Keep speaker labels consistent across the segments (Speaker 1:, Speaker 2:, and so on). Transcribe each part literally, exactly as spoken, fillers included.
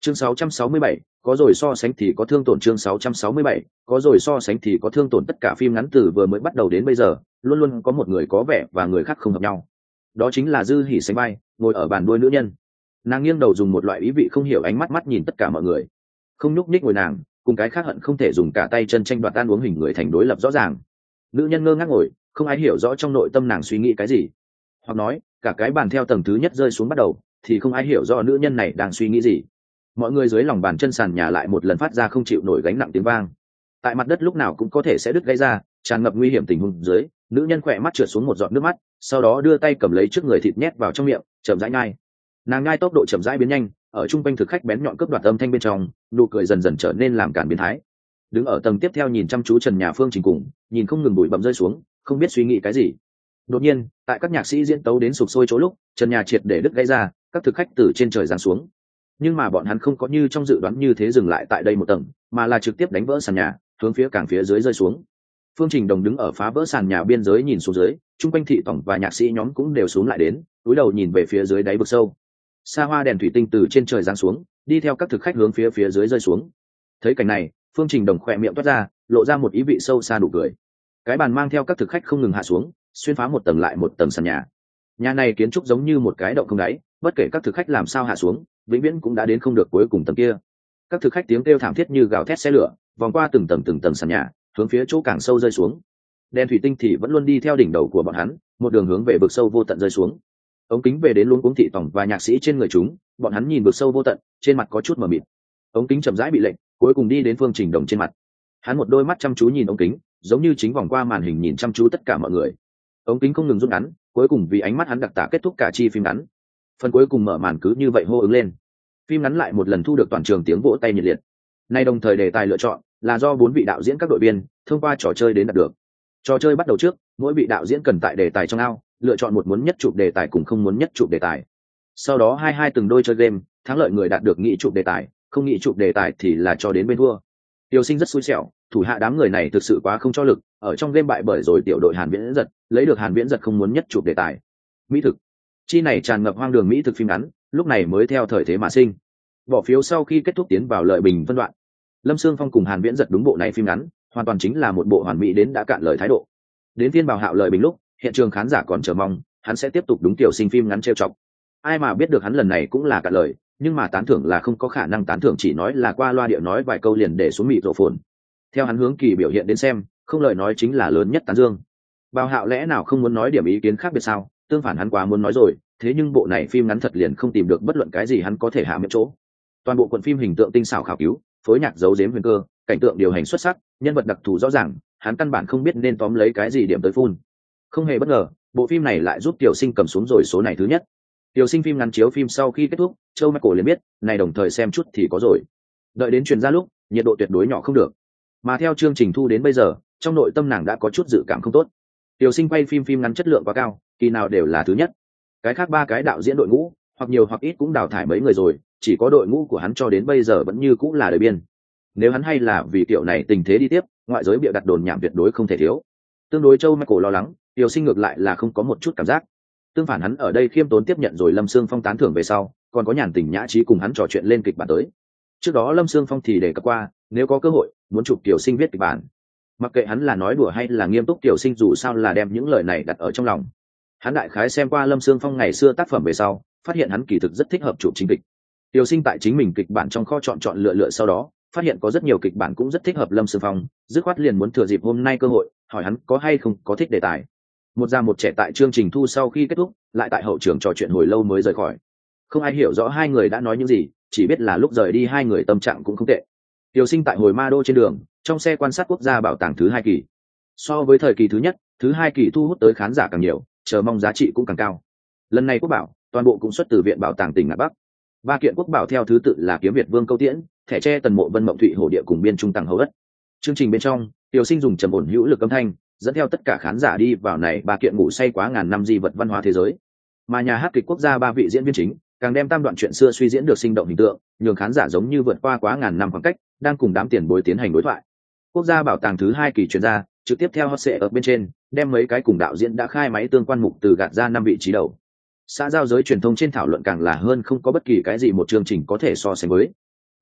Speaker 1: Chương sáu trăm sáu mươi bảy, có rồi so sánh thì có thương tổn. Chương sáu trăm sáu mươi bảy, có rồi so sánh thì có thương tổn. Tất cả phim ngắn từ vừa mới bắt đầu đến bây giờ luôn luôn có một người có vẻ và người khác không hợp nhau. Đó chính là Dư Hỉ sánh vai ngồi ở bàn đuôi nữ nhân. Nàng nghiêng đầu dùng một loại ý vị không hiểu ánh mắt mắt nhìn tất cả mọi người, không nhúc nhích ngồi nàng cùng cái khác hận không thể dùng cả tay chân tranh đoạt ăn uống hình người thành đối lập rõ ràng. Nữ nhân ngơ ngác ngồi, không ai hiểu rõ trong nội tâm nàng suy nghĩ cái gì, hoặc nói cả cái bàn theo tầng thứ nhất rơi xuống bắt đầu thì không ai hiểu rõ nữ nhân này đang suy nghĩ gì. Mọi người dưới lòng bàn chân sàn nhà lại một lần phát ra không chịu nổi gánh nặng tiếng vang. Tại mặt đất lúc nào cũng có thể sẽ đứt gãy ra, tràn ngập nguy hiểm tình huống dưới, nữ nhân khỏe mắt trượt xuống một giọt nước mắt, sau đó đưa tay cầm lấy trước người thịt nhét vào trong miệng, chậm rãi nhai. Nàng nhai tốc độ chậm rãi biến nhanh, ở trung quanh thực khách bén nhọn cướp đoạt âm thanh bên trong, nụ cười dần dần trở nên làm cản biến thái. Đứng ở tầng tiếp theo nhìn chăm chú trần nhà Phương Trình cùng, nhìn không ngừng bụi bặm rơi xuống, không biết suy nghĩ cái gì. Đột nhiên, tại các nhạc sĩ diễn tấu đến sục sôi chỗ lúc, trần nhà triệt để đứt gãy ra, các thực khách từ trên trời giáng xuống. Nhưng mà bọn hắn không có như trong dự đoán như thế dừng lại tại đây một tầng, mà là trực tiếp đánh vỡ sàn nhà, hướng phía càng phía dưới rơi xuống. Phương Trình Đồng đứng ở phá vỡ sàn nhà biên giới nhìn xuống dưới, trung quanh thị tổng và nhạc sĩ nhóm cũng đều xuống lại đến, cúi đầu nhìn về phía dưới đáy vực sâu. Xa hoa đèn thủy tinh từ trên trời giáng xuống, đi theo các thực khách hướng phía phía dưới rơi xuống. Thấy cảnh này, Phương Trình Đồng khỏe miệng toát ra, lộ ra một ý vị sâu xa nụ cười. Cái bàn mang theo các thực khách không ngừng hạ xuống, xuyên phá một tầng lại một tầng sàn nhà. Nhà này kiến trúc giống như một cái động không đáy, bất kể các thực khách làm sao hạ xuống, vĩnh viễn cũng đã đến không được cuối cùng tầng kia. Các thực khách tiếng kêu thảm thiết như gào thét xe lửa, vòng qua từng tầng từng tầng sàn nhà, hướng phía chỗ càng sâu rơi xuống. Đèn thủy tinh thì vẫn luôn đi theo đỉnh đầu của bọn hắn, một đường hướng về vực sâu vô tận rơi xuống. Ống kính về đến luống cuống thị tổng và nhạc sĩ trên người chúng, bọn hắn nhìn vực sâu vô tận, trên mặt có chút mờ mịt. Ống kính chậm rãi bị lệnh, cuối cùng đi đến Phương Trình Đồng trên mặt. Hắn một đôi mắt chăm chú nhìn ống kính, giống như chính vòng qua màn hình nhìn chăm chú tất cả mọi người. Ống kính không ngừng rút ngắn, cuối cùng vì ánh mắt hắn đặc tả kết thúc cả chi phim ngắn. Phần cuối cùng mở màn cứ như vậy hô ứng lên. Phim ngắn lại một lần thu được toàn trường tiếng vỗ tay nhiệt liệt. Nay đồng thời đề tài lựa chọn là do bốn vị đạo diễn các đội viên thông qua trò chơi đến đạt được. Trò chơi bắt đầu trước, mỗi vị đạo diễn cần tại đề tài trong ao lựa chọn một muốn nhất chụp đề tài cùng không muốn nhất chụp đề tài. Sau đó hai hai từng đôi chơi game, thắng lợi người đạt được nghị chụp đề tài, không nghị chụp đề tài thì là cho đến bên thua. Tiêu Sinh rất xui xẻo, thủ hạ đám người này thực sự quá không cho lực, ở trong game bại bởi rồi tiểu đội Hàn Viễn giật, lấy được Hàn Viễn giật không muốn nhất chụp đề tài. Mỹ thực. Chi này tràn ngập hoang đường mỹ thực phim ngắn, lúc này mới theo thời thế mà sinh. Bỏ phiếu sau khi kết thúc tiến vào lợi bình phân đoạn. Lâm Sương Phong cùng Hàn Viễn giật đúng bộ này phim ngắn, hoàn toàn chính là một bộ hoàn mỹ đến đã cạn lời thái độ. Đến phiên Bảo Hạo lời bình lúc, hiện trường khán giả còn chờ mong, hắn sẽ tiếp tục đúng tiểu sinh phim ngắn trêu chọc. Ai mà biết được hắn lần này cũng là cạn lời, nhưng mà tán thưởng là không có khả năng tán thưởng, chỉ nói là qua loa địa nói vài câu liền để xuống mịt rộ phồn. Theo hắn hướng kỳ biểu hiện đến xem, không lời nói chính là lớn nhất tán dương. Bảo Hạo lẽ nào không muốn nói điểm ý kiến khác biệt sao? Tương phản hắn quá muốn nói rồi, thế nhưng bộ này phim ngắn thật liền không tìm được bất luận cái gì hắn có thể hạ miệng chỗ. Toàn bộ cuộn phim hình tượng tinh xảo khảo cứu, phối nhạc giấu giếm huyền cơ, cảnh tượng điều hành xuất sắc, nhân vật đặc thù rõ ràng, hắn căn bản không biết nên tóm lấy cái gì điểm tới phun. Không hề bất ngờ, bộ phim này lại giúp Tiểu Sinh cầm xuống rồi số này thứ nhất. Tiểu Sinh phim ngắn chiếu phim sau khi kết thúc, Châu Michael liền biết, này đồng thời xem chút thì có rồi. Đợi đến truyền ra lúc, nhiệt độ tuyệt đối nhỏ không được. Mà theo chương trình thu đến bây giờ, trong nội tâm nàng đã có chút dự cảm không tốt. Tiểu Sinh quay phim phim ngắn chất lượng quá cao, kỳ nào đều là thứ nhất. Cái khác ba cái đạo diễn đội ngũ, hoặc nhiều hoặc ít cũng đào thải mấy người rồi, chỉ có đội ngũ của hắn cho đến bây giờ vẫn như cũng là đời biên. Nếu hắn hay là vì kiểu này tình thế đi tiếp, ngoại giới bịa đặt đồn nhảm tuyệt đối không thể thiếu. Tương đối Châu Michael lo lắng, Tiểu Sinh ngược lại là không có một chút cảm giác. Tương phản hắn ở đây khiêm tốn tiếp nhận rồi Lâm Sương Phong tán thưởng về sau, còn có nhàn tình nhã trí cùng hắn trò chuyện lên kịch bản tới. Trước đó Lâm Sương Phong thì đề cập qua, nếu có cơ hội, muốn chụp Tiểu Sinh viết kịch bản. Mặc kệ hắn là nói đùa hay là nghiêm túc, Tiểu Sinh dù sao là đem những lời này đặt ở trong lòng. Hắn đại khái xem qua Lâm Sương Phong ngày xưa tác phẩm về sau, phát hiện hắn kỳ thực rất thích hợp chụp chính kịch. Tiểu Sinh tại chính mình kịch bản trong kho chọn chọn lựa lựa sau đó, phát hiện có rất nhiều kịch bản cũng rất thích hợp Lâm Sương Phong, dứt khoát liền muốn thừa dịp hôm nay cơ hội, hỏi hắn có hay không có thích đề tài. Một già một trẻ tại chương trình thu sau khi kết thúc, lại tại hậu trường trò chuyện hồi lâu mới rời khỏi. Không ai hiểu rõ hai người đã nói những gì, chỉ biết là lúc rời đi hai người tâm trạng cũng không tệ. Tiểu Sinh tại hồi Ma Đô trên đường, trong xe quan sát quốc gia bảo tàng thứ hai kỳ. So với thời kỳ thứ nhất, thứ hai kỳ thu hút tới khán giả càng nhiều, chờ mong giá trị cũng càng cao. Lần này quốc bảo, toàn bộ cũng xuất từ viện bảo tàng tỉnh Ngạn Bắc. Ba kiện quốc bảo theo thứ tự là kiếm Việt Vương Câu Tiễn, thẻ tre Tần Mộ Vân Mộng Thụy Hổ Địa cùng biên trung tàng hầu ất. Chương trình bên trong, Tiểu Sinh dùng trầm ổn hữu lực âm thanh, dẫn theo tất cả khán giả đi vào này ba kiện ngủ say quá ngàn năm di vật văn hóa thế giới. Mà nhà hát kịch quốc gia ba vị diễn viên chính, càng đem tam đoạn chuyện xưa suy diễn được sinh động hình tượng, nhường khán giả giống như vượt qua quá ngàn năm khoảng cách, đang cùng đám tiền bối tiến hành đối thoại. Quốc gia bảo tàng thứ hai kỳ chuyên gia, trực tiếp theo hot sệ ở bên trên, đem mấy cái cùng đạo diễn đã khai máy tương quan mục từ gạt ra năm vị trí đầu. Xã giao giới truyền thông trên thảo luận càng là hơn không có bất kỳ cái gì một chương trình có thể so sánh với.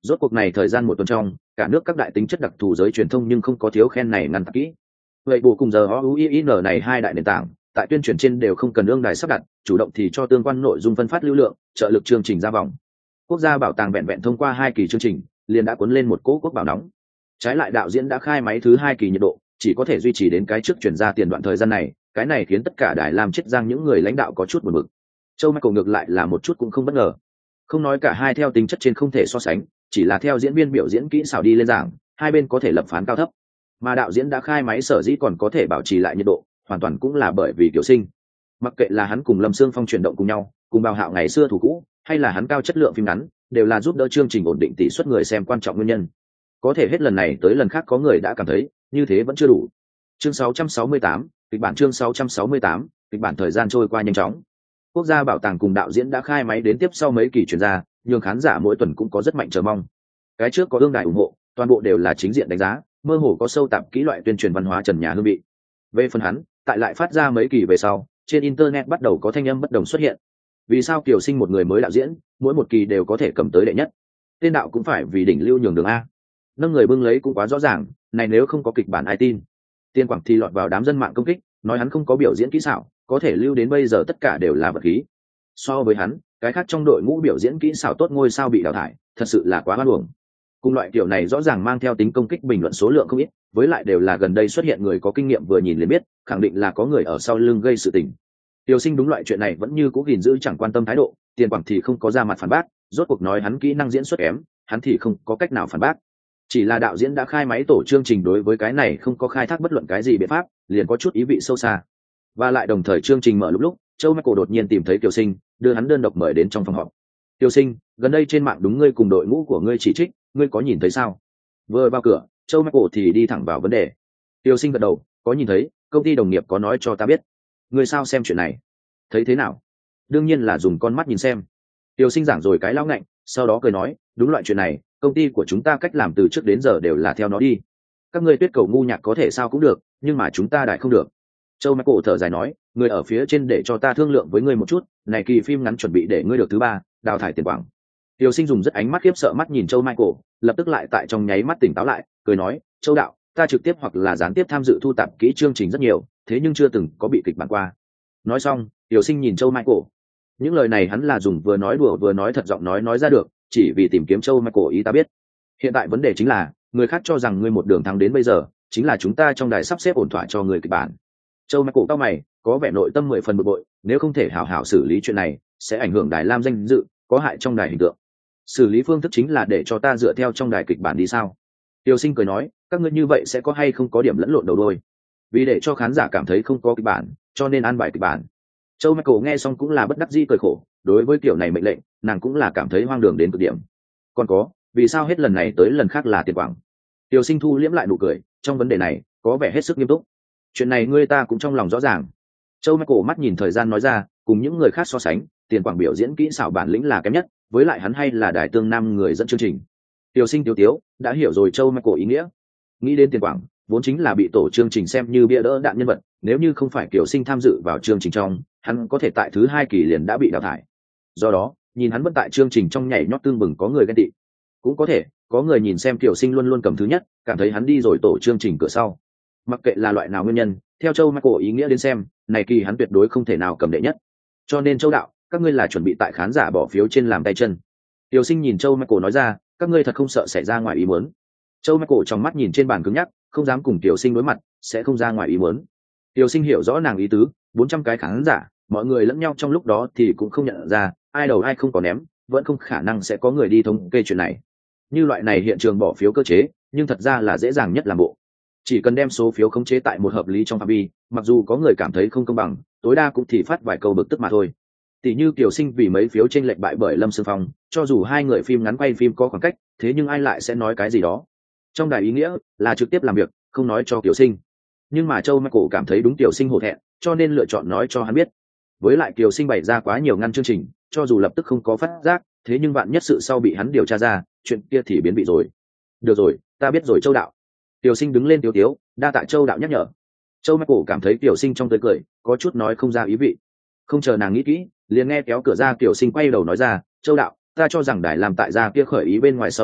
Speaker 1: Rốt cuộc này thời gian một tuần trong, cả nước các đại tính chất đặc thù giới truyền thông nhưng không có thiếu khen này ngăn tặc kỹ. Vậy bù cùng giờ o u i n này hai đại nền tảng, tại tuyên truyền trên đều không cần ương đài sắp đặt, chủ động thì cho tương quan nội dung phân phát lưu lượng, trợ lực chương trình ra vòng. Quốc gia bảo tàng vẹn vẹn thông qua hai kỳ chương trình, liền đã cuốn lên một cỗ quốc bảo nóng. Trái lại đạo diễn đã khai máy thứ hai kỳ nhiệt độ, chỉ có thể duy trì đến cái trước chuyển ra tiền đoạn thời gian này, cái này khiến tất cả đài làm chết giang những người lãnh đạo có chút buồn bực. Châu Michael ngược lại là một chút cũng không bất ngờ. Không nói cả hai theo tính chất trên không thể so sánh, chỉ là theo diễn viên biểu diễn kỹ xảo đi lên giảng, hai bên có thể lập phán cao thấp. Mà đạo diễn đã khai máy sở dĩ còn có thể bảo trì lại nhiệt độ, hoàn toàn cũng là bởi vì Kiều Sinh. Mặc kệ là hắn cùng Lâm Sương Phong chuyển động cùng nhau, cùng Bào Hạo ngày xưa thủ cũ, hay là hắn cao chất lượng phim ngắn, đều là giúp đỡ chương trình ổn định tỷ suất người xem quan trọng nguyên nhân. Có thể hết lần này tới lần khác có người đã cảm thấy, như thế vẫn chưa đủ. Chương sáu trăm sáu mươi tám, kịch bản chương sáu trăm sáu mươi tám, kịch bản thời gian trôi qua nhanh chóng. Quốc gia bảo tàng cùng đạo diễn đã khai máy đến tiếp sau mấy kỳ chuyển ra, nhưng khán giả mỗi tuần cũng có rất mạnh chờ mong. Cái trước có ương đài ủng hộ, toàn bộ đều là chính diện đánh giá, mơ hồ có sâu tạp kỹ loại tuyên truyền văn hóa trần nhà hương vị. Về phần hắn, tại lại phát ra mấy kỳ về sau, trên internet bắt đầu có thanh âm bất đồng xuất hiện. Vì sao Kiều Sinh một người mới đạo diễn, mỗi một kỳ đều có thể cầm tới đệ nhất? Tên đạo cũng phải vì đỉnh lưu nhường đường a. Nâng người bưng lấy cũng quá rõ ràng, này nếu không có kịch bản ai tin. Tiên Quảng thì lọt vào đám dân mạng công kích, nói hắn không có biểu diễn kỹ xảo, có thể lưu đến bây giờ tất cả đều là vật khí. So với hắn, cái khác trong đội ngũ biểu diễn kỹ xảo tốt ngôi sao bị đào thải, thật sự là quá oan uổng. Cùng loại kiểu này rõ ràng mang theo tính công kích bình luận số lượng không ít, với lại đều là gần đây xuất hiện người có kinh nghiệm vừa nhìn liền biết, khẳng định là có người ở sau lưng gây sự tình. Tiểu Sinh đúng loại chuyện này vẫn như cũ gìn giữ chẳng quan tâm thái độ, Tiền Quảng thì không có ra mặt phản bác, rốt cuộc nói hắn kỹ năng diễn xuất kém, hắn thì không có cách nào phản bác. Chỉ là đạo diễn đã khai máy tổ chương trình đối với cái này không có khai thác bất luận cái gì biện pháp, liền có chút ý vị sâu xa. Và lại đồng thời chương trình mở lúc lúc, Châu Michael đột nhiên tìm thấy Kiều Sinh, đưa hắn đơn độc mời đến trong phòng họp. Kiều Sinh, gần đây trên mạng đúng ngươi cùng đội ngũ của ngươi chỉ trích, ngươi có nhìn thấy sao? Vừa vào cửa, Châu Michael thì đi thẳng vào vấn đề. Kiều Sinh gật đầu, có nhìn thấy, công ty đồng nghiệp có nói cho ta biết. Ngươi sao xem chuyện này? Thấy thế nào? Đương nhiên là dùng con mắt nhìn xem. Kiều Sinh giảng rồi cái lão ngạnh, sau đó cười nói, đúng loại chuyện này, công ty của chúng ta cách làm từ trước đến giờ đều là theo nó đi. Các ngươi tuyết cầu ngu nhạc có thể sao cũng được, nhưng mà chúng ta đại không được. Châu Michael thở dài nói, người ở phía trên để cho ta thương lượng với ngươi một chút, này kỳ phim ngắn chuẩn bị để ngươi được thứ ba, đào thải Tiền Quảng. Tiêu Sinh dùng rất ánh mắt khiếp sợ mắt nhìn Châu Michael, lập tức lại tại trong nháy mắt tỉnh táo lại, cười nói, Châu đạo, ta trực tiếp hoặc là gián tiếp tham dự thu tạp kỹ chương trình rất nhiều, thế nhưng chưa từng có bị kịch bản qua. Nói xong, Tiêu Sinh nhìn Châu Michael. Những lời này hắn là dùng vừa nói đùa vừa nói thật giọng nói nói ra được, chỉ vì tìm kiếm Châu Michael ý ta biết. Hiện tại vấn đề chính là, người khác cho rằng ngươi một đường thắng đến bây giờ, chính là chúng ta trong đài sắp xếp ổn thỏa cho người kịch bản. Châu Michael cao mày, có vẻ nội tâm mười phần bực bội, nếu không thể hảo hảo xử lý chuyện này, sẽ ảnh hưởng đài lam danh dự, có hại trong đài hình tượng. Xử lý phương thức chính là để cho ta dựa theo trong đài kịch bản đi sao? Tiêu Sinh cười nói, các ngươi như vậy sẽ có hay không có điểm lẫn lộn đầu đôi. Vì để cho khán giả cảm thấy không có kịch bản, cho nên an bài kịch bản. Châu Michael nghe xong cũng là bất đắc dĩ cười khổ, đối với kiểu này mệnh lệnh, nàng cũng là cảm thấy hoang đường đến cực điểm. Còn có, vì sao hết lần này tới lần khác là Tiền Quảng? Tiêu Sinh thu liễm lại nụ cười, trong vấn đề này, có vẻ hết sức nghiêm túc. Chuyện này ngươi ta cũng trong lòng rõ ràng. Châu Michael mắt nhìn thời gian nói ra, cùng những người khác so sánh, Tiền Quảng biểu diễn kỹ xảo bản lĩnh là kém nhất, với lại hắn hay là đài tương nam người dẫn chương trình. Tiêu Sinh tiêu tiếu, đã hiểu rồi Châu Michael ý nghĩa. Nghĩ đến Tiền Quảng, vốn chính là bị tổ chương trình xem như bia đỡ đạn nhân vật, nếu như không phải Kiều Sinh tham dự vào chương trình trong, hắn có thể tại thứ hai kỳ liền đã bị đào thải. Do đó, nhìn hắn vẫn tại chương trình trong nhảy nhót tương bừng có người ghen tị. Cũng có thể, có người nhìn xem Kiều Sinh luôn luôn cầm thứ nhất, cảm thấy hắn đi rồi tổ chương trình cửa sau. Mặc kệ là loại nào nguyên nhân, theo Châu Michael ý nghĩa đến xem, này kỳ hắn tuyệt đối không thể nào cầm đệ nhất. Cho nên Châu đạo, các ngươi là chuẩn bị tại khán giả bỏ phiếu trên làm tay chân. Kiều Sinh nhìn Châu Michael nói ra, các ngươi thật không sợ xảy ra ngoài ý muốn. Châu Michael trong mắt nhìn trên bàn cứng nhắc, không dám cùng Kiều Sinh đối mặt, sẽ không ra ngoài ý muốn. Kiều Sinh hiểu rõ nàng ý tứ, bốn trăm cái khán giả, mọi người lẫn nhau trong lúc đó thì cũng không nhận ra, ai đầu ai không có ném, vẫn không khả năng sẽ có người đi thống kê chuyện này. Như loại này hiện trường bỏ phiếu cơ chế, nhưng thật ra là dễ dàng nhất làm bộ. Chỉ cần đem số phiếu khống chế tại một hợp lý trong phạm vi, mặc dù có người cảm thấy không công bằng, tối đa cũng thì phát vài câu bực tức mà thôi. Tỷ như Kiều Sinh vì mấy phiếu chênh lệch bại bởi Lâm Sương Phong, cho dù hai người phim ngắn quay phim có khoảng cách, thế nhưng ai lại sẽ nói cái gì đó. Trong đài ý nghĩa là trực tiếp làm việc, không nói cho Kiều Sinh. Nhưng mà Châu Michael cảm thấy đúng Kiều Sinh hổ thẹn, cho nên lựa chọn nói cho hắn biết. Với lại Kiều Sinh bày ra quá nhiều ngăn chương trình, cho dù lập tức không có phát giác, thế nhưng vạn nhất sự sau bị hắn điều tra ra, chuyện kia thì biến bị rồi. Được rồi, ta biết rồi Châu đạo. Kiều Sinh đứng lên tiếu tiếu, đa tạ Châu đạo nhắc nhở. Châu Michael cảm thấy Kiều Sinh trong tươi cười, có chút nói không ra ý vị. Không chờ nàng nghĩ kỹ, liền nghe kéo cửa ra Kiều Sinh quay đầu nói ra, Châu đạo, ta cho rằng đài làm tại gia kia khởi ý bên ngoài sau đó,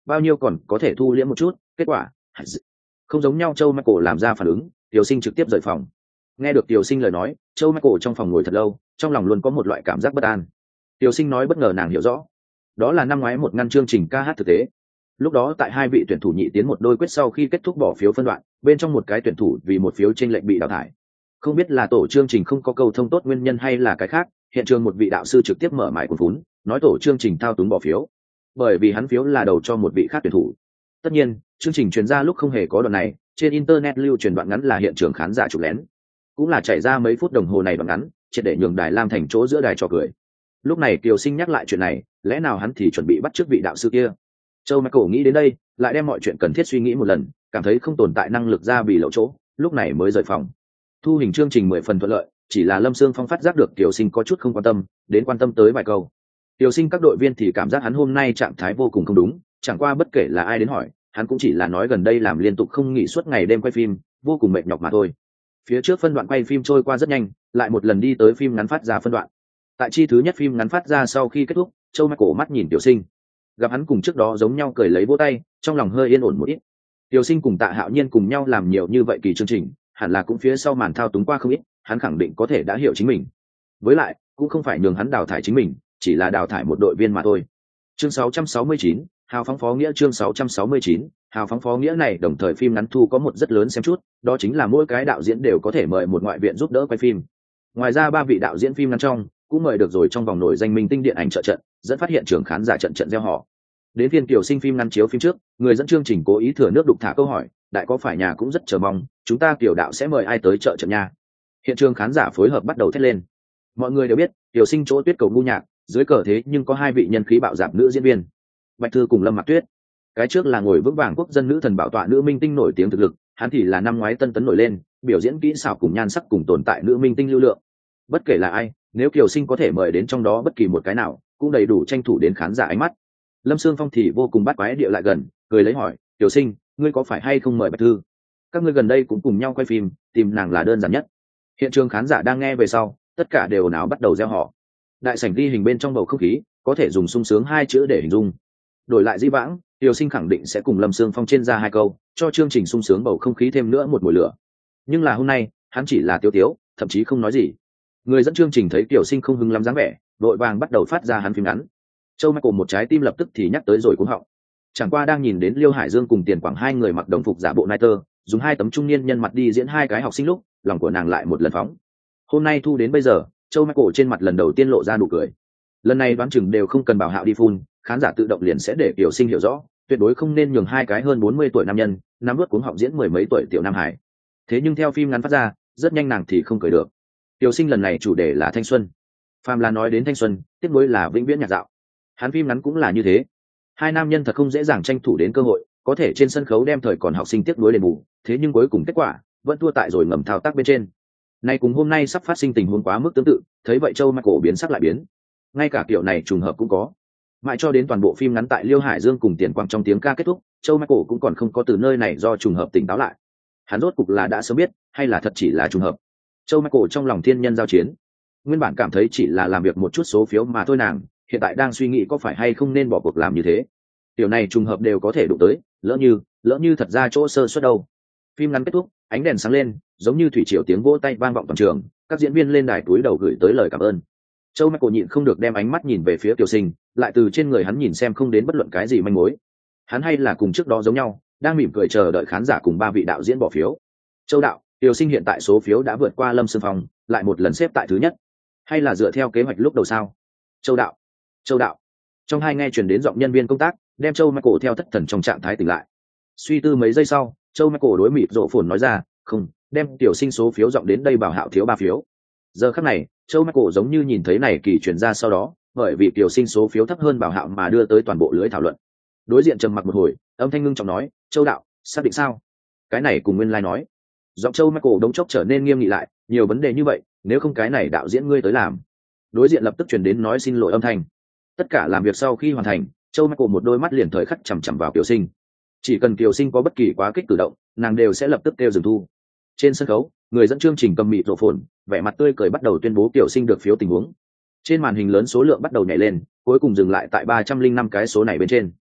Speaker 1: bao nhiêu còn có thể thu liễm một chút. Kết quả không giống nhau. Châu Michael làm ra phản ứng, Tiểu Sinh trực tiếp rời phòng. Nghe được Tiểu Sinh lời nói, Châu Michael trong phòng ngồi thật lâu, trong lòng luôn có một loại cảm giác bất an. Tiểu Sinh nói bất ngờ nàng hiểu rõ, đó là năm ngoái một ngăn chương trình ca hát thực tế. Lúc đó tại hai vị tuyển thủ nhị tiến một đôi quyết sau khi kết thúc bỏ phiếu phân đoạn, bên trong một cái tuyển thủ vì một phiếu chênh lệch bị đào thải. Không biết là tổ chương trình không có câu thông tốt nguyên nhân hay là cái khác, hiện trường một vị đạo sư trực tiếp mở mải cuốn vốn, nói tổ chương trình thao túng bỏ phiếu, bởi vì hắn phiếu là đầu cho một vị khác tuyển thủ. Tất nhiên, chương trình truyền ra lúc không hề có đoạn này, trên internet lưu truyền đoạn ngắn là hiện trường khán giả chụp lén, cũng là chạy ra mấy phút đồng hồ này đoạn ngắn, triệt để nhường đài lam thành chỗ giữa đài trò cười. Lúc này Kiều Sinh nhắc lại chuyện này, lẽ nào hắn thì chuẩn bị bắt chước vị đạo sư kia? Châu Michael nghĩ đến đây, lại đem mọi chuyện cần thiết suy nghĩ một lần, cảm thấy không tồn tại năng lực ra bị lộ chỗ, lúc này mới rời phòng. Thu hình chương trình mười phần thuận lợi, chỉ là Lâm Sương Phong phát giác được Kiều Sinh có chút không quan tâm, đến quan tâm tới vài câu. Kiều Sinh các đội viên thì cảm giác hắn hôm nay trạng thái vô cùng không đúng, chẳng qua bất kể là ai đến hỏi, hắn cũng chỉ là nói gần đây làm liên tục không nghỉ suốt ngày đêm quay phim, vô cùng mệt nhọc mà thôi. Phía trước phân đoạn quay phim trôi qua rất nhanh, lại một lần đi tới phim ngắn phát ra phân đoạn. Tại chi thứ nhất phim ngắn phát ra sau khi kết thúc, Châu Michael mắt nhìn Tiểu Sinh, gặp hắn cùng trước đó giống nhau cười lấy vỗ tay, trong lòng hơi yên ổn một ít. Tiểu Sinh cùng Tạ Hạo Nhiên cùng nhau làm nhiều như vậy kỳ chương trình, hẳn là cũng phía sau màn thao túng qua không ít, hắn khẳng định có thể đã hiểu chính mình. Với lại, cũng không phải nhường hắn đào thải chính mình, chỉ là đào thải một đội viên mà thôi. Chương sáu trăm sáu mươi chín, hào phóng phó nghĩa. Chương sáu trăm sáu mươi chín, hào phóng phó nghĩa này đồng thời phim ngắn thu có một rất lớn xem chút, đó chính là mỗi cái đạo diễn đều có thể mời một ngoại viện giúp đỡ quay phim. Ngoài ra ba vị đạo diễn phim ngắn trong cũng mời được rồi trong vòng nổi danh minh tinh điện ảnh trợ trận, dẫn phát hiện trường khán giả trận trận reo hò. Đến phiên Kiều Sinh phim ngắn chiếu phim trước, người dẫn chương trình cố ý thừa nước đục thả câu hỏi, đại có phải nhà cũng rất chờ mong, chúng ta Kiều đạo sẽ mời ai tới trợ trận nha? Hiện trường khán giả phối hợp bắt đầu thét lên. Mọi người đều biết, Kiều Sinh chỗ tuyết cầu ngu nhạc, dưới cờ thế nhưng có hai vị nhân khí bạo dạp nữ diễn viên, Bạch Thư cùng Lâm Mạc Tuyết. Cái trước là ngồi vững vàng quốc dân nữ thần bảo tọa nữ minh tinh nổi tiếng thực lực, hắn thì là năm ngoái tân tấn nổi lên, biểu diễn kỹ xảo cùng nhan sắc cùng tồn tại nữ minh tinh lưu lượng. Bất kể là ai, nếu Kiều Sinh có thể mời đến trong đó bất kỳ một cái nào, cũng đầy đủ tranh thủ đến khán giả ánh mắt. Lâm Sương Phong thì vô cùng bắt quái địa lại gần, cười lấy hỏi, Kiều Sinh, ngươi có phải hay không mời Bạch Thư? Các ngươi gần đây cũng cùng nhau quay phim, tìm nàng là đơn giản nhất. Hiện trường khán giả đang nghe về sau, tất cả đều ồn ào bắt đầu reo hò. Đại sảnh ghi hình bên trong bầu không khí, có thể dùng sung sướng hai chữ để hình dung. Đổi lại Di vãng, Kiều Sinh khẳng định sẽ cùng Lâm Sương Phong trên ra hai câu, cho chương trình sung sướng bầu không khí thêm nữa một mùi lửa. Nhưng là hôm nay, hắn chỉ là tiêu tiếu, thậm chí không nói gì. Người dẫn chương trình thấy Kiều Sinh không hứng lắm dáng vẻ, đội vàng bắt đầu phát ra hắn phim ngắn. Châu Michael một trái tim lập tức thì nhắc tới rồi cuống họng. Chẳng qua đang nhìn đến Liêu Hải Dương cùng Tiền Quảng hai người mặc đồng phục giả bộ nai tơ, dùng hai tấm trung niên nhân mặt đi diễn hai cái học sinh lúc, lòng của nàng lại một lần phóng. Hôm nay thu đến bây giờ, Châu Michael trên mặt lần đầu tiên lộ ra nụ cười. Lần này đoán chừng đều không cần Bảo Hạo đi phun, khán giả tự động liền sẽ để Kiều Sinh hiểu rõ, tuyệt đối không nên nhường hai cái hơn bốn mươi tuổi nam nhân nắm vớt cuống họng diễn mười mấy tuổi tiểu nam hải. Thế nhưng theo phim ngắn phát ra, rất nhanh nàng thì không cười được. Kiều Sinh lần này chủ đề là thanh xuân. Phàm là nói đến thanh xuân, tiếp nối là vĩnh viễn nhạc dạo. Hắn phim ngắn cũng là như thế. Hai nam nhân thật không dễ dàng tranh thủ đến cơ hội, có thể trên sân khấu đem thời còn học sinh tiếp nối đền bù, thế nhưng cuối cùng kết quả vẫn thua tại rồi ngầm thao tác bên trên. Nay cùng hôm nay sắp phát sinh tình huống quá mức tương tự, thấy vậy Châu Michael biến sắc lại biến. Ngay cả kiểu này trùng hợp cũng có. Mãi cho đến toàn bộ phim ngắn tại Liêu Hải Dương cùng Tiền Quang trong tiếng ca kết thúc, Châu Michael cũng còn không có từ nơi này do trùng hợp tỉnh táo lại. Hắn rốt cục là đã sớm biết, hay là thật chỉ là trùng hợp. Châu Michael trong lòng thiên nhân giao chiến. Nguyên bản cảm thấy chỉ là làm việc một chút số phiếu mà thôi nàng, hiện tại đang suy nghĩ có phải hay không nên bỏ cuộc làm như thế. Điều này trùng hợp đều có thể đụng tới, lỡ như, lỡ như thật ra chỗ sơ suất đâu. Phim ngắn kết thúc, ánh đèn sáng lên, giống như thủy triều tiếng vỗ tay vang vọng toàn trường, các diễn viên lên đài túi đầu gửi tới lời cảm ơn. Châu Michael nhịn không được đem ánh mắt nhìn về phía Kiều Sinh, lại từ trên người hắn nhìn xem không đến bất luận cái gì manh mối. Hắn hay là cùng trước đó giống nhau, đang mỉm cười chờ đợi khán giả cùng ba vị đạo diễn bỏ phiếu. Châu đạo, Kiều Sinh hiện tại số phiếu đã vượt qua Lâm Sương Phong, lại một lần xếp tại thứ nhất. Hay là dựa theo kế hoạch lúc đầu sao? Châu đạo, Châu đạo. Trong hai nghe truyền đến giọng nhân viên công tác, đem Châu Michael theo thất thần trong trạng thái tỉnh lại. Suy tư mấy giây sau, Châu Michael đối mịt rộ phồn nói ra, không, đem Kiều Sinh số phiếu giọng đến đây Bảo Hạo thiếu ba phiếu. Giờ khắc này, Châu Michael giống như nhìn thấy này kỳ chuyển ra sau đó, bởi vì Kiều Sinh số phiếu thấp hơn Bảo Hạo mà đưa tới toàn bộ lưới thảo luận. Đối diện trầm mặc một hồi, âm thanh ngưng trọng nói, Châu đạo, xác định sao? Cái này cùng nguyên lai nói. Giọng Châu Michael đống chốc trở nên nghiêm nghị lại, nhiều vấn đề như vậy, nếu không cái này đạo diễn ngươi tới làm. Đối diện lập tức truyền đến nói xin lỗi âm thanh. Tất cả làm việc sau khi hoàn thành, Châu Michael một đôi mắt liền thời khắc chằm chằm vào Kiều Sinh. Chỉ cần Kiều Sinh có bất kỳ quá kích cử động, nàng đều sẽ lập tức kêu dừng thu. Trên sân khấu, người dẫn chương trình cầm mịt rộ phồn, vẻ mặt tươi cười bắt đầu tuyên bố Kiều Sinh được phiếu tình huống. Trên màn hình lớn số lượng bắt đầu nhảy lên, cuối cùng dừng lại tại ba trăm linh năm cái số này bên trên.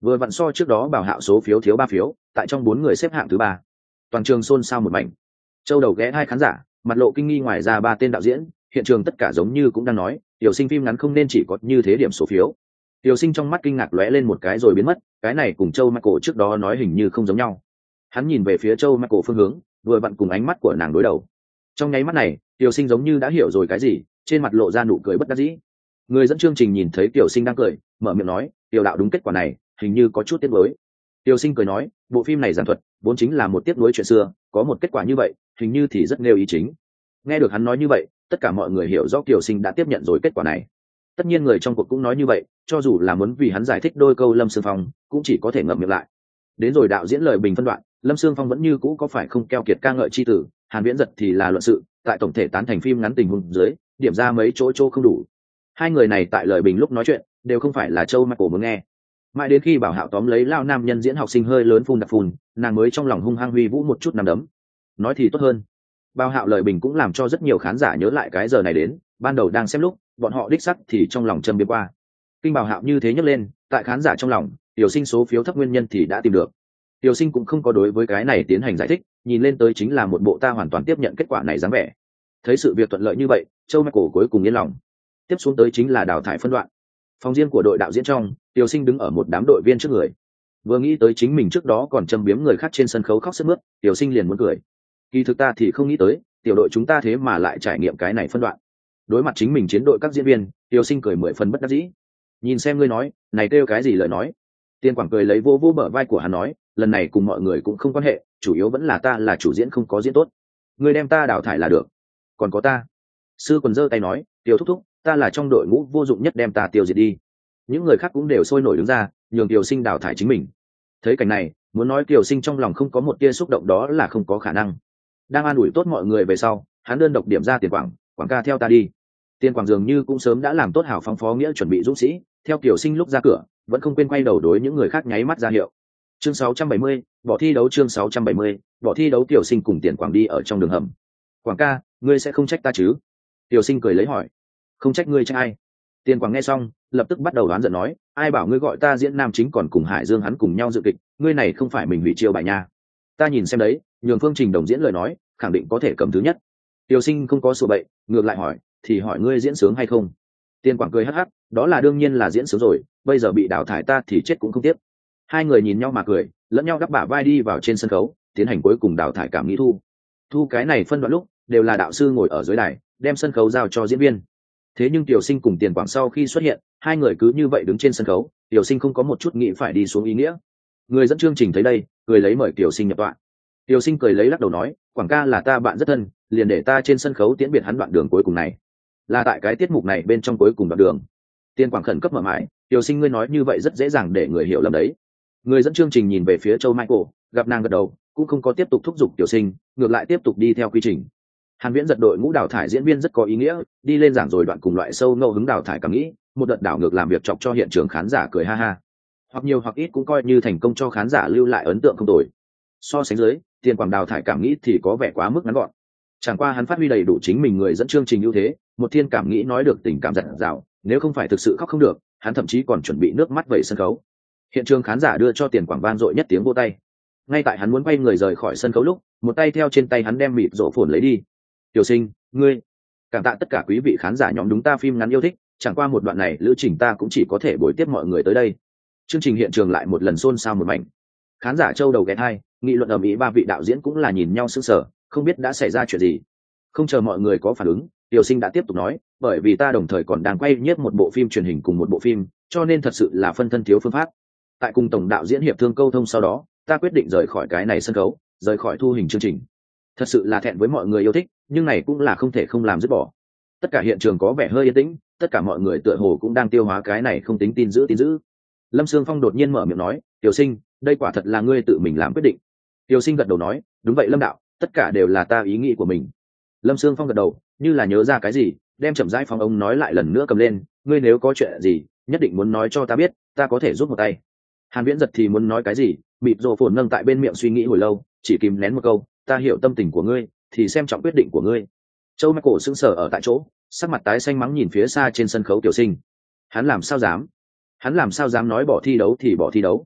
Speaker 1: vừa vặn so trước đó Bảo Hạo số phiếu thiếu ba phiếu, tại trong bốn người xếp hạng thứ ba. Toàn trường xôn xao một mảnh. Châu Đầu ghé hai khán giả, mặt lộ kinh nghi, ngoài ra ba tên đạo diễn, hiện trường tất cả giống như cũng đang nói, tiểu sinh phim ngắn không nên chỉ có như thế điểm số phiếu. Tiểu sinh trong mắt kinh ngạc lóe lên một cái rồi biến mất, cái này cùng Châu Michael trước đó nói hình như không giống nhau. Hắn nhìn về phía Châu Michael phương hướng, vừa vặn cùng ánh mắt của nàng đối đầu. Trong nháy mắt này, tiểu sinh giống như đã hiểu rồi cái gì, trên mặt lộ ra nụ cười bất đắc dĩ. Người dẫn chương trình nhìn thấy tiểu sinh đang cười, mở miệng nói, tiểu đạo đúng kết quả này, hình như có chút tiếc nuối. Tiểu sinh cười nói, bộ phim này giản thuật, vốn chính là một tiếc nuối chuyện xưa, có một kết quả như vậy, hình như thì rất nêu ý chính. Nghe được hắn nói như vậy, tất cả mọi người hiểu rõ tiểu sinh đã tiếp nhận rồi kết quả này. Tất nhiên người trong cuộc cũng nói như vậy, cho dù là muốn vì hắn giải thích đôi câu Lâm Sương Phong, cũng chỉ có thể ngậm miệng lại. Đến rồi đạo diễn lời bình phân đoạn, Lâm Sương Phong vẫn như cũ có phải không keo kiệt ca ngợi chi tử, Hàn Viễn Giật thì là luận sự, tại tổng thể tán thành phim ngắn tình huống dưới, điểm ra mấy chỗ chỗ không đủ. Hai người này tại lời bình lúc nói chuyện, đều không phải là Châu Michael muốn nghe. Mãi đến khi Bảo Hạo tóm lấy lao nam nhân diễn học sinh hơi lớn phun đặc phun, nàng mới trong lòng hung hăng huy vũ một chút nằm đấm. Nói thì tốt hơn. Bảo Hạo lời bình cũng làm cho rất nhiều khán giả nhớ lại cái giờ này đến, ban đầu đang xem lúc, bọn họ đích sắc thì trong lòng châm biếm qua. Kinh Bảo Hạo như thế nhấc lên, tại khán giả trong lòng, tiểu sinh số phiếu thấp nguyên nhân thì đã tìm được. Tiểu sinh cũng không có đối với cái này tiến hành giải thích, nhìn lên tới chính là một bộ ta hoàn toàn tiếp nhận kết quả này dáng vẻ. Thấy sự việc thuận lợi như vậy, Châu Michael cuối cùng yên lòng. Tiếp xuống tới chính là đào thải phân đoạn. Phòng riêng của đội đạo diễn trong, tiểu sinh đứng ở một đám đội viên trước người. Vừa nghĩ tới chính mình trước đó còn châm biếm người khác trên sân khấu khóc sướt mướt, tiểu sinh liền muốn cười. Kỳ thực ta thì không nghĩ tới, tiểu đội chúng ta thế mà lại trải nghiệm cái này phân đoạn. Đối mặt chính mình chiến đội các diễn viên, tiểu sinh cười mười phần bất đắc dĩ. Nhìn xem ngươi nói, này kêu cái gì lời nói? Tiên Quảng cười lấy vô vô bờ vai của hắn nói, lần này cùng mọi người cũng không quan hệ, chủ yếu vẫn là ta là chủ diễn không có diễn tốt. Ngươi đem ta đào thải là được. Còn có ta. Sư Quần giơ tay nói, tiểu thúc thúc, ta là trong đội ngũ vô dụng nhất, đem ta tiêu diệt đi. Những người khác cũng đều sôi nổi đứng ra, nhường tiểu sinh đào thải chính mình. Thấy cảnh này, muốn nói tiểu sinh trong lòng không có một tia xúc động đó là không có khả năng. Đang an ủi tốt mọi người về sau, hắn đơn độc điểm ra Tiền Quảng, Quảng ca theo ta đi. Tiền Quảng dường như cũng sớm đã làm tốt hảo phóng phó nghĩa chuẩn bị dũng sĩ, theo tiểu sinh lúc ra cửa, vẫn không quên quay đầu đối những người khác nháy mắt ra hiệu. Chương sáu trăm bảy mươi, bỏ thi đấu. Chương sáu trăm bảy mươi, bỏ thi đấu. Tiểu sinh cùng Tiền Quảng đi ở trong đường hầm. Quảng ca, ngươi sẽ không trách ta chứ? Tiểu sinh cười lấy hỏi. Không trách ngươi trách ai? Tiền Quảng nghe xong, lập tức bắt đầu đoán giận nói, ai bảo ngươi gọi ta diễn nam chính còn cùng Hải Dương hắn cùng nhau dự kịch, ngươi này không phải mình hủy chiêu bài nha. Ta nhìn xem đấy, nhường Phương Trình đồng diễn lời nói, khẳng định có thể cầm thứ nhất. Tiểu sinh không có sửa bậy, ngược lại hỏi, thì hỏi ngươi diễn sướng hay không? Tiền Quảng cười hắc hắc, đó là đương nhiên là diễn sướng rồi, bây giờ bị đào thải ta thì chết cũng không tiếc. Hai người nhìn nhau mà cười, lẫn nhau đắp bả vai đi vào trên sân khấu, tiến hành cuối cùng đào thải cảm nghĩ thu. Thu cái này phân đoạn lúc, đều là đạo sư ngồi ở dưới đài, đem sân khấu giao cho diễn viên. Thế nhưng Tiểu sinh cùng Tiền Quảng sau khi xuất hiện, hai người cứ như vậy đứng trên sân khấu, Tiểu sinh không có một chút nghĩ phải đi xuống ý nghĩa. Người dẫn chương trình thấy đây, cười lấy mời Tiểu sinh nhập tọa. Tiểu sinh cười lấy lắc đầu nói, Quảng ca là ta bạn rất thân, liền để ta trên sân khấu tiễn biệt hắn đoạn đường cuối cùng này. Là tại cái tiết mục này bên trong cuối cùng đoạn đường. Tiền Quảng khẩn cấp mở mãi, Tiểu sinh ngươi nói như vậy rất dễ dàng để người hiểu lầm đấy. Người dẫn chương trình nhìn về phía Châu Michael, gặp nàng gật đầu, cũng không có tiếp tục thúc giục Tiểu sinh, ngược lại tiếp tục đi theo quy trình. Hàn Viễn Giật đội ngũ đào thải diễn viên rất có ý nghĩa, đi lên giảng rồi đoạn cùng loại sâu ngẫu hứng đào thải cảm nghĩ, một đợt đảo ngược làm việc chọc cho hiện trường khán giả cười ha ha. Hoặc nhiều hoặc ít cũng coi như thành công cho khán giả lưu lại ấn tượng không tồi. So sánh dưới, Tiền Quảng đào thải cảm nghĩ thì có vẻ quá mức ngắn gọn. Chẳng qua hắn phát huy đầy đủ chính mình người dẫn chương trình ưu thế, một thiên cảm nghĩ nói được tình cảm dạt dào, nếu không phải thực sự khóc không được, hắn thậm chí còn chuẩn bị nước mắt vẩy sân khấu. Hiện trường khán giả đưa cho Tiền Quảng vang dội nhất tiếng vỗ tay. Ngay tại hắn muốn quay người rời khỏi sân khấu lúc, một tay theo trên tay hắn đem mịt rổ phồn lấy đi. Tiểu sinh, ngươi, cảm tạ tất cả quý vị khán giả nhóm đúng ta phim ngắn yêu thích, chẳng qua một đoạn này lữ trình ta cũng chỉ có thể bồi tiếp mọi người tới đây. Chương trình hiện trường lại một lần xôn xao một mảnh. Khán giả châu đầu ghé hai, nghị luận ầm ĩ, ba vị đạo diễn cũng là nhìn nhau sững sờ, không biết đã xảy ra chuyện gì. Không chờ mọi người có phản ứng, Tiểu sinh đã tiếp tục nói, bởi vì ta đồng thời còn đang quay nhiếp một bộ phim truyền hình cùng một bộ phim, cho nên thật sự là phân thân thiếu phương pháp. Tại cùng tổng đạo diễn hiệp thương câu thông sau đó, ta quyết định rời khỏi cái này sân khấu, rời khỏi thu hình chương trình. Thật sự là thẹn với mọi người yêu thích, nhưng này cũng là không thể không làm dứt bỏ. Tất cả hiện trường có vẻ hơi yên tĩnh, tất cả mọi người tựa hồ cũng đang tiêu hóa cái này không tính tin giữ tin giữ. Lâm Sương Phong đột nhiên mở miệng nói, Tiểu sinh, đây quả thật là ngươi tự mình làm quyết định. Tiểu sinh gật đầu nói, đúng vậy Lâm đạo, tất cả đều là ta ý nghĩ của mình. Lâm Sương Phong gật đầu, như là nhớ ra cái gì, đem chậm rãi phong ông nói lại lần nữa cầm lên, ngươi nếu có chuyện gì, nhất định muốn nói cho ta biết, ta có thể giúp một tay. Hàn Viễn Giật thì muốn nói cái gì, mịt rồ phồn nâng tại bên miệng suy nghĩ hồi lâu, chỉ kìm nén một câu, ta hiểu tâm tình của ngươi, thì xem trọng quyết định của ngươi. Châu Michael sững sờ ở tại chỗ, sắc mặt tái xanh mắng nhìn phía xa trên sân khấu Tiểu sinh. Hắn làm sao dám? Hắn làm sao dám nói bỏ thi đấu thì bỏ thi đấu,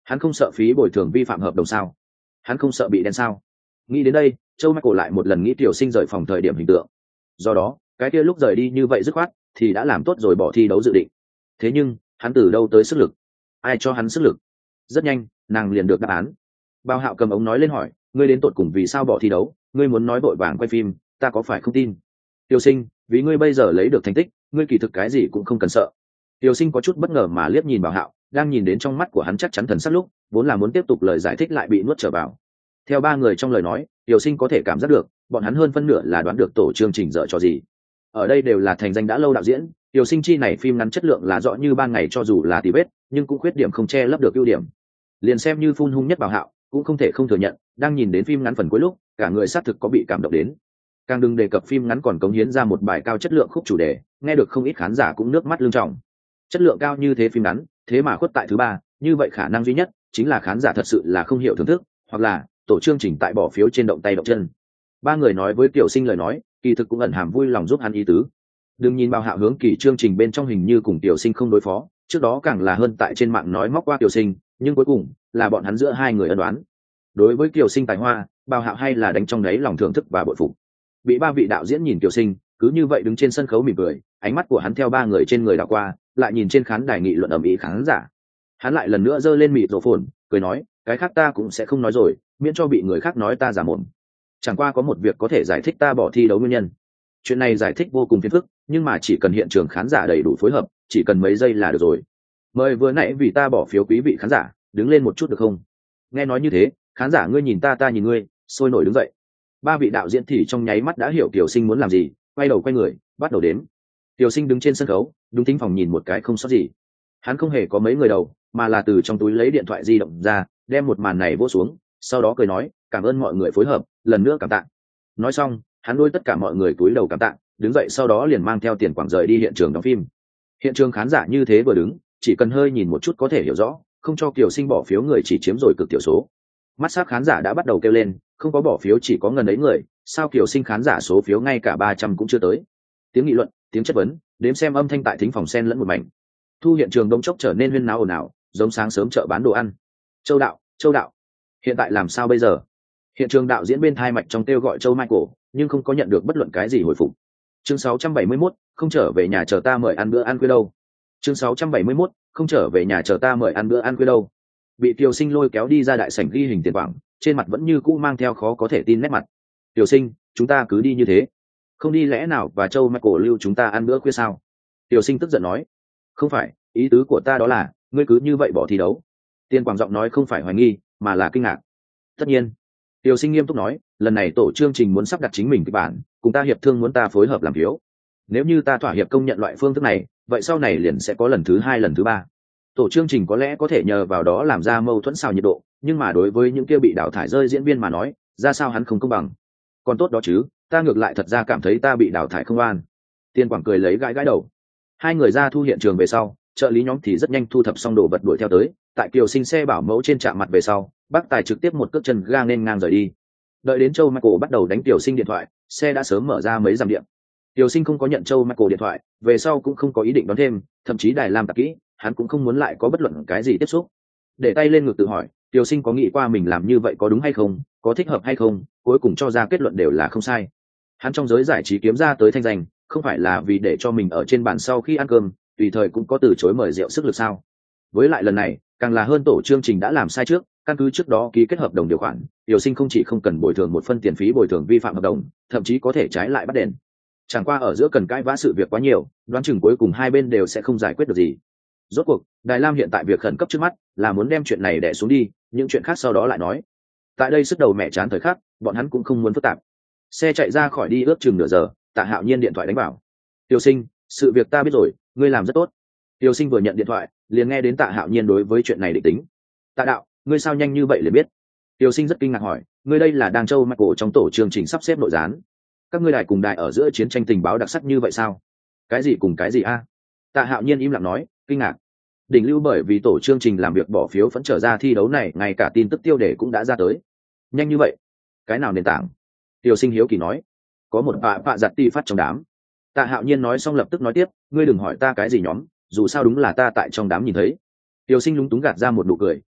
Speaker 1: Hắn không sợ phí bồi thường vi phạm hợp đồng sao? Hắn không sợ bị đen sao? Nghĩ đến đây, Châu Michael lại một lần nghĩ Tiểu Sinh rời phòng thời điểm hình tượng. Do đó, cái kia lúc rời đi như vậy dứt khoát, thì đã làm tốt rồi bỏ thi đấu dự định. Thế nhưng, hắn từ đâu tới sức lực? Ai cho hắn sức lực? Rất nhanh, nàng liền được đáp án. Bao Hạo cầm ống nói lên hỏi, ngươi đến tột cùng vì sao bỏ thi đấu? Ngươi muốn nói vội vàng quay phim, ta có phải không tin? Tiểu Sinh, vì ngươi bây giờ lấy được thành tích, ngươi kỳ thực cái gì cũng không cần sợ. Tiểu Sinh có chút bất ngờ mà liếc nhìn Bảo Hạo, đang nhìn đến trong mắt của hắn chắc chắn thần sắc lúc, vốn là muốn tiếp tục lời giải thích lại bị nuốt trở vào. Theo ba người trong lời nói, Tiểu Sinh có thể cảm giác được, bọn hắn hơn phân nửa là đoán được tổ chương trình dở trò gì. Ở đây đều là thành danh đã lâu đạo diễn, Tiểu Sinh chi này phim ngắn chất lượng là rõ như ban ngày, cho dù là tì vết, nhưng cũng khuyết điểm không che lấp được ưu điểm. Liền xem như phun hung nhất Bảo Hạo, cũng không thể không thừa nhận, đang nhìn đến phim ngắn phần cuối lúc, cả người xác thực có bị cảm động đến. Càng đừng đề cập phim ngắn còn cống hiến ra một bài cao chất lượng khúc chủ đề, nghe được không ít khán giả cũng nước mắt lưng tròng. Chất lượng cao như thế phim ngắn, thế mà khuất tại thứ ba, như vậy khả năng duy nhất chính là khán giả thật sự là không hiểu thưởng thức, hoặc là tổ chương trình tại bỏ phiếu trên động tay động chân. Ba người nói với Tiểu Sinh lời nói, kỳ thực cũng ẩn hàm vui lòng giúp hắn ý tứ. Đừng nhìn Bao Hạo hướng kỳ chương trình bên trong hình như cùng Tiểu Sinh không đối phó, trước đó càng là hơn tại trên mạng nói móc qua Tiểu Sinh, nhưng cuối cùng là bọn hắn giữa hai người ân đoán. Đối với Tiểu Sinh tài hoa, Bao Hạo hay là đánh trong đáy lòng thưởng thức và bội phục. Bị ba vị đạo diễn nhìn Tiểu Sinh cứ như vậy đứng trên sân khấu mỉm cười, ánh mắt của hắn theo ba người trên người đảo qua, lại nhìn trên khán đài nghị luận ầm ĩ khán giả. Hắn lại lần nữa giơ lên mịt rổ phồn, cười nói, cái khác ta cũng sẽ không nói rồi, miễn cho bị người khác nói ta giả mồm. Chẳng qua có một việc có thể giải thích ta bỏ thi đấu nguyên nhân. Chuyện này giải thích vô cùng phiền phức, nhưng mà chỉ cần hiện trường khán giả đầy đủ phối hợp, chỉ cần mấy giây là được rồi. Mời vừa nãy vì ta bỏ phiếu quý vị khán giả, đứng lên một chút được không? Nghe nói như thế, khán giả ngươi nhìn ta ta nhìn ngươi, sôi nổi đứng dậy. Ba vị đạo diễn thì trong nháy mắt đã hiểu Tiểu Sinh muốn làm gì, quay đầu quay người, bắt đầu đếm. Tiểu Sinh đứng trên sân khấu, đúng tính phòng nhìn một cái không sót gì. Hắn không hề có mấy người đầu, mà là từ trong túi lấy điện thoại di động ra, đem một màn này vỗ xuống, sau đó cười nói, cảm ơn mọi người phối hợp, lần nữa cảm tạ. Nói xong, hắn đôi tất cả mọi người cúi đầu cảm tạ, đứng dậy sau đó liền mang theo tiền quảng rời đi hiện trường đóng phim. Hiện trường khán giả như thế vừa đứng, chỉ cần hơi nhìn một chút có thể hiểu rõ, không cho Kiều Sinh bỏ phiếu người chỉ chiếm rồi cực tiểu số. Mắt sắc khán giả đã bắt đầu kêu lên, không có bỏ phiếu chỉ có ngần ấy người, sao Kiều Sinh khán giả số phiếu ngay cả ba trăm cũng chưa tới. Tiếng nghị luận, tiếng chất vấn, đếm xem âm thanh tại thính phòng sen lẫn một mảnh. Thu hiện trường đông chốc trở nên huyên náo ồn ào, giống sáng sớm chợ bán đồ ăn. Châu đạo, Châu đạo, hiện tại làm sao bây giờ? Hiện trường đạo diễn bên thai mạch trong kêu gọi Châu Michael, nhưng không có nhận được bất luận cái gì hồi phục. Chương sáu trăm bảy mươi mốt, không trở về nhà chờ ta mời ăn bữa ăn khuya đâu. Chương sáu trăm bảy mươi mốt, không trở về nhà chờ ta mời ăn bữa ăn khuya đâu. Bị Kiều Sinh lôi kéo đi ra đại sảnh ghi hình tiền quảng, trên mặt vẫn như cũ mang theo khó có thể tin nét mặt. Tiểu Sinh, chúng ta cứ đi như thế, không đi lẽ nào và Châu Michael lưu chúng ta ăn bữa khuya sao? Tiểu Sinh tức giận nói. Không phải, ý tứ của ta đó là, ngươi cứ như vậy bỏ thi đấu. Tiền quảng giọng nói không phải hoài nghi, mà là kinh ngạc. Tất nhiên. Tiểu Sinh nghiêm túc nói, lần này tổ chương trình muốn sắp đặt chính mình kịch bản, cùng ta hiệp thương muốn ta phối hợp làm phiếu. Nếu như ta thỏa hiệp công nhận loại phương thức này, vậy sau này liền sẽ có lần thứ hai lần thứ ba. Tổ chương trình có lẽ có thể nhờ vào đó làm ra mâu thuẫn xào nhiệt độ, nhưng mà đối với những kia bị đào thải rơi diễn viên mà nói, ra sao hắn không công bằng. Còn tốt đó chứ, ta ngược lại thật ra cảm thấy ta bị đào thải không an. Tiên Quảng cười lấy gãi gãi đầu. Hai người ra thu hiện trường về sau, trợ lý nhóm thì rất nhanh thu thập xong đồ vật đuổi theo tới, tại Kiều Sinh xe bảo mẫu trên trạm mặt về sau, bác tài trực tiếp một cước chân ga nên ngang rời đi. Đợi đến Châu Michael bắt đầu đánh Kiều Sinh điện thoại, xe đã sớm mở ra mấy dặm điện. Kiều Sinh không có nhận Châu Michael điện thoại, về sau cũng không có ý định đón thêm, thậm chí Đài Lam tạp kỹ, hắn cũng không muốn lại có bất luận cái gì tiếp xúc. Để tay lên ngực tự hỏi, Kiều Sinh có nghĩ qua mình làm như vậy có đúng hay không, có thích hợp hay không, cuối cùng cho ra kết luận đều là không sai. Hắn trong giới giải trí kiếm ra tới thanh danh, không phải là vì để cho mình ở trên bàn sau khi ăn cơm, tùy thời cũng có từ chối mời rượu sức lực sao? Với lại lần này, càng là hơn tổ chương trình đã làm sai trước, căn cứ trước đó ký kết hợp đồng điều khoản, Kiều Sinh không chỉ không cần bồi thường một phân tiền phí bồi thường vi phạm hợp đồng, thậm chí có thể trái lại bắt đền. Chẳng qua ở giữa cần cãi vã sự việc quá nhiều, đoán chừng cuối cùng hai bên đều sẽ không giải quyết được gì. Rốt cuộc, Đài Lam hiện tại việc khẩn cấp trước mắt là muốn đem chuyện này đè xuống đi, những chuyện khác sau đó lại nói. Tại đây sức đầu mẹ chán thời khắc, bọn hắn cũng không muốn phức tạp. Xe chạy ra khỏi đi ước chừng nửa giờ, Tạ Hạo Nhiên điện thoại đánh vào. Tiêu Sinh, sự việc ta biết rồi, ngươi làm rất tốt. Tiêu Sinh vừa nhận điện thoại, liền nghe đến Tạ Hạo Nhiên đối với chuyện này định tính. Tạ đạo, ngươi sao nhanh như vậy liền biết? Tiêu Sinh rất kinh ngạc hỏi, ngươi đây là đang Châu Michael trong tổ chương trình sắp xếp nội gián. Các ngươi đài cùng đài ở giữa chiến tranh tình báo đặc sắc như vậy sao? Cái gì cùng cái gì a? Tạ Hạo Nhiên im lặng nói, kinh ngạc. Đỉnh lưu bởi vì tổ chương trình làm việc bỏ phiếu vẫn trở ra thi đấu này, ngay cả tin tức tiêu đề cũng đã ra tới. Nhanh như vậy? Cái nào nền tảng? Tiêu Sinh hiếu kỳ nói, có một bạ bạ giặt ti phát trong đám. Tạ Hạo Nhiên nói xong lập tức nói tiếp, ngươi đừng hỏi ta cái gì nhóm, dù sao đúng là ta tại trong đám nhìn thấy. Tiêu Sinh lúng túng gạt ra một nụ cười,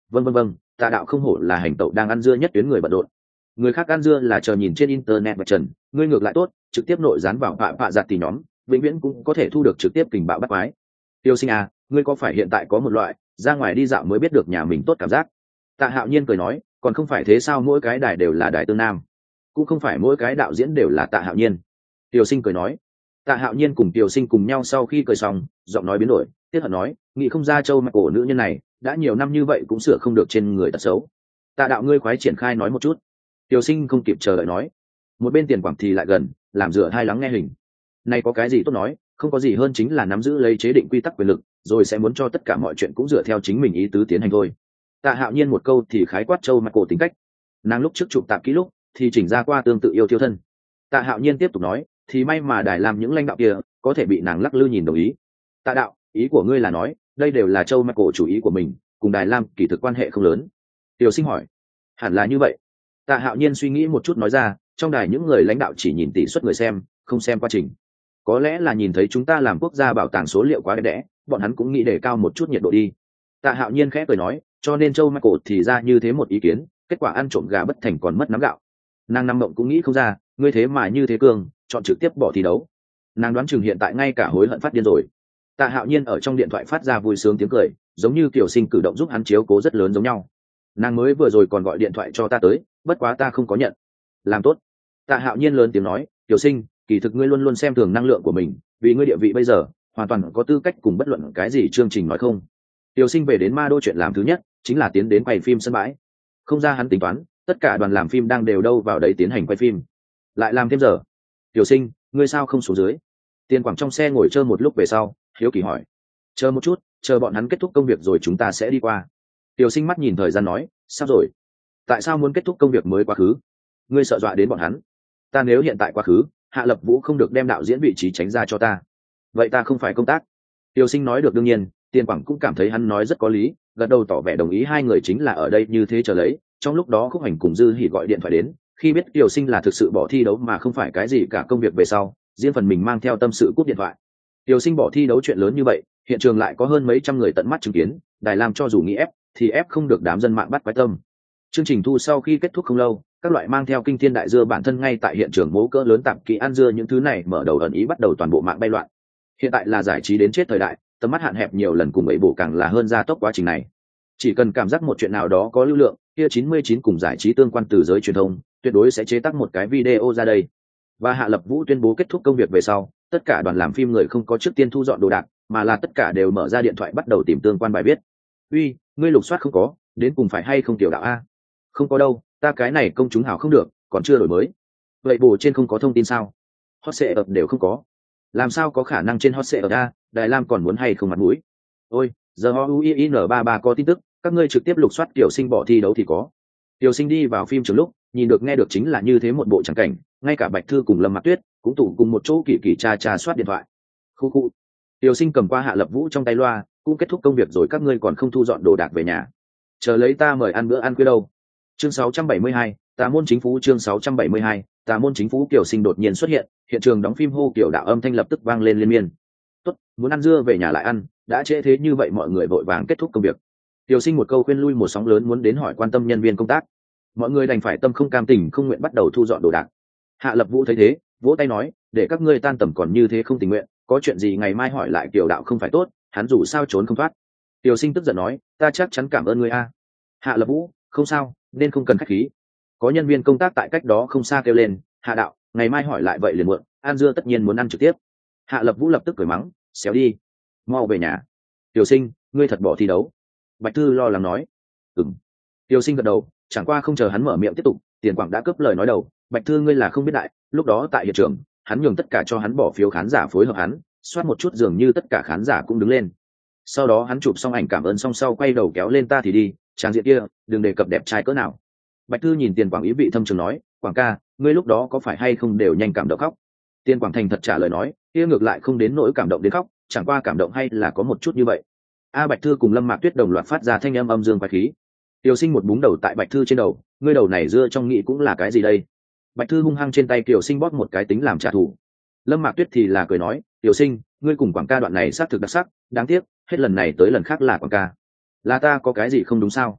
Speaker 1: vân vân vân, tạ đạo không hổ là hành tẩu đang ăn dưa nhất tuyến người bận rộn. Người khác ăn dưa là chờ nhìn trên internet và trần, ngươi ngược lại tốt, trực tiếp nội dán vào bạ bạ giặt tỷ nhóm, vĩnh viễn cũng có thể thu được trực tiếp kình bạo bắt quái. Tiêu Sinh à, ngươi có phải hiện tại có một loại ra ngoài đi dạo mới biết được nhà mình tốt cảm giác? Tạ Hạo Nhiên cười nói, còn không phải thế sao, mỗi cái đài đều là đài Tương Nam, cũng không phải mỗi cái đạo diễn đều là Tạ Hạo Nhiên. Tiêu Sinh cười nói. Tạ Hạo Nhiên cùng Tiêu Sinh cùng nhau sau khi cười xong, giọng nói biến đổi, tiếc hận nói, nghĩ không ra châu mặt cổ nữ nhân này đã nhiều năm như vậy cũng sửa không được trên người tật xấu. Tạ đạo ngươi khoái triển khai nói một chút. Tiêu Sinh không kịp chờ đợi nói. Một bên Tiền Quảng thì lại gần, làm dựa hai lắng nghe hình. Này có cái gì tốt nói, không có gì hơn chính là nắm giữ lấy chế định quy tắc quyền lực, rồi sẽ muốn cho tất cả mọi chuyện cũng dựa theo chính mình ý tứ tiến hành thôi. Tạ Hạo Nhiên một câu thì khái quát châu mặt cổ tính cách. Nàng lúc trước chụp tạp kỹ lúc thì chỉnh ra qua tương tự yêu thiêu thân. Tạ Hạo Nhiên tiếp tục nói, thì may mà đài làm những lãnh đạo kia có thể bị nàng lắc lư nhìn đồng ý. Tạ đạo, ý của ngươi là nói đây đều là châu mặt cổ chủ ý của mình, cùng đài lam kỳ thực quan hệ không lớn? Tiểu Sinh hỏi. Hẳn là như vậy. Tạ Hạo Nhiên suy nghĩ một chút nói ra, trong đài những người lãnh đạo chỉ nhìn tỷ suất người xem, không xem quá trình. Có lẽ là nhìn thấy chúng ta làm quốc gia bảo tàng số liệu quá đẹp đẽ, bọn hắn cũng nghĩ đề cao một chút nhiệt độ đi. Tạ Hạo Nhiên khẽ cười nói, cho nên châu Michael thì ra như thế một ý kiến, kết quả ăn trộm gà bất thành còn mất nắm gạo. Nàng năm mộng cũng nghĩ không ra, ngươi thế mà như thế cường, chọn trực tiếp bỏ thi đấu. Nàng đoán chừng hiện tại ngay cả hối hận phát điên rồi. Tạ Hạo Nhiên ở trong điện thoại phát ra vui sướng tiếng cười, giống như Tiểu Sinh cử động giúp hắn chiếu cố rất lớn giống nhau. Nàng mới vừa rồi còn gọi điện thoại cho ta tới, bất quá ta không có nhận. Làm tốt. Tạ Hạo Nhiên lớn tiếng nói, Tiểu Sinh, kỳ thực ngươi luôn luôn xem thường năng lượng của mình, vì ngươi địa vị bây giờ hoàn toàn có tư cách cùng bất luận cái gì chương trình nói không. Tiểu Sinh về đến Ma Đô chuyện làm thứ nhất chính là tiến đến quay phim sân bãi. Không ra hắn tính toán, tất cả đoàn làm phim đang đều đâu vào đấy tiến hành quay phim. Lại làm thêm giờ. Tiểu Sinh, ngươi sao không xuống dưới? Tiền Quảng trong xe ngồi chơi một lúc về sau, hiếu kỳ hỏi. Chờ một chút, chờ bọn hắn kết thúc công việc rồi chúng ta sẽ đi qua. Tiểu Sinh mắt nhìn thời gian nói, sắp rồi. Tại sao muốn kết thúc công việc mới quá khứ? Ngươi sợ dọa đến bọn hắn. Ta nếu hiện tại quá khứ, Hạ Lập Vũ không được đem đạo diễn vị trí tránh ra cho ta. Vậy ta không phải công tác. Tiểu Sinh nói được đương nhiên, Tiền Quảng cũng cảm thấy hắn nói rất có lý, gật đầu tỏ vẻ đồng ý. Hai người chính là ở đây như thế chờ lấy. Trong lúc đó Khúc Hành cùng Dư Hỉ gọi điện thoại đến, khi biết Tiểu Sinh là thực sự bỏ thi đấu mà không phải cái gì cả công việc về sau, riêng phần mình mang theo tâm sự cúp điện thoại. Tiểu Sinh bỏ thi đấu chuyện lớn như vậy, hiện trường lại có hơn mấy trăm người tận mắt chứng kiến, đài làm cho dù nghĩ ép thì ép không được đám dân mạng bắt quái tâm. Chương trình thu sau khi kết thúc không lâu, các loại mang theo kinh thiên đại dưa bản thân ngay tại hiện trường mố cỡ lớn tạp kỹ ăn dưa những thứ này mở đầu ẩn ý bắt đầu toàn bộ mạng bay loạn. Hiện tại là giải trí đến chết thời đại, tầm mắt hạn hẹp nhiều lần cùng ấy bổ càng là hơn gia tốc quá trình này. Chỉ cần cảm giác một chuyện nào đó có lưu lượng, kia chín mươi chín cùng giải trí tương quan từ giới truyền thông, tuyệt đối sẽ chế tác một cái video ra đây. Và Hạ Lập Vũ tuyên bố kết thúc công việc về sau, tất cả đoàn làm phim người không có trước tiên thu dọn đồ đạc, mà là tất cả đều mở ra điện thoại bắt đầu tìm tương quan bài viết. Uy, ngươi lục soát không có, đến cùng phải hay không tiểu đạo a? Không có đâu, ta cái này công chúng hào không được, còn chưa đổi mới. Vậy bổ trên không có thông tin sao? Hot sẽ ập đều không có. Làm sao có khả năng trên hot sẽ ập a? Đài Lam còn muốn hay không mặt mũi? Ôi, giờ o u i n ba ba có tin tức, các ngươi trực tiếp lục soát Tiểu Sinh bỏ thi đấu thì có. Tiểu Sinh đi vào phim trường lúc, nhìn được nghe được chính là như thế một bộ tràng cảnh, ngay cả Bạch Thư cùng Lâm Mạc Tuyết cũng tụ cùng một chỗ kỳ kỳ tra tra soát điện thoại. Khu khu. Tiểu Sinh cầm qua Hạ Lập Vũ trong tay loa, cũng kết thúc công việc rồi, các ngươi còn không thu dọn đồ đạc về nhà. Chờ lấy ta mời ăn bữa ăn khuya đâu. Chương sáu trăm bảy mươi hai, Tà môn chính phú. Chương sáu trăm bảy mươi hai, Tà môn chính phú. Tiểu Sinh đột nhiên xuất hiện, hiện trường đóng phim hô kiểu đạo âm thanh lập tức vang lên liên miên. Tốt, muốn ăn dưa về nhà lại ăn, đã trễ thế như vậy mọi người vội vàng kết thúc công việc. Tiểu Sinh một câu khuyên lui một sóng lớn muốn đến hỏi quan tâm nhân viên công tác. Mọi người đành phải tâm không cam tình không nguyện bắt đầu thu dọn đồ đạc. Hạ Lập Vũ thấy thế, vỗ tay nói, để các ngươi tan tầm còn như thế không tình nguyện, có chuyện gì ngày mai hỏi lại Tiểu đạo không phải tốt, hắn dù sao trốn không thoát. Tiểu Sinh tức giận nói, ta chắc chắn cảm ơn ngươi a. Hạ Lập Vũ, không sao, nên không cần khách khí. Có nhân viên công tác tại cách đó không xa kêu lên, Hạ đạo, ngày mai hỏi lại vậy liền muộn, ăn dưa tất nhiên muốn ăn trực tiếp. Hạ Lập Vũ lập tức cười mắng, xéo đi, mau về nhà. Tiểu Sinh, ngươi thật bỏ thi đấu? Bạch Thư lo lắng nói. Ừm. Tiểu Sinh gật đầu, chẳng qua không chờ hắn mở miệng tiếp tục, Tiền Quảng đã cướp lời nói đầu, Bạch Thư ngươi là không biết đại, lúc đó tại hiện trường, hắn nhường tất cả cho hắn bỏ phiếu khán giả phối hợp hắn, soát một chút dường như tất cả khán giả cũng đứng lên. Sau đó hắn chụp xong ảnh cảm ơn xong sau quay đầu kéo lên ta thì đi, trang diện kia, đừng đề cập đẹp trai cỡ nào. Bạch Thư nhìn Tiền Quảng ý vị thâm trường nói, Quảng ca, ngươi lúc đó có phải hay không đều nhanh cảm động khóc? Tiền Quảng thành thật trả lời nói, kia ngược lại không đến nỗi cảm động đến khóc, chẳng qua cảm động hay là có một chút như vậy. A Bạch Thư cùng Lâm Mạc Tuyết đồng loạt phát ra thanh âm âm dương quái khí. Tiểu Sinh một búng đầu tại Bạch Thư trên đầu, ngươi đầu này dưa trong nghĩ cũng là cái gì đây? Bạch Thư hung hăng trên tay Tiểu Sinh bóp một cái tính làm trả thù. Lâm Mạc Tuyết thì là cười nói, Tiểu Sinh, ngươi cùng Quảng ca đoạn này xác thực đặc sắc, đáng tiếc, hết lần này tới lần khác là Quảng ca. Là ta có cái gì không đúng sao?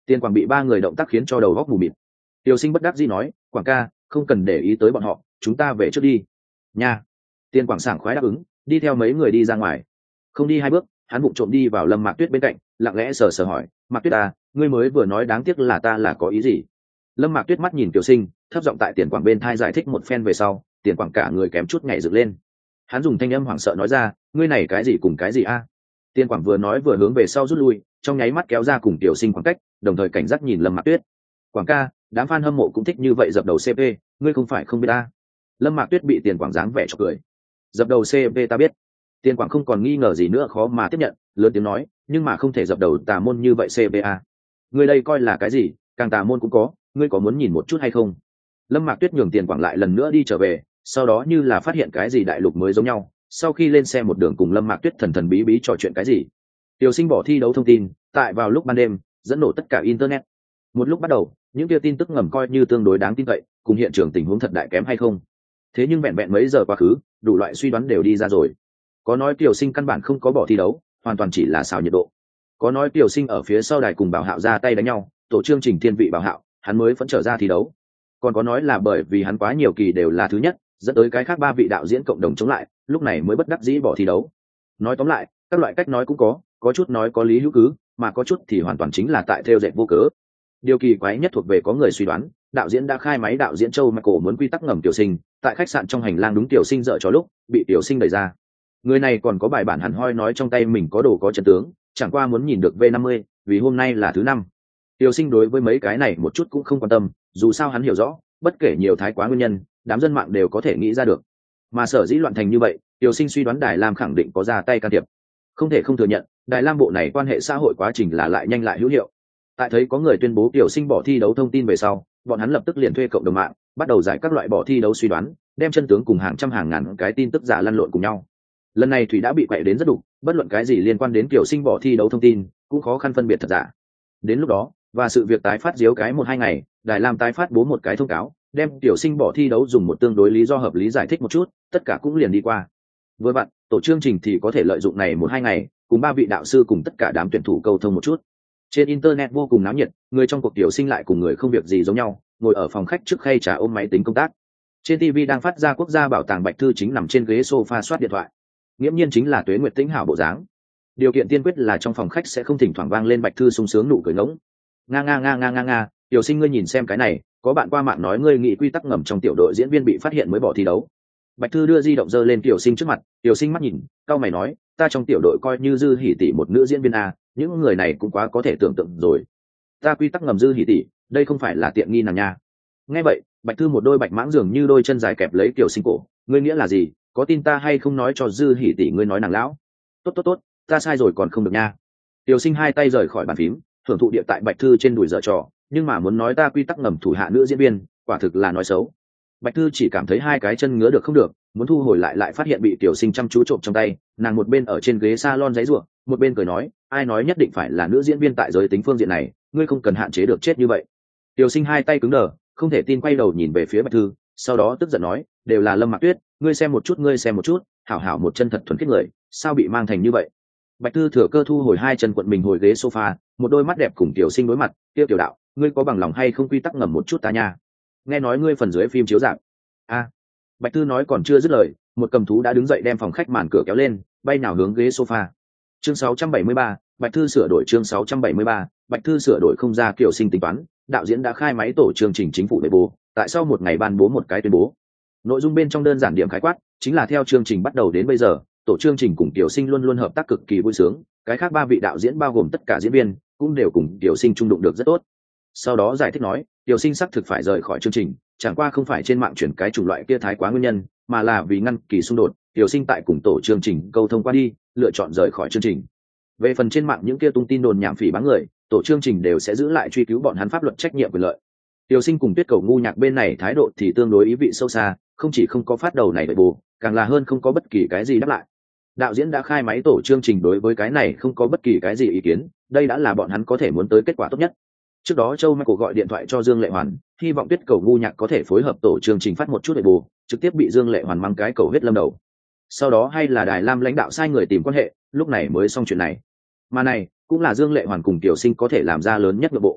Speaker 1: Tiền Quảng bị ba người động tác khiến cho đầu góc mù mịt. Tiểu Sinh bất đắc dĩ nói, Quảng ca, không cần để ý tới bọn họ, chúng ta về trước đi nha. Tiền Quảng sảng khoái đáp ứng, đi theo mấy người đi ra ngoài. Không đi hai bước, hắn vụng trộm đi vào Lâm Mạc Tuyết bên cạnh, lặng lẽ sờ sờ hỏi, Mạc Tuyết à, ngươi mới vừa nói đáng tiếc là ta là có ý gì? Lâm Mạc Tuyết mắt nhìn Tiểu Sinh, thấp giọng tại Tiền Quảng bên thai giải thích một phen về sau, Tiền Quảng cả người kém chút nhảy dựng lên. Hắn dùng thanh âm hoảng sợ nói ra, ngươi này cái gì cùng cái gì a? Tiền Quảng vừa nói vừa hướng về sau rút lui, trong nháy mắt kéo ra cùng Tiểu Sinh khoảng cách, đồng thời cảnh giác nhìn Lâm Mạc Tuyết. Quảng ca, đám fan hâm mộ cũng thích như vậy dập đầu xê pê, ngươi không phải không biết ta? Lâm Mạc Tuyết bị Tiền Quảng dáng vẻ chọc cười. Dập đầu xê pê ta biết. Tiền Quảng không còn nghi ngờ gì nữa khó mà tiếp nhận, lớn tiếng nói, nhưng mà không thể dập đầu tà môn như vậy xê pê a. Ngươi đây coi là cái gì, càng tà môn cũng có, ngươi có muốn nhìn một chút hay không? Lâm Mạc Tuyết nhường Tiền Quảng lại lần nữa đi trở về, sau đó như là phát hiện cái gì đại lục mới giống nhau, sau khi lên xe một đường cùng Lâm Mạc Tuyết thần thần bí bí trò chuyện cái gì. Tiểu Sinh bỏ thi đấu thông tin, tại vào lúc ban đêm, dẫn nổ tất cả internet. Một lúc bắt đầu, những kia tin tức ngầm coi như tương đối đáng tin cậy, cùng hiện trường tình huống thật đại kém hay không. Thế nhưng vẹn vẹn mấy giờ quá khứ, đủ loại suy đoán đều đi ra rồi. Có nói Tiểu Sinh căn bản không có bỏ thi đấu, hoàn toàn chỉ là xào nhiệt độ. Có nói Tiểu Sinh ở phía sau đài cùng Bảo Hạo ra tay đánh nhau, tổ chương trình thiên vị Bảo Hạo, hắn mới vẫn trở ra thi đấu. Còn có nói là bởi vì hắn quá nhiều kỳ đều là thứ nhất, dẫn tới cái khác ba vị đạo diễn cộng đồng chống lại, lúc này mới bất đắc dĩ bỏ thi đấu. Nói tóm lại, các loại cách nói cũng có, có chút nói có lý hữu cứ, mà có chút thì hoàn toàn chính là tại theo dệt vô cớ. Điều kỳ quái nhất thuộc về có người suy đoán, đạo diễn đã khai máy đạo diễn Châu Michael muốn quy tắc ngầm Tiểu Sinh, tại khách sạn trong hành lang đúng Tiểu Sinh dở cho lúc, bị Tiểu Sinh đẩy ra. Người này còn có bài bản hẳn hoi nói trong tay mình có đồ có chân tướng, chẳng qua muốn nhìn được V năm mươi, vì hôm nay là thứ năm. Tiểu Sinh đối với mấy cái này một chút cũng không quan tâm, dù sao hắn hiểu rõ, bất kể nhiều thái quá nguyên nhân, đám dân mạng đều có thể nghĩ ra được. Mà sở dĩ loạn thành như vậy, Tiểu Sinh suy đoán Đài Lam khẳng định có ra tay can thiệp. Không thể không thừa nhận, Đài Lam bộ này quan hệ xã hội quá trình là lại nhanh lại hữu hiệu. Tại thấy có người tuyên bố Tiểu Sinh bỏ thi đấu thông tin về sau, bọn hắn lập tức liền thuê cộng đồng mạng, bắt đầu giải các loại bỏ thi đấu suy đoán, đem chân tướng cùng hàng trăm hàng ngàn cái tin tức giả lăn lộn cùng nhau. Lần này Thủy đã bị quậy đến rất đủ, bất luận cái gì liên quan đến Tiểu Sinh bỏ thi đấu thông tin, cũng khó khăn phân biệt thật giả. Đến lúc đó, và sự việc tái phát diếu cái một hai ngày, Đài Lam tái phát bố một cái thông cáo, đem Tiểu Sinh bỏ thi đấu dùng một tương đối lý do hợp lý giải thích một chút, tất cả cũng liền đi qua. Vừa vặn, tổ chương trình thì có thể lợi dụng này một hai ngày, cùng ba vị đạo sư cùng tất cả đám tuyển thủ câu thông một chút. Trên internet vô cùng náo nhiệt, người trong cuộc Tiểu Sinh lại cùng người không việc gì giống nhau, ngồi ở phòng khách trước khay trà ôm máy tính công tác. Trên ti vi đang phát ra quốc gia bảo tàng Bạch Thư chính nằm trên ghế sofa soát điện thoại. Nghiễm nhiên chính là Tuế Nguyệt Tĩnh hảo bộ dáng. Điều kiện tiên quyết là trong phòng khách sẽ không thỉnh thoảng vang lên Bạch Thư sung sướng nụ cười ngỗng. Nga nga nga nga nga nga, Tiểu Sinh ngươi nhìn xem cái này, có bạn qua mạng nói ngươi nghĩ quy tắc ngầm trong tiểu đội diễn viên bị phát hiện mới bỏ thi đấu. Bạch Thư đưa di động giơ lên Tiểu Sinh trước mặt, Tiểu Sinh mắt nhìn, cau mày nói, ta trong tiểu đội coi như Dư Hỉ tỷ một nữ diễn viên a, những người này cũng quá có thể tưởng tượng rồi. Ta quy tắc ngầm Dư Hỉ tỷ, đây không phải là tiện nghi nàng nha. Nghe vậy, Bạch Thư một đôi bạch mãng dường như đôi chân dài kẹp lấy Tiểu Sinh cổ, ngươi nghĩa là gì, có tin ta hay không nói cho Dư Hỉ tỷ ngươi nói nàng lão? Tốt tốt tốt, ta sai rồi còn không được nha. Tiểu Sinh hai tay rời khỏi bàn phím, thưởng thụ địa tại Bạch Thư trên đùi dở trò, nhưng mà muốn nói ta quy tắc ngầm thủ hạ nữ diễn viên, quả thực là nói xấu. Bạch Thư chỉ cảm thấy hai cái chân ngứa được không được, muốn thu hồi lại lại phát hiện bị Tiểu Sinh chăm chú trộm trong tay, nàng một bên ở trên ghế salon giãy giụa, một bên cười nói, ai nói nhất định phải là nữ diễn viên tại giới tính phương diện này, ngươi không cần hạn chế được chết như vậy. Tiểu Sinh hai tay cứng đờ, không thể tin quay đầu nhìn về phía Bạch Thư, sau đó tức giận nói, đều là Lâm Mạc Tuyết, ngươi xem một chút ngươi xem một chút, hảo hảo một chân thật thuần khiết người, sao bị mang thành như vậy? Bạch Thư thừa cơ thu hồi hai chân quận mình hồi ghế sofa, một đôi mắt đẹp cùng Tiểu Sinh đối mặt, tiêu Tiểu đạo, ngươi có bằng lòng hay không quy tắc ngầm một chút ta nha? Nghe nói ngươi phần dưới phim chiếu rạp. A. À, Bạch Thư nói còn chưa dứt lời, một cầm thú đã đứng dậy đem phòng khách màn cửa kéo lên, bay nào hướng ghế sofa. Chương sáu trăm bảy mươi ba, Bạch Thư sửa đổi chương sáu trăm bảy mươi ba, Bạch Thư sửa đổi không ra Tiểu Sinh tính toán, đạo diễn đã khai máy tổ chương trình chính phủ về bố, tại sau một ngày ban bố một cái tuyên bố. Nội dung bên trong đơn giản điểm khái quát, chính là theo chương trình bắt đầu đến bây giờ, tổ chương trình cùng Tiểu Sinh luôn luôn hợp tác cực kỳ vui sướng, cái khác ba vị đạo diễn bao gồm tất cả diễn viên cũng đều cùng Tiểu Sinh chung đụng được rất tốt. Sau đó giải thích nói, Tiểu Sinh xác thực phải rời khỏi chương trình, chẳng qua không phải trên mạng chuyển cái chủng loại kia thái quá nguyên nhân, mà là vì ngăn kỳ xung đột, Tiểu Sinh tại cùng tổ chương trình câu thông qua đi, lựa chọn rời khỏi chương trình. Về phần trên mạng những kia tung tin đồn nhảm phỉ báng người, tổ chương trình đều sẽ giữ lại truy cứu bọn hắn pháp luật trách nhiệm quyền lợi. Tiểu Sinh cùng Tuyết Cầu ngu nhạc bên này thái độ thì tương đối ý vị sâu xa, không chỉ không có phát đầu này bậy bù, càng là hơn không có bất kỳ cái gì đáp lại. Đạo diễn đã khai máy tổ chương trình đối với cái này không có bất kỳ cái gì ý kiến, đây đã là bọn hắn có thể muốn tới kết quả tốt nhất. Trước đó Châu Michael gọi điện thoại cho Dương Lệ Hoàn, hy vọng Tuyết Cầu ngu nhạc có thể phối hợp tổ chương trình phát một chút bậy bù, trực tiếp bị Dương Lệ Hoàn mang cái cầu huyết lâm đầu. Sau đó hay là Đài Lam lãnh đạo sai người tìm quan hệ, lúc này mới xong chuyện này. Mà này cũng là Dương Lệ Hoàn cùng Tiểu Sinh có thể làm ra lớn nhất nội bộ.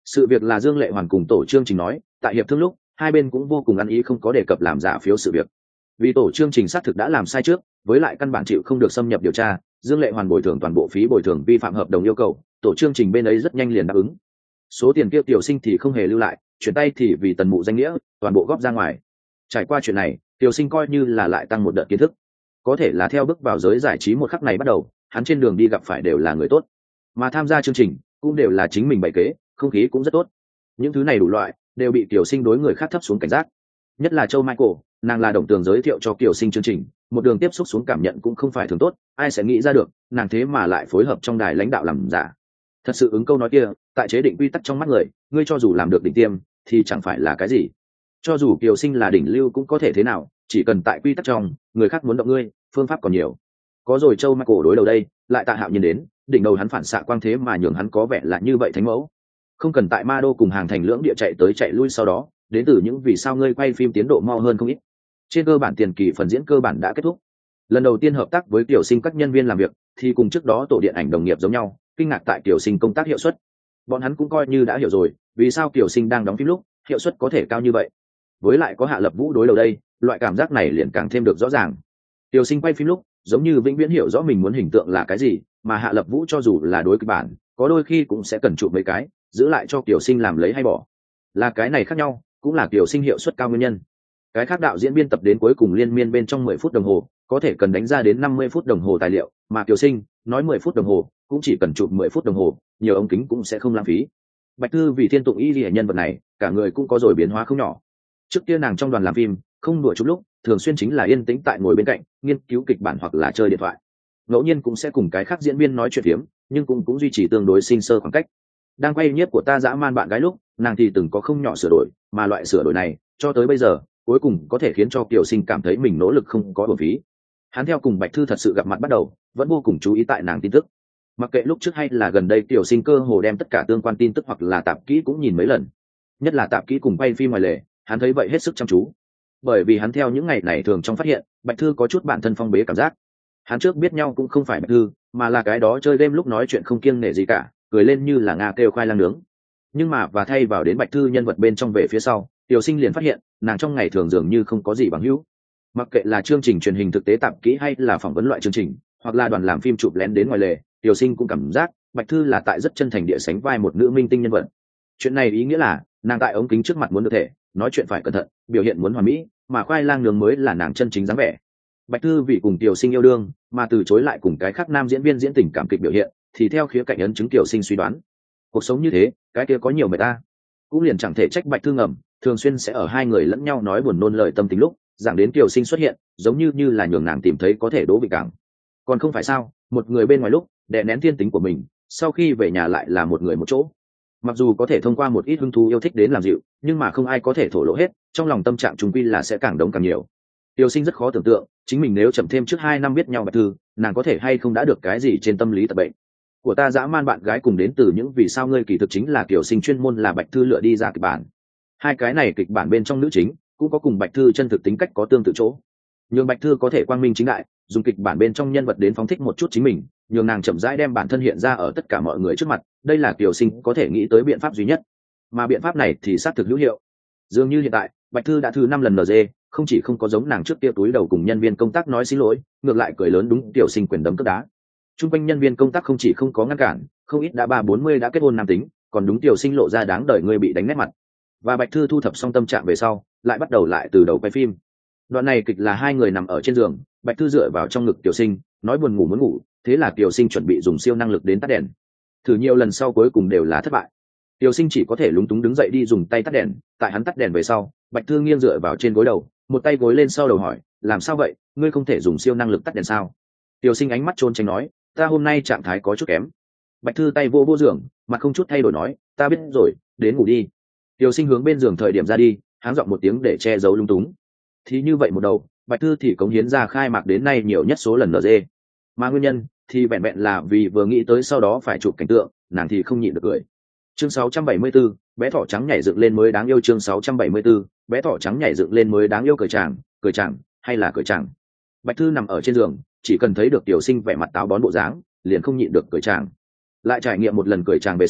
Speaker 1: Sự việc là Dương Lệ Hoàn cùng tổ chương trình nói, tại hiệp thương lúc hai bên cũng vô cùng ăn ý không có đề cập làm giả phiếu sự việc. Vì tổ chương trình xác thực đã làm sai trước, với lại căn bản chịu không được xâm nhập điều tra, Dương Lệ Hoàn bồi thường toàn bộ phí bồi thường vi phạm hợp đồng yêu cầu, tổ chương trình bên ấy rất nhanh liền đáp ứng. Số tiền kia Tiểu Sinh thì không hề lưu lại, chuyển tay thì vì Tần Mụ danh nghĩa, toàn bộ góp ra ngoài. Trải qua chuyện này, Tiểu Sinh coi như là lại tăng một đợt kiến thức. Có thể là theo bước vào giới giải trí một khắc này bắt đầu, hắn trên đường đi gặp phải đều là người tốt, mà tham gia chương trình cũng đều là chính mình bày kế, không khí cũng rất tốt. Những thứ này đủ loại đều bị Tiểu Sinh đối người khác thấp xuống cảnh giác. Nhất là Châu Michael, nàng là đồng tường giới thiệu cho Tiểu Sinh chương trình, một đường tiếp xúc xuống cảm nhận cũng không phải thường tốt, ai sẽ nghĩ ra được, nàng thế mà lại phối hợp trong đài lãnh đạo làm giả. Thật sự ứng câu nói kia, tại chế định quy tắc trong mắt người, ngươi cho dù làm được đỉnh tiêm thì chẳng phải là cái gì. Cho dù Kiều Sinh là đỉnh lưu cũng có thể thế nào, chỉ cần tại quy tắc trong, người khác muốn động ngươi, phương pháp còn nhiều. Có rồi Châu Michael đối đầu đây, lại Tạ Hạo Nhiên đến, đỉnh đầu hắn phản xạ quang thế mà nhường hắn có vẻ là như vậy thánh mẫu. Không cần tại Ma Đô cùng hàng thành lưỡng địa chạy tới chạy lui sau đó, đến từ những vì sao ngươi quay phim tiến độ mau hơn không ít. Trên cơ bản tiền kỳ phần diễn cơ bản đã kết thúc. Lần đầu tiên hợp tác với Kiều Sinh các nhân viên làm việc, thì cùng trước đó tổ điện ảnh đồng nghiệp giống nhau, kinh ngạc tại Kiều Sinh công tác hiệu suất. Bọn hắn cũng coi như đã hiểu rồi, vì sao Kiều Sinh đang đóng phim lúc, hiệu suất có thể cao như vậy. Với lại có Hạ Lập Vũ đối đầu đây, loại cảm giác này liền càng thêm được rõ ràng. Kiều Sinh quay phim lúc, giống như vĩnh viễn hiểu rõ mình muốn hình tượng là cái gì, mà Hạ Lập Vũ cho dù là đối kịch bản, có đôi khi cũng sẽ cần chụp mấy cái, giữ lại cho Kiều Sinh làm lấy hay bỏ. Là cái này khác nhau, cũng là Kiều Sinh hiệu suất cao nguyên nhân. Cái khác đạo diễn biên tập đến cuối cùng liên miên bên trong mười phút đồng hồ, có thể cần đánh ra đến năm mươi phút đồng hồ tài liệu, mà Kiều Sinh nói mười phút đồng hồ, cũng chỉ cần chụp mười phút đồng hồ, nhiều ống kính cũng sẽ không lãng phí. Bạch Thư vì thiên tụng y liễu nhân vật này, cả người cũng có rồi biến hóa không nhỏ. Trước kia nàng trong đoàn làm phim, không đùa chút lúc, thường xuyên chính là yên tĩnh tại ngồi bên cạnh, nghiên cứu kịch bản hoặc là chơi điện thoại. Ngẫu nhiên cũng sẽ cùng cái khác diễn viên nói chuyện phiếm, nhưng cũng cũng duy trì tương đối sinh sơ khoảng cách. Đang quay nhiếp của ta dã man bạn gái lúc, nàng thì từng có không nhỏ sửa đổi, mà loại sửa đổi này, cho tới bây giờ, cuối cùng có thể khiến cho Kiều Sinh cảm thấy mình nỗ lực không có uổng phí. Hắn theo cùng Bạch Thư thật sự gặp mặt bắt đầu, vẫn vô cùng chú ý tại nàng tin tức. Mặc kệ lúc trước hay là gần đây, Kiều Sinh cơ hồ đem tất cả tương quan tin tức hoặc là tạp kỹ cũng nhìn mấy lần. Nhất là tạp kỹ cùng quay phim ngoài lề, hắn thấy vậy hết sức chăm chú. Bởi vì hắn theo những ngày này thường trong phát hiện, Bạch Thư có chút bản thân phong bế cảm giác. Hắn trước biết nhau cũng không phải Bạch Thư, mà là cái đó chơi game lúc nói chuyện không kiêng nể gì cả, cười lên như là Nga kêu khoai lang nướng. Nhưng mà và thay vào đến Bạch Thư nhân vật bên trong về phía sau, Kiều Sinh liền phát hiện, nàng trong ngày thường dường như không có gì bằng hữu. Mặc kệ là chương trình truyền hình thực tế tạp kỹ hay là phỏng vấn loại chương trình, hoặc là đoàn làm phim chụp lén đến ngoài lề, Kiều Sinh cũng cảm giác Bạch Thư là tại rất chân thành địa sánh vai một nữ minh tinh nhân vật. Chuyện này ý nghĩa là, nàng tại ống kính trước mặt muốn được thể, nói chuyện phải cẩn thận, biểu hiện muốn hoàn mỹ, mà khoai lang nướng mới là nàng chân chính dáng vẻ. Bạch Thư vì cùng Kiều Sinh yêu đương, mà từ chối lại cùng cái khác nam diễn viên diễn tình cảm kịch biểu hiện, thì theo khía cạnh ấn chứng Kiều Sinh suy đoán. Cuộc sống như thế, cái kia có nhiều người ta. Cũng liền chẳng thể trách Bạch Thư ngầm, thường xuyên sẽ ở hai người lẫn nhau nói buồn nôn lời tâm tình lúc, giảng đến Kiều Sinh xuất hiện, giống như như là nhường nàng tìm thấy có thể đố vị cảng. Còn không phải sao, một người bên ngoài lúc, đè nén thiên tính của mình, sau khi về nhà lại là một người một chỗ. Mặc dù có thể thông qua một ít hứng thú yêu thích đến làm dịu, nhưng mà không ai có thể thổ lộ hết, trong lòng tâm trạng trùng quy là sẽ càng đống càng nhiều. Kiều Sinh rất khó tưởng tượng, chính mình nếu chậm thêm trước hai năm biết nhau Bạch Thư, nàng có thể hay không đã được cái gì trên tâm lý tật bệnh. Của ta dã man bạn gái cùng đến từ những vì sao ngươi kỳ thực chính là Kiều Sinh chuyên môn là Bạch Thư lựa đi ra kịch bản. Hai cái này kịch bản bên trong nữ chính cũng có cùng Bạch Thư chân thực tính cách có tương tự chỗ. Nhưng Bạch Thư có thể quang minh chính đại, dùng kịch bản bên trong nhân vật đến phóng thích một chút chính mình, nhường nàng chậm rãi đem bản thân hiện ra ở tất cả mọi người trước mặt, đây là Kiều Sinh có thể nghĩ tới biện pháp duy nhất. Mà biện pháp này thì xác thực hữu hiệu. Dường như hiện tại, Bạch Thư đã thứ năm lần en giê, không chỉ không có giống nàng trước kia túi đầu cùng nhân viên công tác nói xin lỗi, ngược lại cười lớn đúng Kiều Sinh quyền đấm cước đá. Trung quanh nhân viên công tác không chỉ không có ngăn cản, không ít đã ba bốn mươi đã kết hôn nam tính, còn đúng Kiều Sinh lộ ra đáng đời người bị đánh nét mặt. Và Bạch Thư thu thập xong tâm trạng về sau, lại bắt đầu lại từ đầu quay phim. Đoạn này kịch là hai người nằm ở trên giường, Bạch Thư dựa vào trong ngực Kiều Sinh, nói buồn ngủ muốn ngủ, thế là Kiều Sinh chuẩn bị dùng siêu năng lực đến tắt đèn. Thử nhiều lần sau cuối cùng đều là thất bại. Kiều Sinh chỉ có thể lúng túng đứng dậy đi dùng tay tắt đèn, tại hắn tắt đèn về sau, Bạch Thư nghiêng dựa vào trên gối đầu, một tay gối lên sau đầu hỏi, làm sao vậy, ngươi không thể dùng siêu năng lực tắt đèn sao? Kiều Sinh ánh mắt trốn tránh nói, ta hôm nay trạng thái có chút kém. Bạch Thư tay vô vô giường, mặt không chút thay đổi nói, ta biết rồi, đến ngủ đi. Kiều Sinh hướng bên giường thời điểm ra đi, háng giọng một tiếng để che giấu lung túng. Thì như vậy một đầu, Bạch Thư thì cống hiến ra khai mạc đến nay nhiều nhất số lần en giê. Mà nguyên nhân thì vẹn vẹn là vì vừa nghĩ tới sau đó phải chụp cảnh tượng, nàng thì không nhịn được cười. Chương sáu trăm bảy mươi tư, bé thỏ trắng nhảy dựng lên mới đáng yêu. Chương sáu trăm bảy mươi tư, bé thỏ trắng nhảy dựng lên mới đáng yêu. Cười chàng, cười chàng, hay là cười chàng. Bạch Thư nằm ở trên giường, chỉ cần thấy được Kiều Sinh vẻ mặt táo bón bộ dáng, liền không nhịn được cười chàng. Lại trải nghiệm một lần cười chàng về sau,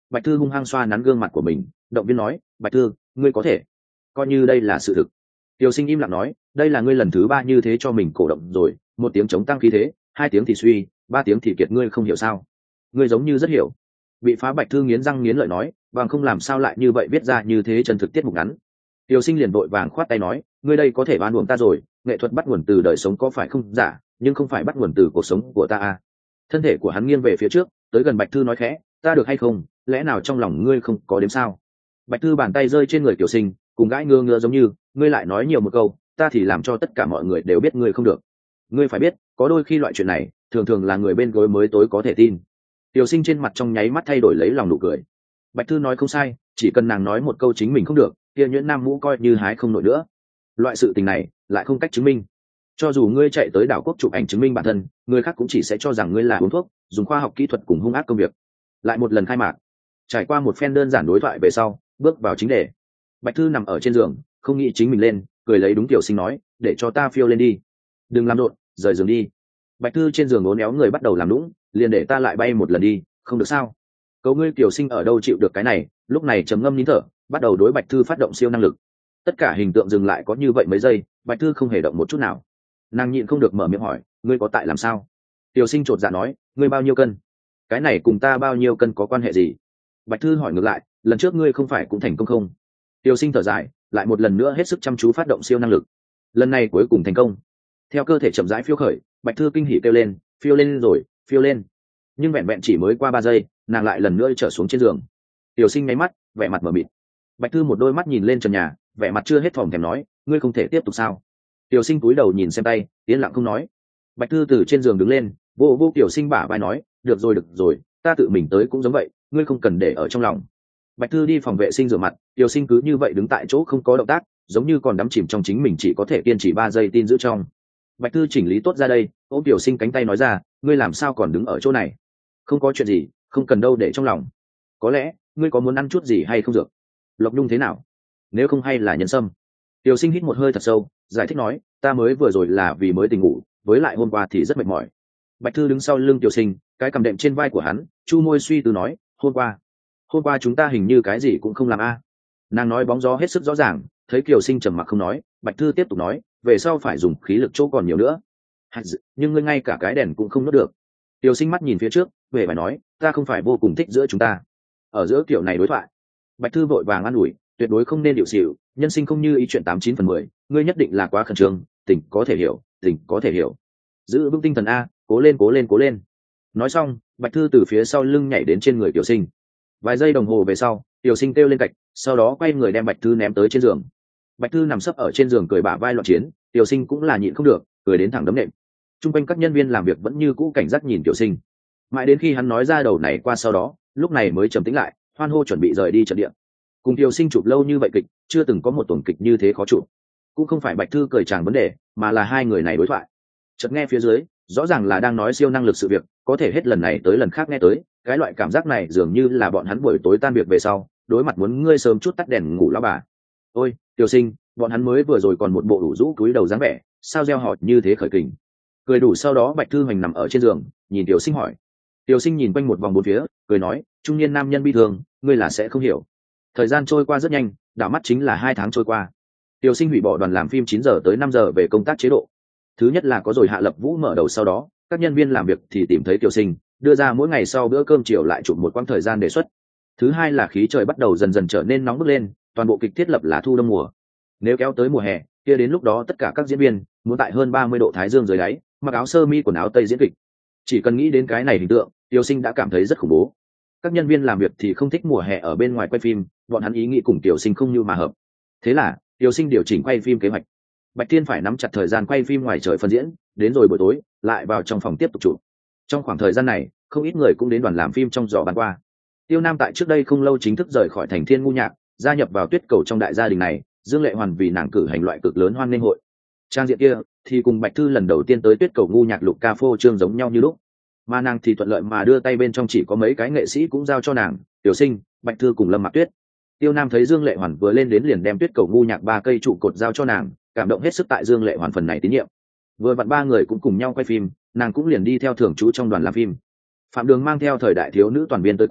Speaker 1: Bạch Thư hung hăng xoa nắn gương mặt của mình, động viên nói, Bạch Thư, ngươi có thể, coi như đây là sự thực. Tiểu Sinh im lặng nói, đây là ngươi lần thứ ba như thế cho mình cổ động rồi, một tiếng chống tăng khí thế, hai tiếng thì suy, ba tiếng thì kiệt, ngươi không hiểu sao? Ngươi giống như rất hiểu. Bị phá Bạch Thư nghiến răng nghiến lợi nói, bằng không làm sao lại như vậy viết ra như thế chân thực tiết mục ngắn. Tiểu Sinh liền vội vàng khoát tay nói, ngươi đây có thể ban uổng ta rồi, nghệ thuật bắt nguồn từ đời sống có phải không giả, nhưng không phải bắt nguồn từ cuộc sống của ta à. Thân thể của hắn nghiêng về phía trước, tới gần Bạch Thư nói khẽ, ta được hay không, lẽ nào trong lòng ngươi không có đếm sao? Bạch Thư bàn tay rơi trên người Tiểu Sinh, cùng gãi ngơ ngơ giống như, ngươi lại nói nhiều một câu, ta thì làm cho tất cả mọi người đều biết ngươi không được. Ngươi phải biết, có đôi khi loại chuyện này, thường thường là người bên gối mới tối có thể tin. Tiểu Sinh trên mặt trong nháy mắt thay đổi lấy lòng nụ cười. Bạch Thư nói không sai, chỉ cần nàng nói một câu chính mình không được, kia nhuyễn nam mũ coi như hái không nổi nữa. Loại sự tình này lại không cách chứng minh. Cho dù ngươi chạy tới đảo quốc chụp ảnh chứng minh bản thân, người khác cũng chỉ sẽ cho rằng ngươi là uống thuốc, dùng khoa học kỹ thuật cùng hung ác công việc. Lại một lần khai mạc, trải qua một phen đơn giản đối thoại về sau, bước vào chính đề. Bạch Thư nằm ở trên giường, không nghĩ chính mình lên, cười lấy đúng Tiểu Sinh nói, để cho ta phiêu lên đi, đừng làm rộn, rời giường đi. Bạch Thư trên giường uốn éo người bắt đầu làm lũng, liền để ta lại bay một lần đi, không được sao? Cầu ngươi Tiểu Sinh ở đâu chịu được cái này, lúc này trầm ngâm nín thở, bắt đầu đối Bạch Thư phát động siêu năng lực. Tất cả hình tượng dừng lại có như vậy mấy giây, Bạch Thư không hề động một chút nào. Nàng nhịn không được mở miệng hỏi, ngươi có tại làm sao? Tiểu Sinh chột dạ nói, ngươi bao nhiêu cân? Cái này cùng ta bao nhiêu cân có quan hệ gì? Bạch Thư hỏi ngược lại, lần trước ngươi không phải cũng thành công không? Tiểu Sinh thở dài, lại một lần nữa hết sức chăm chú phát động siêu năng lực. Lần này cuối cùng thành công. Theo cơ thể chậm rãi phiêu khởi, Bạch Thư kinh hỉ kêu lên, phiêu lên rồi, phiêu lên. Nhưng vẹn vẹn chỉ mới qua ba giây, nàng lại lần nữa trở xuống trên giường. Tiểu Sinh nháy mắt, vẻ mặt mở mịt. Bạch Thư một đôi mắt nhìn lên trần nhà, vẻ mặt chưa hết thòm thèm nói, ngươi không thể tiếp tục sao? Tiểu Sinh cúi đầu nhìn xem tay, yên lặng không nói. Bạch Thư từ trên giường đứng lên, vô vô Tiểu Sinh bả vai nói, được rồi được rồi, ta tự mình tới cũng giống vậy, ngươi không cần để ở trong lòng. Bạch Thư đi phòng vệ sinh rửa mặt, Tiểu Sinh cứ như vậy đứng tại chỗ không có động tác, giống như còn đắm chìm trong chính mình chỉ có thể kiên trì ba giây tin giữ trong. Bạch Thư chỉnh lý tốt ra đây, ôm Tiểu Sinh cánh tay nói ra, ngươi làm sao còn đứng ở chỗ này? Không có chuyện gì, không cần đâu để trong lòng. Có lẽ ngươi có muốn ăn chút gì hay không dược? Lộc Nhung thế nào? Nếu không hay là nhân sâm? Tiểu Sinh hít một hơi thật sâu, giải thích nói, ta mới vừa rồi là vì mới tỉnh ngủ, với lại hôm qua thì rất mệt mỏi. Bạch Thư đứng sau lưng Tiểu Sinh, cái cầm đệm trên vai của hắn, chu môi suy tư nói, hôm qua hôm qua chúng ta hình như cái gì cũng không làm a. À. Nàng nói bóng gió hết sức rõ ràng, thấy Kiều Sinh trầm mặc không nói, Bạch Thư tiếp tục nói, về sau phải dùng khí lực chỗ còn nhiều nữa. Nhưng ngươi ngay cả cái đèn cũng không nuốt được. Kiều Sinh mắt nhìn phía trước, về phải nói, ta không phải vô cùng thích giữa chúng ta. Ở giữa kiểu này đối thoại, Bạch Thư vội vàng an ủi, tuyệt đối không nên điệu xỉu, nhân sinh không như ý chuyện tám chín phần mười, ngươi nhất định là quá khẩn trương, tình có thể hiểu, tình có thể hiểu. Giữ vững tinh thần a, cố lên cố lên cố lên. Nói xong, Bạch Thư từ phía sau lưng nhảy đến trên người Kiều Sinh. Vài giây đồng hồ về sau, Tiểu Sinh kêu lên cạnh, sau đó quay người đem Bạch Thư ném tới trên giường. Bạch Thư nằm sấp ở trên giường cười bả vai loạn chiến, Tiểu Sinh cũng là nhịn không được, cười đến thẳng đấm nệm. Trung quanh các nhân viên làm việc vẫn như cũ cảnh giác nhìn Tiểu Sinh. Mãi đến khi hắn nói ra đầu này qua sau đó, lúc này mới trầm tĩnh lại, hoan hô chuẩn bị rời đi trận địa. Cùng Tiểu Sinh chụp lâu như vậy kịch, chưa từng có một tuần kịch như thế khó chụp. Cũng không phải Bạch Thư cười chàng vấn đề, mà là hai người này đối thoại. Chợt nghe phía dưới, rõ ràng là đang nói siêu năng lực sự việc, có thể hết lần này tới lần khác nghe tới, cái loại cảm giác này dường như là bọn hắn buổi tối tan việc về sau, đối mặt muốn ngươi sớm chút tắt đèn ngủ lão bà. Ôi, Tiểu Sinh, bọn hắn mới vừa rồi còn một bộ đủ rũ cúi đầu dáng vẻ, sao gieo họ như thế khởi kình. Cười đủ sau đó Bạch Thư Hoành nằm ở trên giường, nhìn Tiểu Sinh hỏi. Tiểu Sinh nhìn quanh một vòng bốn phía, cười nói, trung niên nam nhân bi thương, ngươi là sẽ không hiểu. Thời gian trôi qua rất nhanh, đảo mắt chính là hai tháng trôi qua. Tiểu Sinh hủy bỏ đoàn làm phim chín giờ tới năm giờ về công tác chế độ. Thứ nhất là có rồi Hạ Lập Vũ mở đầu, sau đó các nhân viên làm việc thì tìm thấy Tiểu Sinh, đưa ra mỗi ngày sau bữa cơm chiều lại chụp một quãng thời gian đề xuất. Thứ hai là khí trời bắt đầu dần dần trở nên nóng bức lên, toàn bộ kịch thiết lập là thu đông mùa. Nếu kéo tới mùa hè, kia đến lúc đó tất cả các diễn viên muốn tại hơn ba mươi độ thái dương dưới đáy, mặc áo sơ mi quần áo tây diễn kịch. Chỉ cần nghĩ đến cái này hình tượng, Tiểu Sinh đã cảm thấy rất khủng bố. Các nhân viên làm việc thì không thích mùa hè ở bên ngoài quay phim, bọn hắn ý nghĩ cùng Tiểu Sinh không như mà hợp. Thế là Tiểu Sinh điều chỉnh quay phim kế hoạch. Bạch Thiên phải nắm chặt thời gian quay phim ngoài trời phân diễn, đến rồi buổi tối lại vào trong phòng tiếp tục chụp. Trong khoảng thời gian này, không ít người cũng đến đoàn làm phim trong giỏ bàn qua. Tiêu Nam tại trước đây không lâu chính thức rời khỏi thành Thiên Ngu Nhạc, gia nhập vào Tuyết Cầu trong đại gia đình này. Dương Lệ Hoàn vì nàng cử hành loại cực lớn hoan nghênh hội. Trang diện kia thì cùng Bạch Thư lần đầu tiên tới Tuyết Cầu Ngu Nhạc lục ca phô trương giống nhau như lúc, mà nàng thì thuận lợi mà đưa tay bên trong chỉ có mấy cái nghệ sĩ cũng giao cho nàng, Tiểu Sinh, Bạch Thư cùng Lâm Mạc Tuyết. Tiêu Nam thấy Dương Lệ Hoàn vừa lên đến liền đem Tuyết Cầu Ngu Nhạc ba cây trụ cột giao cho nàng, cảm động hết sức tại Dương Lệ Hoàn phần này tín nhiệm. Vừa vặn ba người cũng cùng nhau quay phim, nàng cũng liền đi theo thường trú trong đoàn làm phim. Phạm Đường mang theo thời đại thiếu nữ toàn viên tới qua,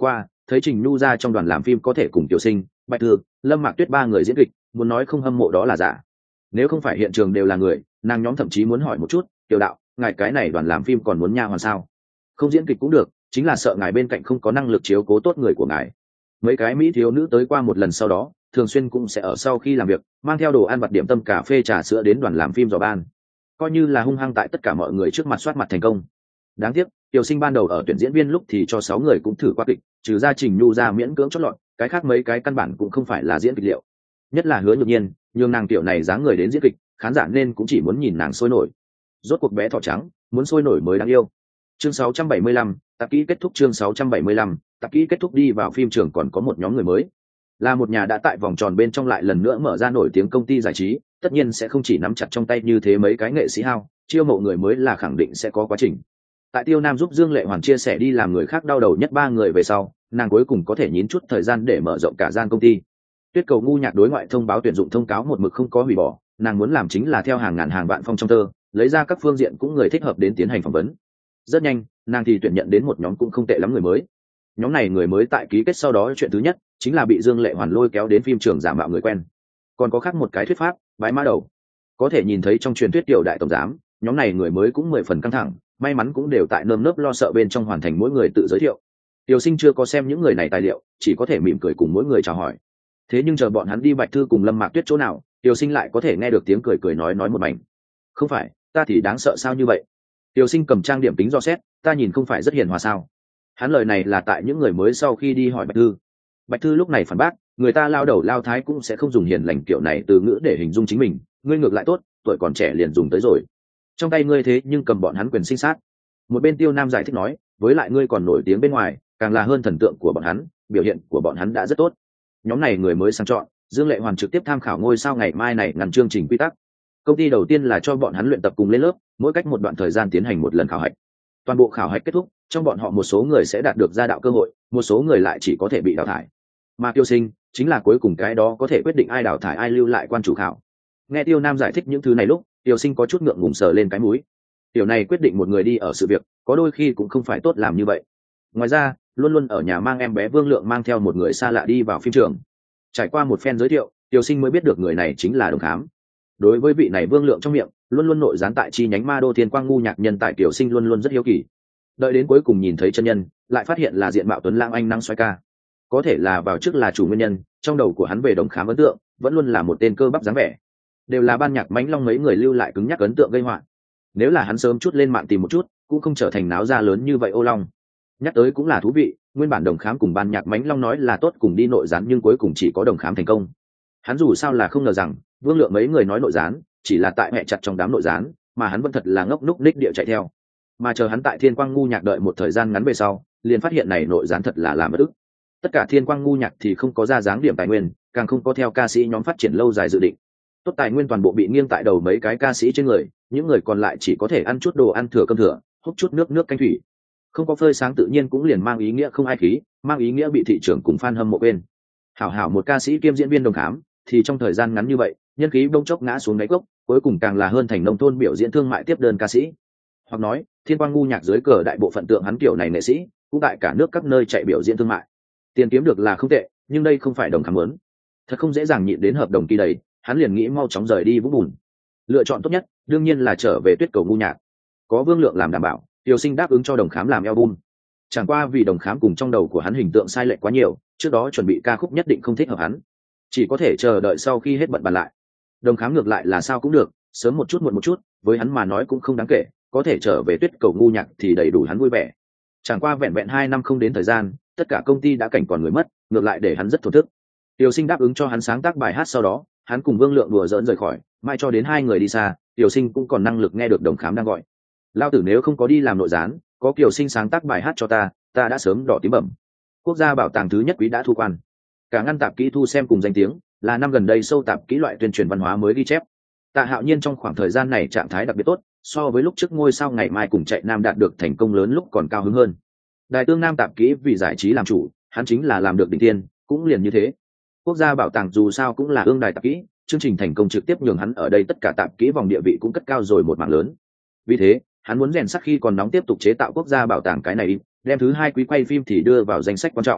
Speaker 1: thấy Trình Nhu ra trong đoàn làm phim có thể cùng Tiểu Sinh, Bạch Thư, Lâm Mạc Tuyết ba người diễn kịch, muốn nói không hâm mộ đó là giả. Nếu không phải hiện trường đều là người, nàng nhóm thậm chí muốn hỏi một chút, Tiểu đạo, ngài cái này đoàn làm phim còn muốn nha hoàn sao? Không diễn kịch cũng được, chính là sợ ngài bên cạnh không có năng lực chiếu cố tốt người của ngài. Mấy cái mỹ thiếu nữ tới qua một lần sau đó, thường xuyên cũng sẽ ở sau khi làm việc, mang theo đồ ăn vặt điểm tâm cà phê trà sữa đến đoàn làm phim dò ban. Coi như là hung hăng tại tất cả mọi người trước mặt soát mặt thành công. Đáng tiếc, Tiểu Sinh ban đầu ở tuyển diễn viên lúc thì cho sáu người cũng thử qua kịch, trừ ra Trình Nhu ra miễn cưỡng chót lọt, cái khác mấy cái căn bản cũng không phải là diễn kịch liệu. Nhất là Hứa Nhược Nhiên, nhường nàng tiểu này dáng người đến diễn kịch, khán giả nên cũng chỉ muốn nhìn nàng sôi nổi. Rốt cuộc bé thỏ trắng, muốn sôi nổi mới đáng yêu. Chương sáu trăm bảy mươi lăm, tập kỹ kết thúc. Chương sáu trăm bảy mươi lăm, tập kỹ kết thúc. Đi vào phim trường còn có một nhóm người mới, là một nhà đã tại vòng tròn bên trong lại lần nữa mở ra nổi tiếng công ty giải trí, tất nhiên sẽ không chỉ nắm chặt trong tay như thế mấy cái nghệ sĩ hao, chiêu mộ người mới là khẳng định sẽ có quá trình. Tại Tiêu Nam giúp Dương Lệ Hoàn chia sẻ đi làm người khác đau đầu nhất ba người về sau, nàng cuối cùng có thể nhín chút thời gian để mở rộng cả gian công ty. Tuyết Cầu ngu nhạc đối ngoại thông báo tuyển dụng thông cáo một mực không có hủy bỏ, nàng muốn làm chính là theo hàng ngàn hàng vạn phong trong thơ, lấy ra các phương diện cũng người thích hợp đến tiến hành phỏng vấn. Rất nhanh, nàng thì tuyển nhận đến một nhóm cũng không tệ lắm người mới. Nhóm này người mới tại ký kết sau đó chuyện thứ nhất chính là bị Dương Lệ Hoàn lôi kéo đến phim trường giả mạo người quen. Còn có khác một cái thuyết pháp, bái mã đầu. Có thể nhìn thấy trong truyền thuyết tiểu đại tổng giám, nhóm này người mới cũng mười phần căng thẳng, may mắn cũng đều tại nơm nớp lo sợ bên trong hoàn thành mỗi người tự giới thiệu. Tiểu Sinh chưa có xem những người này tài liệu, chỉ có thể mỉm cười cùng mỗi người chào hỏi. Thế nhưng chờ bọn hắn đi Bạch Thư cùng Lâm Mạc Tuyết chỗ nào, Tiểu Sinh lại có thể nghe được tiếng cười cười nói nói một mảnh. Không phải, ta thì đáng sợ sao như vậy? Tiểu Sinh cầm trang điểm tính do xét, ta nhìn không phải rất hiền hòa sao? Hắn lời này là tại những người mới sau khi đi hỏi Bạch Thư. Bạch Thư lúc này phản bác, người ta lao đầu lao thái cũng sẽ không dùng hiền lành kiểu này từ ngữ để hình dung chính mình, ngươi ngược lại tốt, tuổi còn trẻ liền dùng tới rồi. Trong tay ngươi thế nhưng cầm bọn hắn quyền sinh sát. Một bên Tiêu Nam giải thích nói, với lại ngươi còn nổi tiếng bên ngoài, càng là hơn thần tượng của bọn hắn, biểu hiện của bọn hắn đã rất tốt. Nhóm này người mới sang chọn, Dương Lệ Hoàn trực tiếp tham khảo ngôi sao ngày mai này ngăn chương trình quy tắc. Công ty đầu tiên là cho bọn hắn luyện tập cùng lên lớp, mỗi cách một đoạn thời gian tiến hành một lần khảo hạch. Toàn bộ khảo hạch kết thúc, trong bọn họ một số người sẽ đạt được gia đạo cơ hội, một số người lại chỉ có thể bị đào thải. Mà Tiêu Sinh chính là cuối cùng cái đó có thể quyết định ai đào thải ai lưu lại quan chủ khảo. Nghe Tiêu Nam giải thích những thứ này lúc, Tiêu Sinh có chút ngượng ngùng sờ lên cái mũi. Điều này quyết định một người đi ở sự việc, có đôi khi cũng không phải tốt làm như vậy. Ngoài ra, luôn luôn ở nhà mang em bé Vương Lượng mang theo một người xa lạ đi vào phim trường. Trải qua một phen giới thiệu, Tiêu Sinh mới biết được người này chính là Đồng Khám. Đối với vị này Vương Lượng trong miệng luôn luôn nội gián tại chi nhánh Ma Đô Thiên Quang ngu nhạc nhân tại Tiêu Sinh luôn luôn rất hiếu kỳ. Đợi đến cuối cùng nhìn thấy chân nhân, lại phát hiện là diện mạo tuấn lãng anh năng xoay ca. Có thể là vào trước là chủ nguyên nhân, trong đầu của hắn về Đồng Khám ấn tượng vẫn luôn là một tên cơ bắp dáng vẻ, đều là ban nhạc mãnh long mấy người lưu lại cứng nhắc ấn tượng gây họa. Nếu là hắn sớm chút lên mạng tìm một chút, cũng không trở thành náo ra lớn như vậy ô long. Nhắc tới cũng là thú vị, nguyên bản Đồng Khám cùng ban nhạc mãnh long nói là tốt cùng đi nội gián, nhưng cuối cùng chỉ có Đồng Khám thành công. Hắn dù sao là không ngờ rằng Vương Lượng mấy người nói nội gián chỉ là tại mẹ chặt trong đám nội gián, mà hắn vẫn thật là ngốc núc ních địa chạy theo. Mà chờ hắn tại Thiên Quang ngu nhạc đợi một thời gian ngắn về sau, liền phát hiện này nội gián thật là làm bất ức. Tất cả Thiên Quang ngu nhạc thì không có ra dáng điểm tài nguyên, càng không có theo ca sĩ nhóm phát triển lâu dài dự định. Tốt tài nguyên toàn bộ bị nghiêng tại đầu mấy cái ca sĩ trên người, những người còn lại chỉ có thể ăn chút đồ ăn thừa cơm thừa, hút chút nước nước canh thủy. Không có phơi sáng tự nhiên cũng liền mang ý nghĩa không ai khí, mang ý nghĩa bị thị trường cùng fan hâm mộ bên. Hảo hảo một ca sĩ kiêm diễn viên Đồng Khám, thì trong thời gian ngắn như vậy, nhân khí bỗng chốc ngã xuống đáy cốc, cuối cùng càng là hơn thành nông thôn biểu diễn thương mại tiếp đơn ca sĩ. Hoặc nói, Thiên Quang ngu nhạc dưới cờ đại bộ phận tượng hắn kiểu này nghệ sĩ, cũng tại cả nước các nơi chạy biểu diễn thương mại. Tiền kiếm được là không tệ, nhưng đây không phải Đồng Khám muốn. Thật không dễ dàng nhịn đến hợp đồng kỳ đầy, hắn liền nghĩ mau chóng rời đi vũng bùn. Lựa chọn tốt nhất đương nhiên là trở về Tuyết Cầu ngu nhạc. Có Vương Lượng làm đảm bảo, Tiêu Sinh đáp ứng cho Đồng Khám làm album. Chẳng qua vì Đồng Khám cùng trong đầu của hắn hình tượng sai lệch quá nhiều, trước đó chuẩn bị ca khúc nhất định không thích hợp hắn, chỉ có thể chờ đợi sau khi hết bận bàn lại. Đồng Khám ngược lại là sao cũng được, sớm một chút muộn một chút, với hắn mà nói cũng không đáng kể, có thể trở về Tuyết Cầu ngu nhạc thì đầy đủ hắn vui vẻ. Chẳng qua vẹn vẹn hai năm không đến thời gian, tất cả công ty đã cảnh còn người mất, ngược lại để hắn rất thổn thức. Tiêu Sinh đáp ứng cho hắn sáng tác bài hát, sau đó hắn cùng Vương Lượng đùa giỡn rời khỏi, mai cho đến hai người đi xa, Tiêu Sinh cũng còn năng lực nghe được Đồng Khám đang gọi. Lao tử nếu không có đi làm nội gián, có Kiều Sinh sáng tác bài hát cho ta, ta đã sớm đỏ tím bẩm. Quốc gia bảo tàng thứ nhất quý đã thu quan. Cả ngăn tạp kỹ thu xem cùng danh tiếng, là năm gần đây sâu tạp kỹ loại tuyên truyền văn hóa mới ghi chép. Tạ Hạo Nhiên trong khoảng thời gian này trạng thái đặc biệt tốt, so với lúc trước ngôi sao ngày mai cùng chạy nam đạt được thành công lớn lúc còn cao hứng hơn. Đài Tương Nam tạp kỹ vì giải trí làm chủ, hắn chính là làm được đỉnh tiên, cũng liền như thế. Quốc gia bảo tàng dù sao cũng là ương đài tạp kỹ, chương trình thành công trực tiếp nhường hắn ở đây tất cả tạp kỹ vòng địa vị cũng cất cao rồi một mảng lớn. Vì thế, hắn muốn rèn sắc khi còn nóng tiếp tục chế tạo quốc gia bảo tàng cái này, đem thứ hai quý quay phim thì đưa vào danh sách quan trọng.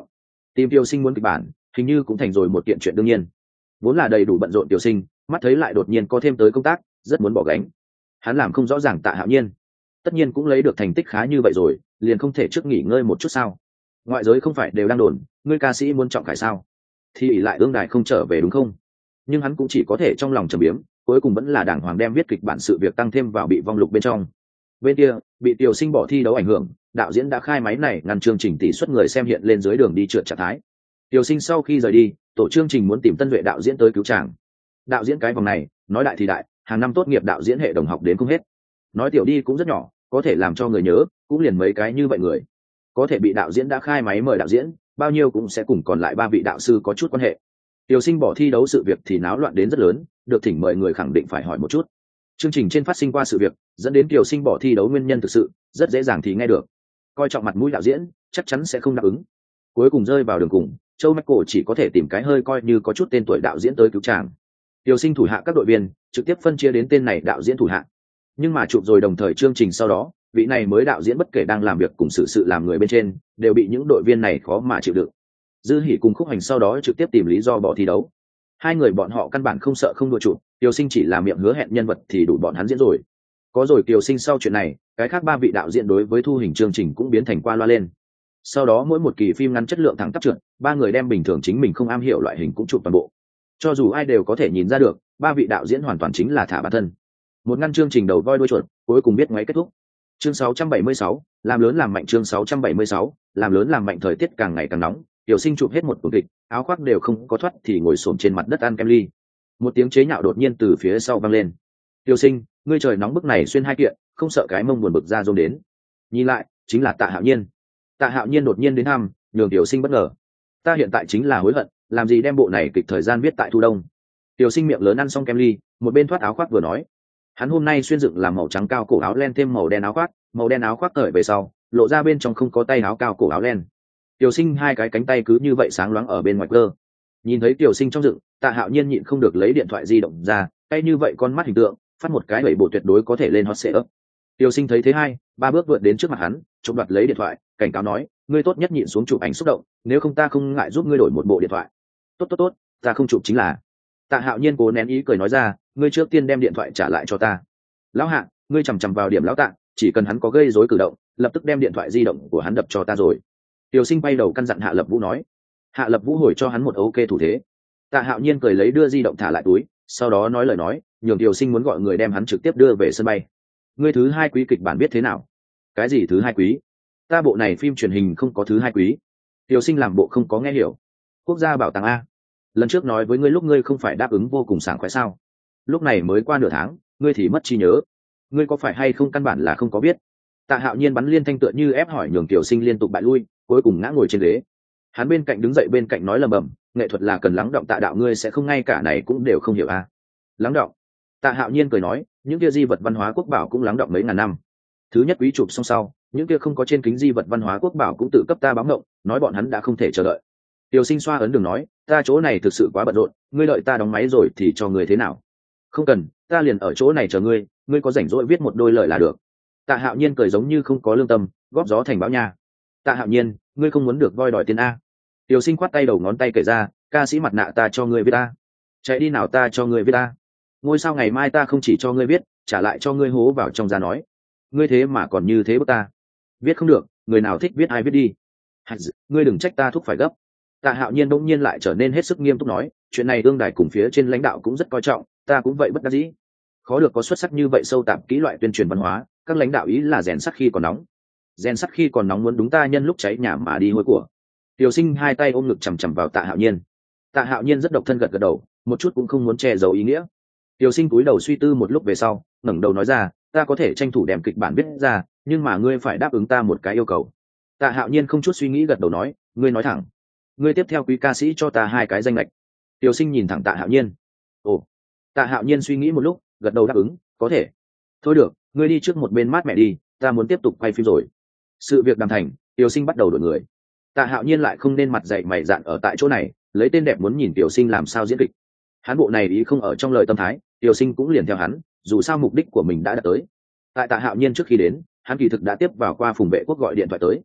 Speaker 1: Tìm Tiểu Sinh muốn kịch bản, hình như cũng thành rồi một kiện chuyện đương nhiên. Vốn là đầy đủ bận rộn Tiểu Sinh, mắt thấy lại đột nhiên có thêm tới công tác, rất muốn bỏ gánh. Hắn làm không rõ ràng Tạ Hạo Nhiên, tất nhiên cũng lấy được thành tích khá như vậy rồi, liền không thể trước nghỉ ngơi một chút sao? Ngoại giới không phải đều đang đồn, ngươi ca sĩ muốn trọng khải sao? Thì ỷ lại ương đài không trở về đúng không? Nhưng hắn cũng chỉ có thể trong lòng trầm biếm, cuối cùng vẫn là đàng hoàng đem viết kịch bản sự việc tăng thêm vào bị vong lục bên trong. Bên kia, bị Tiểu Sinh bỏ thi đấu ảnh hưởng, đạo diễn đã khai máy này ngăn chương trình tỷ suất người xem hiện lên dưới đường đi trượt trạng thái. Tiểu Sinh sau khi rời đi, tổ chương trình muốn tìm tân duệ đạo diễn tới cứu chàng. Đạo diễn cái vòng này, nói đại thì đại, hàng năm tốt nghiệp đạo diễn hệ đồng học đến không hết. Nói tiểu đi cũng rất nhỏ, có thể làm cho người nhớ, cũng liền mấy cái như vậy người. Có thể bị đạo diễn đã khai máy mời đạo diễn, bao nhiêu cũng sẽ cùng còn lại ba vị đạo sư có chút quan hệ. Tiểu Sinh bỏ thi đấu sự việc thì náo loạn đến rất lớn, được thỉnh mời người khẳng định phải hỏi một chút. Chương trình trên phát sinh qua sự việc, dẫn đến Tiểu Sinh bỏ thi đấu nguyên nhân thực sự, rất dễ dàng thì nghe được. Coi trọng mặt mũi đạo diễn, chắc chắn sẽ không đáp ứng. Cuối cùng rơi vào đường cùng, Châu Michael chỉ có thể tìm cái hơi coi như có chút tên tuổi đạo diễn tới cứu chàng. Tiểu Sinh thủ hạ các đội viên, trực tiếp phân chia đến tên này đạo diễn thủ hạ. Nhưng mà chụp rồi đồng thời chương trình sau đó, vị này mới đạo diễn bất kể đang làm việc cùng sự sự làm người bên trên, đều bị những đội viên này khó mà chịu đựng. Dư Hỉ cùng Khúc Hành sau đó trực tiếp tìm lý do bỏ thi đấu. Hai người bọn họ căn bản không sợ không đua chụp, Tiểu Sinh chỉ là miệng hứa hẹn nhân vật thì đủ bọn hắn diễn rồi. Có rồi Tiểu Sinh sau chuyện này, cái khác ba vị đạo diễn đối với thu hình chương trình cũng biến thành qua loa lên. Sau đó mỗi một kỳ phim ngắn chất lượng thẳng tắp trượt, ba người đem bình thường chính mình không am hiểu loại hình cũng chụp toàn bộ. Cho dù ai đều có thể nhìn ra được, ba vị đạo diễn hoàn toàn chính là thả bản thân. Một ngăn chương trình đầu voi đuôi chuột, cuối cùng biết ngoáy kết thúc. Chương sáu trăm bảy mươi sáu, làm lớn làm mạnh chương sáu trăm bảy mươi sáu, làm lớn làm mạnh thời tiết càng ngày càng nóng, Tiểu Sinh chụp hết một cuộc kịch, áo khoác đều không có thoát thì ngồi xổm trên mặt đất ăn kem ly. Một tiếng chế nhạo đột nhiên từ phía sau vang lên. Tiểu Sinh, ngươi trời nóng bức này xuyên hai kiện, không sợ cái mông buồn bực ra rôm đến. Nhìn lại, chính là Tạ Hạo Nhiên. Tạ Hạo Nhiên đột nhiên đến thăm, nhường Tiểu Sinh bất ngờ. Ta hiện tại chính là hối hận, làm gì đem bộ này kịch thời gian viết tại thu đông. Tiểu Sinh miệng lớn ăn xong kem ly, một bên thoát áo khoác vừa nói. Hắn hôm nay xuyên dựng làm màu trắng cao cổ áo len thêm màu đen áo khoác, màu đen áo khoác cởi về sau, lộ ra bên trong không có tay áo cao cổ áo len. Tiểu Sinh hai cái cánh tay cứ như vậy sáng loáng ở bên ngoài cơ. Nhìn thấy Tiểu Sinh trong dựng, Tạ Hạo Nhiên nhịn không được lấy điện thoại di động ra, tay như vậy con mắt hình tượng, phát một cái bảy bộ tuyệt đối có thể lên hot search. Tiểu Sinh thấy thế hai, ba bước vượt đến trước mặt hắn, chụp đoạt lấy điện thoại, cảnh cáo nói, ngươi tốt nhất nhịn xuống chụp ảnh xúc động, nếu không ta không ngại giúp ngươi đổi một bộ điện thoại. Tốt tốt tốt, ta không chụp chính là. Tạ Hạo Nhiên cố nén ý cười nói ra, ngươi trước tiên đem điện thoại trả lại cho ta. Lão Hạ, ngươi chằm chằm vào điểm lão Tạ, chỉ cần hắn có gây rối cử động, lập tức đem điện thoại di động của hắn đập cho ta rồi. Tiểu Sinh bay đầu căn dặn Hạ Lập Vũ nói. Hạ Lập Vũ hồi cho hắn một ok thủ thế. Tạ Hạo Nhiên cười lấy đưa di động thả lại túi, sau đó nói lời nói, nhường Tiểu Sinh muốn gọi người đem hắn trực tiếp đưa về sân bay. Ngươi thứ hai quý kịch bản biết thế nào? Cái gì thứ hai quý? Ta bộ này phim truyền hình không có thứ hai quý. Tiểu Sinh làm bộ không có nghe hiểu. Quốc gia bảo tàng a. Lần trước nói với ngươi lúc ngươi không phải đáp ứng vô cùng sảng khoái sao? Lúc này mới qua nửa tháng, ngươi thì mất trí nhớ. Ngươi có phải hay không căn bản là không có biết? Tạ Hạo Nhiên bắn liên thanh tựa như ép hỏi nhường Tiểu Sinh liên tục bại lui, cuối cùng ngã ngồi trên ghế. Hắn bên cạnh đứng dậy bên cạnh nói lầm bầm, nghệ thuật là cần lắng động Tạ đạo ngươi sẽ không ngay cả này cũng đều không hiểu a. Lắng động? Tạ Hạo Nhiên cười nói, những kia di vật văn hóa quốc bảo cũng lắng động mấy ngàn năm. Thứ nhất quý chụp xong sau, những kia không có trên kính di vật văn hóa quốc bảo cũng tự cấp ta báo động, nói bọn hắn đã không thể chờ đợi. Tiểu Sinh xoa ấn đường nói, ta chỗ này thực sự quá bận rộn, ngươi đợi ta đóng máy rồi thì cho ngươi thế nào? Không cần, ta liền ở chỗ này chờ ngươi, ngươi có rảnh rỗi viết một đôi lời là được. Tạ Hạo Nhiên cười giống như không có lương tâm, góp gió thành bão nha. Tạ Hạo Nhiên, ngươi không muốn được voi đòi tiền a? Tiểu Sinh khoát tay đầu ngón tay kể ra, ca sĩ mặt nạ ta cho ngươi viết a. Chạy đi nào ta cho ngươi viết a. Ngôi sao ngày mai ta không chỉ cho ngươi viết, trả lại cho ngươi hố vào trong ra nói. Ngươi thế mà còn như thế bức ta. Viết không được, người nào thích viết ai viết đi. Ngươi đừng trách ta thúc phải gấp. Tạ Hạo Nhiên bỗng nhiên lại trở nên hết sức nghiêm túc nói, chuyện này ương đài cùng phía trên lãnh đạo cũng rất coi trọng, ta cũng vậy bất đắc dĩ. Khó được có xuất sắc như vậy sâu tạp kỹ loại tuyên truyền văn hóa, các lãnh đạo ý là rèn sắt khi còn nóng. Rèn sắt khi còn nóng muốn đúng ta nhân lúc cháy nhà mà đi hôi của. Tiểu Sinh hai tay ôm ngực chằm chằm vào Tạ Hạo Nhiên. Tạ Hạo Nhiên rất độc thân gật gật đầu, một chút cũng không muốn che giấu ý nghĩa. Tiểu Sinh cúi đầu suy tư một lúc về sau, ngẩng đầu nói ra, ta có thể tranh thủ đem kịch bản viết ra, nhưng mà ngươi phải đáp ứng ta một cái yêu cầu. Tạ Hạo Nhiên không chút suy nghĩ gật đầu nói, ngươi nói thẳng. Ngươi tiếp theo quý ca sĩ cho ta hai cái danh lệch. Tiểu Sinh nhìn thẳng Tạ Hạo Nhiên. Ồ. Tạ Hạo Nhiên suy nghĩ một lúc, gật đầu đáp ứng, có thể. Thôi được, ngươi đi trước một bên mát mẹ đi, ta muốn tiếp tục quay phim rồi. Sự việc đàm thành, Tiểu Sinh bắt đầu đổi người. Tạ Hạo Nhiên lại không nên mặt dạy mày dạn ở tại chỗ này, lấy tên đẹp muốn nhìn Tiểu Sinh làm sao diễn kịch. Hắn bộ này ý không ở trong lời tâm thái, Tiểu Sinh cũng liền theo hắn, dù sao mục đích của mình đã đạt tới. Tại Tạ Hạo Nhiên trước khi đến, hắn kỳ thực đã tiếp vào qua Phùng Vệ Quốc gọi điện thoại tới.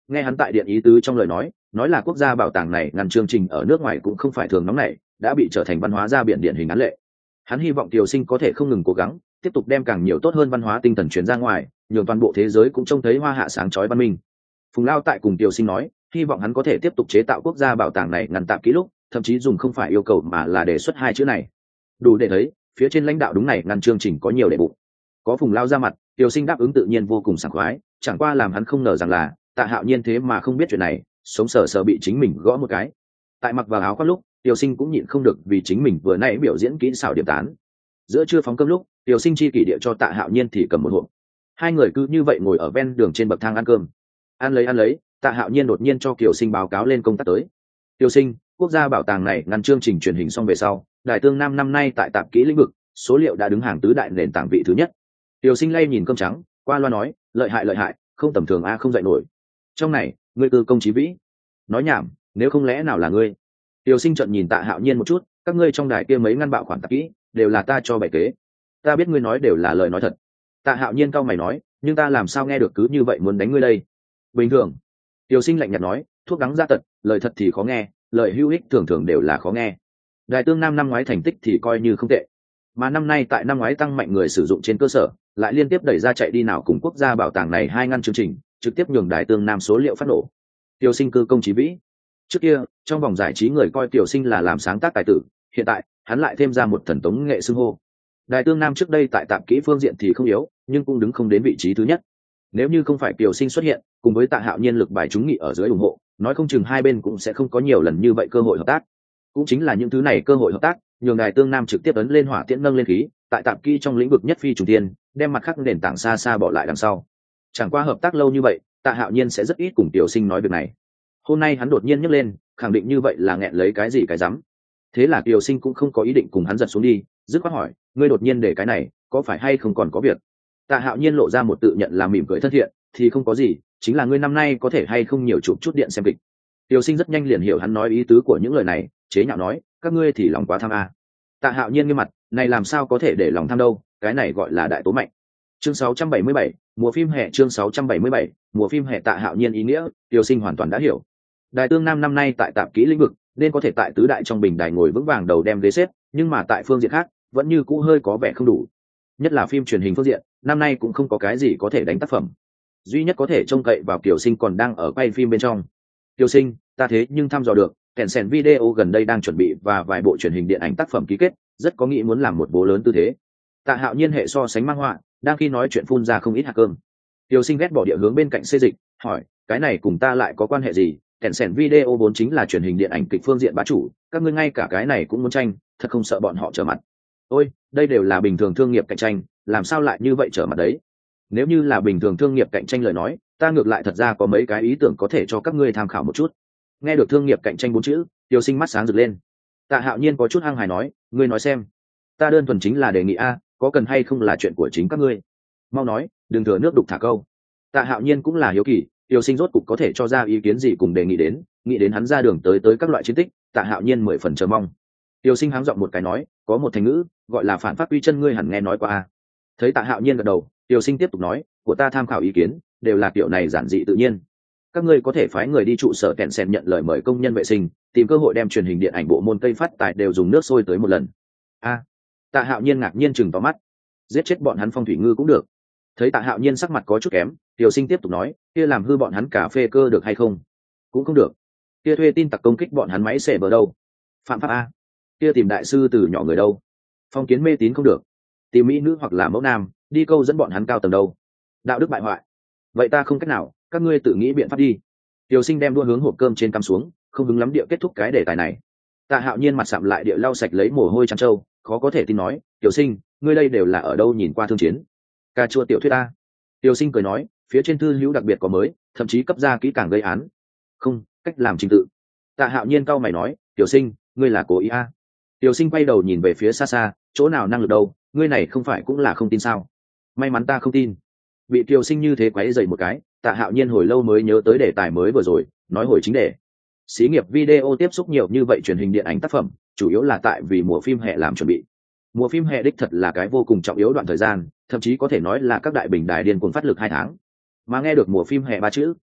Speaker 1: nghe hắn tại điện ý tứ trong lời nói nói là quốc gia bảo tàng này ngăn chương trình ở nước ngoài cũng không phải thường nóng này, đã bị trở thành văn hóa gia biển điển hình án lệ. Hắn hy vọng Kiều Sinh có thể không ngừng cố gắng tiếp tục đem càng nhiều tốt hơn văn hóa tinh thần truyền ra ngoài, nhường toàn bộ thế giới cũng trông thấy hoa hạ sáng chói văn minh. Phùng Lao tại cùng Kiều Sinh nói hy vọng hắn có thể tiếp tục chế tạo quốc gia bảo tàng này ngăn tạm ký lúc, thậm chí dùng không phải yêu cầu mà là đề xuất hai chữ này. Đủ để thấy phía trên lãnh đạo đúng này ngăn chương trình có nhiều đệ bụng. Có Phùng Lao ra mặt, Kiều Sinh đáp ứng tự nhiên vô cùng sảng khoái, chẳng qua làm hắn không ngờ rằng là Tạ Hạo Nhiên thế mà không biết chuyện này, sống sờ sờ bị chính mình gõ một cái. Tại mặc vào áo khoác lúc, Kiều Sinh cũng nhịn không được vì chính mình vừa nãy biểu diễn kỹ xảo điểm tán. Giữa trưa phóng cơm lúc, Kiều Sinh chi kỷ địa cho Tạ Hạo Nhiên thì cầm một hộp. Hai người cứ như vậy ngồi ở ven đường trên bậc thang ăn cơm. Ăn lấy ăn lấy, Tạ Hạo Nhiên đột nhiên cho Kiều Sinh báo cáo lên công tác tới. Kiều Sinh, quốc gia bảo tàng này ngăn chương trình truyền hình xong về sau, Đại Tương Nam năm nay tại tạp kỹ lĩnh vực, số liệu đã đứng hàng tứ đại nền tảng vị thứ nhất. Kiều Sinh lay nhìn cơm trắng, qua loa nói, lợi hại lợi hại, không tầm thường a không dạy nổi. Trong này, ngươi tư công chí vĩ. Nói nhảm, nếu không lẽ nào là ngươi? Kiều Sinh trợn nhìn Tạ Hạo Nhiên một chút, các ngươi trong đài kia mấy ngăn bạo khoản tạp kỹ, đều là ta cho bày kế. Ta biết ngươi nói đều là lời nói thật. Tạ Hạo Nhiên cau mày nói, nhưng ta làm sao nghe được cứ như vậy muốn đánh ngươi đây? Bình thường. Kiều Sinh lạnh nhạt nói, thuốc đắng ra tật, lời thật thì khó nghe, lời hữu ích thường thường đều là khó nghe. Đài Tương Nam năm ngoái thành tích thì coi như không tệ, mà năm nay tại năm ngoái tăng mạnh người sử dụng trên cơ sở, lại liên tiếp đẩy ra chạy đi nào cùng quốc gia bảo tàng này hai ngăn chương trình, trực tiếp nhường Đài Tương Nam số liệu phát nổ. Kiều Sinh cư công chí vĩ. Trước kia, trong vòng giải trí người coi Kiều Sinh là làm sáng tác tài tử, hiện tại, hắn lại thêm ra một thần tống nghệ xưng hô. Đài Tương Nam trước đây tại tạp kỹ phương diện thì không yếu, nhưng cũng đứng không đến vị trí thứ nhất. Nếu như không phải Kiều Sinh xuất hiện, cùng với Tạ Hạo Nhiên lực bài trúng nghị ở dưới ủng hộ, nói không chừng hai bên cũng sẽ không có nhiều lần như vậy cơ hội hợp tác. Cũng chính là những thứ này cơ hội hợp tác, nhường Đài Tương Nam trực tiếp ấn lên hỏa tiễn nâng lên khí, tại tạp kỹ trong lĩnh vực nhất phi trùng tiên, đem mặt khác nền tảng xa xa bỏ lại đằng sau. Chẳng qua hợp tác lâu như vậy, Tạ Hạo Nhiên sẽ rất ít cùng Kiều Sinh nói việc này. Hôm nay hắn đột nhiên nhấc lên, khẳng định như vậy là nghẹn lấy cái gì cái rắm. Thế là Kiều Sinh cũng không có ý định cùng hắn giật xuống đi, dứt khoát hỏi, ngươi đột nhiên để cái này, có phải hay không còn có việc? Tạ Hạo Nhiên lộ ra một tự nhận là mỉm cười thân thiện, thì không có gì, chính là ngươi năm nay có thể hay không nhiều chụp chút điện xem kịch. Kiều Sinh rất nhanh liền hiểu hắn nói ý tứ của những lời này, chế nhạo nói, các ngươi thì lòng quá tham a. Tạ Hạo Nhiên nghiêm mặt, này làm sao có thể để lòng tham đâu, cái này gọi là đại tố mạnh. Chương sáu trăm bảy mươi bảy, mùa phim hè chương sáu trăm bảy mươi bảy, mùa phim hè. Tạ Hạo Nhiên ý nghĩa, Kiều Sinh hoàn toàn đã hiểu. Đài Tương Nam năm nay tại tạp kỹ lĩnh vực, nên có thể tại tứ đại trong bình đài ngồi vững vàng đầu đem ghế xếp, nhưng mà tại phương diện khác, vẫn như cũ hơi có vẻ không đủ. Nhất là phim truyền hình phương diện, năm nay cũng không có cái gì có thể đánh tác phẩm. Duy nhất có thể trông cậy vào Kiều Sinh còn đang ở quay phim bên trong. Kiều Sinh, ta thế nhưng thăm dò được, Tencent Video gần đây đang chuẩn bị và vài bộ truyền hình điện ảnh tác phẩm ký kết, rất có nghĩ muốn làm một bố lớn tư thế. Tạ Hạo Nhiên hệ so sánh mang họa, đang khi nói chuyện phun ra không ít hạt cơm. Kiều Sinh ghét bỏ địa hướng bên cạnh xê dịch, hỏi, cái này cùng ta lại có quan hệ gì? Tencent Video vốn chính là truyền hình điện ảnh kịch phương diện bá chủ, các ngươi ngay cả cái này cũng muốn tranh, thật không sợ bọn họ trở mặt. Ôi, đây đều là bình thường thương nghiệp cạnh tranh, làm sao lại như vậy trở mặt đấy? Nếu như là bình thường thương nghiệp cạnh tranh lời nói, ta ngược lại thật ra có mấy cái ý tưởng có thể cho các ngươi tham khảo một chút. Nghe được thương nghiệp cạnh tranh bốn chữ, Kiều Sinh mắt sáng rực lên. Tạ Hạo Nhiên có chút hăng hài nói, ngươi nói xem. Ta đơn thuần chính là đề nghị a, có cần hay không là chuyện của chính các ngươi. Mau nói, đừng thừa nước đục thả câu. Tạ Hạo Nhiên cũng là hiếu kỳ, Kiều Sinh rốt cục có thể cho ra ý kiến gì cùng đề nghị đến, nghĩ đến hắn ra đường tới tới các loại chiến tích, Tạ Hạo Nhiên mười phần chờ mong. Kiều Sinh háng giọng một cái nói, có một thành ngữ gọi là phản pháp quy chân, ngươi hẳn nghe nói qua a. Thấy Tạ Hạo Nhiên gật đầu, Kiều Sinh tiếp tục nói, của ta tham khảo ý kiến đều là kiểu này giản dị tự nhiên. Các ngươi có thể phái người đi trụ sở kẹn sen nhận lời mời công nhân vệ sinh, tìm cơ hội đem truyền hình điện ảnh bộ môn cây phát tài đều dùng nước sôi tới một lần. A. Tạ Hạo Nhiên ngạc nhiên chừng vào mắt, giết chết bọn hắn phong thủy ngư cũng được. Thấy Tạ Hạo Nhiên sắc mặt có chút kém, Kiều Sinh tiếp tục nói, kia làm hư bọn hắn cà phê cơ được hay không? Cũng không được. Kia thuê tin tặc công kích bọn hắn máy xẻ bờ đâu? Phạm pháp a. Kia tìm đại sư từ nhỏ người đâu? Phong kiến mê tín không được. Tìm mỹ nữ hoặc là mẫu nam, đi câu dẫn bọn hắn cao tầng đâu? Đạo đức bại hoại. Vậy ta không cách nào, các ngươi tự nghĩ biện pháp đi. Kiều Sinh đem đua hướng hộp cơm trên cắm xuống, không hứng lắm địa kết thúc cái đề tài này. Tạ Hạo Nhiên mặt sạm lại địa lau sạch lấy mồ hôi trắng trâu, khó có thể tin nói, Kiều Sinh, ngươi đây đều là ở đâu nhìn qua thương chiến? Cà chua tiểu thuyết ta. Kiều Sinh cười nói, phía trên thư hữu đặc biệt có mới, thậm chí cấp ra kỹ càng gây án. Không, cách làm trình tự. Tạ Hạo Nhiên cau mày nói, Kiều Sinh, ngươi là cố ý a? À? Kiều Sinh quay đầu nhìn về phía xa xa, chỗ nào năng lực đâu, ngươi này không phải cũng là không tin sao? May mắn ta không tin. Bị Kiều Sinh như thế quấy dày một cái, Tạ Hạo Nhiên hồi lâu mới nhớ tới đề tài mới vừa rồi, nói hồi chính đề. Xí nghiệp video tiếp xúc nhiều như vậy truyền hình điện ảnh tác phẩm, chủ yếu là tại vì mùa phim hè làm chuẩn bị. Mùa phim hè đích thật là cái vô cùng trọng yếu đoạn thời gian, thậm chí có thể nói là các đại bình đài điên cuồng phát lực hai tháng. Mà nghe được mùa phim hè ba chữ,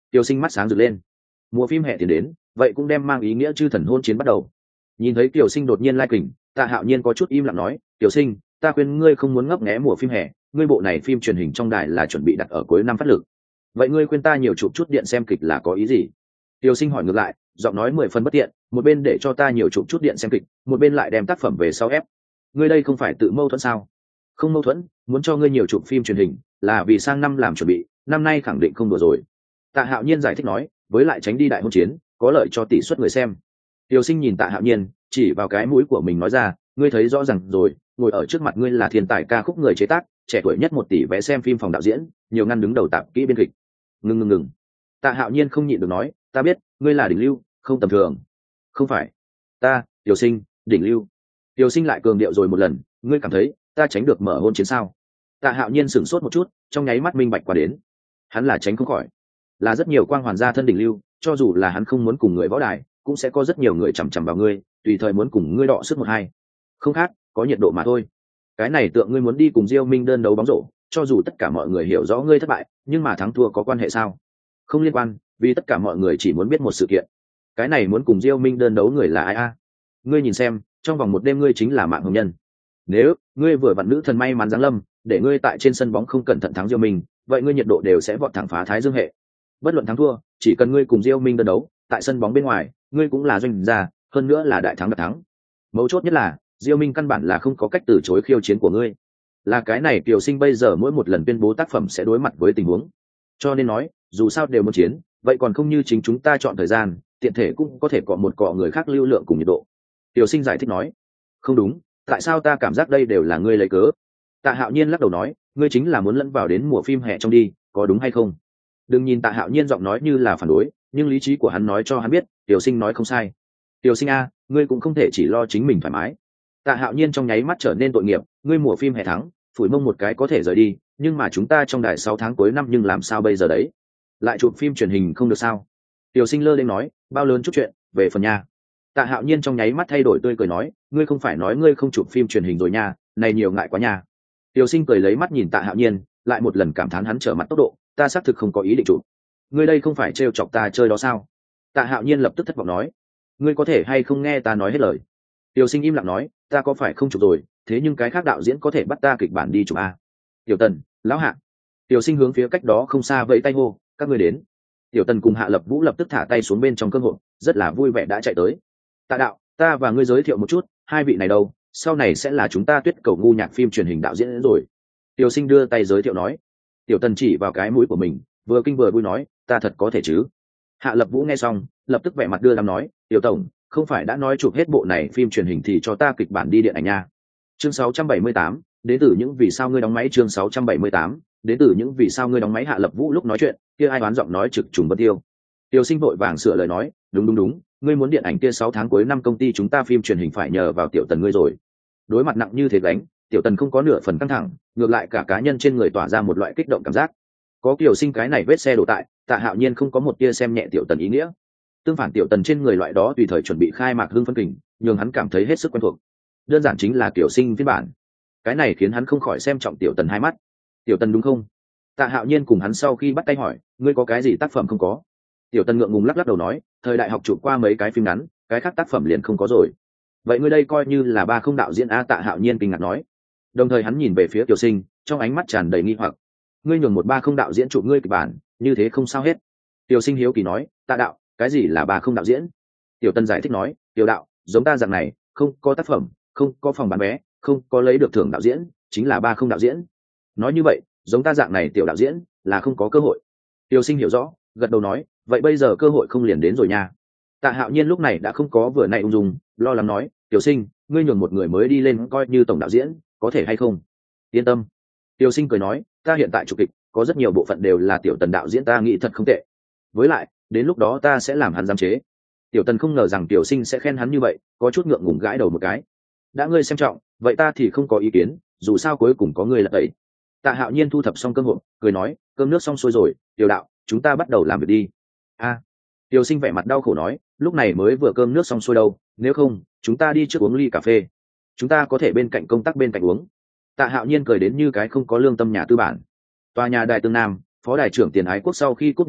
Speaker 1: Tiểu Sinh mắt sáng rực lên. Mùa phim hè tiến đến, vậy cũng đem mang ý nghĩa chư thần hôn chiến bắt đầu. Nhìn thấy Tiểu Sinh đột nhiên lai kình, Tạ Hạo Nhiên có chút im lặng nói, Tiểu Sinh, ta khuyên ngươi không muốn ngấp nghé mùa phim hè, ngươi bộ này phim truyền hình trong đài là chuẩn bị đặt ở cuối năm phát lực. Vậy ngươi khuyên ta nhiều chụp chút điện xem kịch là có ý gì? Tiểu Sinh hỏi ngược lại, giọng nói mười phần bất tiện, một bên để cho ta nhiều chụp chút điện xem kịch, một bên lại đem tác phẩm về sau ép. Ngươi đây không phải tự mâu thuẫn sao? Không mâu thuẫn, muốn cho ngươi nhiều chụp phim truyền hình, là vì sang năm làm chuẩn bị, năm nay khẳng định không đùa rồi. Tạ Hạo Nhiên giải thích nói, với lại tránh đi đại hôn chiến, có lợi cho tỷ suất người xem. Tiểu Sinh nhìn Tạ Hạo Nhiên, chỉ vào cái mũi của mình nói ra, ngươi thấy rõ ràng rồi, ngồi ở trước mặt ngươi là thiên tài ca khúc người chế tác, trẻ tuổi nhất một tỷ vé xem phim phòng đạo diễn, nhiều ngăn đứng đầu tạp kỹ biên kịch. Ngừng ngừng ngừng. Tạ Hạo Nhiên không nhịn được nói, ta biết, ngươi là đỉnh lưu, không tầm thường. Không phải, ta, Tiểu Sinh, đỉnh lưu. Tiểu Sinh lại cường điệu rồi một lần, ngươi cảm thấy ta tránh được mở hôn chiến sao? Tạ Hạo Nhiên sửng sốt một chút, trong nháy mắt minh bạch qua đến. Hắn là tránh không khỏi, là rất nhiều quang hoàn gia thân đỉnh lưu, cho dù là hắn không muốn cùng người võ đài, cũng sẽ có rất nhiều người chằm chằm vào ngươi, tùy thời muốn cùng ngươi đọ sức một hai. Không khác, có nhiệt độ mà thôi. Cái này tượng ngươi muốn đi cùng Diêu Minh đơn đấu bóng rổ, cho dù tất cả mọi người hiểu rõ ngươi thất bại, nhưng mà thắng thua có quan hệ sao? Không liên quan, vì tất cả mọi người chỉ muốn biết một sự kiện. Cái này muốn cùng Diêu Minh đơn đấu người là ai a? Ngươi nhìn xem, trong vòng một đêm ngươi chính là mạng hồng nhân. Nếu ngươi vừa vặn nữ thần may mắn giáng lâm, để ngươi tại trên sân bóng không cẩn thận thắng Diêu Minh, vậy ngươi nhiệt độ đều sẽ vọt thẳng phá Thái Dương hệ. Bất luận thắng thua, chỉ cần ngươi cùng Diêu Minh đơn đấu, tại sân bóng bên ngoài, ngươi cũng là doanh gia, hơn nữa là đại thắng đặc thắng. Mấu chốt nhất là, Diêu Minh căn bản là không có cách từ chối khiêu chiến của ngươi. Là cái này Kiều Sinh bây giờ mỗi một lần tuyên bố tác phẩm sẽ đối mặt với tình huống. Cho nên nói, dù sao đều muốn chiến, vậy còn không như chính chúng ta chọn thời gian, tiện thể cũng có thể cọ một cọ người khác lưu lượng cùng nhiệt độ. Tiểu Sinh giải thích nói, không đúng, tại sao ta cảm giác đây đều là ngươi lấy cớ? Tạ Hạo Nhiên lắc đầu nói, ngươi chính là muốn lẫn vào đến mùa phim hè trong đi, có đúng hay không? Đừng nhìn Tạ Hạo Nhiên giọng nói như là phản đối, nhưng lý trí của hắn nói cho hắn biết, Tiểu Sinh nói không sai. Tiểu Sinh a, ngươi cũng không thể chỉ lo chính mình thoải mái. Tạ Hạo Nhiên trong nháy mắt trở nên tội nghiệp, ngươi mùa phim hè thắng, phủi mông một cái có thể rời đi, nhưng mà chúng ta trong đài sáu tháng cuối năm nhưng làm sao bây giờ đấy? Lại chụp phim truyền hình không được sao? Tiểu Sinh lơ lên nói, bao lớn chút chuyện, về phần nhà. Tạ Hạo Nhiên trong nháy mắt thay đổi tươi cười nói, ngươi không phải nói ngươi không chụp phim truyền hình rồi nha, này nhiều ngại quá nha. Tiểu Sinh cười lấy mắt nhìn Tạ Hạo Nhiên, lại một lần cảm thán hắn trở mặt tốc độ, ta xác thực không có ý định chụp. Ngươi đây không phải trêu chọc ta chơi đó sao? Tạ Hạo Nhiên lập tức thất vọng nói, ngươi có thể hay không nghe ta nói hết lời? Tiểu Sinh im lặng nói, ta có phải không chụp rồi, thế nhưng cái khác đạo diễn có thể bắt ta kịch bản đi chụp a. Tiểu Tần, lão Hạ. Tiểu Sinh hướng phía cách đó không xa vẫy tay hô, các ngươi đến. Tiểu Tần cùng Hạ Lập Vũ lập tức thả tay xuống bên trong cơm hộp, rất là vui vẻ đã chạy tới. Tạ đạo, ta và ngươi giới thiệu một chút, hai vị này đâu, sau này sẽ là chúng ta Tuyết Cầu ngu nhạc phim truyền hình đạo diễn rồi. Tiểu Sinh đưa tay giới thiệu nói. Tiểu Tần chỉ vào cái mũi của mình, vừa kinh vừa vui nói, ta thật có thể chứ? Hạ Lập Vũ nghe xong, lập tức vẻ mặt đưa đám nói, Tiểu Tổng, không phải đã nói chụp hết bộ này phim truyền hình thì cho ta kịch bản đi điện ảnh nha. Chương sáu trăm bảy mươi tám, đến từ những vì sao ngươi đóng máy chương sáu trăm bảy mươi tám, đến từ những vì sao ngươi đóng máy. Hạ Lập Vũ lúc nói chuyện, kia ai đoán giọng nói trực trùng bất tiêu. Tiểu Sinh vội vàng sửa lời nói, đúng đúng đúng, ngươi muốn điện ảnh kia sáu tháng cuối năm công ty chúng ta phim truyền hình phải nhờ vào Tiểu Tần ngươi rồi. Đối mặt nặng như thế gánh, Tiểu Tần không có nửa phần căng thẳng, ngược lại cả cá nhân trên người tỏa ra một loại kích động cảm giác. Có Tiểu Sinh cái này vết xe đổ tại, Tạ Hạo Nhiên không có một tia xem nhẹ Tiểu Tần ý nghĩa. Tương phản, Tiểu Tần trên người loại đó tùy thời chuẩn bị khai mạc hưng phân kình, nhường hắn cảm thấy hết sức quen thuộc. Đơn giản chính là Tiểu Sinh phiên bản. Cái này khiến hắn không khỏi xem trọng Tiểu Tần hai mắt. Tiểu Tần đúng không? Tạ Hạo Nhiên cùng hắn sau khi bắt tay hỏi, ngươi có cái gì tác phẩm không có? Tiểu Tần ngượng ngùng lắc lắc đầu nói, thời đại học chụp qua mấy cái phim ngắn, cái khác tác phẩm liền không có rồi. Vậy ngươi đây coi như là ba không đạo diễn a? Tạ Hạo Nhiên kinh ngạc nói. Đồng thời hắn nhìn về phía Tiểu Sinh, trong ánh mắt tràn đầy nghi hoặc. Ngươi nhường một ba không đạo diễn chụp ngươi kịch bản, như thế không sao hết. Tiểu Sinh hiếu kỳ nói, Tạ đạo, cái gì là ba không đạo diễn? Tiểu Tần giải thích nói, Tiểu đạo, giống ta dạng này, không có tác phẩm, không có phòng bán vé, không có lấy được thưởng đạo diễn, chính là ba không đạo diễn. Nói như vậy, giống ta dạng này tiểu đạo diễn là không có cơ hội. Tiểu Sinh hiểu rõ, gật đầu nói, vậy bây giờ cơ hội không liền đến rồi nha. Tạ Hạo Nhiên lúc này đã không có vừa nãy ung dung, lo lắng nói, Tiểu Sinh, ngươi nhường một người mới đi lên coi như tổng đạo diễn, có thể hay không? Yên tâm. Tiểu Sinh cười nói, ta hiện tại chụp kịch, có rất nhiều bộ phận đều là Tiểu Tần đạo diễn, ta nghĩ thật không tệ. Với lại, đến lúc đó ta sẽ làm hắn giám chế. Tiểu Tần không ngờ rằng Tiểu Sinh sẽ khen hắn như vậy, có chút ngượng ngùng gãi đầu một cái. Đã ngươi xem trọng, vậy ta thì không có ý kiến, dù sao cuối cùng có ngươi là tẩy. Tạ Hạo Nhiên thu thập xong cơm hộp, cười nói, cơm nước xong xuôi rồi, Tiểu đạo, chúng ta bắt đầu làm việc đi. A. À, Tiểu Sinh vẻ mặt đau khổ nói, lúc này mới vừa cơm nước xong xuôi đâu, nếu không, chúng ta đi trước uống ly cà phê. Chúng ta có thể bên cạnh công tác bên cạnh uống. Tạ Hạo Nhiên cười đến như cái không có lương tâm nhà tư bản. Tòa nhà Đài Tương Nam, phó đài trưởng Tiền Ái Quốc sau khi cúp điện thoại,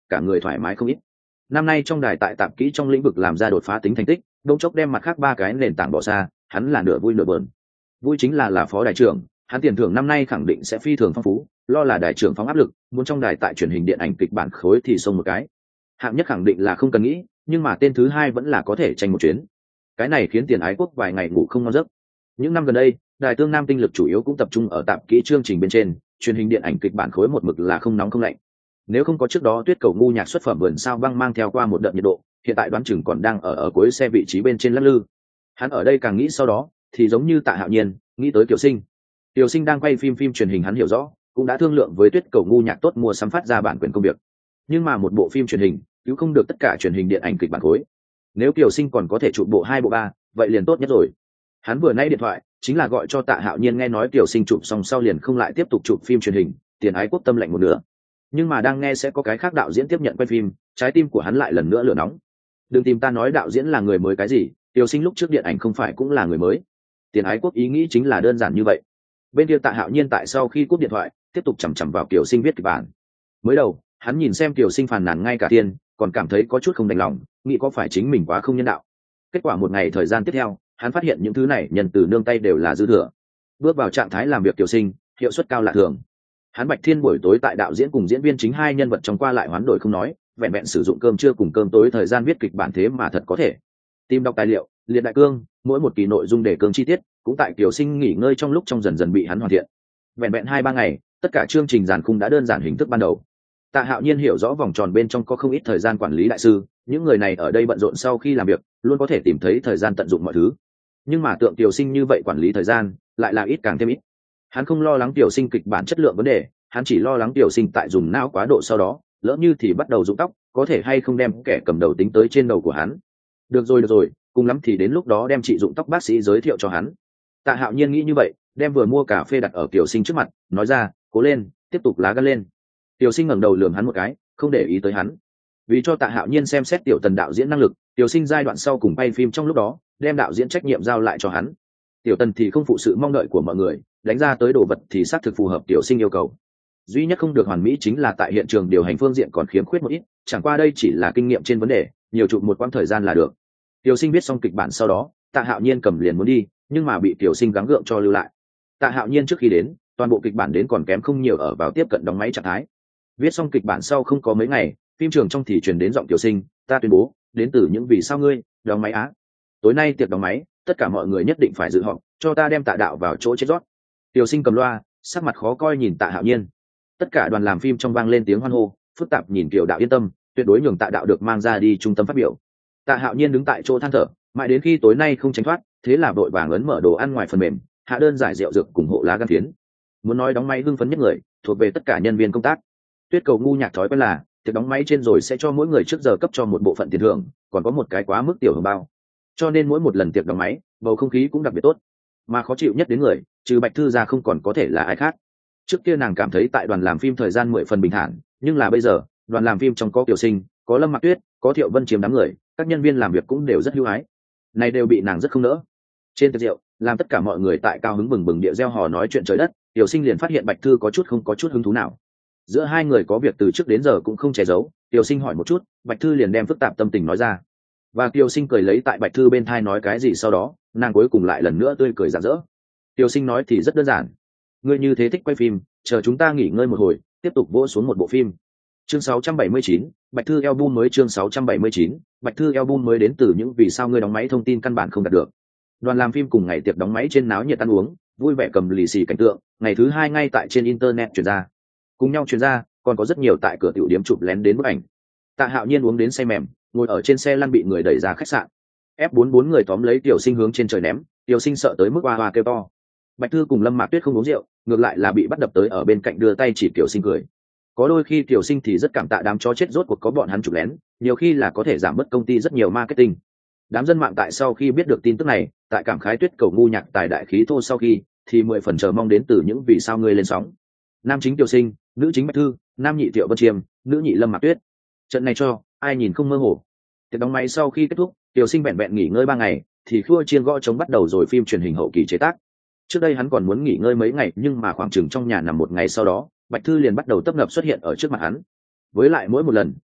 Speaker 1: cả người thoải mái không ít. Năm nay trong đài tại tạp kỹ trong lĩnh vực làm ra đột phá tính thành tích, đông chốc đem mặt khác ba cái nền tảng bỏ xa, hắn là nửa vui nửa buồn. Vui chính là là phó đài trưởng, hắn tiền thưởng năm nay khẳng định sẽ phi thường phong phú, lo là đài trưởng phóng áp lực, muốn trong đài tại truyền hình điện ảnh kịch bản khối thì xông một cái. Hạng nhất khẳng định là không cần nghĩ, nhưng mà tên thứ hai vẫn là có thể tranh một chuyến. Cái này khiến Tiền Ái Quốc vài ngày ngủ không ngon giấc. Những năm gần đây, đài Tương Nam tinh lực chủ yếu cũng tập trung ở tạp kỹ chương trình bên trên, truyền hình điện ảnh kịch bản khối một mực là không nóng không lạnh. Nếu không có trước đó Tuyết Cầu ngu nhạc xuất phẩm vườn sao băng mang theo qua một đợt nhiệt độ, hiện tại đoán chừng còn đang ở ở cuối xe vị trí bên trên lắc lư. Hắn ở đây càng nghĩ sau đó, thì giống như Tạ Hạo Nhiên, nghĩ tới Kiều Sinh. Kiều Sinh đang quay phim phim truyền hình hắn hiểu rõ, cũng đã thương lượng với Tuyết Cầu ngu nhạc tốt mua sắm phát ra bản quyền công việc. Nhưng mà một bộ phim truyền hình, cứu không được tất cả truyền hình điện ảnh kịch bản khối. Nếu Kiều Sinh còn có thể chụp bộ hai bộ ba, vậy liền tốt nhất rồi. Hắn vừa nay điện thoại chính là gọi cho Tạ Hạo Nhiên, nghe nói Kiều Sinh chụp xong sau liền không lại tiếp tục chụp phim truyền hình, Tiền Ái Quốc tâm lạnh một nửa. Nhưng mà đang nghe sẽ có cái khác đạo diễn tiếp nhận quay phim, trái tim của hắn lại lần nữa lửa nóng. Đừng tìm ta nói đạo diễn là người mới cái gì, Kiều Sinh lúc trước điện ảnh không phải cũng là người mới. Tiền Ái Quốc ý nghĩ chính là đơn giản như vậy. Bên kia Tạ Hạo Nhiên tại sau khi cúp điện thoại, tiếp tục chằm chằm vào Kiều Sinh viết kịch bản. Mới đầu, hắn nhìn xem Kiều Sinh phàn nàn ngay cả tiền, còn cảm thấy có chút không đành lòng, nghĩ có phải chính mình quá không nhân đạo. Kết quả một ngày thời gian tiếp theo, hắn phát hiện những thứ này nhân từ nương tay đều là dư thừa. Bước vào trạng thái làm việc Kiều Sinh, hiệu suất cao lạ thường. Hắn Bạch Thiên buổi tối tại đạo diễn cùng diễn viên chính hai nhân vật trong qua lại hoán đổi không nói, vẹn vẹn sử dụng cơm trưa cùng cơm tối thời gian viết kịch bản, thế mà thật có thể. Tìm đọc tài liệu, liệt đại cương, mỗi một kỳ nội dung để cương chi tiết, cũng tại Kiều Sinh nghỉ ngơi trong lúc trong dần dần bị hắn hoàn thiện. Vẹn vẹn hai ba ngày, tất cả chương trình dàn khung đã đơn giản hình thức ban đầu. Tạ Hạo Nhiên hiểu rõ vòng tròn bên trong có không ít thời gian quản lý đại sư, những người này ở đây bận rộn sau khi làm việc, luôn có thể tìm thấy thời gian tận dụng mọi thứ. Nhưng mà tượng Kiều Sinh như vậy quản lý thời gian, lại là ít càng thêm ít. Hắn không lo lắng Kiều Sinh kịch bản chất lượng vấn đề, hắn chỉ lo lắng Kiều Sinh tại dùng não quá độ sau đó, lỡ như thì bắt đầu rụng tóc, có thể hay không đem kẻ cầm đầu tính tới trên đầu của hắn. Được rồi được rồi, cùng lắm thì đến lúc đó đem chị rụng tóc bác sĩ giới thiệu cho hắn. Tạ Hạo Nhiên nghĩ như vậy, đem vừa mua cà phê đặt ở Kiều Sinh trước mặt, nói ra, cố lên, tiếp tục lá gan lên. Kiều Sinh ngẩng đầu lườm hắn một cái, không để ý tới hắn. Vì cho Tạ Hạo Nhiên xem xét Tiểu Tần đạo diễn năng lực, Kiều Sinh giai đoạn sau cùng bay phim trong lúc đó, đem đạo diễn trách nhiệm giao lại cho hắn. Tiểu Tần thì không phụ sự mong đợi của mọi người, đánh ra tới đồ vật thì xác thực phù hợp Kiều Sinh yêu cầu. Duy nhất không được hoàn mỹ chính là tại hiện trường điều hành phương diện còn khiếm khuyết một ít, chẳng qua đây chỉ là kinh nghiệm trên vấn đề, nhiều chụp một quãng thời gian là được. Kiều Sinh viết xong kịch bản sau đó, Tạ Hạo Nhiên cầm liền muốn đi, nhưng mà bị Kiều Sinh gắng gượng cho lưu lại. Tạ Hạo Nhiên trước khi đến, toàn bộ kịch bản đến còn kém không nhiều ở vào tiếp cận đóng máy trạng thái. Viết xong kịch bản sau không có mấy ngày, phim trường trong thì truyền đến giọng Kiều Sinh, ta tuyên bố, đến từ những vì sao ngươi đóng máy á. Tối nay tiệc đóng máy, tất cả mọi người nhất định phải dự họp, cho ta đem Tạ đạo vào chỗ chết rót. Kiều Sinh cầm loa, sắc mặt khó coi nhìn Tạ Hạo Nhiên. Tất cả đoàn làm phim trong vang lên tiếng hoan hô, phức tạp nhìn Kiều đạo yên tâm, tuyệt đối nhường Tạ đạo được mang ra đi trung tâm phát biểu. Tạ Hạo Nhiên đứng tại chỗ than thở, mãi đến khi tối nay không tránh thoát, thế là vội vàng ấn mở đồ ăn ngoài phần mềm, hạ đơn giải rượu dược cùng hộ lá gan phiến. Muốn nói đóng máy hưng phấn nhất người, thuộc về tất cả nhân viên công tác. Tuyết Cầu ngu nhạc thói quen là tiệc đóng máy trên rồi sẽ cho mỗi người trước giờ cấp cho một bộ phận tiền thưởng, còn có một cái quá mức tiểu hồng bao. Cho nên mỗi một lần tiệc đóng máy, bầu không khí cũng đặc biệt tốt. Mà khó chịu nhất đến người, trừ Bạch Thư ra không còn có thể là ai khác. Trước kia nàng cảm thấy tại đoàn làm phim thời gian mười phần bình thản, nhưng là bây giờ, đoàn làm phim trong có Kiều Sinh, có Lâm Mạc Tuyết, có Thiệu Vân chiếm đám người, các nhân viên làm việc cũng đều rất hữu ái. Này đều bị nàng rất không nỡ. Trên tiệc rượu, làm tất cả mọi người tại cao hứng bừng bừng địa reo hò nói chuyện trời đất, Kiều Sinh liền phát hiện Bạch Thư có chút không có chút hứng thú nào. Giữa hai người có việc từ trước đến giờ cũng không che giấu, Kiều Sinh hỏi một chút, Bạch Thư liền đem phức tạp tâm tình nói ra. Và Kiều Sinh cười lấy tại Bạch Thư bên thai nói cái gì sau đó, nàng cuối cùng lại lần nữa tươi cười rạng rỡ. Kiều Sinh nói thì rất đơn giản, ngươi như thế thích quay phim, chờ chúng ta nghỉ ngơi một hồi, tiếp tục vỗ xuống một bộ phim. Chương sáu trăm bảy mươi chín, Bạch Thư album mới. Chương sáu trăm bảy mươi chín, Bạch Thư album mới. Đến từ những vì sao ngươi đóng máy thông tin căn bản không đạt được. Đoàn làm phim cùng ngày tiệc đóng máy trên náo nhiệt ăn uống, vui vẻ cầm lì xì cảnh tượng, ngày thứ hai ngay tại trên internet truyền ra. Cùng nhau truyền ra, còn có rất nhiều tại cửa tiểu điếm chụp lén đến bức ảnh. Tạ Hạo Nhiên uống đến say mềm, ngồi ở trên xe lăn bị người đẩy ra khách sạn. ép bốn bốn người tóm lấy Tiểu Sinh hướng trên trời ném, Tiểu Sinh sợ tới mức oa oa kêu to. Bạch Thư cùng Lâm Mạc Tuyết không uống rượu, ngược lại là bị bắt đập tới ở bên cạnh đưa tay chỉ Tiểu Sinh cười. Có đôi khi Tiểu Sinh thì rất cảm tạ đám chó chết rốt cuộc có bọn hắn chụp lén, nhiều khi là có thể giảm bớt công ty rất nhiều marketing. Đám dân mạng tại sau khi biết được tin tức này, tại cảm khái Tuyết Cầu ngu nhạc tài đại khí thô sau khi, thì mười phần chờ mong đến từ những vì sao ngươi lên sóng. Nam chính Tiểu Sinh, nữ chính Bạch Thư, nam nhị Thiệu Vân Chiêm, nữ nhị Lâm Mạc Tuyết. Trận này cho ai nhìn không mơ hồ. Tiệc đóng máy sau khi kết thúc, Tiểu Sinh vẹn vẹn nghỉ ngơi ba ngày, thì khua chiên gõ trống bắt đầu rồi phim truyền hình hậu kỳ chế tác. Trước đây hắn còn muốn nghỉ ngơi mấy ngày, nhưng mà khoảng chừng trong nhà nằm một ngày sau đó, Bạch Thư liền bắt đầu tấp nập xuất hiện ở trước mặt hắn. Với lại mỗi một lần,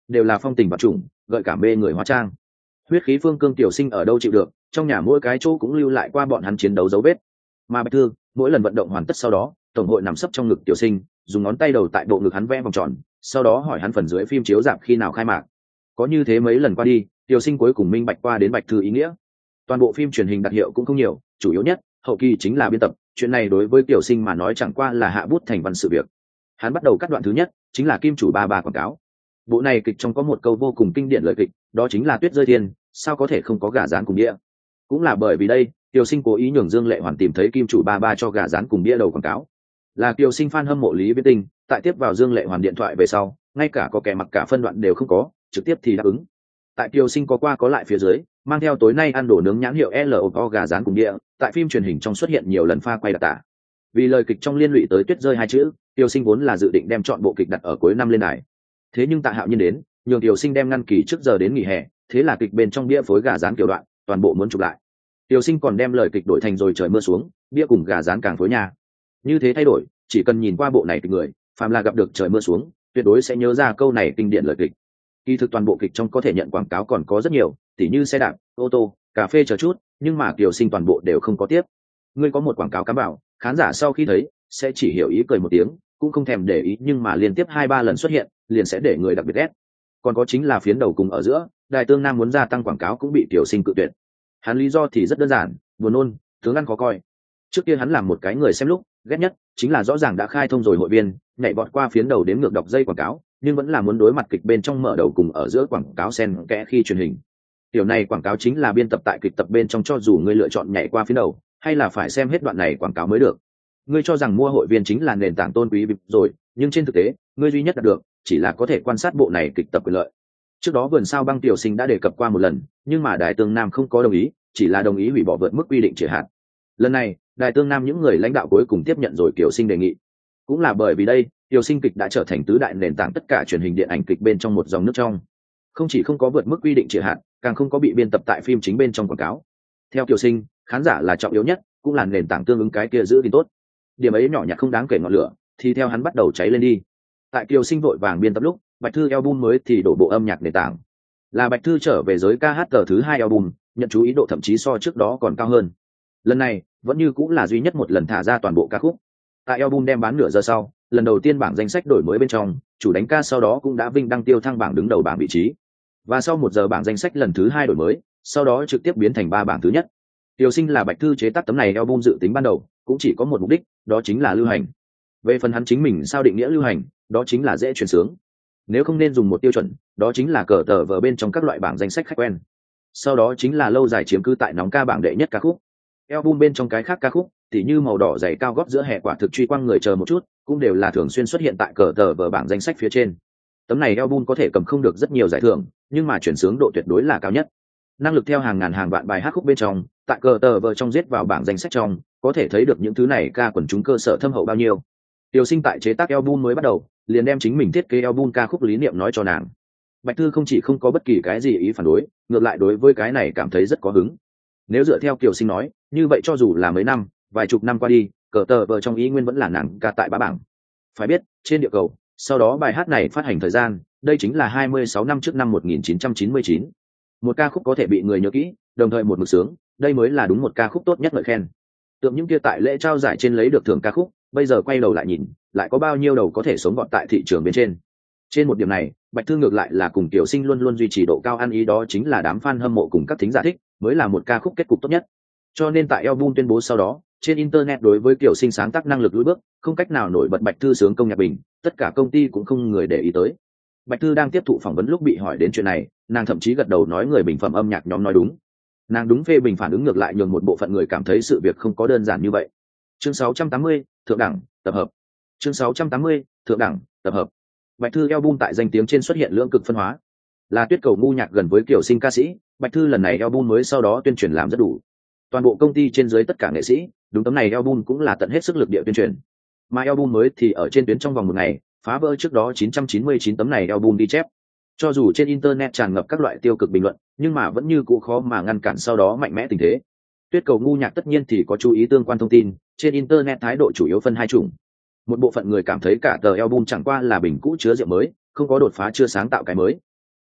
Speaker 1: đều là phong tình vật chủng, gợi cảm mê người hóa trang. Huyết khí phương cương tiểu sinh ở đâu chịu được, trong nhà mỗi cái chỗ cũng lưu lại qua bọn hắn chiến đấu dấu vết. Mà Bạch Thư, mỗi lần vận động hoàn tất sau đó, tổng hội nằm sấp trong ngực tiểu sinh, dùng ngón tay đầu tại bộ ngực hắn vẽ vòng tròn, sau đó hỏi hắn phần dưới phim chiếu rạp khi nào khai mạc. Có như thế mấy lần qua đi, tiểu sinh cuối cùng minh bạch qua đến Bạch Thư ý nghĩa. Toàn bộ phim truyền hình đặc hiệu cũng không nhiều, chủ yếu nhất hậu kỳ chính là biên tập, chuyện này đối với tiểu sinh mà nói chẳng qua là hạ bút thành văn sự việc. Hắn bắt đầu cắt đoạn thứ nhất, chính là kim chủ ba ba quảng cáo. Bộ này kịch trong có một câu vô cùng kinh điển lời kịch, đó chính là tuyết rơi thiên, sao có thể không có gà rán cùng đĩa. Cũng là bởi vì đây, tiểu sinh cố ý nhường Dương Lệ Hoàn tìm thấy kim chủ ba ba cho gà rán cùng đĩa đầu quảng cáo. Là tiểu sinh fan hâm mộ Lý Viễn Tinh, tại tiếp vào Dương Lệ Hoàn điện thoại về sau, ngay cả có kẻ mặc cả phân đoạn đều không có, trực tiếp thì đáp ứng. Tại tiểu sinh có qua có lại phía dưới, mang theo tối nay ăn đồ nướng nhãn hiệu L O gà rán cùng đĩa, tại phim truyền hình trong xuất hiện nhiều lần pha quay đặc tả. Vì lời kịch trong liên lụy tới tuyết rơi hai chữ, tiểu sinh vốn là dự định đem chọn bộ kịch đặt ở cuối năm lên đài. Thế nhưng Tạ Hạo Nhiên đến, nhường tiểu sinh đem ngăn kỳ trước giờ đến nghỉ hè, thế là kịch bên trong bia phối gà rán kiểu đoạn, toàn bộ muốn chụp lại. Tiểu sinh còn đem lời kịch đổi thành rồi trời mưa xuống, bia cùng gà rán càng phối nhà. Như thế thay đổi, chỉ cần nhìn qua bộ này kịch người, phàm là gặp được trời mưa xuống, tuyệt đối sẽ nhớ ra câu này kinh điển lời kịch. Kỳ thực toàn bộ kịch trong có thể nhận quảng cáo còn có rất nhiều, tỉ như xe đạp, ô tô, cà phê chờ chút, nhưng mà tiểu sinh toàn bộ đều không có tiếp. Ngươi có một quảng cáo cám bảo, khán giả sau khi thấy sẽ chỉ hiểu ý cười một tiếng, cũng không thèm để ý, nhưng mà liên tiếp hai ba lần xuất hiện, liền sẽ để người đặc biệt ghét. Còn có chính là phiến đầu cùng ở giữa, Đài Tương Nam muốn gia tăng quảng cáo cũng bị tiểu sinh cự tuyệt. Hắn lý do thì rất đơn giản, buồn nôn, tướng ăn khó coi. Trước kia hắn làm một cái người xem lúc, ghét nhất chính là rõ ràng đã khai thông rồi hội viên, nhảy vọt qua phiến đầu đến ngược đọc dây quảng cáo, nhưng vẫn là muốn đối mặt kịch bên trong mở đầu cùng ở giữa quảng cáo xen kẽ khi truyền hình. Điều này quảng cáo chính là biên tập tại kịch tập bên trong, cho dù ngươi lựa chọn nhảy qua phiến đầu, hay là phải xem hết đoạn này quảng cáo mới được. Ngươi cho rằng mua hội viên chính là nền tảng tôn quý bịp rồi, nhưng trên thực tế, ngươi duy nhất đạt được chỉ là có thể quan sát bộ này kịch tập quyền lợi. Trước đó Vườn Sao Băng tiểu sinh đã đề cập qua một lần, nhưng mà Đài Tương Nam không có đồng ý, chỉ là đồng ý hủy bỏ vượt mức quy định trừ hạt. Lần này, Đài Tương Nam những người lãnh đạo cuối cùng tiếp nhận rồi tiểu sinh đề nghị. Cũng là bởi vì đây, tiểu sinh kịch đã trở thành tứ đại nền tảng tất cả truyền hình điện ảnh kịch bên trong một dòng nước trong. Không chỉ không có vượt mức quy định trừ hạt, càng không có bị biên tập tại phim chính bên trong quảng cáo. Theo tiểu sinh, khán giả là trọng yếu nhất, cũng là nền tảng tương ứng cái kia giữ gìn tốt. Điểm ấy nhỏ nhặt không đáng kể ngọn lửa, thì theo hắn bắt đầu cháy lên đi. Tại Kiều Sinh vội vàng biên tập lúc, Bạch Thư album mới thì đổ bộ âm nhạc nền tảng. Là Bạch Thư trở về giới ca hát tờ thứ hai album, nhận chú ý độ thậm chí so trước đó còn cao hơn. Lần này, vẫn như cũng là duy nhất một lần thả ra toàn bộ ca khúc. Tại album đem bán nửa giờ sau, lần đầu tiên bảng danh sách đổi mới bên trong, chủ đánh ca sau đó cũng đã vinh đăng tiêu thăng bảng đứng đầu bảng vị trí. Và sau một giờ bảng danh sách lần thứ hai đổi mới, sau đó trực tiếp biến thành ba bảng thứ nhất. Kiều Sinh là Bạch Thư chế tác tấm này album dự tính ban đầu, cũng chỉ có một mục đích, đó chính là lưu hành. Về phần hắn chính mình sao định nghĩa lưu hành, đó chính là dễ truyền sướng. Nếu không nên dùng một tiêu chuẩn, đó chính là cờ tờ vở bên trong các loại bảng danh sách khách quen. Sau đó chính là lâu dài chiếm cứ tại nóng ca bảng đệ nhất ca khúc. Album bên trong cái khác ca khúc, tỉ như màu đỏ dày cao gót giữa hè quả thực truy quang người chờ một chút, cũng đều là thường xuyên xuất hiện tại cờ tờ vở bảng danh sách phía trên. Tấm này album có thể cầm không được rất nhiều giải thưởng, nhưng mà truyền sướng độ tuyệt đối là cao nhất. Năng lực theo hàng ngàn hàng vạn bài hát khúc bên trong, tại cờ tờ vở trong giết vào bảng danh sách trong, có thể thấy được những thứ này ca quần chúng cơ sở thâm hậu bao nhiêu. Tiểu Sinh tại chế tác album mới bắt đầu, liền đem chính mình thiết kế album ca khúc lý niệm nói cho nàng. Bạch Thư không chỉ không có bất kỳ cái gì ý phản đối, ngược lại đối với cái này cảm thấy rất có hứng. Nếu dựa theo Kiều Sinh nói, như vậy cho dù là mấy năm, vài chục năm qua đi, cờ tờ vở trong ý nguyên vẫn là nàng ca tại bá bảng. Phải biết, trên địa cầu, sau đó bài hát này phát hành thời gian, đây chính là hai mươi sáu năm trước năm một nghìn chín trăm chín mươi chín. Một ca khúc có thể bị người nhớ kỹ, đồng thời một mực sướng, đây mới là đúng một ca khúc tốt nhất ngợi khen. Tượng những kia tại lễ trao giải trên lấy được thưởng ca khúc, bây giờ quay đầu lại nhìn, lại có bao nhiêu đầu có thể sống gọn tại thị trường bên trên. Trên một điểm này, Bạch Thư ngược lại là cùng Tiểu Sinh luôn luôn duy trì độ cao ăn ý, đó chính là đám fan hâm mộ cùng các thính giả thích, mới là một ca khúc kết cục tốt nhất. Cho nên tại album tuyên bố sau đó, trên internet đối với Tiểu Sinh sáng tác năng lực lùi bước, không cách nào nổi bật Bạch Thư sướng công nhạc bình, tất cả công ty cũng không người để ý tới. Bạch Thư đang tiếp thụ phỏng vấn lúc bị hỏi đến chuyện này, nàng thậm chí gật đầu nói người bình phẩm âm nhạc nhóm nói đúng. Nàng đúng phê bình phản ứng ngược lại nhường một bộ phận người cảm thấy sự việc không có đơn giản như vậy. Chương sáu trăm tám mươi, thượng đẳng tập hợp. Chương sáu trăm tám mươi, thượng đẳng tập hợp. Bạch Thư album tại danh tiếng trên xuất hiện lưỡng cực phân hóa. Là tuyết cầu ngu nhạc gần với Kiều Sinh ca sĩ, Bạch Thư lần này album mới sau đó tuyên truyền làm rất đủ. Toàn bộ công ty trên dưới tất cả nghệ sĩ, đúng tấm này album cũng là tận hết sức lực địa tuyên truyền. Mà album mới thì ở trên tuyến trong vòng một ngày, phá vỡ trước đó chín trăm chín mươi chín tấm này album đi chép. Cho dù trên internet tràn ngập các loại tiêu cực bình luận, nhưng mà vẫn như cũ khó mà ngăn cản sau đó mạnh mẽ tình thế. Tuyết cầu ngu nhạc tất nhiên thì có chú ý tương quan thông tin, trên internet thái độ chủ yếu phân hai chủng. Một bộ phận người cảm thấy cả tờ album chẳng qua là bình cũ chứa rượu mới, không có đột phá chưa sáng tạo cái mới.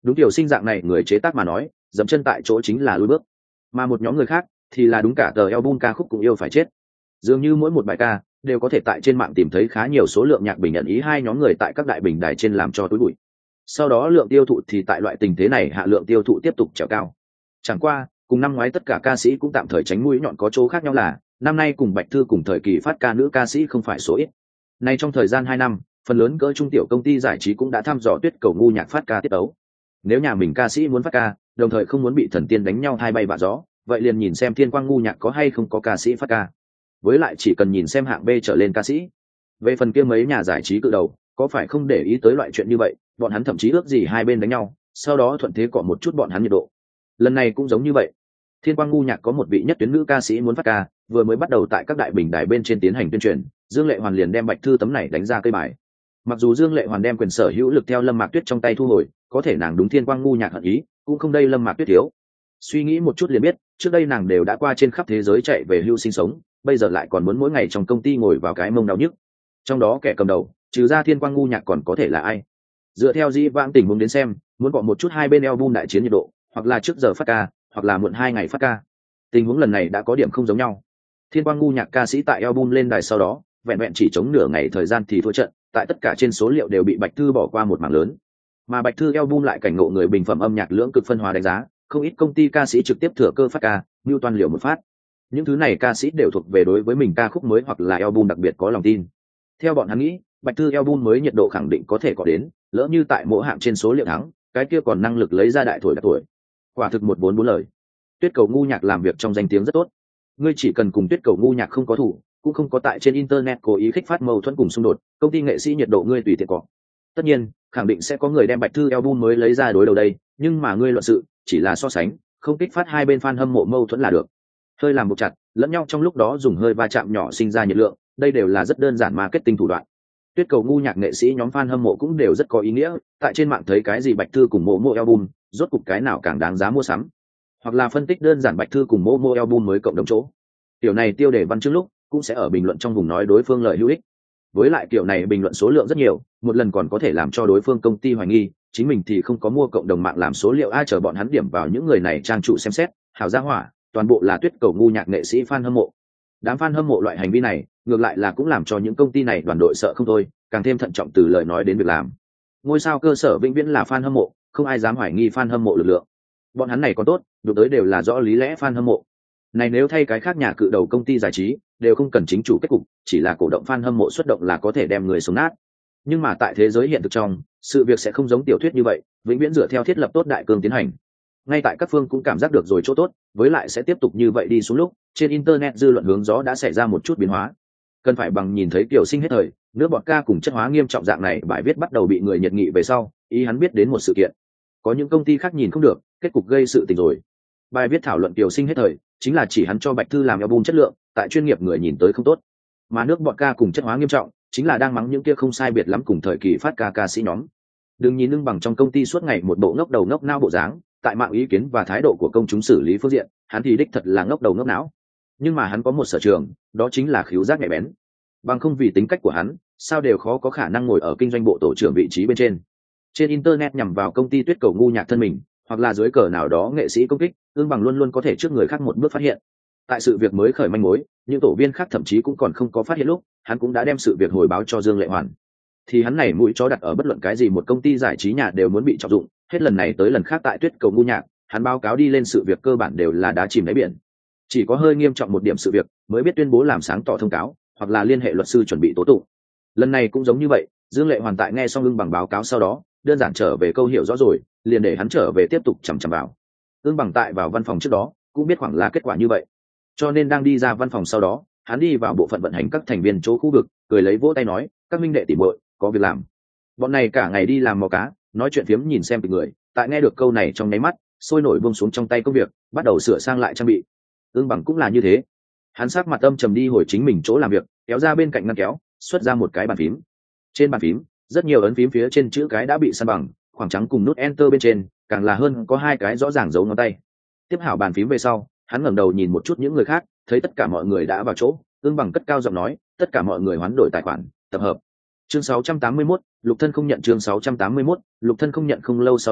Speaker 1: Đúng tiểu sinh dạng này người chế tác mà nói, dậm chân tại chỗ chính là lùi bước. Mà một nhóm người khác thì là đúng cả tờ album ca khúc cũng yêu phải chết. Dường như mỗi một bài ca đều có thể tại trên mạng tìm thấy khá nhiều số lượng nhạc bình nhận ý hai nhóm người tại các đại bình đài trên làm cho túi bụi. Sau đó lượng tiêu thụ thì tại loại tình thế này hạ lượng tiêu thụ tiếp tục trèo cao. Chẳng qua, cùng năm ngoái tất cả ca sĩ cũng tạm thời tránh mũi nhọn có chỗ khác nhau là, năm nay cùng Bạch Thư cùng thời kỳ phát ca nữ ca sĩ không phải số ít. Nay trong thời gian hai năm, phần lớn cỡ trung tiểu công ty giải trí cũng đã thăm dò Tuyết Cầu ngu nhạc phát ca tiết ấu. Nếu nhà mình ca sĩ muốn phát ca, đồng thời không muốn bị thần tiên đánh nhau hai bay vạ gió, vậy liền nhìn xem Thiên Quang ngu nhạc có hay không có ca sĩ phát ca. Với lại chỉ cần nhìn xem hạng B trở lên ca sĩ. Về phần kia mấy nhà giải trí cự đầu, có phải không để ý tới loại chuyện như vậy, bọn hắn thậm chí ước gì hai bên đánh nhau, sau đó thuận thế cọ một chút bọn hắn nhiệt độ. Lần này cũng giống như vậy. Thiên Quang ngu nhạc có một vị nhất tuyến nữ ca sĩ muốn phát ca, vừa mới bắt đầu tại các đại bình đài bên trên tiến hành tuyên truyền, Dương Lệ Hoàn liền đem Bạch Thư tấm này đánh ra cây bài. Mặc dù Dương Lệ Hoàn đem quyền sở hữu lực theo Lâm Mạc Tuyết trong tay thu hồi, có thể nàng đúng Thiên Quang ngu nhạc hận ý, cũng không đây Lâm Mạc Tuyết thiếu. Suy nghĩ một chút liền biết, trước đây nàng đều đã qua trên khắp thế giới chạy về hưu sinh sống, bây giờ lại còn muốn mỗi ngày trong công ty ngồi vào cái mông đau nhức. Trong đó kẻ cầm đầu, trừ ra Thiên Quang ngu nhạc còn có thể là ai? Dựa theo dĩ vãng tình huống đến xem, muốn gọi một chút hai bên album đại chiến nhiệt độ, hoặc là trước giờ phát ca, hoặc là muộn hai ngày phát ca. Tình huống lần này đã có điểm không giống nhau. Thiên Quang ngu nhạc ca sĩ tại album lên đài sau đó, vẹn vẹn chỉ chống nửa ngày thời gian thì thua trận, tại tất cả trên số liệu đều bị Bạch Thư bỏ qua một mảng lớn. Mà Bạch Thư album lại cảnh ngộ người bình phẩm âm nhạc lưỡng cực phân hóa đánh giá, không ít công ty ca sĩ trực tiếp thừa cơ phát ca, như toàn liệu một phát. Những thứ này ca sĩ đều thuộc về đối với mình ca khúc mới hoặc là album đặc biệt có lòng tin. Theo bọn hắn nghĩ, Bạch Thư album mới nhiệt độ khẳng định có thể có đến, lỡ như tại mỗi hạng trên số liệu thắng, cái kia còn năng lực lấy ra đại thổi đại tuổi. Quả thực một vốn bốn lời. Tuyết Cầu ngu nhạc làm việc trong danh tiếng rất tốt. Ngươi chỉ cần cùng Tuyết Cầu ngu nhạc không có thủ, cũng không có tại trên internet cố ý khích phát mâu thuẫn cùng xung đột, công ty nghệ sĩ nhiệt độ ngươi tùy tiện có. Tất nhiên, khẳng định sẽ có người đem Bạch Thư album mới lấy ra đối đầu đây, nhưng mà ngươi luận sự, chỉ là so sánh, không kích phát hai bên fan hâm mộ mâu thuẫn là được. Hơi làm buộc chặt, lẫn nhau trong lúc đó dùng hơi va chạm nhỏ sinh ra nhiệt lượng, đây đều là rất đơn giản marketing thủ đoạn. Tuyết Cầu ngu nhạc nghệ sĩ nhóm fan hâm mộ cũng đều rất có ý nghĩa, tại trên mạng thấy cái gì Bạch Thư cùng Mộ Mộ album, rốt cục cái nào càng đáng giá mua sắm. Hoặc là phân tích đơn giản Bạch Thư cùng Mộ Mộ album mới cộng đồng chỗ. Kiểu này tiêu đề văn chương lúc cũng sẽ ở bình luận trong vùng nói đối phương lợi hữu ích. Với lại kiểu này bình luận số lượng rất nhiều, một lần còn có thể làm cho đối phương công ty hoài nghi, chính mình thì không có mua cộng đồng mạng làm số liệu ai chờ bọn hắn điểm vào những người này trang chủ xem xét, hảo gia hỏa, toàn bộ là Tuyết Cầu ngu nhạc nghệ sĩ fan hâm mộ. Đám fan hâm mộ loại hành vi này, ngược lại là cũng làm cho những công ty này đoàn đội sợ không thôi, càng thêm thận trọng từ lời nói đến việc làm. Ngôi sao cơ sở vĩnh viễn là fan hâm mộ, không ai dám hoài nghi fan hâm mộ lực lượng. Bọn hắn này còn tốt, đụng tới đều là rõ lý lẽ fan hâm mộ. Này nếu thay cái khác nhà cự đầu công ty giải trí, đều không cần chính chủ kết cục, chỉ là cổ động fan hâm mộ xuất động là có thể đem người sống nát. Nhưng mà tại thế giới hiện thực trong, sự việc sẽ không giống tiểu thuyết như vậy, vĩnh viễn dựa theo thiết lập tốt đại cương tiến hành. Ngay tại các phương cũng cảm giác được rồi chỗ tốt, với lại sẽ tiếp tục như vậy đi xuống lúc, trên internet dư luận hướng gió đã xảy ra một chút biến hóa. Cần phải bằng nhìn thấy Kiều Sinh hết thời, nước bọt ca cùng chất hóa nghiêm trọng dạng này bài viết bắt đầu bị người nhiệt nghị về sau, ý hắn biết đến một sự kiện. Có những công ty khác nhìn không được, kết cục gây sự tình rồi. Bài viết thảo luận Kiều Sinh hết thời, chính là chỉ hắn cho Bạch Thư làm album chất lượng, tại chuyên nghiệp người nhìn tới không tốt. Mà nước bọt ca cùng chất hóa nghiêm trọng, chính là đang mắng những kia không sai biệt lắm cùng thời kỳ phát ca ca sĩ nhóm. Đừng nhìn lưng bằng trong công ty suốt ngày một bộ ngốc đầu ngốc não bộ dáng, tại mạng ý kiến và thái độ của công chúng xử lý phương diện, hắn thì đích thật là ngốc đầu ngốc não. Nhưng mà hắn có một sở trường, đó chính là khứu giác nhạy bén. Bằng không vì tính cách của hắn, sao đều khó có khả năng ngồi ở kinh doanh bộ tổ trưởng vị trí bên trên. Trên internet nhằm vào công ty Tuyết Cầu ngu nhạc thân mình, hoặc là dưới cờ nào đó nghệ sĩ công kích, ương bằng luôn luôn có thể trước người khác một bước phát hiện. Tại sự việc mới khởi manh mối, những tổ viên khác thậm chí cũng còn không có phát hiện lúc, hắn cũng đã đem sự việc hồi báo cho Dương Lệ Hoàn. Thì hắn này mũi chó đặt ở bất luận cái gì một công ty giải trí nhà đều muốn bị trọng dụng, hết lần này tới lần khác tại Tuyết Cầu ngu nhạc, hắn báo cáo đi lên sự việc cơ bản đều là đá chìm đáy biển. Chỉ có hơi nghiêm trọng một điểm sự việc mới biết tuyên bố làm sáng tỏ thông cáo, hoặc là liên hệ luật sư chuẩn bị tố tụng. Lần này cũng giống như vậy, Dương Lệ Hoàn tại nghe xong ưng bằng báo cáo sau đó, đơn giản trở về câu hiểu rõ rồi, liền để hắn trở về tiếp tục chằm chằm vào. Ưng bằng tại vào văn phòng trước đó cũng biết khoảng là kết quả như vậy, cho nên đang đi ra văn phòng sau đó, hắn đi vào bộ phận vận hành các thành viên chỗ khu vực, cười lấy vỗ tay nói, các minh đệ tỉ muội có việc làm. Bọn này cả ngày đi làm mò cá, nói chuyện phiếm nhìn xem từng người, tại nghe được câu này trong nháy mắt, sôi nổi buông xuống trong tay công việc, bắt đầu sửa sang lại trang bị. Ưng bằng cũng là như thế, hắn sắc mặt âm trầm đi hồi chính mình chỗ làm việc, kéo ra bên cạnh ngăn kéo, xuất ra một cái bàn phím. Trên bàn phím, rất nhiều ấn phím phía trên chữ cái đã bị san bằng, khoảng trắng cùng nút enter bên trên, càng là hơn có hai cái rõ ràng dấu ngón tay. Tiếp hảo bàn phím về sau, hắn ngẩng đầu nhìn một chút những người khác, thấy tất cả mọi người đã vào chỗ, Ưng bằng cất cao giọng nói, tất cả mọi người hoán đổi tài khoản, tập hợp. Chương sáu trăm tám mươi mốt, Lục Thân không nhận chương sáu trăm tám mươi mốt, Lục Thân không nhận không lâu sau đó,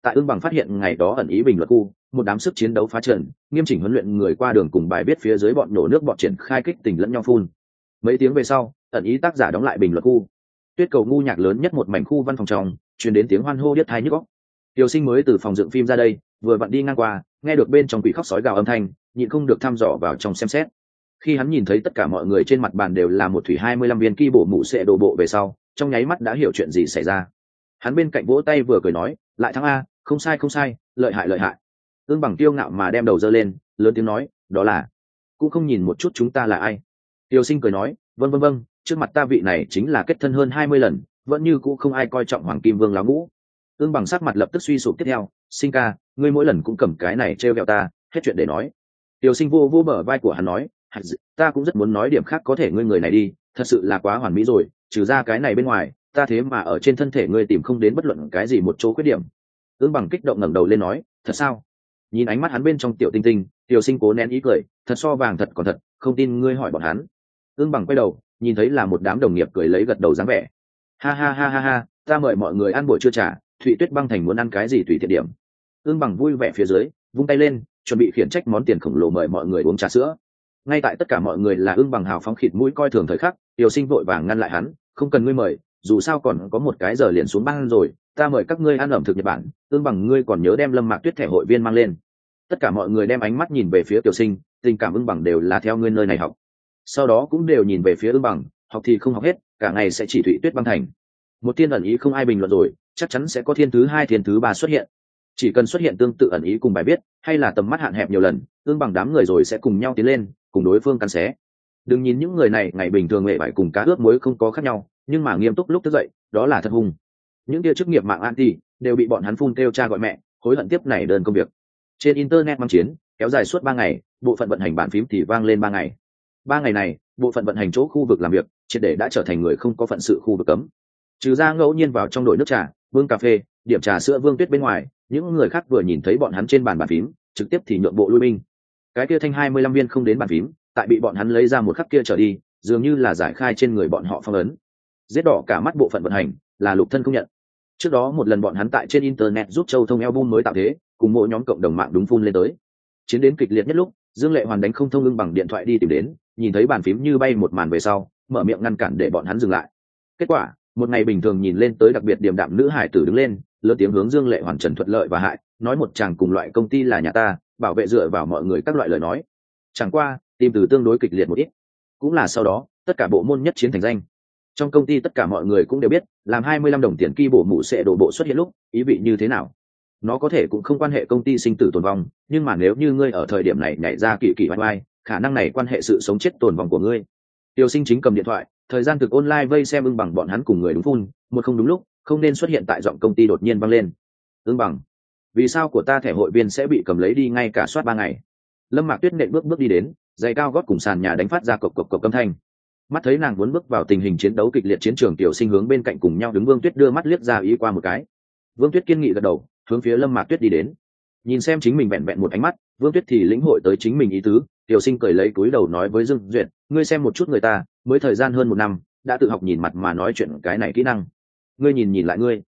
Speaker 1: tại ương bằng phát hiện ngày đó ẩn ý bình luận khu, một đám sức chiến đấu phá trận, nghiêm chỉnh huấn luyện người qua đường cùng bài viết phía dưới bọn nổ nước bọn triển khai kích tình lẫn nhau phun. Mấy tiếng về sau, ẩn ý tác giả đóng lại bình luận khu. Tuyết cầu ngu nhạc lớn nhất một mảnh khu văn phòng trong, truyền đến tiếng hoan hô điếc tai nhức óc. Tiểu Sinh mới từ phòng dựng phim ra đây, vừa vặn đi ngang qua, nghe được bên trong quỷ khóc sói gào âm thanh, nhịn không được thăm dò vào trong xem xét. Khi hắn nhìn thấy tất cả mọi người trên mặt bàn đều là một thủy hai mươi lăm viên ki bổ mụ sẽ đổ bộ về sau, trong nháy mắt đã hiểu chuyện gì xảy ra. Hắn bên cạnh vỗ tay vừa cười nói, lại thắng a, không sai không sai, lợi hại lợi hại. Ương Bằng kiêu ngạo mà đem đầu giơ lên, lớn tiếng nói, đó là, cũng không nhìn một chút chúng ta là ai. Tiểu Sinh cười nói, vâng vâng vâng, trước mặt ta vị này chính là kết thân hơn hai mươi lần, vẫn như cũ không ai coi trọng Hoàng Kim Vương lão ngũ. Ương Bằng sắc mặt lập tức suy sụp tiếp theo, Sinh ca, ngươi mỗi lần cũng cầm cái này trêu ghẹo ta, hết chuyện để nói. Tiểu Sinh vô vô bờ vai của hắn nói, ta cũng rất muốn nói điểm khác, có thể ngươi người này đi, thật sự là quá hoàn mỹ rồi, trừ ra cái này bên ngoài, ta thế mà ở trên thân thể ngươi tìm không đến bất luận cái gì một chỗ khuyết điểm. Ương Bằng kích động ngẩng đầu lên nói, thật sao? Nhìn ánh mắt hắn bên trong tiểu tinh tinh, Tiểu Sinh cố nén ý cười, thật so vàng thật còn thật, không tin ngươi hỏi bọn hắn. Ương Bằng quay đầu, nhìn thấy là một đám đồng nghiệp cười lấy gật đầu dáng vẻ. Ha ha ha ha ha, ta mời mọi người ăn buổi trưa trà, Thụy Tuyết Băng Thành muốn ăn cái gì tùy tiện điểm. Ương Bằng vui vẻ phía dưới, vung tay lên, chuẩn bị khiển trách món tiền khổng lồ mời mọi người uống trà sữa. Ngay tại tất cả mọi người là Ương Bằng hào phóng khịt mũi coi thường thời khắc, Tiểu Sinh vội vàng ngăn lại hắn, không cần ngươi mời, dù sao còn có một cái giờ liền xuống ban rồi, ta mời các ngươi ăn ẩm thực Nhật Bản. Ương Bằng ngươi còn nhớ đem Lâm Mạc Tuyết thẻ hội viên mang lên. Tất cả mọi người đem ánh mắt nhìn về phía Tiểu Sinh, tình cảm Ương Bằng đều là theo ngươi nơi này học. Sau đó cũng đều nhìn về phía Ương Bằng, học thì không học hết, cả ngày sẽ chỉ Thụy Tuyết Băng Thành. Một tiên ẩn ý không ai bình luận rồi, chắc chắn sẽ có thiên thứ hai thiên thứ ba xuất hiện. Chỉ cần xuất hiện tương tự ẩn ý cùng bài viết, hay là tầm mắt hạn hẹp nhiều lần, Ương Bằng đám người rồi sẽ cùng nhau tiến lên, cùng đối phương cắn xé. Đừng nhìn những người này ngày bình thường nghệ bại cùng cá ướp muối không có khác nhau, nhưng mà nghiêm túc lúc thức dậy, đó là thật hung. Những kia chức nghiệp mạng anti đều bị bọn hắn phun kêu cha gọi mẹ, hối hận tiếp này đơn công việc. Trên internet mang chiến kéo dài suốt ba ngày, bộ phận vận hành bàn phím thì vang lên ba ngày. Ba ngày này, bộ phận vận hành chỗ khu vực làm việc triệt để đã trở thành người không có phận sự khu vực cấm. Trừ ra ngẫu nhiên vào trong đội nước trà, vương cà phê, điểm trà sữa Vương Tuyết bên ngoài, những người khác vừa nhìn thấy bọn hắn trên bàn bàn phím, trực tiếp thì nhượng bộ lui binh. Cái kia thanh hai mươi lăm viên không đến bàn phím, tại bị bọn hắn lấy ra một khắc kia trở đi, dường như là giải khai trên người bọn họ phong ấn. Giết đỏ cả mắt bộ phận vận hành, là Lục Thân công nhận. Trước đó một lần bọn hắn tại trên internet giúp Châu Thông album mới tạo thế, cùng mỗi nhóm cộng đồng mạng đúng phun lên tới. Chiến đến kịch liệt nhất lúc, Dương Lệ Hoàn đánh không thông Ưng Bằng điện thoại đi tìm đến, nhìn thấy bàn phím như bay một màn về sau, mở miệng ngăn cản để bọn hắn dừng lại. Kết quả, một ngày bình thường nhìn lên tới đặc biệt điềm đạm nữ hải tử đứng lên, lớn tiếng hướng Dương Lệ Hoàn trần thuận lợi và hại, nói một chàng cùng loại công ty là nhà ta, bảo vệ dựa vào mọi người các loại lời nói. Chẳng qua, tìm từ tương đối kịch liệt một ít. Cũng là sau đó, tất cả bộ môn nhất chiến thành danh. Trong công ty tất cả mọi người cũng đều biết, làm hai mươi lăm đồng tiền ki bổ mụ sẽ đổ bộ xuất hiện lúc, ý vị như thế nào. Nó có thể cũng không quan hệ công ty sinh tử tồn vong, nhưng mà nếu như ngươi ở thời điểm này nhảy ra kỳ kỳ vai vai, khả năng này quan hệ sự sống chết tồn vong của ngươi. Tiêu Sinh chính cầm điện thoại, thời gian thực online vây xem Ưng Bằng bọn hắn cùng người đúng phun, một không đúng lúc, không nên xuất hiện tại giọng công ty đột nhiên vang lên. Ưng Bằng, vì sao của ta thẻ hội viên sẽ bị cầm lấy đi ngay cả soát ba ngày? Lâm Mạc Tuyết nện bước bước đi đến, giày cao gót cùng sàn nhà đánh phát ra cộc cộc cộc âm thanh. Mắt thấy nàng muốn bước vào tình hình chiến đấu kịch liệt chiến trường, Tiểu Sinh hướng bên cạnh cùng nhau đứng Vương Tuyết đưa mắt liếc ra ý qua một cái. Vương Tuyết kiên nghị gật đầu, hướng phía Lâm Mạc Tuyết đi đến. Nhìn xem chính mình vẹn vẹn một ánh mắt, Vương Tuyết thì lĩnh hội tới chính mình ý tứ. Tiểu Sinh cười lấy túi đầu nói với Dương Duyệt, ngươi xem một chút người ta, mới thời gian hơn một năm, đã tự học nhìn mặt mà nói chuyện cái này kỹ năng. Ngươi nhìn nhìn lại ngươi,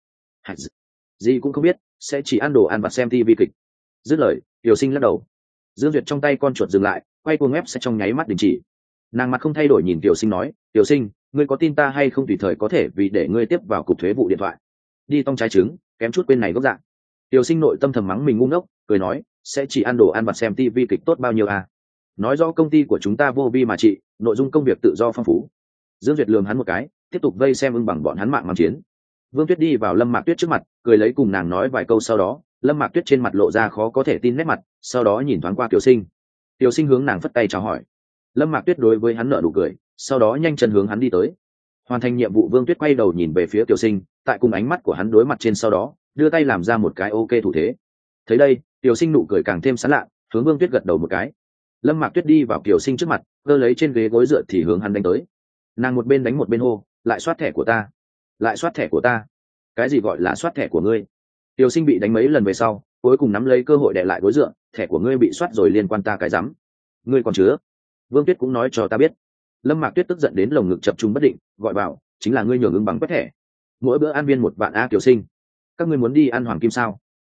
Speaker 1: gì cũng không biết, sẽ chỉ ăn đồ ăn vặt xem tivi kịch. Dứt lời, Tiểu Sinh lắc đầu. Dương Duyệt trong tay con chuột dừng lại, quay cuồng web sẽ trong nháy mắt đình chỉ. Nàng mặt không thay đổi nhìn Tiểu Sinh nói, Tiểu Sinh, ngươi có tin ta hay không tùy thời có thể vì để ngươi tiếp vào cục thuế vụ điện thoại. Đi tong trái trứng, kém chút bên này gốc dạng. Tiểu Sinh nội tâm thầm mắng mình ngu ngốc, cười nói, sẽ chỉ ăn đồ ăn vặt xem tivi kịch tốt bao nhiêu à? Nói rõ công ty của chúng ta vô vi mà trị, nội dung công việc tự do phong phú. Dương Duyệt lườm hắn một cái, tiếp tục vây xem Ưng Bằng bọn hắn mạng mang chiến. Vương Tuyết đi vào Lâm Mạc Tuyết trước mặt, cười lấy cùng nàng nói vài câu, sau đó Lâm Mạc Tuyết trên mặt lộ ra khó có thể tin nét mặt, sau đó nhìn thoáng qua Tiểu Sinh. Tiểu Sinh hướng nàng phất tay chào hỏi. Lâm Mạc Tuyết đối với hắn nở nụ cười, sau đó nhanh chân hướng hắn đi tới. Hoàn thành nhiệm vụ, Vương Tuyết quay đầu nhìn về phía Tiểu Sinh, tại cùng ánh mắt của hắn đối mặt trên sau đó, đưa tay làm ra một cái ok thủ thế. Thấy đây, Tiểu Sinh nụ cười càng thêm sán lạ, hướng Vương Tuyết gật đầu một cái. Lâm Mạc Tuyết đi vào Tiểu Sinh trước mặt, cơ lấy trên ghế gối dựa thì hướng hắn đánh tới. Nàng một bên đánh một bên hô, lại soát thẻ của ta, lại soát thẻ của ta. Cái gì gọi là soát thẻ của ngươi? Tiểu Sinh bị đánh mấy lần về sau, cuối cùng nắm lấy cơ hội đè lại gối dựa, thẻ của ngươi bị soát rồi liên quan ta cái rắm. Ngươi còn chứa? Vương Tuyết cũng nói cho ta biết. Lâm Mạc Tuyết tức giận đến lồng ngực chập trùng bất định, gọi bảo, chính là ngươi nhường Ưng Bằng quét thẻ. Mỗi bữa ăn viên một vạn a. Tiểu Sinh, các ngươi muốn đi ăn hoàng kim sao?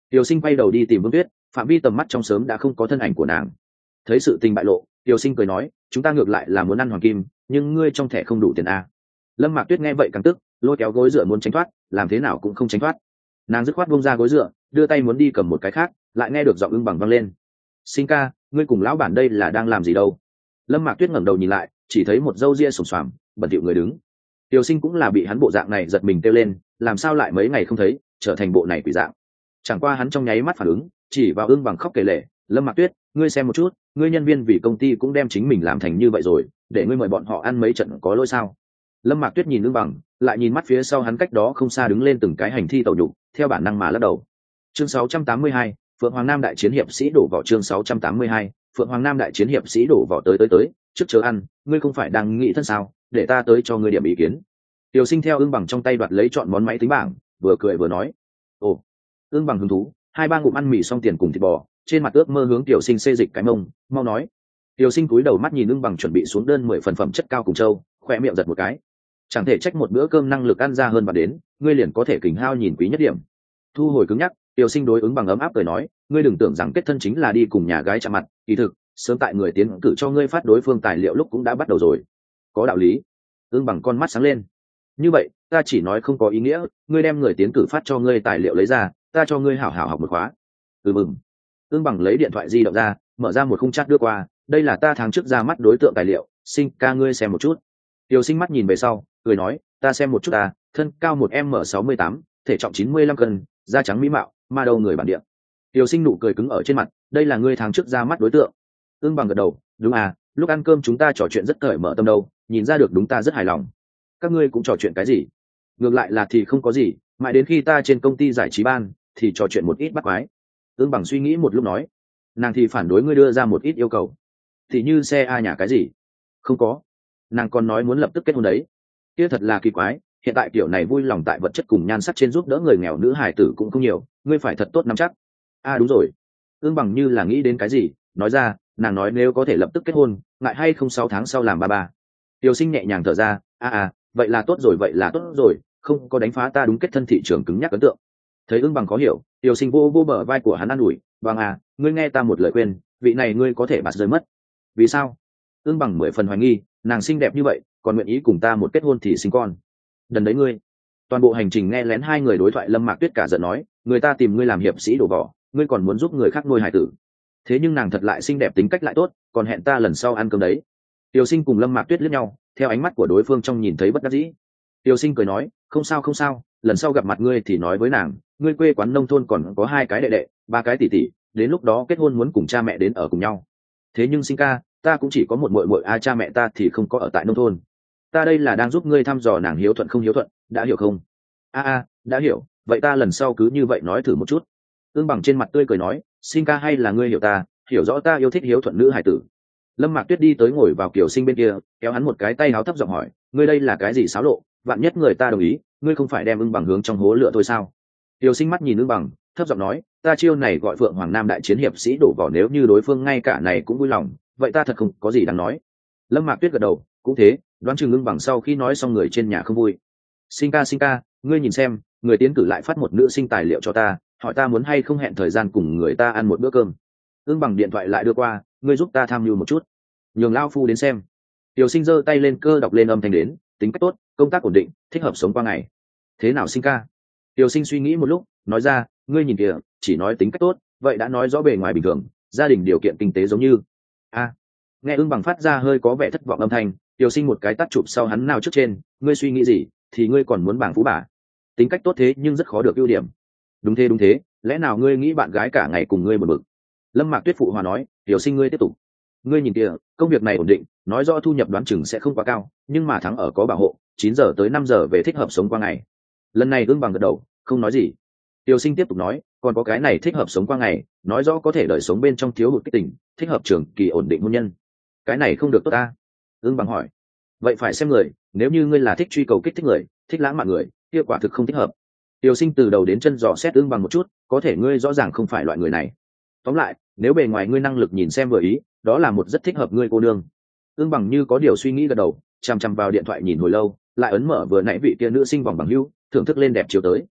Speaker 1: Tiểu Sinh quay đầu đi tìm Vương Tuyết, phạm vi tầm mắt trong sớm đã không có thân ảnh của nàng. Thấy sự tình bại lộ, Tiểu Sinh cười nói, chúng ta ngược lại là muốn ăn hoàng kim, nhưng ngươi trong thẻ không đủ tiền a. Lâm Mạc Tuyết nghe vậy càng tức, lôi kéo gối dựa muốn tránh thoát, làm thế nào cũng không tránh thoát. Nàng dứt khoát buông ra gối dựa, đưa tay muốn đi cầm một cái khác, lại nghe được giọng Ưng Bằng vang lên. Sinh ca, ngươi cùng lão bản đây là đang làm gì đâu? Lâm Mạc Tuyết ngẩng đầu nhìn lại, chỉ thấy một râu ria sồm xoàm, bẩn thỉu người đứng. Tiểu Sinh cũng là bị hắn bộ dạng này giật mình kêu lên, làm sao lại mấy ngày không thấy, trở thành bộ này quỷ dạng. Chẳng qua hắn trong nháy mắt phản ứng, chỉ vào Ưng Bằng khóc kể lể, Lâm Mạc Tuyết, ngươi xem một chút, ngươi nhân viên vì công ty cũng đem chính mình làm thành như vậy rồi, để ngươi mời bọn họ ăn mấy trận có lỗi sao? Lâm Mạc Tuyết nhìn Ưng Bằng, lại nhìn mắt phía sau hắn cách đó không xa đứng lên từng cái hành thi tẩu nhục, theo bản năng mà lắc đầu. Chương sáu trăm tám mươi hai, Phượng Hoàng Nam đại chiến hiệp sĩ đổ vỏ. Chương sáu trăm tám mươi hai, Phượng Hoàng Nam đại chiến hiệp sĩ đổ vỏ. Tới tới tới, trước chờ ăn, ngươi không phải đang nghĩ thân sao, để ta tới cho ngươi điểm ý kiến. Tiểu Sinh theo Ưng Bằng trong tay đoạt lấy chọn món máy tính bảng, vừa cười vừa nói. Ồ. Ưng Bằng hứng thú, hai ba ngụm ăn mì xong tiền cùng thịt bò, trên mặt ước mơ hướng Tiểu Sinh xê dịch cái mông, mau nói. Tiểu Sinh cúi đầu mắt nhìn Ưng Bằng chuẩn bị xuống đơn mười phần phẩm chất cao cùng châu, khỏe miệng giật một cái. Chẳng thể trách một bữa cơm năng lực ăn ra hơn và đến, ngươi liền có thể kình hao nhìn quý nhất điểm. Thu hồi cứng nhắc, Tiểu Sinh đối Ứng Bằng ấm áp cười nói, ngươi đừng tưởng rằng kết thân chính là đi cùng nhà gái chạm mặt, kỳ thực sớm tại người tiến cử cho ngươi phát đối phương tài liệu lúc cũng đã bắt đầu rồi. Có đạo lý. Ứng Bằng con mắt sáng lên. Như vậy ta chỉ nói không có ý nghĩa, ngươi đem người tiến cử phát cho ngươi tài liệu lấy ra, ta cho ngươi hảo hảo học một khóa. Ừ mừng. Ứng Bằng lấy điện thoại di động ra, mở ra một khung chat đưa qua, đây là ta tháng trước ra mắt đối tượng tài liệu, Sinh ca ngươi xem một chút. Tiểu Sinh mắt nhìn về sau, cười nói, ta xem một chút ta, thân cao một m sáu mươi tám, thể trọng chín mươi lăm cân, da trắng mỹ mạo, ma đâu người bản địa. Tiểu Sinh nụ cười cứng ở trên mặt, đây là ngươi tháng trước ra mắt đối tượng. Ưng Bằng gật đầu, đúng à, lúc ăn cơm chúng ta trò chuyện rất cởi mở tâm đâu, nhìn ra được đúng ta rất hài lòng. Các ngươi cũng trò chuyện cái gì? Ngược lại là thì không có gì, mãi đến khi ta trên công ty giải trí ban, thì trò chuyện một ít bắt quái. Ưng Bằng suy nghĩ một lúc nói, nàng thì phản đối ngươi đưa ra một ít yêu cầu. Thì như xe a nhà cái gì? Không có. Nàng còn nói muốn lập tức kết hôn đấy. Kia thật là kỳ quái, hiện tại kiểu này vui lòng tại vật chất cùng nhan sắc trên giúp đỡ người nghèo nữ hài tử cũng không nhiều, ngươi phải thật tốt nắm chắc. À đúng rồi. Ương Bằng như là nghĩ đến cái gì, nói ra, nàng nói nếu có thể lập tức kết hôn, ngại hay không sáu tháng sau làm ba ba. Tiểu Sinh nhẹ nhàng thở ra, à à, vậy là tốt rồi vậy là tốt rồi, không có đánh phá ta đúng kết thân thị trường cứng nhắc ấn tượng. Thấy Ương Bằng khó hiểu, Tiểu Sinh vô vô bờ vai của hắn an ủi, bằng à, ngươi nghe ta một lời khuyên, vị này ngươi có thể bạt rơi mất. Vì sao? Ương Bằng mười phần hoài nghi, nàng xinh đẹp như vậy, còn nguyện ý cùng ta một kết hôn thì sinh con. Đần đấy ngươi. Toàn bộ hành trình nghe lén hai người đối thoại, Lâm Mạc Tuyết cả giận nói, người ta tìm ngươi làm hiệp sĩ đổ vỏ, ngươi còn muốn giúp người khác nuôi hải tử. Thế nhưng nàng thật lại xinh đẹp, tính cách lại tốt, còn hẹn ta lần sau ăn cơm đấy. Tiểu Sinh cùng Lâm Mạc Tuyết liếc nhau, theo ánh mắt của đối phương trong nhìn thấy bất đắc dĩ. Tiểu Sinh cười nói, không sao không sao, lần sau gặp mặt ngươi thì nói với nàng, ngươi quê quán nông thôn còn có hai cái đệ đệ, ba cái tỷ tỷ, đến lúc đó kết hôn muốn cùng cha mẹ đến ở cùng nhau. Thế nhưng Sinh ca, ta cũng chỉ có một muội muội, a cha mẹ ta thì không có ở tại nông thôn. Ta đây là đang giúp ngươi thăm dò nàng hiếu thuận không hiếu thuận, đã hiểu không? A a, đã hiểu, vậy ta lần sau cứ như vậy nói thử một chút. Ương Bằng trên mặt tươi cười nói, Sinh ca hay là ngươi hiểu ta, hiểu rõ ta yêu thích hiếu thuận nữ hải tử. Lâm Mạc Tuyết đi tới ngồi vào Kiều Sinh bên kia, kéo hắn một cái tay áo thấp giọng hỏi, ngươi đây là cái gì xáo lộ, vạn nhất người ta đồng ý, ngươi không phải đem Ưng Bằng hướng trong hố lửa thôi sao? Kiều Sinh mắt nhìn Ưng Bằng, thấp giọng nói, ta chiêu này gọi Phượng Hoàng Nam đại chiến hiệp sĩ đổ vỏ, nếu như đối phương ngay cả này cũng vui lòng, vậy ta thật không có gì đáng nói. Lâm Mạc Tuyết gật đầu, cũng thế, đoán chừng Ưng Bằng sau khi nói xong người trên nhà không vui. Sinh ca sinh ca, ngươi nhìn xem, người tiến cử lại phát một nữ sinh tài liệu cho ta, hỏi ta muốn hay không hẹn thời gian cùng người ta ăn một bữa cơm. Ưng Bằng điện thoại lại đưa qua, ngươi giúp ta tham mưu một chút, nhường lao phu đến xem. Tiểu Sinh giơ tay lên cơ đọc lên âm thanh đến, tính cách tốt, công tác ổn định, thích hợp sống qua ngày. Thế nào Sinh ca? Tiểu Sinh suy nghĩ một lúc, nói ra, ngươi nhìn kìa, chỉ nói tính cách tốt, vậy đã nói rõ bề ngoài bình thường, gia đình điều kiện kinh tế giống như. A. Nghe Ưng Bằng phát ra hơi có vẻ thất vọng âm thanh, Tiểu Sinh một cái tát chụp sau hắn nào trước trên, ngươi suy nghĩ gì, thì ngươi còn muốn bảng phú bà. Tính cách tốt thế nhưng rất khó được ưu điểm. Đúng thế đúng thế, lẽ nào ngươi nghĩ bạn gái cả ngày cùng ngươi một bực? Lâm Mạc Tuyết phụ hòa nói, Tiểu Sinh ngươi tiếp tục. Ngươi nhìn kìa, công việc này ổn định, nói rõ thu nhập đoán chừng sẽ không quá cao, nhưng mà thắng ở có bảo hộ, chín giờ tới năm giờ về thích hợp sống qua ngày. Lần này Ưng Bằng gật đầu, không nói gì. Tiểu Sinh tiếp tục nói, còn có cái này thích hợp sống qua ngày, nói rõ có thể đời sống bên trong thiếu hụt kích tình, thích hợp trường kỳ ổn định hôn nhân. Cái này không được tốt ta? Ưng Bằng hỏi. Vậy phải xem người, nếu như ngươi là thích truy cầu kích thích người, thích lãng mạn người, kia quả thực không thích hợp. Tiểu Sinh từ đầu đến chân dò xét Ưng Bằng một chút, có thể ngươi rõ ràng không phải loại người này. Tóm lại, nếu bề ngoài ngươi năng lực nhìn xem vừa ý, đó là một rất thích hợp ngươi cô nương. Ưng Bằng như có điều suy nghĩ gật đầu, chằm chằm vào điện thoại nhìn hồi lâu, lại ấn mở vừa nãy vị kia nữ sinh vòng bằng hữu, thưởng thức lên đẹp chiều tới.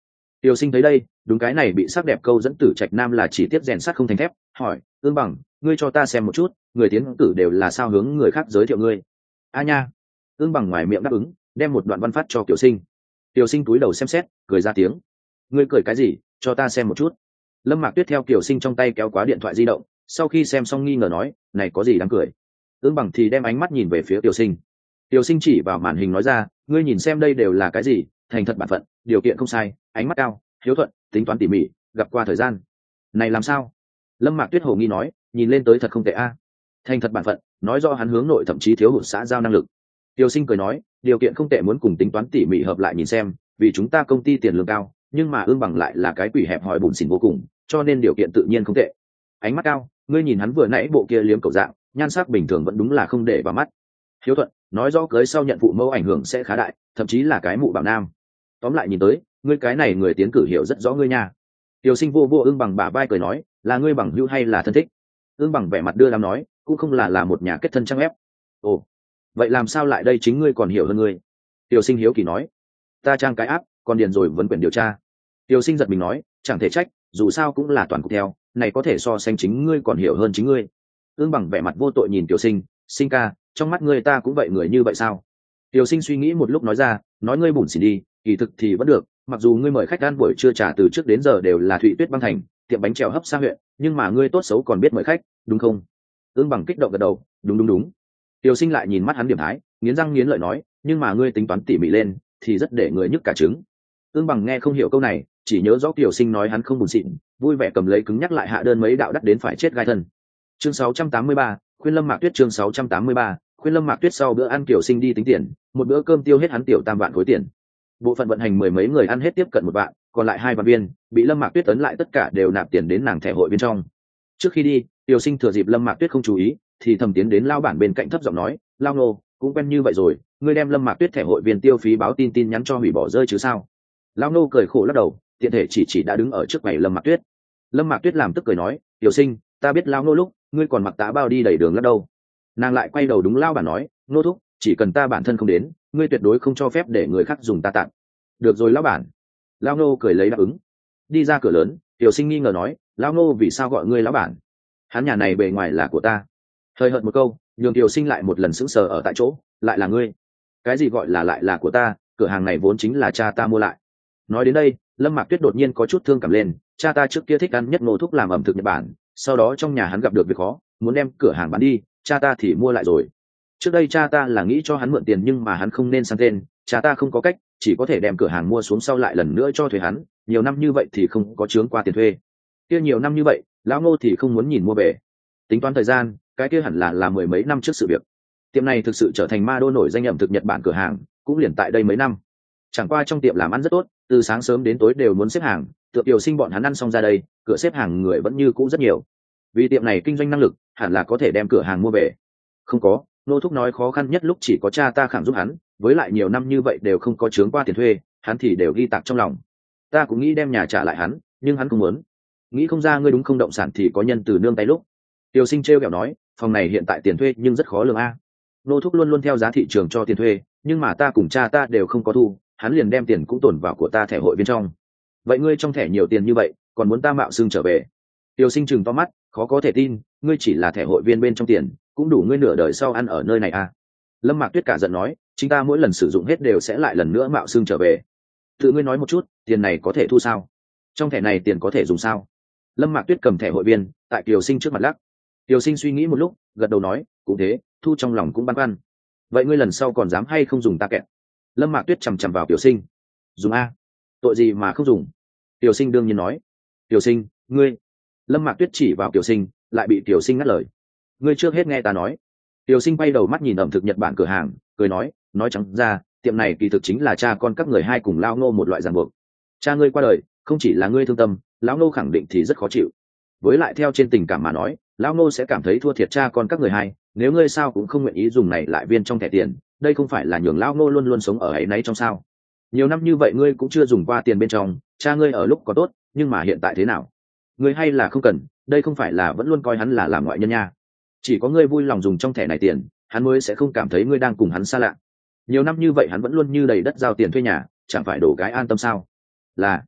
Speaker 1: Tiểu Sinh thấy đây, đúng cái này bị sắc đẹp câu dẫn Tử Trạch Nam là chỉ tiếp rèn sắt không thành thép, hỏi, Ương Bằng, ngươi cho ta xem một chút, người tiến cử đều là sao hướng người khác giới thiệu ngươi. A nha. Ương Bằng ngoài miệng đáp ứng, đem một đoạn văn phát cho Tiểu Sinh. Tiểu Sinh túi đầu xem xét, cười ra tiếng. Ngươi cười cái gì, cho ta xem một chút. Lâm Mạc Tuyết theo Tiểu Sinh trong tay kéo quá điện thoại di động, sau khi xem xong nghi ngờ nói, này có gì đáng cười. Ương Bằng thì đem ánh mắt nhìn về phía Tiểu Sinh. Tiểu Sinh chỉ vào màn hình nói ra, ngươi nhìn xem đây đều là cái gì, thành thật bản phận, điều kiện không sai, ánh mắt cao, hiếu thuận, tính toán tỉ mỉ, gặp qua thời gian. Này làm sao? Lâm Mạc Tuyết hồ nghi nói, nhìn lên tới thật không tệ a. Thành thật bản phận, nói do hắn hướng nội thậm chí thiếu hụt xã giao năng lực. Tiểu Sinh cười nói, điều kiện không tệ muốn cùng tính toán tỉ mỉ hợp lại nhìn xem, vì chúng ta công ty tiền lương cao, nhưng mà Ương Bằng lại là cái quỷ hẹp hòi bùn xỉn vô cùng, cho nên điều kiện tự nhiên không tệ. Ánh mắt cao, ngươi nhìn hắn vừa nãy bộ kia liếm cầu dạng, nhan sắc bình thường vẫn đúng là không để vào mắt. Hiếu thuận, nói rõ cưới sau nhận phụ mẫu ảnh hưởng sẽ khá đại, thậm chí là cái mụ bảo nam. Tóm lại nhìn tới, ngươi cái này người tiến cử hiểu rất rõ ngươi nha. Tiểu Sinh vô vô Ương Bằng bả vai cười nói, là ngươi bằng hữu hay là thân thích? Ương Bằng vẻ mặt đưa đám nói, cũng không là là một nhà kết thân trang ép. Ồ, vậy làm sao lại đây chính ngươi còn hiểu hơn ngươi? Tiểu Sinh hiếu kỳ nói, ta trang cái áp, còn điền rồi vấn quyền điều tra. Tiểu Sinh giật mình nói, chẳng thể trách, dù sao cũng là toàn cục theo, này có thể so sánh chính ngươi còn hiểu hơn chính ngươi. Ương Bằng vẻ mặt vô tội nhìn Tiểu Sinh, Sinh ca, trong mắt ngươi ta cũng vậy người như vậy sao? Tiểu Sinh suy nghĩ một lúc nói ra, nói ngươi bủn xỉn đi, kỳ thực thì vẫn được, mặc dù ngươi mời khách ăn buổi trưa trả từ trước đến giờ đều là Thụy Tuyết băng thành tiệm bánh trèo hấp xa huyện, nhưng mà ngươi tốt xấu còn biết mời khách, đúng không? Ương Bằng kích động gật đầu, đúng đúng đúng. Tiểu Sinh lại nhìn mắt hắn điểm thái, nghiến răng nghiến lợi nói, nhưng mà ngươi tính toán tỉ mỉ lên, thì rất để người nhức cả trứng. Ương Bằng nghe không hiểu câu này, chỉ nhớ rõ Tiểu Sinh nói hắn không buồn xịn, vui vẻ cầm lấy cứng nhắc lại hạ đơn mấy đạo đắt đến phải chết gai thân. Chương sáu trăm tám mươi ba, khuyên Lâm Mạc Tuyết chương sáu trăm tám mươi ba, khuyên Lâm Mạc Tuyết sau bữa ăn Tiểu Sinh đi tính tiền, một bữa cơm tiêu hết hắn tiểu tam vạn khối tiền. Bộ phận vận hành mười mấy người ăn hết tiếp cận một vạn, còn lại hai vạn viên, bị Lâm Mạc Tuyết ấn lại tất cả đều nạp tiền đến nàng thẻ hội bên trong. Trước khi đi, Tiểu Sinh thừa dịp Lâm Mạc Tuyết không chú ý, thì thầm tiến đến lao bản bên cạnh thấp giọng nói, lao nô, cũng quen như vậy rồi, ngươi đem Lâm Mạc Tuyết thẻ hội viên tiêu phí báo tin tin nhắn cho hủy bỏ rơi chứ sao? Lao nô cười khổ lắc đầu, tiện thể chỉ chỉ đã đứng ở trước quầy Lâm Mạc Tuyết. Lâm Mạc Tuyết làm tức cười nói, Tiểu Sinh, ta biết lao nô lúc, ngươi còn mặc tá bao đi đầy đường lắm đâu. Nàng lại quay đầu đúng lao bản nói, nô thúc, chỉ cần ta bản thân không đến, ngươi tuyệt đối không cho phép để người khác dùng ta tặng. Được rồi lão bản. Lao nô cười lấy đáp ứng. Đi ra cửa lớn, Tiểu Sinh nghi ngờ nói, lao nô vì sao gọi ngươi lão bản? Hắn nhà này bề ngoài là của ta. Hơi hợt một câu, nhường Tiểu Sinh lại một lần sững sờ ở tại chỗ, lại là ngươi? Cái gì gọi là lại là của ta? Cửa hàng này vốn chính là cha ta mua lại. Nói đến đây, Lâm Mạc Tuyết đột nhiên có chút thương cảm lên, cha ta trước kia thích ăn nhất Ngô thúc làm ẩm thực Nhật Bản, sau đó trong nhà hắn gặp được việc khó, muốn đem cửa hàng bán đi, cha ta thì mua lại rồi. Trước đây cha ta là nghĩ cho hắn mượn tiền nhưng mà hắn không nên sang tên, cha ta không có cách, chỉ có thể đem cửa hàng mua xuống sau lại lần nữa cho thuê hắn, nhiều năm như vậy thì không có chướng qua tiền thuê. Kia nhiều năm như vậy, lão Ngô thì không muốn nhìn mua về. Tính toán thời gian, cái kia hẳn là là mười mấy năm trước sự việc. Tiệm này thực sự trở thành ma đô nổi danh ẩm thực Nhật Bản cửa hàng, cũng liền tại đây mấy năm. Chẳng qua trong tiệm làm ăn rất tốt, từ sáng sớm đến tối đều muốn xếp hàng, tựa Tiểu Sinh bọn hắn ăn xong ra đây, cửa xếp hàng người vẫn như cũ rất nhiều. Vì tiệm này kinh doanh năng lực, hẳn là có thể đem cửa hàng mua về. Không có, Nô thúc nói khó khăn nhất lúc chỉ có cha ta khẳng giúp hắn, với lại nhiều năm như vậy đều không có chướng qua tiền thuê, hắn thì đều ghi tạc trong lòng. Ta cũng nghĩ đem nhà trả lại hắn, nhưng hắn không muốn. Nghĩ không ra ngươi đúng không động sản thì có nhân từ nương tay lúc. Tiểu Sinh trêu ghẹo nói, phòng này hiện tại tiền thuê nhưng rất khó lường a. Nô thúc luôn luôn theo giá thị trường cho tiền thuê, nhưng mà ta cùng cha ta đều không có thu, hắn liền đem tiền cũng tồn vào của ta thẻ hội viên trong. Vậy ngươi trong thẻ nhiều tiền như vậy, còn muốn ta mạo xưng trở về? Tiểu Sinh chừng to mắt, khó có thể tin, ngươi chỉ là thẻ hội viên bên trong tiền, cũng đủ ngươi nửa đời sau ăn ở nơi này à? Lâm Mạc Tuyết cả giận nói, chính ta mỗi lần sử dụng hết đều sẽ lại lần nữa mạo xưng trở về. Tự ngươi nói một chút, tiền này có thể thu sao? Trong thẻ này tiền có thể dùng sao? Lâm Mạc Tuyết cầm thẻ hội viên, tại Tiểu Sinh trước mặt lắc. Tiểu Sinh suy nghĩ một lúc, gật đầu nói, cũng thế, thu trong lòng cũng băn khoăn. Vậy ngươi lần sau còn dám hay không dùng ta kẹt? Lâm Mạc Tuyết chằm chằm vào Tiểu Sinh. Dùng a? Tội gì mà không dùng? Tiểu Sinh đương nhiên nói. Tiểu Sinh, ngươi. Lâm Mạc Tuyết chỉ vào Tiểu Sinh, lại bị Tiểu Sinh ngắt lời. Ngươi trước hết nghe ta nói. Tiểu Sinh bay đầu mắt nhìn ẩm thực Nhật Bản cửa hàng, cười nói, nói trắng ra, tiệm này kỳ thực chính là cha con các người hai cùng lao Ngô một loại ràng buộc. Cha ngươi qua đời, không chỉ là ngươi thương tâm, lão Ngô khẳng định thì rất khó chịu. Với lại theo trên tình cảm mà nói, lão Ngô sẽ cảm thấy thua thiệt cha con các người hai, nếu ngươi sao cũng không nguyện ý dùng này lại viên trong thẻ tiền, đây không phải là nhường lão Ngô luôn luôn sống ở ấy nấy trong sao? Nhiều năm như vậy ngươi cũng chưa dùng qua tiền bên trong, cha ngươi ở lúc có tốt, nhưng mà hiện tại thế nào? Ngươi hay là không cần, đây không phải là vẫn luôn coi hắn là làm ngoại nhân nha. Chỉ có ngươi vui lòng dùng trong thẻ này tiền, hắn mới sẽ không cảm thấy ngươi đang cùng hắn xa lạ. Nhiều năm như vậy hắn vẫn luôn như đầy đất giao tiền thuê nhà, chẳng phải đổ cái an tâm sao? Là.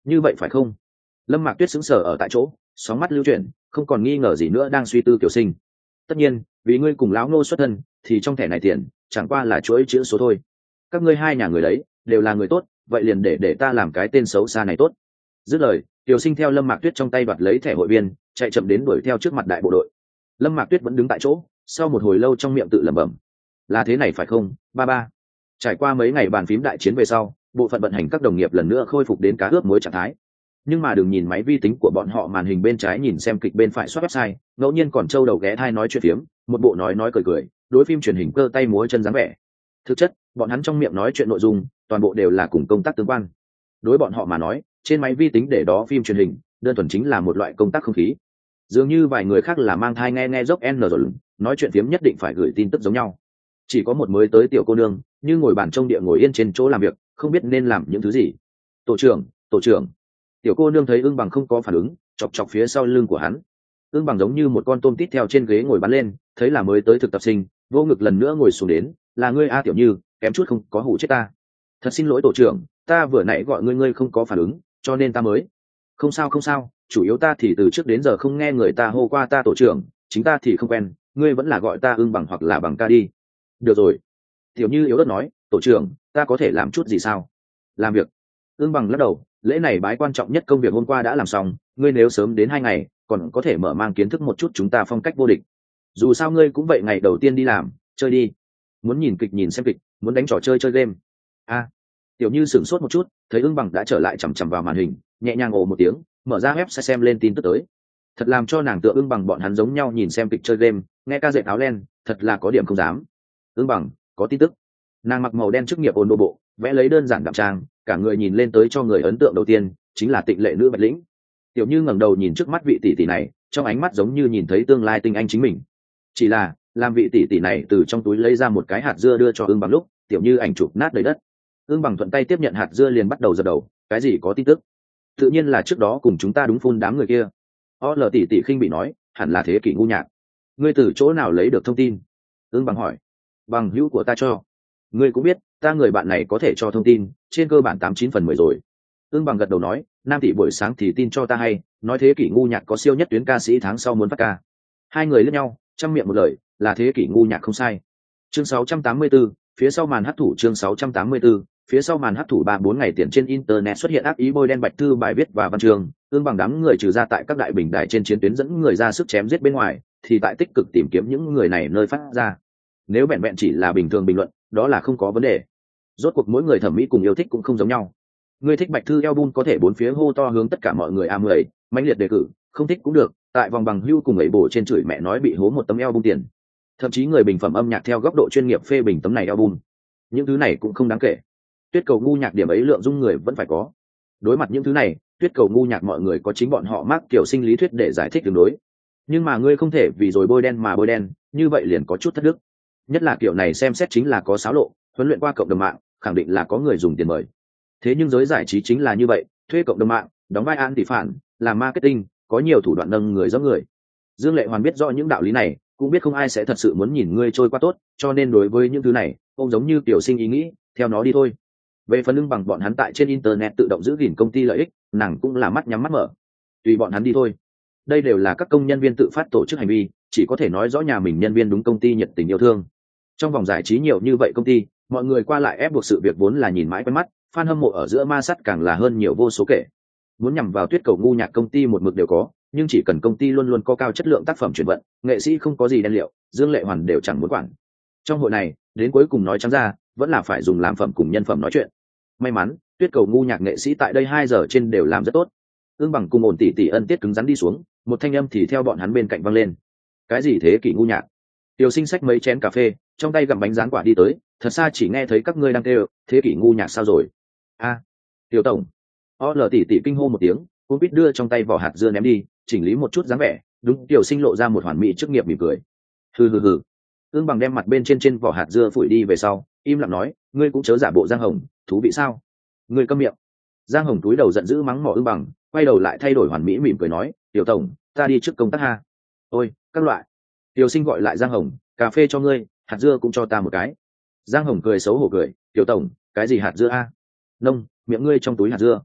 Speaker 1: như vậy phải không? Lâm Mạc Tuyết sững sờ ở tại chỗ, sóng mắt lưu chuyển, không còn nghi ngờ gì nữa đang suy tư Tiểu Sinh. Tất nhiên, vì ngươi cùng lão Ngô xuất thân, thì trong thẻ này tiền chẳng qua là chuỗi chữ số thôi. Các ngươi hai nhà người đấy đều là người tốt, vậy liền để để ta làm cái tên xấu xa này tốt. Dứt lời, Tiểu Sinh theo Lâm Mạc Tuyết trong tay đoạt lấy thẻ hội viên, chạy chậm đến đuổi theo trước mặt đại bộ đội. Lâm Mạc Tuyết vẫn đứng tại chỗ, sau một hồi lâu trong miệng tự lẩm bẩm, là thế này phải không, ba ba? Trải qua mấy ngày bàn phím đại chiến về sau, bộ phận vận hành các đồng nghiệp lần nữa khôi phục đến cá ướp muối trạng thái. Nhưng mà đừng nhìn máy vi tính của bọn họ màn hình bên trái nhìn xem kịch bên phải soát website, ngẫu nhiên còn trâu đầu ghé thai nói chuyện phiếm, một bộ nói nói cười cười, đối phim truyền hình cơ tay múa chân dáng vẻ. Thực chất, bọn hắn trong miệng nói chuyện nội dung, toàn bộ đều là cùng công tác tương quan. Đối bọn họ mà nói, trên máy vi tính để đó phim truyền hình, đơn thuần chính là một loại công tác không khí. Dường như vài người khác là mang thai nghe nghe dốc n rồi, nói chuyện phiếm nhất định phải gửi tin tức giống nhau. Chỉ có một mới tới tiểu cô nương, như ngồi bàn trông địa ngồi yên trên chỗ làm việc, không biết nên làm những thứ gì. Tổ trưởng, tổ trưởng. Tiểu cô nương thấy Ưng Bằng không có phản ứng, chọc chọc phía sau lưng của hắn. Ưng Bằng giống như một con tôm tít theo trên ghế ngồi bắn lên, thấy là mới tới thực tập sinh, vô ngực lần nữa ngồi xuống đến, là ngươi a Tiểu Như, kém chút không có hủ chết ta. Thật xin lỗi tổ trưởng, ta vừa nãy gọi ngươi ngươi không có phản ứng, cho nên ta mới. Không sao không sao, chủ yếu ta thì từ trước đến giờ không nghe người ta hô qua ta tổ trưởng, chính ta thì không quen, ngươi vẫn là gọi ta Ưng Bằng hoặc là Bằng ca đi. Được rồi. Tiểu Như yếu ớt nói, tổ trưởng, ta có thể làm chút gì sao? Làm việc. Ưng Bằng lắc đầu, lễ này bái quan trọng nhất công việc hôm qua đã làm xong, ngươi nếu sớm đến hai ngày còn có thể mở mang kiến thức một chút chúng ta phong cách vô địch. Dù sao ngươi cũng vậy, ngày đầu tiên đi làm, chơi đi. Muốn nhìn kịch nhìn xem kịch, muốn đánh trò chơi chơi game. A. Tiểu Như sửng sốt một chút, thấy Ưng Bằng đã trở lại chằm chằm vào màn hình, nhẹ nhàng ồ một tiếng, mở ra web xem lên tin tức tới. Thật làm cho nàng tựa Ưng Bằng bọn hắn giống nhau nhìn xem kịch chơi game, nghe ca dệt áo len, thật là có điểm không dám. Ưng Bằng, có tin tức. Nàng mặc màu đen chức nghiệp ôn đô bộ, vẽ lấy đơn giản đạm trang, cả người nhìn lên tới cho người ấn tượng đầu tiên chính là tịnh lệ nữ bạch lĩnh. Tiểu Như ngẩng đầu nhìn trước mắt vị tỷ tỷ này, trong ánh mắt giống như nhìn thấy tương lai tinh anh chính mình. Chỉ là làm vị tỷ tỷ này từ trong túi lấy ra một cái hạt dưa đưa cho Ưng Bằng lúc, Tiểu Như ảnh chụp nát đầy đất. Ưng Bằng thuận tay tiếp nhận hạt dưa liền bắt đầu dập đầu, cái gì có tin tức? Tự nhiên là trước đó cùng chúng ta đúng phun đám người kia. O L tỷ tỷ khinh bị nói, hẳn là thế kỷ ngu nhạc. Ngươi từ chỗ nào lấy được thông tin? Ưng Bằng hỏi. Bằng hữu của ta cho. Ngươi cũng biết, ta người bạn này có thể cho thông tin, trên cơ bản tám chín phần mười rồi. Ưng Bằng gật đầu nói, Nam tỷ buổi sáng thì tin cho ta hay, nói thế kỷ ngu nhạc có siêu nhất tuyến ca sĩ tháng sau muốn phát ca. Hai người lướt nhau, chăm miệng một lời, là thế kỷ ngu nhạc không sai. Chương sáu trăm tám mươi tư, phía sau màn hắc thủ chương sáu trăm tám mươi tư, phía sau màn hắc thủ ba bốn ngày tiền trên internet xuất hiện ác ý bôi đen bạch thư bài viết và văn chương, Ưng Bằng đám người trừ ra tại các đại bình đài trên chiến tuyến dẫn người ra sức chém giết bên ngoài, thì tại tích cực tìm kiếm những người này nơi phát ra. Nếu vẹn vẹn chỉ là bình thường bình luận, đó là không có vấn đề. Rốt cuộc mỗi người thẩm mỹ cùng yêu thích cũng không giống nhau. Người thích bạch thư album có thể bốn phía hô to hướng tất cả mọi người a mười mãnh liệt đề cử, không thích cũng được, tại vòng bằng hưu cùng ấy bổ trên chửi mẹ nói bị hố một tấm album tiền. Thậm chí người bình phẩm âm nhạc theo góc độ chuyên nghiệp phê bình tấm này album. Những thứ này cũng không đáng kể. Tuyết cầu ngu nhạc điểm ấy lượng dung người vẫn phải có. Đối mặt những thứ này, tuyết cầu ngu nhạc mọi người có chính bọn họ mắc kiểu sinh lý thuyết để giải thích tương đối. Nhưng mà ngươi không thể vì rồi bôi đen mà bôi đen, như vậy liền có chút thất đức. Nhất là kiểu này xem xét chính là có xáo lộ, huấn luyện qua cộng đồng mạng, khẳng định là có người dùng tiền mời. Thế nhưng giới giải trí chính là như vậy, thuê cộng đồng mạng, đóng vai an tỷ phản, làm marketing, có nhiều thủ đoạn nâng người dốc người. Dương Lệ Hoàn biết rõ những đạo lý này, cũng biết không ai sẽ thật sự muốn nhìn ngươi trôi qua tốt, cho nên đối với những thứ này, ông giống như tiểu sinh ý nghĩ, theo nó đi thôi. Về phần Ưng Bằng bọn hắn tại trên internet tự động giữ gìn công ty lợi ích, nàng cũng là mắt nhắm mắt mở. Tùy bọn hắn đi thôi. Đây đều là các công nhân viên tự phát tổ chức hành vi, chỉ có thể nói rõ nhà mình nhân viên đúng công ty nhiệt tình yêu thương. Trong vòng giải trí nhiều như vậy công ty, mọi người qua lại ép buộc sự việc vốn là nhìn mãi quen mắt, fan hâm mộ ở giữa ma sắt càng là hơn nhiều vô số kể. Muốn nhằm vào tuyết cầu ngu nhạc công ty một mực đều có, nhưng chỉ cần công ty luôn luôn có cao chất lượng tác phẩm chuyển vận, nghệ sĩ không có gì đen liệu, Dương Lệ Hoàn đều chẳng muốn quản. Trong hội này, đến cuối cùng nói trắng ra, vẫn là phải dùng làm phẩm cùng nhân phẩm nói chuyện. May mắn, tuyết cầu ngu nhạc nghệ sĩ tại đây hai giờ trên đều làm rất tốt. Ưng Bằng cùng ổn tỷ tỷ ân tiết cứng rắn đi xuống, một thanh âm thì theo bọn hắn bên cạnh vang lên. Cái gì thế kỷ ngu nhạc? Tiểu Sinh xách mấy chén cà phê, trong tay gặm bánh rán quả đi tới, thật xa chỉ nghe thấy các ngươi đang kêu, thế kỷ ngu nhạc sao rồi? A, à, Tiểu tổng. O L tỷ tỷ kinh hô một tiếng, cô biết đưa trong tay vỏ hạt dưa ném đi, chỉnh lý một chút dáng vẻ, đúng Tiểu Sinh lộ ra một hoàn mỹ chức nghiệp mỉm cười. Hừ hừ hừ. Ưng Bằng đem mặt bên trên trên vỏ hạt dưa phủi đi về sau, im lặng nói, ngươi cũng chớ giả bộ Giang Hồng, thú vị sao? Ngươi câm miệng. Giang Hồng túi đầu giận dữ mắng mỏ Ưng Bằng, quay đầu lại thay đổi hoàn mỹ mỉm cười nói, Tiểu tổng, ta đi trước công tác ha. Ôi, các loại. Tiểu Sinh gọi lại Giang Hồng, cà phê cho ngươi, hạt dưa cũng cho ta một cái. Giang Hồng cười xấu hổ cười, Tiểu tổng, cái gì hạt dưa a? Nông, miệng ngươi trong túi hạt dưa.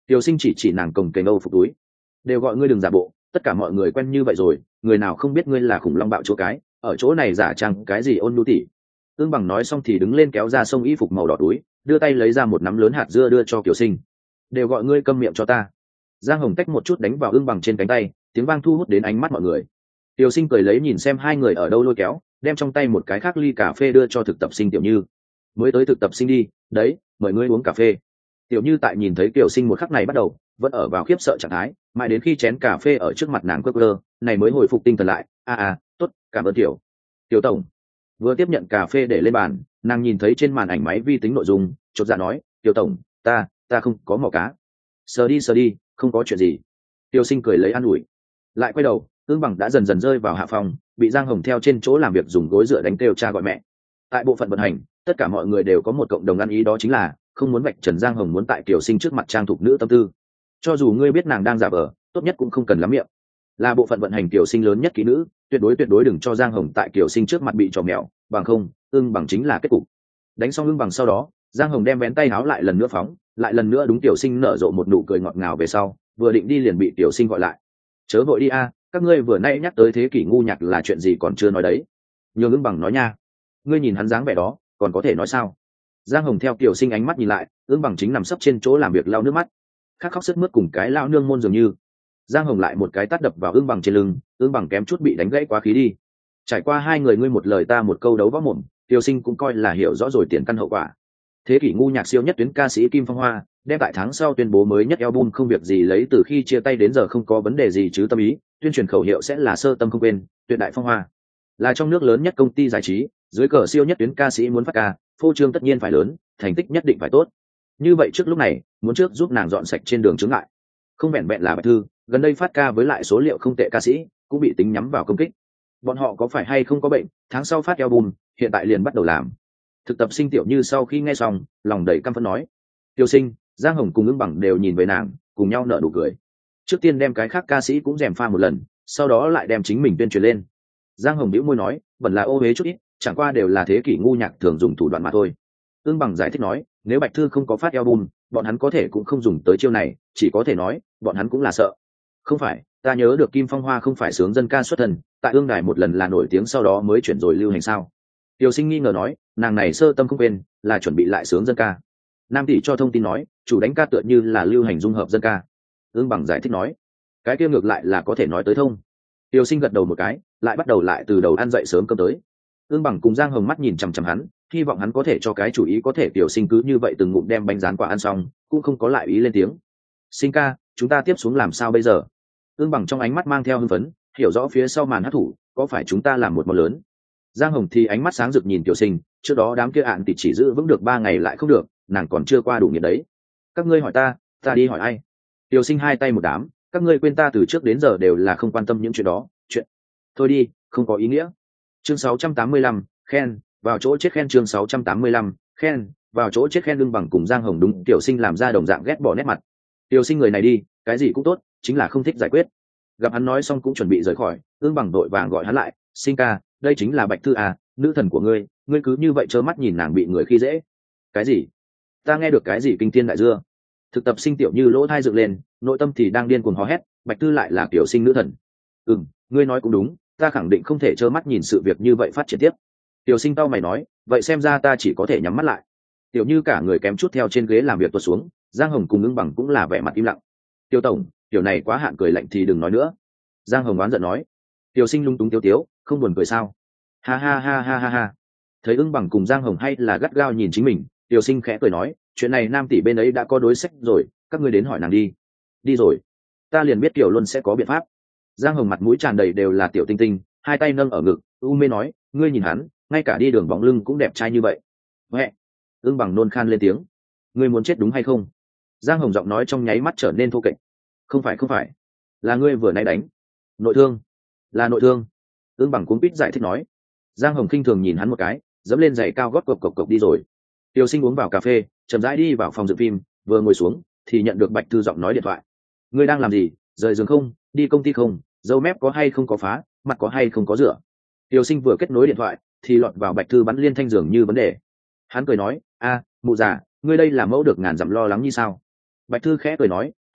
Speaker 1: Tiểu Sinh chỉ chỉ nàng cồng kềnh âu phục túi, đều gọi ngươi đừng giả bộ, tất cả mọi người quen như vậy rồi, người nào không biết ngươi là khủng long bạo chúa cái, ở chỗ này giả trang cái gì ôn nhu tỉ. Ương Bằng nói xong thì đứng lên kéo ra sông y phục màu đỏ túi, đưa tay lấy ra một nắm lớn hạt dưa đưa cho Tiểu Sinh. Đều gọi ngươi câm miệng cho ta. Giang Hồng tách một chút đánh vào Ương Bằng trên cánh tay, tiếng vang thu hút đến ánh mắt mọi người. Tiểu Sinh cười lấy nhìn xem hai người ở đâu lôi kéo, đem trong tay một cái khác ly cà phê đưa cho thực tập sinh Tiểu Như. Mới tới thực tập sinh đi, đấy, mời ngươi uống cà phê. Tiểu Như tại nhìn thấy Tiểu Sinh một khắc này bắt đầu vẫn ở vào khiếp sợ trạng thái, mãi đến khi chén cà phê ở trước mặt nàng quơ quơ, này mới hồi phục tinh thần lại. A a, tốt, cảm ơn Tiểu. Tiểu tổng. Vừa tiếp nhận cà phê để lên bàn, nàng nhìn thấy trên màn ảnh máy vi tính nội dung, chột dạ nói, Tiểu tổng, ta, ta không có mỏ cá. Sờ đi sờ đi, không có chuyện gì. Tiểu Sinh cười lấy an ủi, lại quay đầu, Ương Bằng đã dần dần rơi vào hạ phòng, bị Giang Hồng theo trên chỗ làm việc dùng gối dựa đánh kêu cha gọi mẹ. Tại bộ phận vận hành, tất cả mọi người đều có một cộng đồng ăn ý, đó chính là không muốn vạch trần Giang Hồng muốn tại Tiểu Sinh trước mặt trang thục nữ tâm tư. Cho dù ngươi biết nàng đang giả vờ, tốt nhất cũng không cần lắm miệng. Là bộ phận vận hành Tiểu Sinh lớn nhất kỹ nữ, tuyệt đối tuyệt đối đừng cho Giang Hồng tại Tiểu Sinh trước mặt bị trò mèo, bằng không, Ương Bằng chính là kết cục. Đánh xong Ương Bằng sau đó, Giang Hồng đem vén tay áo lại lần nữa phóng, lại lần nữa đúng Tiểu Sinh nở rộ một nụ cười ngọt ngào về sau, vừa định đi liền bị Tiểu Sinh gọi lại. Chớ vội đi a, các ngươi vừa nãy nhắc tới thế kỷ ngu nhạc là chuyện gì còn chưa nói đấy. Nhường Ương Bằng nói nha. Ngươi nhìn hắn dáng vẻ đó, còn có thể nói sao? Giang Hồng theo Tiểu Sinh ánh mắt nhìn lại, Ương Bằng chính nằm sấp trên chỗ làm việc lau nước mắt, khát khóc sướt mướt cùng cái lao nương môn dường như. Giang Hồng lại một cái tát đập vào Ương Bằng trên lưng, Ương Bằng kém chút bị đánh gãy quá khí đi. Trải qua hai người ngươi một lời ta một câu đấu võ mồm, Tiểu Sinh cũng coi là hiểu rõ rồi tiền căn hậu quả. Thế kỷ ngu nhạc siêu nhất tuyến ca sĩ Kim Phong Hoa đem tại tháng sau tuyên bố mới nhất album không việc gì lấy từ khi chia tay đến giờ không có vấn đề gì chứ tâm ý, tuyên truyền khẩu hiệu sẽ là sơ tâm không quên, tuyệt đại phong hoa. Là trong nước lớn nhất công ty giải trí, dưới cờ siêu nhất tuyến ca sĩ muốn phát ca, phô trương tất nhiên phải lớn, thành tích nhất định phải tốt. Như vậy trước lúc này, muốn trước giúp nàng dọn sạch trên đường chướng ngại. Không vẹn vẹn là Bạch Thư, gần đây phát ca với lại số liệu không tệ ca sĩ, cũng bị tính nhắm vào công kích. Bọn họ có phải hay không có bệnh, tháng sau phát album, hiện tại liền bắt đầu làm. Thực tập sinh Tiểu Như sau khi nghe xong, lòng đầy căm phẫn nói, Tiểu Sinh, Giang Hồng cùng Ương Bằng đều nhìn về nàng, cùng nhau nở nụ cười. Trước tiên đem cái khác ca sĩ cũng rèm pha một lần, sau đó lại đem chính mình tuyên truyền lên. Giang Hồng bĩu môi nói, vẫn là ô uế chút ít, chẳng qua đều là thế kỷ ngu nhạc thường dùng thủ đoạn mà thôi. Ương Bằng giải thích nói, nếu Bạch Thư không có phát album, bọn hắn có thể cũng không dùng tới chiêu này, chỉ có thể nói, bọn hắn cũng là sợ. Không phải, ta nhớ được Kim Phong Hoa không phải sướng dân ca xuất thân, tại Ương Đài một lần là nổi tiếng sau đó mới chuyển rồi lưu hành sao? Tiểu Sinh nghi ngờ nói, nàng này sơ tâm không quên, là chuẩn bị lại sướng dân ca. Nam tỷ cho thông tin nói, chủ đánh ca tựa như là lưu hành dung hợp dân ca. Ương Bằng giải thích nói, cái kia ngược lại là có thể nói tới thông. Tiểu Sinh gật đầu một cái, lại bắt đầu lại từ đầu ăn dậy sớm cơm tới. Ương Bằng cùng Giang Hồng mắt nhìn chằm chằm hắn, hy vọng hắn có thể cho cái chủ ý, có thể Tiểu Sinh cứ như vậy từng ngụm đem bánh rán quả ăn xong, cũng không có lại ý lên tiếng. Sinh ca, chúng ta tiếp xuống làm sao bây giờ? Ương Bằng trong ánh mắt mang theo hưng phấn, hiểu rõ phía sau màn hát thủ, có phải chúng ta làm một món lớn? Giang Hồng thì ánh mắt sáng rực nhìn Tiểu Sinh, trước đó đám kia ạn thì chỉ giữ vững được ba ngày lại không được, nàng còn chưa qua đủ nghiệt đấy. Các ngươi hỏi ta, ta đi hỏi ai? Tiểu Sinh hai tay một đám, các ngươi quên ta từ trước đến giờ đều là không quan tâm những chuyện đó, chuyện. Thôi đi, không có ý nghĩa. Chương sáu trăm tám mươi lăm, khen, vào chỗ chết khen chương sáu trăm tám mươi lăm, khen, vào chỗ chết khen. Ương Bằng cùng Giang Hồng đúng Tiểu Sinh làm ra đồng dạng ghét bỏ nét mặt. Tiểu Sinh người này đi, cái gì cũng tốt, chính là không thích giải quyết. Gặp hắn nói xong cũng chuẩn bị rời khỏi, Ương Bằng đội vàng gọi hắn lại, Sinh ca, đây chính là Bạch Thư à, nữ thần của ngươi, ngươi cứ như vậy trơ mắt nhìn nàng bị người khi dễ. Cái gì? Ta nghe được cái gì kinh thiên đại dưa? Thực tập sinh Tiểu Như lỗ thai dựng lên, nội tâm thì đang điên cuồng hò hét, Bạch Thư lại là Tiểu Sinh nữ thần. Ừm, ngươi nói cũng đúng, ta khẳng định không thể trơ mắt nhìn sự việc như vậy phát triển tiếp. Tiểu Sinh tao mày nói, vậy xem ra ta chỉ có thể nhắm mắt lại. Tiểu Như cả người kém chút theo trên ghế làm việc tuột xuống, Giang Hồng cùng Ương Bằng cũng là vẻ mặt im lặng. Tiêu tổng, tiểu này quá hạn cười lạnh thì đừng nói nữa. Giang Hồng oán giận nói. Tiểu Sinh lung túng tiêu tiếu, không buồn cười sao? Ha ha ha ha ha ha. Thấy Ương Bằng cùng Giang Hồng hay là gắt gao nhìn chính mình, Tiểu Sinh khẽ cười nói, chuyện này Nam tỷ bên ấy đã có đối sách rồi, các ngươi đến hỏi nàng đi. Đi rồi, ta liền biết Tiểu Luân sẽ có biện pháp. Giang Hồng mặt mũi tràn đầy đều là tiểu tinh tinh, hai tay nâng ở ngực, u mê nói, ngươi nhìn hắn, ngay cả đi đường bóng lưng cũng đẹp trai như vậy. Mẹ! Ương Bằng nôn khan lên tiếng, ngươi muốn chết đúng hay không? Giang Hồng giọng nói trong nháy mắt trở nên thô kệch. Không phải không phải, là ngươi vừa nãy đánh. Nội thương, là nội thương. Ương Bằng cuống quýt giải thích nói. Giang Hồng khinh thường nhìn hắn một cái, dẫm lên giày cao gót cộc cộc cộc đi rồi. Tiểu Sinh uống vào cà phê, chậm rãi đi vào phòng dựng phim, vừa ngồi xuống thì nhận được Bạch Thư giọng nói điện thoại. Ngươi đang làm gì? Rời giường không? Đi công ty không? Dâu mép có hay không có phá, mặt có hay không có rửa? Tiểu Sinh vừa kết nối điện thoại thì lọt vào Bạch Thư bắn liên thanh dường như vấn đề. Hắn cười nói, a, mụ già, ngươi đây là mẫu được ngàn dặm lo lắng như sao? Bạch Thư khẽ cười nói,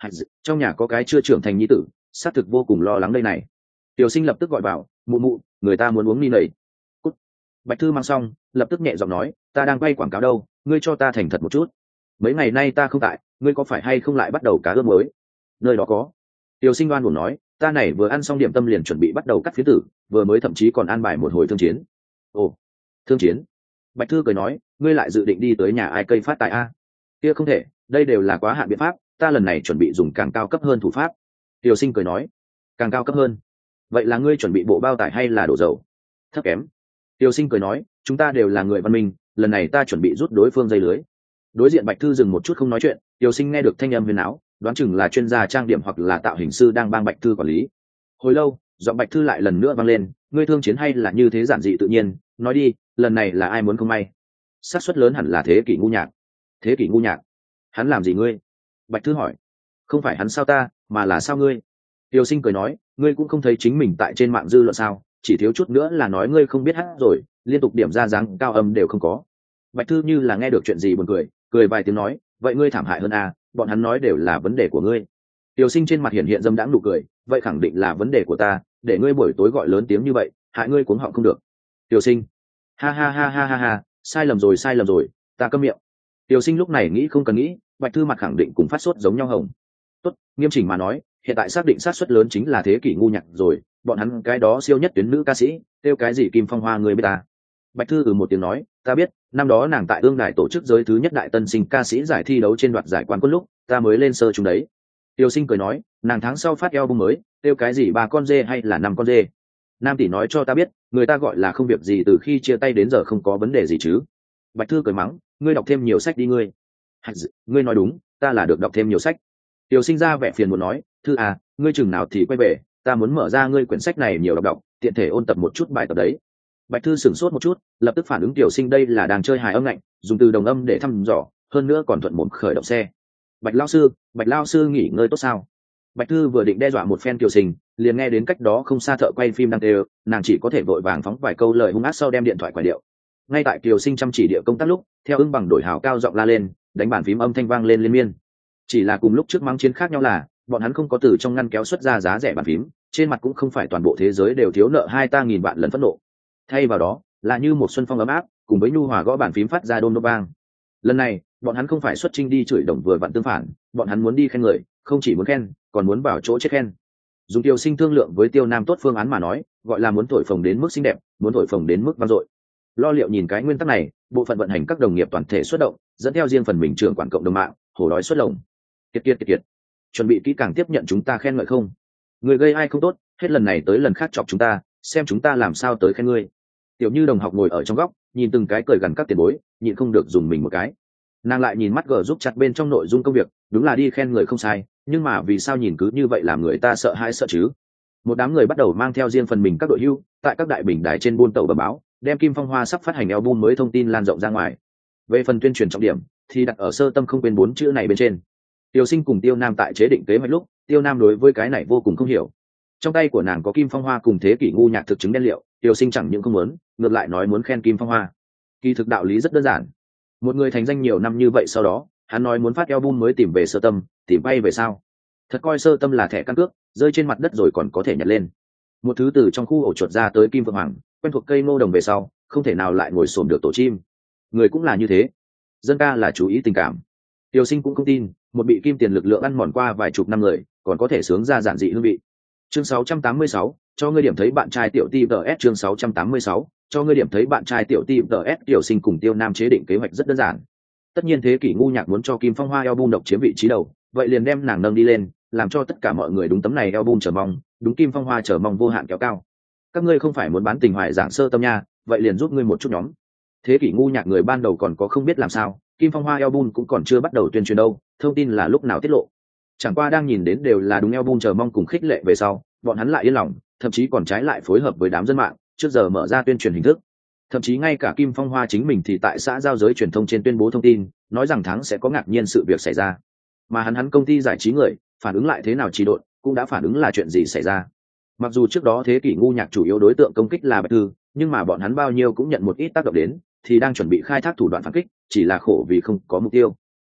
Speaker 1: Trong nhà có cái chưa trưởng thành nhi tử, xác thực vô cùng lo lắng đây này. Tiểu Sinh lập tức gọi vào, mụ mụ, người ta muốn uống ni nầy. Cút. Bạch Thư mang xong, lập tức nhẹ giọng nói, ta đang quay quảng cáo đâu, ngươi cho ta thành thật một chút. Mấy ngày nay ta không tại, ngươi có phải hay không lại bắt đầu cá ướp mới? Nơi đó có. Tiểu Sinh đoan buồn nói, ta này vừa ăn xong điểm tâm liền chuẩn bị bắt đầu cắt phiến tử, vừa mới thậm chí còn an bài một hồi thương chiến. Ồ, thương chiến. Bạch Thư cười nói, ngươi lại dự định đi tới nhà ai cây phát tài a? Kia không thể, đây đều là quá hạn biện pháp, ta lần này chuẩn bị dùng càng cao cấp hơn thủ pháp. Tiểu Sinh cười nói, càng cao cấp hơn? Vậy là ngươi chuẩn bị bộ bao tải hay là đổ dầu? Thấp kém. Tiểu Sinh cười nói, chúng ta đều là người văn minh, lần này ta chuẩn bị rút đối phương dây lưới. Đối diện Bạch Thư dừng một chút không nói chuyện, Tiểu Sinh nghe được thanh âm huyền áo, đoán chừng là chuyên gia trang điểm hoặc là tạo hình sư đang bang Bạch Thư quản lý. Hồi lâu, giọng Bạch Thư lại lần nữa vang lên, ngươi thương chiến hay là như thế giản dị tự nhiên, nói đi, lần này là ai muốn không may? Xác suất lớn hẳn là Thế Kỷ Ngu Nhạc. Thế Kỷ Ngu Nhạc? Hắn làm gì ngươi? Bạch Thư hỏi. Không phải hắn sao ta, mà là sao ngươi? Tiểu Sinh cười nói, ngươi cũng không thấy chính mình tại trên mạng dư luận sao, chỉ thiếu chút nữa là nói ngươi không biết hát rồi, liên tục điểm ra dáng cao âm đều không có. Bạch Thư như là nghe được chuyện gì buồn cười, cười vài tiếng nói, vậy ngươi thảm hại hơn à, bọn hắn nói đều là vấn đề của ngươi. Tiểu Sinh trên mặt hiện hiện dâm đãng nụ cười, vậy khẳng định là vấn đề của ta, để ngươi buổi tối gọi lớn tiếng như vậy, hại ngươi cuống họng không được. Tiểu Sinh, ha ha ha ha ha ha, sai lầm rồi sai lầm rồi, ta câm miệng. Tiểu Sinh lúc này nghĩ không cần nghĩ, Bạch Thư mặt khẳng định cùng phát sốt giống nhau hồng. Tốt, nghiêm chỉnh mà nói, hiện tại xác định xác suất lớn chính là Thế Kỷ Ngu Nhạc rồi, bọn hắn cái đó siêu nhất tuyến nữ ca sĩ, kêu cái gì Kim Phong Hoa người biết ta. Bạch Thư ừ một tiếng nói, ta biết, năm đó nàng tại ương đài tổ chức giới thứ nhất đại tân sinh ca sĩ giải thi đấu trên đoạt giải quán quân lúc, ta mới lên sơ chúng đấy. Tiểu Sinh cười nói, nàng tháng sau phát album mới, kêu cái gì ba con dê hay là năm con dê. Nam tỷ nói cho ta biết, người ta gọi là không việc gì từ khi chia tay đến giờ không có vấn đề gì chứ. Bạch Thư cười mắng, ngươi đọc thêm nhiều sách đi ngươi. Ngươi nói đúng, ta là được đọc thêm nhiều sách. Tiểu Sinh ra vẻ phiền muốn nói, Thư à, ngươi chừng nào thì quay về, ta muốn mở ra ngươi quyển sách này nhiều đọc đọc, tiện thể ôn tập một chút bài tập đấy. Bạch Thư sửng sốt một chút, lập tức phản ứng Tiểu Sinh đây là đang chơi hài âm ngạnh, dùng từ đồng âm để thăm dò, hơn nữa còn thuận mồm khởi động xe. Bạch lão sư, Bạch lão sư nghỉ ngơi tốt sao? Bạch Thư vừa định đe dọa một phen Tiểu Sinh, liền nghe đến cách đó không xa thợ quay phim đang kêu, nàng chỉ có thể vội vàng phóng vài câu lời hung ác sau đem điện thoại quải điệu. Ngay tại Tiểu Sinh chăm chỉ địa công tác lúc, theo ưng bằng đổi hào cao giọng la lên, đánh bàn phím âm thanh vang lên liên miên. Chỉ là cùng lúc trước mắng chiến khác nhau là, bọn hắn không có từ trong ngăn kéo xuất ra giá rẻ bàn phím, trên mặt cũng không phải toàn bộ thế giới đều thiếu nợ hai ta nghìn vạn lần phẫn nộ. Thay vào đó, là như một xuân phong ấm áp, cùng với nhu hòa gõ bàn phím phát ra đôn đô vang. Lần này, bọn hắn không phải xuất chinh đi chửi đồng vừa vặn tương phản, bọn hắn muốn đi khen người, không chỉ muốn khen, còn muốn vào chỗ chết khen. Dùng Tiêu Sinh thương lượng với Tiêu Nam tốt phương án mà nói, gọi là muốn thổi phồng đến mức xinh đẹp, muốn thổi phồng đến mức vang dội. Lo liệu nhìn cái nguyên tắc này, bộ phận vận hành các đồng nghiệp toàn thể xuất động, dẫn theo riêng phần mình trưởng quản cộng đồng mạng, hổ đói xuất lồng. Kiệt kiệt kiệt kiệt, chuẩn bị kỹ càng tiếp nhận chúng ta khen ngợi không? Người gây ai không tốt, hết lần này tới lần khác chọc chúng ta, xem chúng ta làm sao tới khen ngươi. Tiểu Như đồng học ngồi ở trong góc, nhìn từng cái cười gần các tiền bối, nhịn không được dùng mình một cái. Nàng lại nhìn mắt gờ giúp chặt bên trong nội dung công việc, đúng là đi khen người không sai, nhưng mà vì sao nhìn cứ như vậy làm người ta sợ hãi sợ chứ? Một đám người bắt đầu mang theo riêng phần mình các đội hưu, tại các đại bình đài trên buôn tàu bờ báo, đem Kim Phong Hoa sắp phát hành album mới thông tin lan rộng ra ngoài. Về phần tuyên truyền trọng điểm, thì đặt ở sơ tâm không quên bốn chữ này bên trên. Tiêu Sinh cùng Tiêu Nam tại chế định kế hoạch lúc, Tiêu Nam đối với cái này vô cùng không hiểu. Trong tay của nàng có Kim Phong Hoa cùng Thế Kỷ Ngu Nhạc thực chứng đen liệu, Tiêu Sinh chẳng những không muốn, ngược lại nói muốn khen Kim Phong Hoa. Kỳ thực đạo lý rất đơn giản. Một người thành danh nhiều năm như vậy sau đó, hắn nói muốn phát album mới tìm về sơ tâm, tìm bay về sao? Thật coi sơ tâm là thẻ căn cước, rơi trên mặt đất rồi còn có thể nhặt lên. Một thứ từ trong khu ổ chuột ra tới Kim Vượng Hoàng, quen thuộc cây ngô đồng về sau, không thể nào lại ngồi xổm được tổ chim. Người cũng là như thế. Dân ca là chú ý tình cảm. Tiêu Sinh cũng không tin, một bị kim tiền lực lượng ăn mòn qua vài chục năm người, còn có thể sướng ra giản dị hương vị. Chương sáu trăm tám mươi sáu, cho ngươi điểm thấy bạn trai tiểu ti tê ét chương sáu trăm tám mươi sáu, cho ngươi điểm thấy bạn trai tiểu ti tê ét. Tiểu Sinh cùng Tiêu Nam chế định kế hoạch rất đơn giản. Tất nhiên Thế Kỷ Ngu Nhạc muốn cho Kim Phong Hoa album độc chiếm vị trí đầu, vậy liền đem nàng nâng đi lên, làm cho tất cả mọi người đúng tấm này album chờ mong, đúng Kim Phong Hoa chờ mong vô hạn kéo cao. Các ngươi không phải muốn bán tình hoài giảng sơ tâm nha, vậy liền giúp ngươi một chút nhóm. Thế Kỷ Ngu Nhạc người ban đầu còn có không biết làm sao, Kim Phong Hoa album cũng còn chưa bắt đầu tuyên truyền đâu, thông tin là lúc nào tiết lộ. Chẳng qua đang nhìn đến đều là đúng album chờ mong cùng khích lệ về sau, bọn hắn lại yên lòng, thậm chí còn trái lại phối hợp với đám dân mạng, trước giờ mở ra tuyên truyền hình thức. Thậm chí ngay cả Kim Phong Hoa chính mình thì tại xã giao giới truyền thông trên tuyên bố thông tin, nói rằng tháng sẽ có ngạc nhiên sự việc xảy ra. Mà hắn hắn công ty giải trí người, phản ứng lại thế nào trì độn, cũng đã phản ứng là chuyện gì xảy ra. Mặc dù trước đó Thế Kỷ Ngu Nhạc chủ yếu đối tượng công kích là Bạch Thư, nhưng mà bọn hắn bao nhiêu cũng nhận một ít tác động đến, thì đang chuẩn bị khai thác thủ đoạn phản kích, chỉ là khổ vì không có mục tiêu.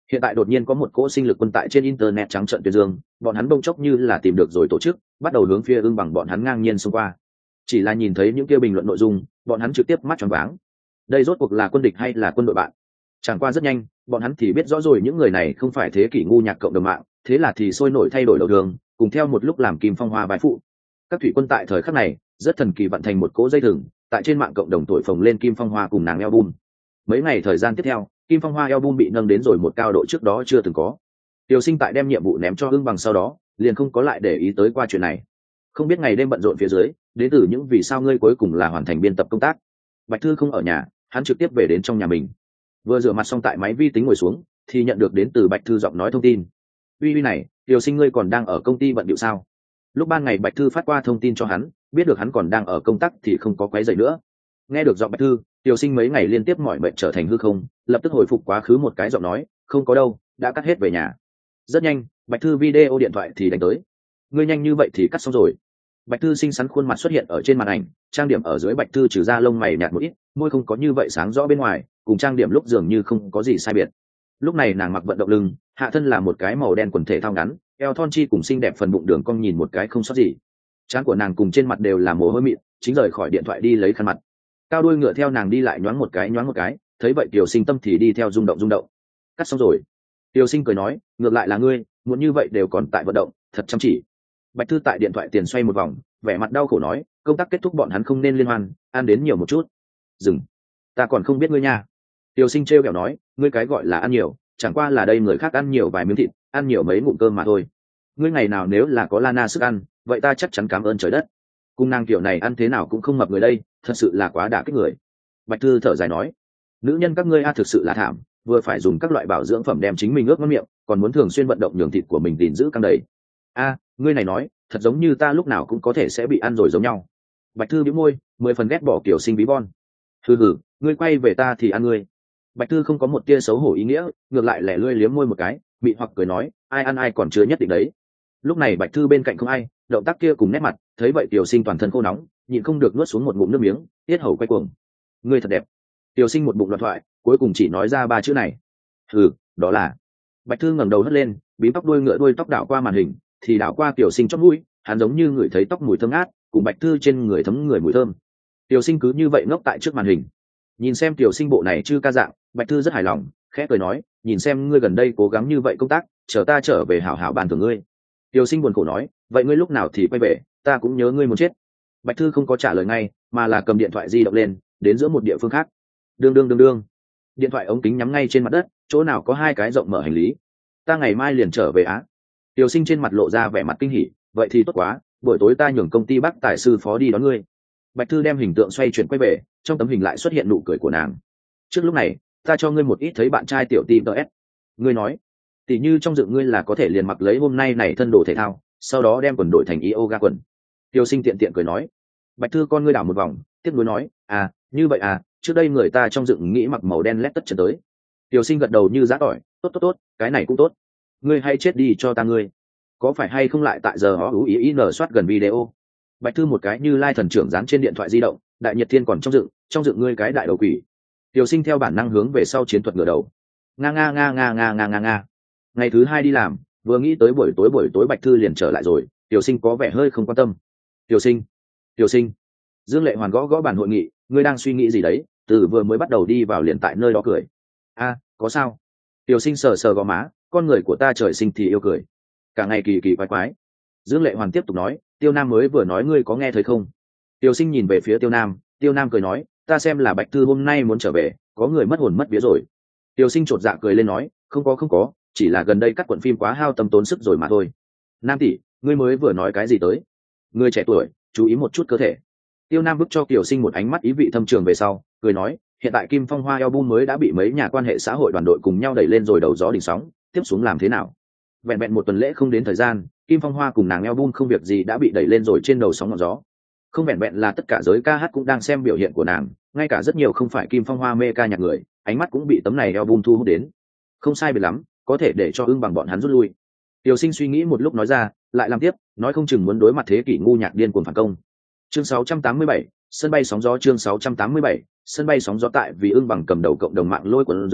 Speaker 1: Hiện tại đột nhiên có một cỗ sinh lực quân tại trên internet trắng trợn tuyên dương, bọn hắn bỗng chốc như là tìm được rồi tổ chức, bắt đầu hướng phía ưng bằng bọn hắn ngang nhiên xông qua. Chỉ là nhìn thấy những kia bình luận nội dung, bọn hắn trực tiếp mắt tròn váng. Đây rốt cuộc là quân địch hay là quân đội bạn? Chẳng qua rất nhanh, bọn hắn thì biết rõ rồi những người này không phải thế kỷ ngu nhạc cộng đồng mạng, thế là thì sôi nổi thay đổi đầu đường, cùng theo một lúc làm Kim Phong Hoa bái phụ. Các thủy quân tại thời khắc này rất thần kỳ vận thành một cỗ dây thừng, tại trên mạng cộng đồng thổi phồng lên Kim Phong Hoa cùng nàng album. Mấy ngày thời gian tiếp theo, Kim Phong Hoa album bị nâng đến rồi một cao độ trước đó chưa từng có. Tiểu Sinh tại đem nhiệm vụ ném cho Ưng Bằng sau đó, liền không có lại để ý tới qua chuyện này. Không biết ngày đêm bận rộn phía dưới, đến từ những vì sao ngươi cuối cùng là hoàn thành biên tập công tác. Bạch Thư không ở nhà, hắn trực tiếp về đến trong nhà mình. Vừa rửa mặt xong tại máy vi tính ngồi xuống, thì nhận được đến từ Bạch Thư giọng nói thông tin. "Uy uy này, Tiểu Sinh ngươi còn đang ở công ty bận bịu sao?" Lúc ban ngày Bạch Thư phát qua thông tin cho hắn, biết được hắn còn đang ở công tác thì không có quấy rầy nữa. Nghe được giọng Bạch Thư, Tiểu Sinh mấy ngày liên tiếp mỏi mệt trở thành hư không, lập tức hồi phục quá khứ một cái giọng nói, "Không có đâu, đã cắt hết về nhà." Rất nhanh, Bạch Thư video điện thoại thì đánh tới. "Ngươi nhanh như vậy thì cắt xong rồi?" Bạch Thư xinh xắn khuôn mặt xuất hiện ở trên màn ảnh, trang điểm ở dưới Bạch Thư trừ ra lông mày nhạt một ít, môi không có như vậy sáng rõ bên ngoài, cùng trang điểm lúc dường như không có gì sai biệt. Lúc này nàng mặc vận động lưng, hạ thân là một cái màu đen quần thể thao ngắn, eo thon chi cùng xinh đẹp phần bụng đường cong nhìn một cái không sót gì. Trán của nàng cùng trên mặt đều là mồ hôi mịn, chính rời khỏi điện thoại đi lấy khăn mặt. Cao đuôi ngựa theo nàng đi lại nhoáng một cái nhoáng một cái, thấy vậy Tiểu Sinh tâm thì đi theo rung động rung động. "Cắt xong rồi." Tiểu Sinh cười nói, "Ngược lại là ngươi, muốn như vậy đều còn tại vận động, thật chăm chỉ." Bạch Thư tại điện thoại tiền xoay một vòng, vẻ mặt đau khổ nói, "Công tác kết thúc bọn hắn không nên liên hoan, ăn đến nhiều một chút." "Dừng, ta còn không biết ngươi nha." Tiểu Sinh trêu ghẹo nói, "Ngươi cái gọi là ăn nhiều, chẳng qua là đây người khác ăn nhiều vài miếng thịt, ăn nhiều mấy ngụm cơm mà thôi. Ngươi ngày nào nếu là có Lana sức ăn, vậy ta chắc chắn cảm ơn trời đất. Cung nàng kiểu này ăn thế nào cũng không mập người đây, thật sự là quá đả kích người." Bạch Thư thở dài nói, "Nữ nhân các ngươi a thực sự là thảm, vừa phải dùng các loại bảo dưỡng phẩm đem chính mình ướp mất miệng, còn muốn thường xuyên vận động nhường thịt của mình gìn giữ căng đầy. A, ngươi này nói, thật giống như ta lúc nào cũng có thể sẽ bị ăn rồi giống nhau." Bạch Thư bĩu môi, mười phần ghét bỏ kiểu Sinh bí bon. "Hừ hừ, ngươi quay về ta thì ăn ngươi." Bạch Thư không có một tia xấu hổ ý nghĩa, ngược lại lẻ lươi liếm môi một cái, mị hoặc cười nói, "Ai ăn ai còn chưa nhất định đấy." Lúc này Bạch Thư bên cạnh không ai, động tác kia cùng nét mặt, thấy vậy Tiểu Sinh toàn thân khô nóng, nhịn không được nuốt xuống một ngụm nước miếng, tiết hầu quay cuồng. "Ngươi thật đẹp." Tiểu Sinh một bụng loạn thoại, cuối cùng chỉ nói ra ba chữ này. "Hừ, đó là." Bạch Thư ngẩng đầu hất lên, bím tóc đuôi ngựa đuôi tóc đảo qua màn hình, thì đảo qua Tiểu Sinh chóp mũi, hắn giống như ngửi thấy tóc mùi thơm ngát, cùng Bạch Thư trên người thấm người mùi thơm. Tiểu Sinh cứ như vậy ngốc tại trước màn hình, nhìn xem Tiểu Sinh bộ này chư ca dạng, Bạch Thư rất hài lòng, khẽ cười nói, "Nhìn xem ngươi gần đây cố gắng như vậy công tác, chờ ta trở về hảo hảo bàn thưởng ngươi." Tiểu Sinh buồn khổ nói, "Vậy ngươi lúc nào thì quay về, ta cũng nhớ ngươi muốn chết." Bạch Thư không có trả lời ngay, mà là cầm điện thoại di động lên, đến giữa một địa phương khác. Đương đương đương đương, điện thoại ống kính nhắm ngay trên mặt đất, chỗ nào có hai cái rộng mở hành lý. "Ta ngày mai liền trở về á." Tiểu Sinh trên mặt lộ ra vẻ mặt kinh hỉ, "Vậy thì tốt quá, buổi tối ta nhường công ty Bác Tài sư phó đi đón ngươi." Bạch Thư đem hình tượng xoay chuyển quay về, trong tấm hình lại xuất hiện nụ cười của nàng. "Trước lúc này, ta cho ngươi một ít thấy bạn trai tiểu tim tê ét. Ngươi nói, tỉ như trong dự ngươi là có thể liền mặc lấy hôm nay này thân đồ thể thao, sau đó đem quần đội thành yoga quần." Tiểu Sinh tiện tiện cười nói. Bạch Thư con ngươi đảo một vòng, tiếc nuối nói, "À, như vậy à, trước đây người ta trong dựng nghĩ mặc màu đen lét tất chân tới." Tiểu Sinh gật đầu như giã tỏi, "Tốt tốt tốt, cái này cũng tốt. Ngươi hay chết đi cho ta ngươi. Có phải hay không lại tại giờ ó ú ý ý nở soát gần video." Bạch Thư một cái như lai thần trưởng dán trên điện thoại di động, "Đại Nhật Thiên còn trong dựng, trong dựng ngươi cái đại đầu quỷ." Tiểu Sinh theo bản năng hướng về sau chiến thuật ngửa đầu. Nga nga nga nga nga nga nga nga. Ngày thứ hai đi làm, vừa nghĩ tới buổi tối buổi tối Bạch Thư liền trở lại rồi, Tiểu Sinh có vẻ hơi không quan tâm. "Tiểu Sinh, Tiểu Sinh." Dương Lệ Hoàn gõ gõ bàn hội nghị, "Ngươi đang suy nghĩ gì đấy? Từ vừa mới bắt đầu đi vào liền tại nơi đó cười." "A, có sao?" Tiểu Sinh sờ sờ gò má, "Con người của ta trời sinh thì yêu cười, cả ngày kỳ kỳ quái quái." Dương Lệ Hoàn tiếp tục nói, "Tiêu Nam mới vừa nói ngươi có nghe thấy không?" Tiểu Sinh nhìn về phía Tiêu Nam, Tiêu Nam cười nói, "Ta xem là Bạch Thư hôm nay muốn trở về, có người mất hồn mất vía rồi." Tiểu Sinh chột dạ cười lên nói, "Không có không có, chỉ là gần đây cắt cuộn phim quá hao tâm tốn sức rồi mà thôi." "Nam tỷ, ngươi mới vừa nói cái gì tới? Ngươi trẻ tuổi, chú ý một chút cơ thể." Tiêu Nam bức cho Tiểu Sinh một ánh mắt ý vị thâm trường về sau, cười nói, "Hiện tại Kim Phong Hoa album mới đã bị mấy nhà quan hệ xã hội đoàn đội cùng nhau đẩy lên rồi đầu gió đỉnh sóng, tiếp xuống làm thế nào?" Vẹn vẹn một tuần lễ không đến thời gian, Kim Phong Hoa cùng nàng album không việc gì đã bị đẩy lên rồi trên đầu sóng ngọn gió. Không vẹn vẹn là tất cả giới ca hát cũng đang xem biểu hiện của nàng, ngay cả rất nhiều không phải Kim Phong Hoa mê ca nhạc người, ánh mắt cũng bị tấm này album thu hút đến. Không sai biệt lắm, có thể để cho Ưng Bằng bọn hắn rút lui. Tiểu Sinh suy nghĩ một lúc nói ra, lại làm tiếp, nói không chừng muốn đối mặt thế kỷ ngu nhạc điên cuồng phản công. Chương sáu trăm tám mươi bảy, sân bay sóng gió. Chương sáu trăm tám mươi bảy, sân bay sóng gió. Tại vì Ưng Bằng cầm đầu cộng đồng mạng lôi cuốn dưới,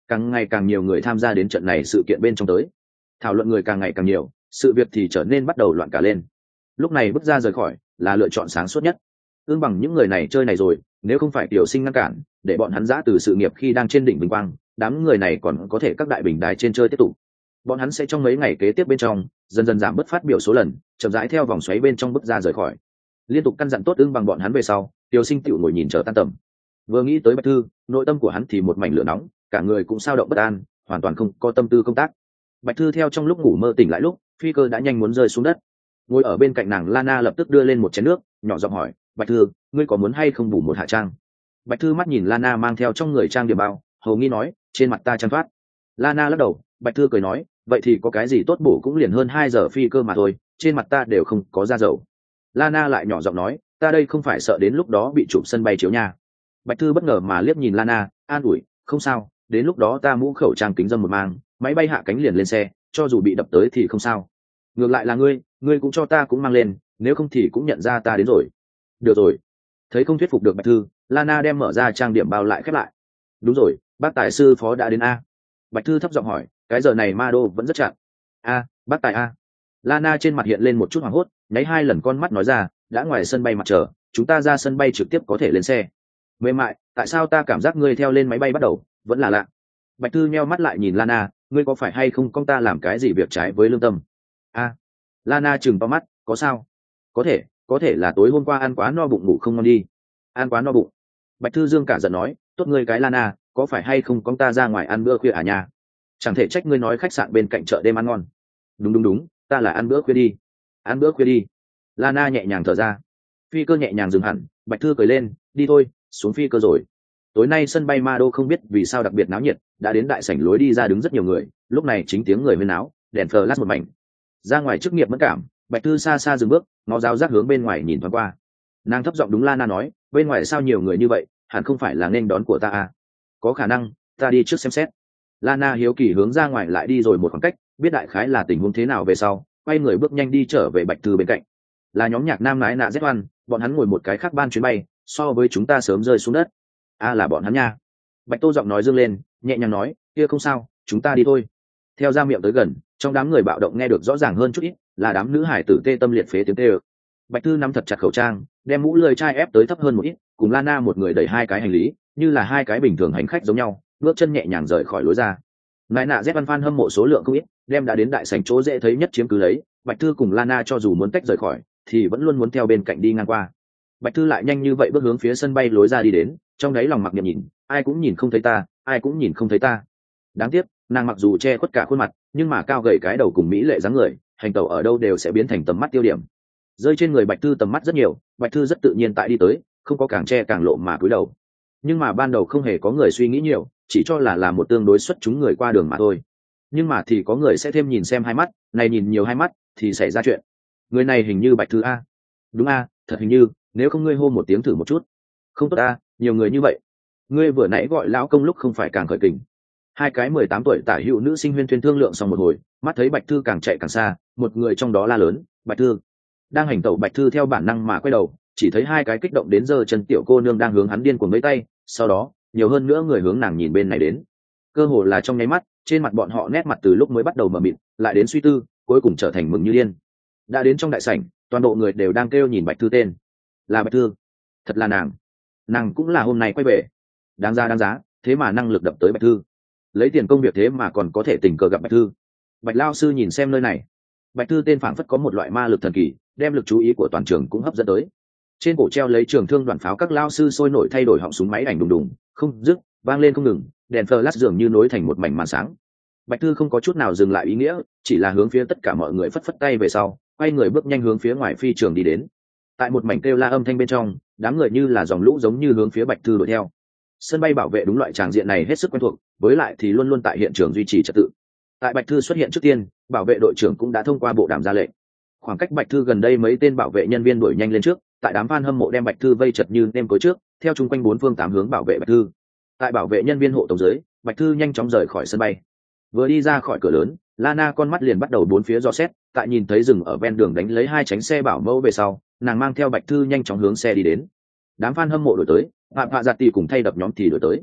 Speaker 1: càng ngày càng nhiều người tham gia đến trận này sự kiện bên trong tới. Thảo luận người càng ngày càng nhiều, sự việc thì trở nên bắt đầu loạn cả lên. Lúc này bước ra rời khỏi là lựa chọn sáng suốt nhất. Ương bằng những người này chơi này rồi, nếu không phải Tiểu Sinh ngăn cản, để bọn hắn giã từ sự nghiệp khi đang trên đỉnh vinh quang, đám người này còn có thể các đại bình đài trên chơi tiếp tục. Bọn hắn sẽ trong mấy ngày kế tiếp bên trong dần dần giảm bớt phát biểu số lần, chậm rãi theo vòng xoáy bên trong bước ra rời khỏi. Liên tục căn dặn tốt Ương bằng bọn hắn về sau, Tiểu Sinh tiểu ngồi nhìn chờ tan tầm. Vừa nghĩ tới Bạch Thư, nội tâm của hắn thì một mảnh lửa nóng, cả người cũng sao động bất an, hoàn toàn không có tâm tư công tác. Bạch Thư theo trong lúc ngủ mơ tỉnh lại lúc, phi cơ đã nhanh muốn rơi xuống đất. Ngồi ở bên cạnh nàng Lana lập tức đưa lên một chén nước, nhỏ giọng hỏi, Bạch Thư, ngươi có muốn hay không bù một hạ trang? Bạch Thư mắt nhìn Lana mang theo trong người trang điểm bao, hầu nghi nói, trên mặt ta trang thoát. Lana lắc đầu, Bạch Thư cười nói, vậy thì có cái gì tốt bổ cũng liền hơn hai giờ phi cơ mà thôi, trên mặt ta đều không có da dầu. Lana lại nhỏ giọng nói, ta đây không phải sợ đến lúc đó bị chụp sân bay chiếu nha. Bạch Thư bất ngờ mà liếc nhìn Lana, an ủi, không sao, đến lúc đó ta mũ khẩu trang kính dâm một mang, máy bay hạ cánh liền lên xe, cho dù bị đập tới thì không sao. Ngược lại là ngươi, ngươi cũng cho ta cũng mang lên, nếu không thì cũng nhận ra ta đến rồi. Được rồi. Thấy không thuyết phục được Bạch Thư, Lana đem mở ra trang điểm bao lại khép lại. Đúng rồi, bác tài sư phó đã đến a. Bạch Thư thấp giọng hỏi, cái giờ này ma đô vẫn rất chặt. A, bác tài a. Lana trên mặt hiện lên một chút hoảng hốt, nháy hai lần con mắt nói ra, đã ngoài sân bay mặt chờ, chúng ta ra sân bay trực tiếp có thể lên xe. Mềm mại, tại sao ta cảm giác ngươi theo lên máy bay bắt đầu vẫn là lạ. Bạch Thư nheo mắt lại nhìn Lana, ngươi có phải hay không con ta làm cái gì việc trái với lương tâm? A. Lana chừng to mắt, có sao? Có thể, có thể là tối hôm qua ăn quá no bụng ngủ không ngon đi. Ăn quá no bụng. Bạch Thư dương cả giận nói, tốt ngươi cái Lana, có phải hay không con ta ra ngoài ăn bữa khuya à nhà? Chẳng thể trách ngươi nói khách sạn bên cạnh chợ đêm ăn ngon. Đúng đúng đúng, ta là ăn bữa khuya đi. Ăn bữa khuya đi. Lana nhẹ nhàng thở ra. Phi cơ nhẹ nhàng dừng hẳn, Bạch Thư cười lên, đi thôi, xuống phi cơ rồi. Tối nay sân bay Ma Đô không biết vì sao đặc biệt náo nhiệt, đã đến đại sảnh lối đi ra đứng rất nhiều người, lúc này chính tiếng người huyên náo, đèn flash một mảnh. Ra ngoài chức nghiệp mất cảm, Bạch Thư xa xa dừng bước, ngó giáo giác hướng bên ngoài nhìn thoáng qua. Nàng thấp giọng đúng Lana nói, bên ngoài sao nhiều người như vậy, hẳn không phải là nên đón của ta à? Có khả năng, ta đi trước xem xét. Lana hiếu kỳ hướng ra ngoài lại đi rồi một khoảng cách, biết đại khái là tình huống thế nào về sau, quay người bước nhanh đi trở về Bạch Thư bên cạnh. Là nhóm nhạc nam nái nạ Z một, bọn hắn ngồi một cái khác ban chuyến bay, so với chúng ta sớm rơi xuống đất. A à, là bọn hắn nha. Bạch Tô giọng nói dương lên, nhẹ nhàng nói, kia không sao, chúng ta đi thôi. Theo ra miệng tới gần, trong đám người bạo động nghe được rõ ràng hơn chút ít, là đám nữ hải tử tê tâm liệt phế tiếng tê ơ. Bạch Thư nắm thật chặt khẩu trang, đem mũ lười chai ép tới thấp hơn một ít, cùng Lana một người đẩy hai cái hành lý, như là hai cái bình thường hành khách giống nhau, bước chân nhẹ nhàng rời khỏi lối ra. Nại nạ Z văn fan hâm mộ số lượng không ít, đem đã đến đại sảnh chỗ dễ thấy nhất chiếm cứ lấy, Bạch Thư cùng Lana cho dù muốn tách rời khỏi, thì vẫn luôn muốn theo bên cạnh đi ngang qua. Bạch Thư lại nhanh như vậy bước hướng phía sân bay lối ra đi đến, trong đấy lòng mặc niệm nhìn, ai cũng nhìn không thấy ta, ai cũng nhìn không thấy ta. Đáng tiếc, nàng mặc dù che khuất cả khuôn mặt, nhưng mà cao gầy cái đầu cùng mỹ lệ dáng người, hành tẩu ở đâu đều sẽ biến thành tầm mắt tiêu điểm. Rơi trên người Bạch Thư tầm mắt rất nhiều, Bạch Thư rất tự nhiên tại đi tới, không có càng che càng lộ mà cúi đầu. Nhưng mà ban đầu không hề có người suy nghĩ nhiều, chỉ cho là là một tương đối xuất chúng người qua đường mà thôi. Nhưng mà thì có người sẽ thêm nhìn xem hai mắt, này nhìn nhiều hai mắt thì xảy ra chuyện. Người này hình như Bạch Thư a. Đúng a, thật hình như, nếu không ngươi hô một tiếng thử một chút. Không tốt a, nhiều người như vậy. Ngươi vừa nãy gọi lão công lúc không phải càng khởi kình. Hai cái mười tám tuổi tả hữu nữ sinh huyên thuyên thương lượng xong một hồi, mắt thấy Bạch Thư càng chạy càng xa, một người trong đó la lớn, Bạch Thư. Đang hành tẩu Bạch Thư theo bản năng mà quay đầu, chỉ thấy hai cái kích động đến giờ chân tiểu cô nương đang hướng hắn điên cuồng mấy tay, sau đó, nhiều hơn nữa người hướng nàng nhìn bên này đến. Cơ hồ là trong nháy mắt, trên mặt bọn họ nét mặt từ lúc mới bắt đầu mờ mịt, lại đến suy tư, cuối cùng trở thành mừng như điên. Đã đến trong đại sảnh, toàn bộ người đều đang kêu nhìn Bạch Thư tên. Là Bạch Thư. Thật là nàng. Nàng cũng là hôm nay quay về. Đáng giá đáng giá, thế mà năng lực đập tới Bạch Thư. Lấy tiền công việc thế mà còn có thể tình cờ gặp Bạch Thư. Bạch lao sư nhìn xem nơi này. Bạch Thư tên phảng phất có một loại ma lực thần kỳ, đem lực chú ý của toàn trường cũng hấp dẫn tới. Trên cổ treo lấy trường thương đoàn pháo các lao sư sôi nổi thay đổi họng súng máy ảnh đùng đùng, không dứt, vang lên không ngừng, đèn flash dường như nối thành một mảnh màn sáng. Bạch Thư không có chút nào dừng lại ý nghĩa, chỉ là hướng phía tất cả mọi người phất phất tay về sau, quay người bước nhanh hướng phía ngoài phi trường đi đến. Tại một mảnh kêu la âm thanh bên trong, đám người như là dòng lũ giống như hướng phía Bạch Thư đuổi theo. Sân bay bảo vệ đúng loại tràng diện này hết sức quen thuộc, với lại thì luôn luôn tại hiện trường duy trì trật tự. Tại Bạch Thư xuất hiện trước tiên, bảo vệ đội trưởng cũng đã thông qua bộ đàm ra lệnh. Khoảng cách Bạch Thư gần đây mấy tên bảo vệ nhân viên đuổi nhanh lên trước, tại đám fan hâm mộ đem Bạch Thư vây chật như nêm cối trước, theo chung quanh bốn phương tám hướng bảo vệ Bạch Thư. Tại bảo vệ nhân viên hộ tống dưới, Bạch Thư nhanh chóng rời khỏi sân bay. Vừa đi ra khỏi cửa lớn, Lana con mắt liền bắt đầu bốn phía dò xét, tại nhìn thấy rừng ở ven đường đánh lấy hai tránh xe bảo mẫu về sau, nàng mang theo Bạch Thư nhanh chóng hướng xe đi đến. Đám fan hâm mộ đổi tới, Phạm Phạ Giặt Tỷ cùng thay đập nhóm thì đổi tới.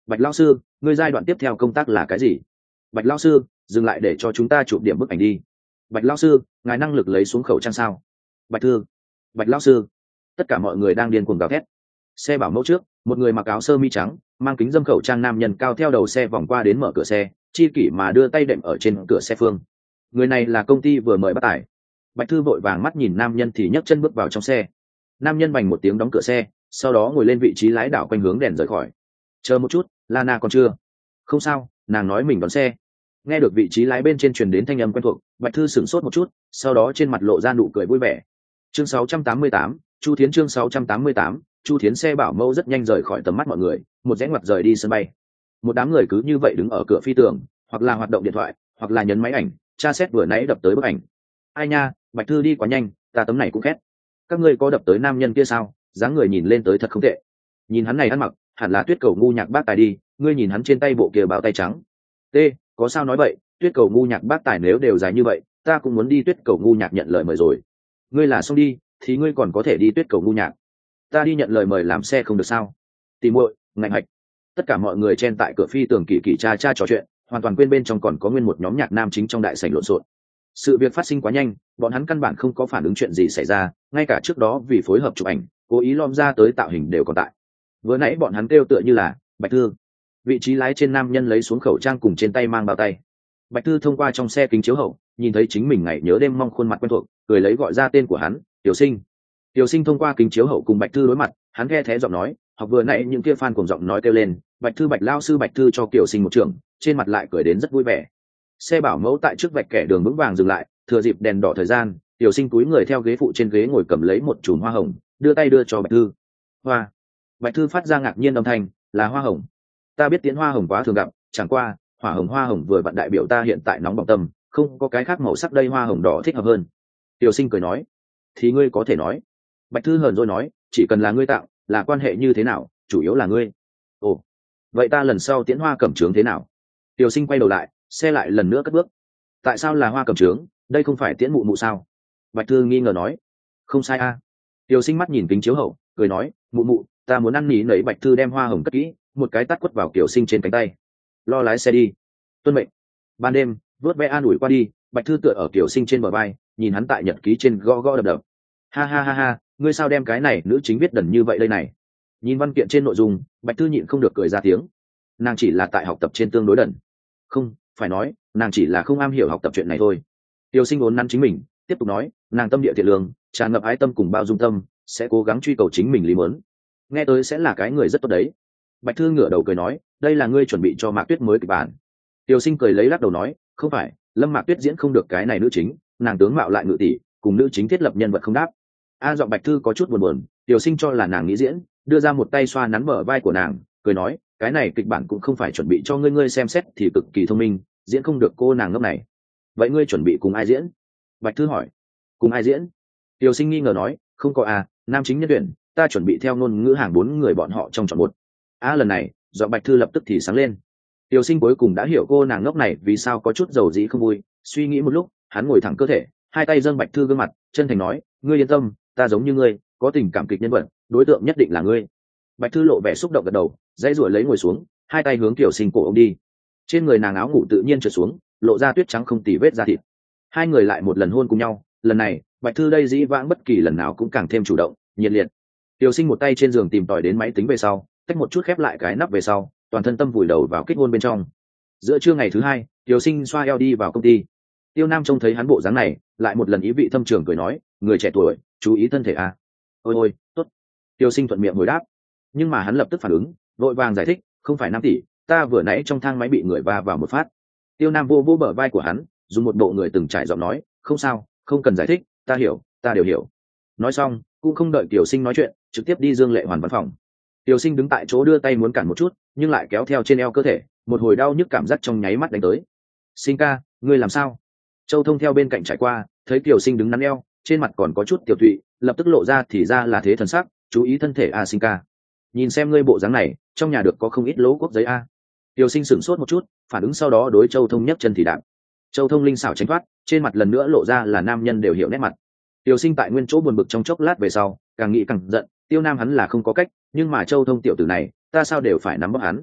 Speaker 1: Bạch lão sư, ngươi giai đoạn tiếp theo công tác là cái gì? Bạch lão sư, dừng lại để cho chúng ta chụp điểm bức ảnh đi. Bạch lão sư, ngài năng lực lấy xuống khẩu trang sao? Bạch thư, Bạch lão sư. Tất cả mọi người đang điên cuồng gào thét. Xe bảo mẫu trước, một người mặc áo sơ mi trắng, mang kính dâm khẩu trang nam nhân cao theo đầu xe vòng qua đến mở cửa xe, chi kỷ mà đưa tay đệm ở trên cửa xe phương. Người này là công ty vừa mời bắt tải. Bạch thư vội vàng mắt nhìn nam nhân thì nhấc chân bước vào trong xe. Nam nhân bành một tiếng đóng cửa xe, sau đó ngồi lên vị trí lái đảo quanh hướng đèn rời khỏi. Chờ một chút, Lana còn chưa? Không sao, nàng nói mình đón xe. Nghe được vị trí lái bên trên truyền đến thanh âm quen thuộc, Bạch thư sửng sốt một chút, sau đó trên mặt lộ ra nụ cười vui vẻ. Chương sáu trăm tám mươi tám, Chu Thiến chương sáu trăm tám mươi tám, Chu Thiến. Xe bảo mẫu rất nhanh rời khỏi tầm mắt mọi người, một rẽ ngoặt rời đi sân bay. Một đám người cứ như vậy đứng ở cửa phi tường, hoặc là hoạt động điện thoại, hoặc là nhấn máy ảnh, tra xét vừa nãy đập tới bức ảnh. Ai nha, Bạch thư đi quá nhanh, ta tấm này cũng khét. Các ngươi có đập tới nam nhân kia sao? Dáng người nhìn lên tới thật không tệ. Nhìn hắn này ăn mặc, hẳn là Tuyết Cầu ngu nhạc bác tài đi, ngươi nhìn hắn trên tay bộ kia bao tay trắng. T, có sao nói vậy, Tuyết Cầu ngu nhạc bác tài nếu đều dài như vậy, ta cũng muốn đi Tuyết Cầu ngu nhạc nhận lời mời rồi. Ngươi là xong đi, thì ngươi còn có thể đi Tuyết Cầu ngu nhạc. Ta đi nhận lời mời làm xe không được sao? Tìm muội, ngạnh hạch. Tất cả mọi người chen tại cửa phi tường kỳ kỳ cha cha trò chuyện, hoàn toàn quên bên trong còn có nguyên một nhóm nhạc nam chính trong đại sảnh lộn xộn. Sự việc phát sinh quá nhanh, bọn hắn căn bản không có phản ứng chuyện gì xảy ra, ngay cả trước đó vì phối hợp chụp ảnh, cố ý lom ra tới tạo hình đều còn tại. Vừa nãy bọn hắn kêu tựa như là Bạch thư. Vị trí lái trên nam nhân lấy xuống khẩu trang cùng trên tay mang bao tay. Bạch thư thông qua trong xe kính chiếu hậu, nhìn thấy chính mình ngày nhớ đêm mong khuôn mặt quen thuộc, cười lấy gọi ra tên của hắn, Tiểu Sinh. Tiểu Sinh thông qua kính chiếu hậu cùng Bạch thư đối mặt, hắn nghe thế giọng nói, học vừa nãy những kia fan cùng giọng nói kêu lên, Bạch thư Bạch lao sư Bạch thư cho Tiểu Sinh một trường, trên mặt lại cười đến rất vui vẻ. Xe bảo mẫu tại trước vạch kẻ đường vững vàng dừng lại, thừa dịp đèn đỏ thời gian, Tiểu Sinh túi người theo ghế phụ trên ghế ngồi cầm lấy một chùm hoa hồng, đưa tay đưa cho Bạch thư. Hoa. Bạch thư phát ra ngạc nhiên âm thanh, là hoa hồng. Ta biết tiến hoa hồng quá thường gặp, chẳng qua hỏa hồng hoa hồng vừa vặn đại biểu ta hiện tại nóng bỏng tâm, không có cái khác màu sắc đây hoa hồng đỏ thích hợp hơn. Tiểu Sinh cười nói, thì ngươi có thể nói. Bạch thư hờn rồi nói, chỉ cần là ngươi tạo, là quan hệ như thế nào, chủ yếu là ngươi. Ồ, vậy ta lần sau tiễn hoa cẩm trướng thế nào? Tiểu Sinh quay đầu lại, xe lại lần nữa cất bước. Tại sao là hoa cẩm trướng, đây không phải tiễn mụ mụ sao? Bạch thư nghi ngờ nói, không sai a. À. Tiểu Sinh mắt nhìn kính chiếu hậu, cười nói, mụ mụ, ta muốn ăn nỉ nấy. Bạch thư đem hoa hồng cất kỹ, một cái tát quất vào Tiểu Sinh trên cánh tay. Lo lái xe đi. Tuân mệnh. Ban đêm, vớt ve an ủi qua đi, Bạch thư tựa ở Tiểu Sinh trên bờ vai, nhìn hắn tại nhật ký trên gõ gõ đập đập. Ha ha ha ha, ngươi sao đem cái này nữ chính viết đần như vậy đây này? Nhìn văn kiện trên nội dung, Bạch thư nhịn không được cười ra tiếng. Nàng chỉ là tại học tập trên tương đối đần. Không, phải nói, nàng chỉ là không am hiểu học tập chuyện này thôi. Tiểu Sinh vốn nắn chính mình, tiếp tục nói, nàng tâm địa thiện lương, tràn ngập ái tâm cùng bao dung tâm, sẽ cố gắng truy cầu chính mình lý muốn. Nghe tới sẽ là cái người rất tốt đấy. Bạch thư ngửa đầu cười nói, đây là ngươi chuẩn bị cho Mạc Tuyết mới kịch bản. Tiểu Sinh cười lấy lắc đầu nói, không phải, Lâm Mạc Tuyết diễn không được cái này nữ chính, nàng tướng mạo lại ngự tỷ, cùng nữ chính thiết lập nhân vật không đáp. A giọng Bạch thư có chút buồn buồn, Tiểu Sinh cho là nàng nghĩ diễn, đưa ra một tay xoa nắn bờ vai của nàng, cười nói, cái này kịch bản cũng không phải chuẩn bị cho ngươi ngươi xem xét thì cực kỳ thông minh, diễn không được cô nàng ngốc này. Vậy ngươi chuẩn bị cùng ai diễn? Bạch thư hỏi. Cùng ai diễn? Tiểu Sinh nghi ngờ nói, không có à, nam chính nhân tuyển, ta chuẩn bị theo ngôn ngữ hàng bốn người bọn họ trong chọn một. A lần này, giọng Bạch thư lập tức thì sáng lên. Tiểu Sinh cuối cùng đã hiểu cô nàng ngốc này vì sao có chút dầu dĩ không vui, suy nghĩ một lúc, hắn ngồi thẳng cơ thể, hai tay dâng Bạch thư gương mặt, chân thành nói, ngươi yên tâm, ta giống như ngươi, có tình cảm kịch nhân vật, đối tượng nhất định là ngươi. Bạch thư lộ vẻ xúc động gật đầu, dãy ruổi lấy ngồi xuống, hai tay hướng Tiểu Sinh cổ ông đi. Trên người nàng áo ngủ tự nhiên trượt xuống, lộ ra tuyết trắng không tì vết da thịt. Hai người lại một lần hôn cùng nhau, lần này Bạch thư đây dĩ vãng bất kỳ lần nào cũng càng thêm chủ động, nhiệt liệt. Tiểu Sinh một tay trên giường tìm tòi đến máy tính về sau, tách một chút khép lại cái nắp về sau, toàn thân tâm vùi đầu vào kích hôn bên trong. Giữa trưa ngày thứ hai, Tiểu Sinh xoa eo đi vào công ty. Tiêu Nam trông thấy hắn bộ dáng này, lại một lần ý vị thâm trường cười nói, người trẻ tuổi, chú ý thân thể à. Ôi ôi, tốt. Tiểu Sinh thuận miệng hồi đáp, nhưng mà hắn lập tức phản ứng, vội vàng giải thích, không phải Nam tỷ, ta vừa nãy trong thang máy bị người va vào một phát. Tiêu Nam vô vô bờ vai của hắn, dùng một bộ người từng trải giọng nói, không sao, không cần giải thích, ta hiểu, ta đều hiểu. Nói xong, cũng không đợi Tiểu Sinh nói chuyện, trực tiếp đi Dương Lệ Hoàn văn phòng. Tiểu Sinh đứng tại chỗ đưa tay muốn cản một chút, nhưng lại kéo theo trên eo cơ thể, một hồi đau nhức cảm giác trong nháy mắt đánh tới. Sinh ca, ngươi làm sao? Châu Thông theo bên cạnh trải qua, thấy Tiểu Sinh đứng nắn eo, trên mặt còn có chút tiểu tụy, lập tức lộ ra thì ra là thế thần sắc, chú ý thân thể a Sinh ca. Nhìn xem ngươi bộ dáng này, trong nhà được có không ít lỗ quốc giấy a. Tiểu Sinh sửng sốt một chút, phản ứng sau đó đối Châu Thông nhấc chân thì đạp. Châu Thông linh xảo tránh thoát, trên mặt lần nữa lộ ra là nam nhân đều hiểu nét mặt. Tiểu Sinh tại nguyên chỗ buồn bực trong chốc lát về sau, càng nghĩ càng giận, Tiêu Nam hắn là không có cách, nhưng mà Châu Thông tiểu tử này, ta sao đều phải nắm bắt hắn.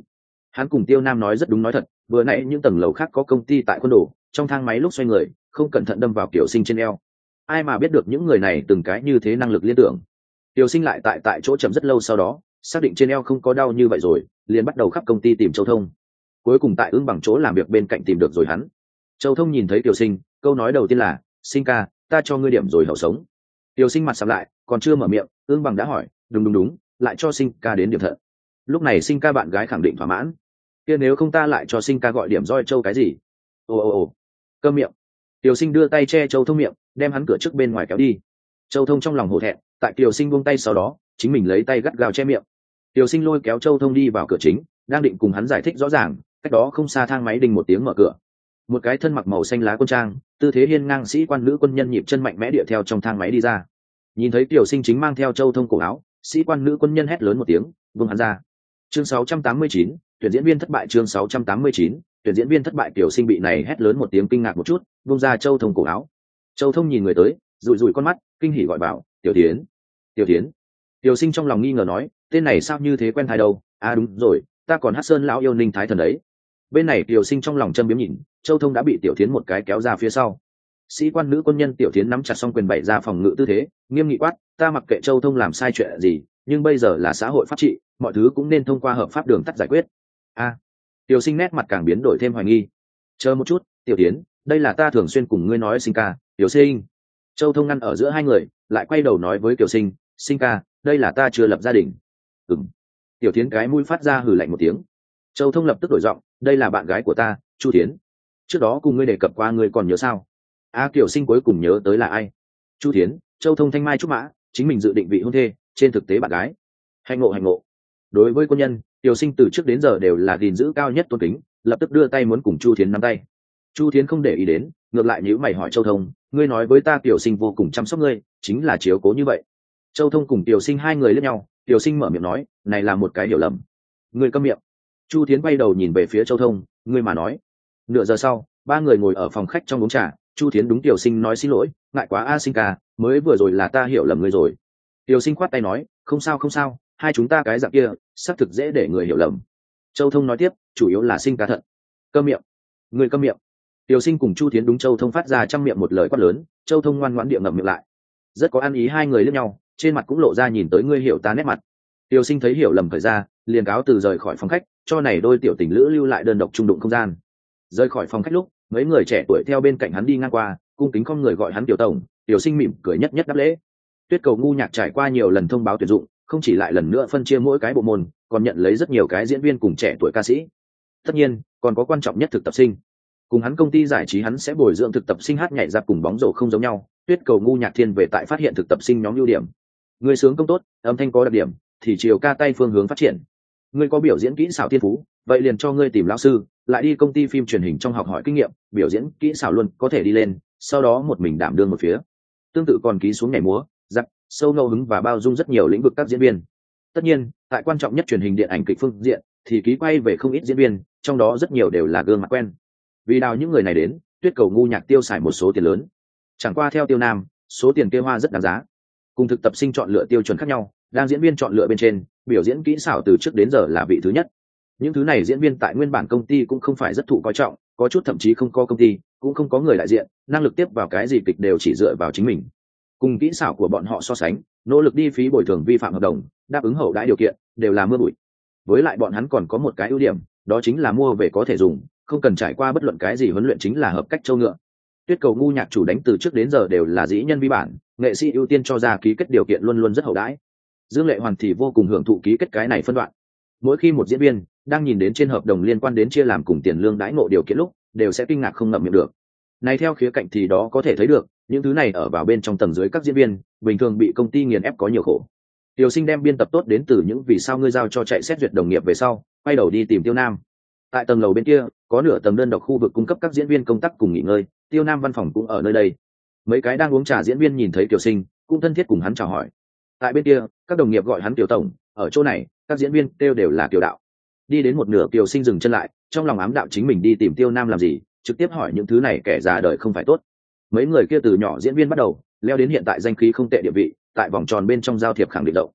Speaker 1: Hắn cùng Tiêu Nam nói rất đúng nói thật, vừa nãy những tầng lầu khác có công ty tại quân đồ, trong thang máy lúc xoay người không cẩn thận đâm vào Kiều Sinh trên eo. Ai mà biết được những người này từng cái như thế năng lực liên tưởng. Kiều Sinh lại tại tại chỗ chậm rất lâu, sau đó xác định trên eo không có đau như vậy rồi, liền bắt đầu khắp công ty tìm Châu Thông. Cuối cùng tại Ưng Bằng chỗ làm việc bên cạnh tìm được rồi hắn. Châu Thông nhìn thấy Kiều Sinh, câu nói đầu tiên là: Sinh ca, ta cho ngươi điểm rồi hậu sống. Kiều Sinh mặt sầm lại, còn chưa mở miệng, Ưng Bằng đã hỏi: đúng đúng đúng, lại cho Sinh ca đến điểm thận. Lúc này Sinh ca bạn gái khẳng định thỏa mãn. Kia nếu không ta lại cho Sinh ca gọi điểm roi Châu cái gì? Ồ ồ ồ, câm miệng. Kiều Sinh đưa tay che Châu Thông miệng, đem hắn cửa trước bên ngoài kéo đi. Châu Thông trong lòng hổ thẹn, tại Kiều Sinh buông tay sau đó chính mình lấy tay gắt gao che miệng. Kiều Sinh lôi kéo Châu Thông đi vào cửa chính, đang định cùng hắn giải thích rõ ràng, cách đó không xa thang máy đinh một tiếng mở cửa. Một cái thân mặc màu xanh lá quân trang, tư thế hiên ngang sĩ quan nữ quân nhân nhịp chân mạnh mẽ địa theo trong thang máy đi ra. Nhìn thấy Kiều Sinh chính mang theo Châu Thông cổ áo, sĩ quan nữ quân nhân hét lớn một tiếng, buông hắn ra. Chương sáu trăm tám mươi chín, tuyển diễn viên thất bại. Chương sáu trăm tám mươi chín, tuyển diễn viên thất bại. Kiều Sinh bị này hét lớn một tiếng kinh ngạc một chút, buông ra Châu Thông cổ áo. Châu Thông nhìn người tới, rủi rủi con mắt, kinh hỉ gọi bảo: Tiểu Thiến, Tiểu Thiến. Kiều Sinh trong lòng nghi ngờ nói: tên này sao như thế quen thai đâu? À đúng rồi, ta còn hát sơn lão yêu Ninh Thái Thần đấy. Bên này Kiều Sinh trong lòng châm biếm nhìn, Châu Thông đã bị Tiểu Thiến một cái kéo ra phía sau. Sĩ quan nữ quân nhân Tiểu Thiến nắm chặt song quyền bày ra phòng ngự tư thế, nghiêm nghị quát: ta mặc kệ Châu Thông làm sai chuyện gì, nhưng bây giờ là xã hội pháp trị, mọi thứ cũng nên thông qua hợp pháp đường tắt giải quyết. A. À, Tiểu Sinh nét mặt càng biến đổi thêm hoài nghi. Chờ một chút, Tiểu Thiến, đây là ta thường xuyên cùng ngươi nói Sinh ca. Tiểu Sinh. Châu Thông ngăn ở giữa hai người, lại quay đầu nói với Kiều Sinh: Sinh ca, đây là ta chưa lập gia đình. Ừm. Tiểu Thiến cái mũi phát ra hừ lạnh một tiếng. Châu Thông lập tức đổi giọng: đây là bạn gái của ta, Chu Thiến. Trước đó cùng ngươi đề cập qua, ngươi còn nhớ sao? A. À, Kiều Sinh cuối cùng nhớ tới là ai? Chu Thiến. Châu Thông thanh mai trúc mã, chính mình dự định vị hôn thê, trên thực tế bạn gái. Hành ngộ hành ngộ. Đối với quân nhân, Kiều Sinh từ trước đến giờ đều là gìn giữ cao nhất tôn kính, lập tức đưa tay muốn cùng Chu Thiến nắm tay. Chu Thiến không để ý đến, ngược lại nhíu mày hỏi Châu Thông: ngươi nói với ta Kiều Sinh vô cùng chăm sóc ngươi, chính là chiếu cố như vậy? Châu Thông cùng Kiều Sinh hai người liếc nhau, Kiều Sinh mở miệng nói: này là một cái hiểu lầm. Ngươi câm miệng. Chu Thiến quay đầu nhìn về phía Châu Thông: ngươi mà nói. Nửa giờ sau, ba người ngồi ở phòng khách trong uống trà. Chu Thiến đúng Kiều Sinh nói: xin lỗi, ngại quá a Sinh ca, mới vừa rồi là ta hiểu lầm ngươi rồi. Kiều Sinh khoát tay nói: không sao không sao, hai chúng ta cái dạng kia xác thực dễ để người hiểu lầm. Châu Thông nói tiếp: chủ yếu là Sinh ca thận. Câm miệng. Ngươi câm miệng. Kiều Sinh cùng Chu Thiến đúng Châu Thông phát ra trăm miệng một lời quát lớn. Châu Thông ngoan ngoãn địa ngậm miệng lại. Rất có ăn ý, hai người liếc nhau, trên mặt cũng lộ ra nhìn tới ngươi hiểu ta nét mặt. Kiều Sinh thấy hiểu lầm thời ra, liền cáo từ rời khỏi phòng khách, cho này đôi tiểu tình lữ lưu lại đơn độc trung đụng không gian. Rời khỏi phòng khách lúc, mấy người trẻ tuổi theo bên cạnh hắn đi ngang qua, cung kính không người gọi hắn Tiểu tổng. Kiều Sinh mỉm cười nhất nhất đáp lễ. Tuyết Cầu ngu nhạc trải qua nhiều lần thông báo tuyển dụng, không chỉ lại lần nữa phân chia mỗi cái bộ môn, còn nhận lấy rất nhiều cái diễn viên cùng trẻ tuổi ca sĩ. Tất nhiên, còn có quan trọng nhất thực tập sinh. Cùng hắn công ty giải trí hắn sẽ bồi dưỡng thực tập sinh hát nhảy giáp cùng bóng rổ không giống nhau. Tuyết Cầu ngu nhạc thiên về tại phát hiện thực tập sinh nhóm ưu điểm. Người sướng công tốt, âm thanh có đặc điểm, thì chiều ca tay phương hướng phát triển. Ngươi có biểu diễn kỹ xảo thiên phú, vậy liền cho ngươi tìm lão sư, lại đi công ty phim truyền hình trong học hỏi kinh nghiệm, biểu diễn kỹ xảo luôn có thể đi lên, sau đó một mình đảm đương một phía. Tương tự còn ký xuống nhảy múa, giặc, sâu ngẫu hứng và bao dung rất nhiều lĩnh vực các diễn viên. Tất nhiên, tại quan trọng nhất truyền hình điện ảnh kịch phương diện, thì ký quay về không ít diễn viên, trong đó rất nhiều đều là gương mặt quen. Vì đào những người này đến, Tuyết Cầu ngu nhạc tiêu xài một số tiền lớn. Chẳng qua theo Tiêu Nam, số tiền kia hoa rất đáng giá. Cùng thực tập sinh chọn lựa tiêu chuẩn khác nhau, đang diễn viên chọn lựa bên trên, biểu diễn kỹ xảo từ trước đến giờ là vị thứ nhất. Những thứ này diễn viên tại nguyên bản công ty cũng không phải rất thụ coi trọng, có chút thậm chí không có công ty, cũng không có người đại diện, năng lực tiếp vào cái gì kịch đều chỉ dựa vào chính mình. Cùng kỹ xảo của bọn họ so sánh, nỗ lực đi phí bồi thường vi phạm hợp đồng, đáp ứng hậu đãi điều kiện, đều là mưa bụi. Với lại bọn hắn còn có một cái ưu điểm, đó chính là mua về có thể dùng, không cần trải qua bất luận cái gì huấn luyện, chính là hợp cách châu ngựa. Tuyết Cầu ngu nhạc chủ đánh từ trước đến giờ đều là dĩ nhân vi bản, nghệ sĩ ưu tiên cho ra ký kết điều kiện luôn luôn rất hậu đãi. Dương Lệ Hoàn thì vô cùng hưởng thụ ký kết cái này phân đoạn. Mỗi khi một diễn viên đang nhìn đến trên hợp đồng liên quan đến chia làm cùng tiền lương đãi ngộ điều kiện lúc, đều sẽ kinh ngạc không ngậm miệng được. Này theo khía cạnh thì đó có thể thấy được, những thứ này ở vào bên trong tầng dưới các diễn viên, bình thường bị công ty nghiền ép có nhiều khổ. Tiểu Sinh đem biên tập tốt đến từ những vì sao ngươi giao cho chạy xét duyệt đồng nghiệp về sau, quay đầu đi tìm Tiêu Nam. Tại tầng lầu bên kia, có nửa tầng đơn độc khu vực cung cấp các diễn viên công tác cùng nghỉ ngơi, Tiêu Nam văn phòng cũng ở nơi đây. Mấy cái đang uống trà diễn viên nhìn thấy Tiểu Sinh, cũng thân thiết cùng hắn chào hỏi. Tại bên kia, các đồng nghiệp gọi hắn Tiểu tổng, ở chỗ này, các diễn viên kêu đều là Tiểu đạo. Đi đến một nửa, Tiểu Sinh dừng chân lại, trong lòng ám đạo chính mình đi tìm Tiêu Nam làm gì, trực tiếp hỏi những thứ này kẻ già đời không phải tốt. Mấy người kia từ nhỏ diễn viên bắt đầu, leo đến hiện tại danh khí không tệ địa vị, tại vòng tròn bên trong giao thiệp khẳng định động.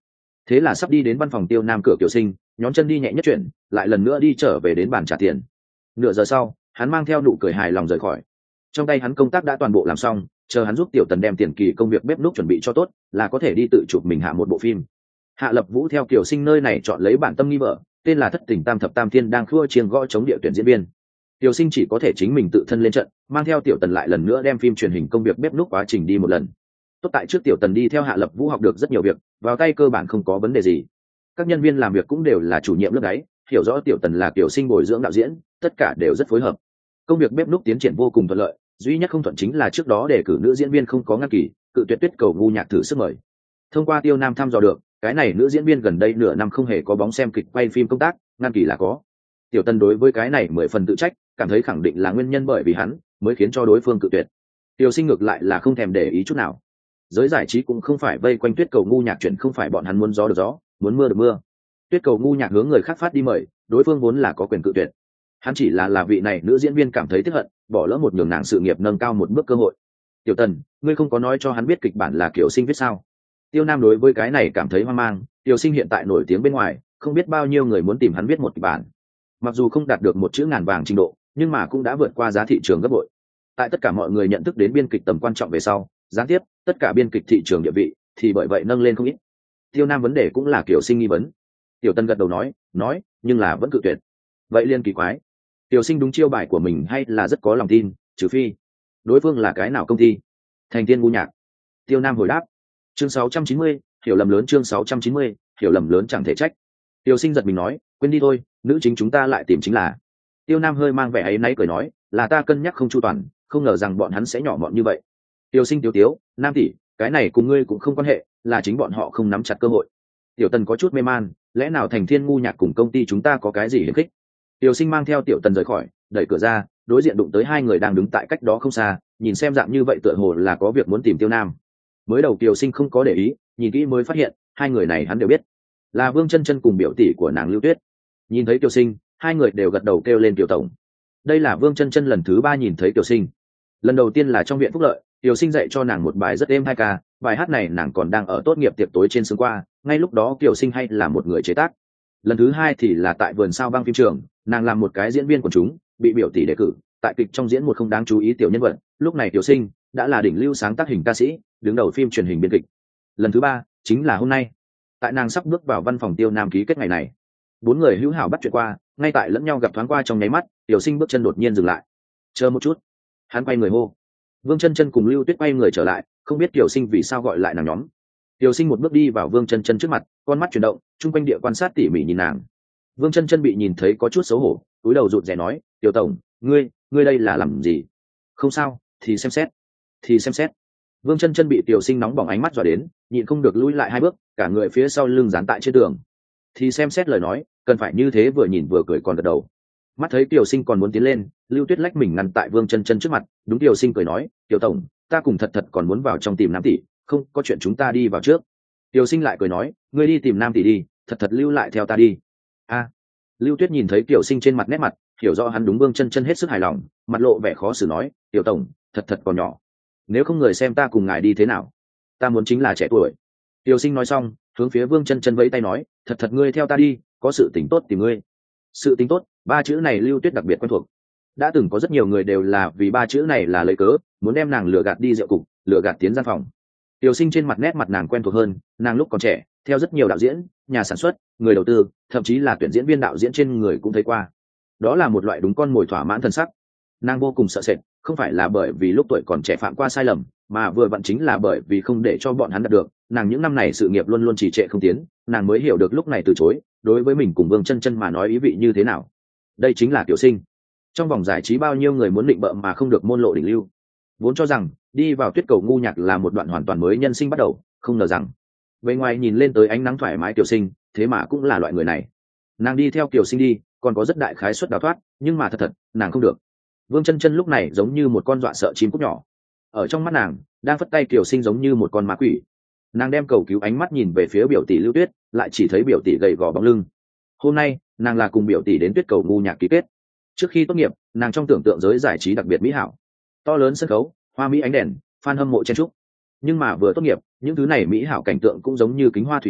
Speaker 1: Thế là sắp đi đến văn phòng Tiêu Nam cửa Kiều Sinh, nhón chân đi nhẹ nhất chuyển, lại lần nữa đi trở về đến bàn trả tiền. Nửa giờ sau, hắn mang theo nụ cười hài lòng rời khỏi. Trong tay hắn công tác đã toàn bộ làm xong, chờ hắn giúp Tiểu Tần đem tiền kỳ công việc bếp núc chuẩn bị cho tốt, là có thể đi tự chụp mình hạ một bộ phim. Hạ Lập Vũ theo Kiều Sinh nơi này chọn lấy bản tâm nghi vợ, tên là Thất Tình Tam Thập Tam Thiên đang khua chiêng gõ chống địa tuyển diễn viên. Kiều Sinh chỉ có thể chính mình tự thân lên trận, mang theo Tiểu Tần lại lần nữa đem phim truyền hình công việc bếp núc quá trình đi một lần. Tốt tại trước Tiểu Tần đi theo Hạ Lập Vũ học được rất nhiều việc, vào tay cơ bản không có vấn đề gì. Các nhân viên làm việc cũng đều là chủ nhiệm lớp đấy, hiểu rõ Tiểu Tần là Kiều Sinh bồi dưỡng đạo diễn, tất cả đều rất phối hợp. Công việc bếp núc tiến triển vô cùng thuận lợi, duy nhất không thuận chính là trước đó đề cử nữ diễn viên không có ngăn kỳ, cự tuyệt Tuyết Cầu Ngu Nhạc thử sức mời. Thông qua Tiêu Nam thăm dò được, cái này nữ diễn viên gần đây nửa năm không hề có bóng xem kịch quay phim công tác, ngăn kỳ là có. Tiểu Tần đối với cái này mười phần tự trách, cảm thấy khẳng định là nguyên nhân bởi vì hắn mới khiến cho đối phương cự tuyệt. Tiêu Sinh ngược lại là không thèm để ý chút nào. Giới giải trí cũng không phải vây quanh Tuyết Cầu Ngu Nhạc chuyện, không phải bọn hắn muốn gió được gió, muốn mưa được mưa. Tuyết Cầu Ngu Nhạc hướng người khác phát đi mời, đối phương vốn là có quyền cự tuyệt. Hắn chỉ là là vị này nữ diễn viên cảm thấy tiếc hận, bỏ lỡ một nhường nàng sự nghiệp nâng cao một bước cơ hội. Tiểu Tần, ngươi không có nói cho hắn biết kịch bản là Kiều Sinh viết sao? Tiêu Nam đối với cái này cảm thấy hoang mang. Kiều Sinh hiện tại nổi tiếng bên ngoài, không biết bao nhiêu người muốn tìm hắn viết một kịch bản. Mặc dù không đạt được một chữ ngàn vàng trình độ, nhưng mà cũng đã vượt qua giá thị trường gấp bội. Tại tất cả mọi người nhận thức đến biên kịch tầm quan trọng về sau, gián tiếp tất cả biên kịch thị trường địa vị thì bởi vậy nâng lên không ít. Tiêu Nam vấn đề cũng là Kiều Sinh nghi vấn. Tiểu Tần gật đầu nói, nói, nhưng là vẫn cự tuyệt. Vậy liên kỳ quái. Tiểu Sinh đúng chiêu bài của mình hay là rất có lòng tin, trừ phi đối phương là cái nào công ty? Thành Thiên Ngu Nhạc. Tiêu Nam hồi đáp. Chương sáu trăm chín mươi, hiểu lầm lớn. Chương sáu trăm chín mươi, hiểu lầm lớn chẳng thể trách. Tiểu Sinh giật mình nói, quên đi thôi, nữ chính chúng ta lại tìm chính là. Tiêu Nam hơi mang vẻ áy náy cười nói, là ta cân nhắc không chu toàn, không ngờ rằng bọn hắn sẽ nhỏ mọn như vậy. Tiểu Sinh tiếu tiếu, Nam tỷ, cái này cùng ngươi cũng không quan hệ, là chính bọn họ không nắm chặt cơ hội. Tiểu Tần có chút mê man, lẽ nào Thành Thiên Ngu Nhạc cùng công ty chúng ta có cái gì hiềm khích? Tiểu Sinh mang theo Tiểu Tần rời khỏi, đẩy cửa ra, đối diện đụng tới hai người đang đứng tại cách đó không xa, nhìn xem dạng như vậy tựa hồ là có việc muốn tìm Tiêu Nam. Mới đầu Tiểu Sinh không có để ý, nhìn kỹ mới phát hiện, hai người này hắn đều biết, là Vương Chân Chân cùng biểu tỷ của nàng Lưu Tuyết. Nhìn thấy Tiểu Sinh, hai người đều gật đầu kêu lên Tiểu tổng. Đây là Vương Chân Chân lần thứ ba nhìn thấy Tiểu Sinh. Lần đầu tiên là trong viện Phúc Lợi, Tiểu Sinh dạy cho nàng một bài rất êm hai ca, bài hát này nàng còn đang ở tốt nghiệp tiệc tối trên sướng qua, ngay lúc đó Tiểu Sinh hay là một người chế tác. Lần thứ hai thì là tại vườn sao băng phim trường, nàng làm một cái diễn viên của chúng, bị biểu tỷ đề cử, tại kịch trong diễn một không đáng chú ý tiểu nhân vật, lúc này Tiểu Sinh đã là đỉnh lưu sáng tác hình ca sĩ, đứng đầu phim truyền hình biên kịch. Lần thứ ba chính là hôm nay, tại nàng sắp bước vào văn phòng Tiêu Nam ký kết ngày này. Bốn người hữu hảo bắt chuyện qua, ngay tại lẫn nhau gặp thoáng qua trong nháy mắt, Tiểu Sinh bước chân đột nhiên dừng lại. Chờ một chút. Hắn quay người hô. Vương Chân Chân cùng Lưu Tuyết quay người trở lại, không biết Tiểu Sinh vì sao gọi lại nàng nhóm. Tiểu Sinh một bước đi vào Vương Chân Chân trước mặt, con mắt chuyển động, chung quanh địa quan sát tỉ mỉ nhìn nàng. Vương Chân Chân bị nhìn thấy có chút xấu hổ, cúi đầu rụt rè nói, "Tiểu tổng, ngươi, ngươi đây là làm gì?" "Không sao, thì xem xét." "Thì xem xét." Vương Chân Chân bị Tiểu Sinh nóng bỏng ánh mắt dọa đến, nhịn không được lùi lại hai bước, cả người phía sau lưng dán tại trên tường. "Thì xem xét" lời nói, cần phải như thế, vừa nhìn vừa cười còn gật đầu. Mắt thấy Tiểu Sinh còn muốn tiến lên, Lưu Tuyết lách mình ngăn tại Vương Chân Chân trước mặt, đúng Tiểu Sinh cười nói, "Tiểu tổng, ta cùng thật thật còn muốn vào trong tìm Nam tỷ, không có chuyện chúng ta đi vào trước." Tiểu Sinh lại cười nói, "Ngươi đi tìm Nam tỷ đi, thật thật lưu lại theo ta đi." A. Lưu Tuyết nhìn thấy Tiểu Sinh trên mặt nét mặt, hiểu rõ hắn đúng Vương Chân Chân hết sức hài lòng, mặt lộ vẻ khó xử nói, "Tiểu tổng, thật thật còn nhỏ, nếu không người xem ta cùng ngài đi thế nào? Ta muốn chính là trẻ tuổi." Tiểu Sinh nói xong, hướng phía Vương Chân Chân vẫy tay nói, "Thật thật ngươi theo ta đi, có sự tình tốt tìm ngươi." Sự tình tốt, ba chữ này Lưu Tuyết đặc biệt quen thuộc. Đã từng có rất nhiều người đều là vì ba chữ này là lấy cớ, muốn đem nàng lừa gạt đi rượu cục, lừa gạt tiến gian phòng. Tiểu Sinh trên mặt nét mặt nàng quen thuộc hơn, nàng lúc còn trẻ, theo rất nhiều đạo diễn, nhà sản xuất, người đầu tư, thậm chí là tuyển diễn viên đạo diễn trên người cũng thấy qua. Đó là một loại đúng con mồi thỏa mãn thân sắc. Nàng vô cùng sợ sệt, không phải là bởi vì lúc tuổi còn trẻ phạm qua sai lầm, mà vừa vặn chính là bởi vì không để cho bọn hắn đạt được, nàng những năm này sự nghiệp luôn luôn trì trệ không tiến, nàng mới hiểu được lúc này từ chối, đối với mình cùng Vương Chân Chân mà nói ý vị như thế nào. Đây chính là Tiểu Sinh. Trong vòng giải trí bao nhiêu người muốn định bợ mà không được môn lộ đỉnh lưu. Vốn cho rằng đi vào Tuyết Cầu Ngu Nhạc là một đoạn hoàn toàn mới nhân sinh bắt đầu, không ngờ rằng bề ngoài nhìn lên tới ánh nắng thoải mái Tiểu Sinh, thế mà cũng là loại người này. Nàng đi theo Tiểu Sinh đi, còn có rất đại khái suất đào thoát, nhưng mà thật thật, nàng không được. Vương Chân Chân lúc này giống như một con dọa sợ chim cút nhỏ. Ở trong mắt nàng, đang phất tay Tiểu Sinh giống như một con ma quỷ. Nàng đem cầu cứu ánh mắt nhìn về phía biểu tỷ Lưu Tuyết, lại chỉ thấy biểu tỷ gầy gò bóng lưng. Hôm nay, nàng là cùng biểu tỷ đến Tuyết Cầu Ngu Nhạc ký kết. Trước khi tốt nghiệp, nàng trong tưởng tượng giới giải trí đặc biệt mỹ hảo, to lớn sân khấu, hoa mỹ ánh đèn, fan hâm mộ chen chúc. Nhưng mà vừa tốt nghiệp, những thứ này mỹ hảo cảnh tượng cũng giống như kính hoa thủy nguyện,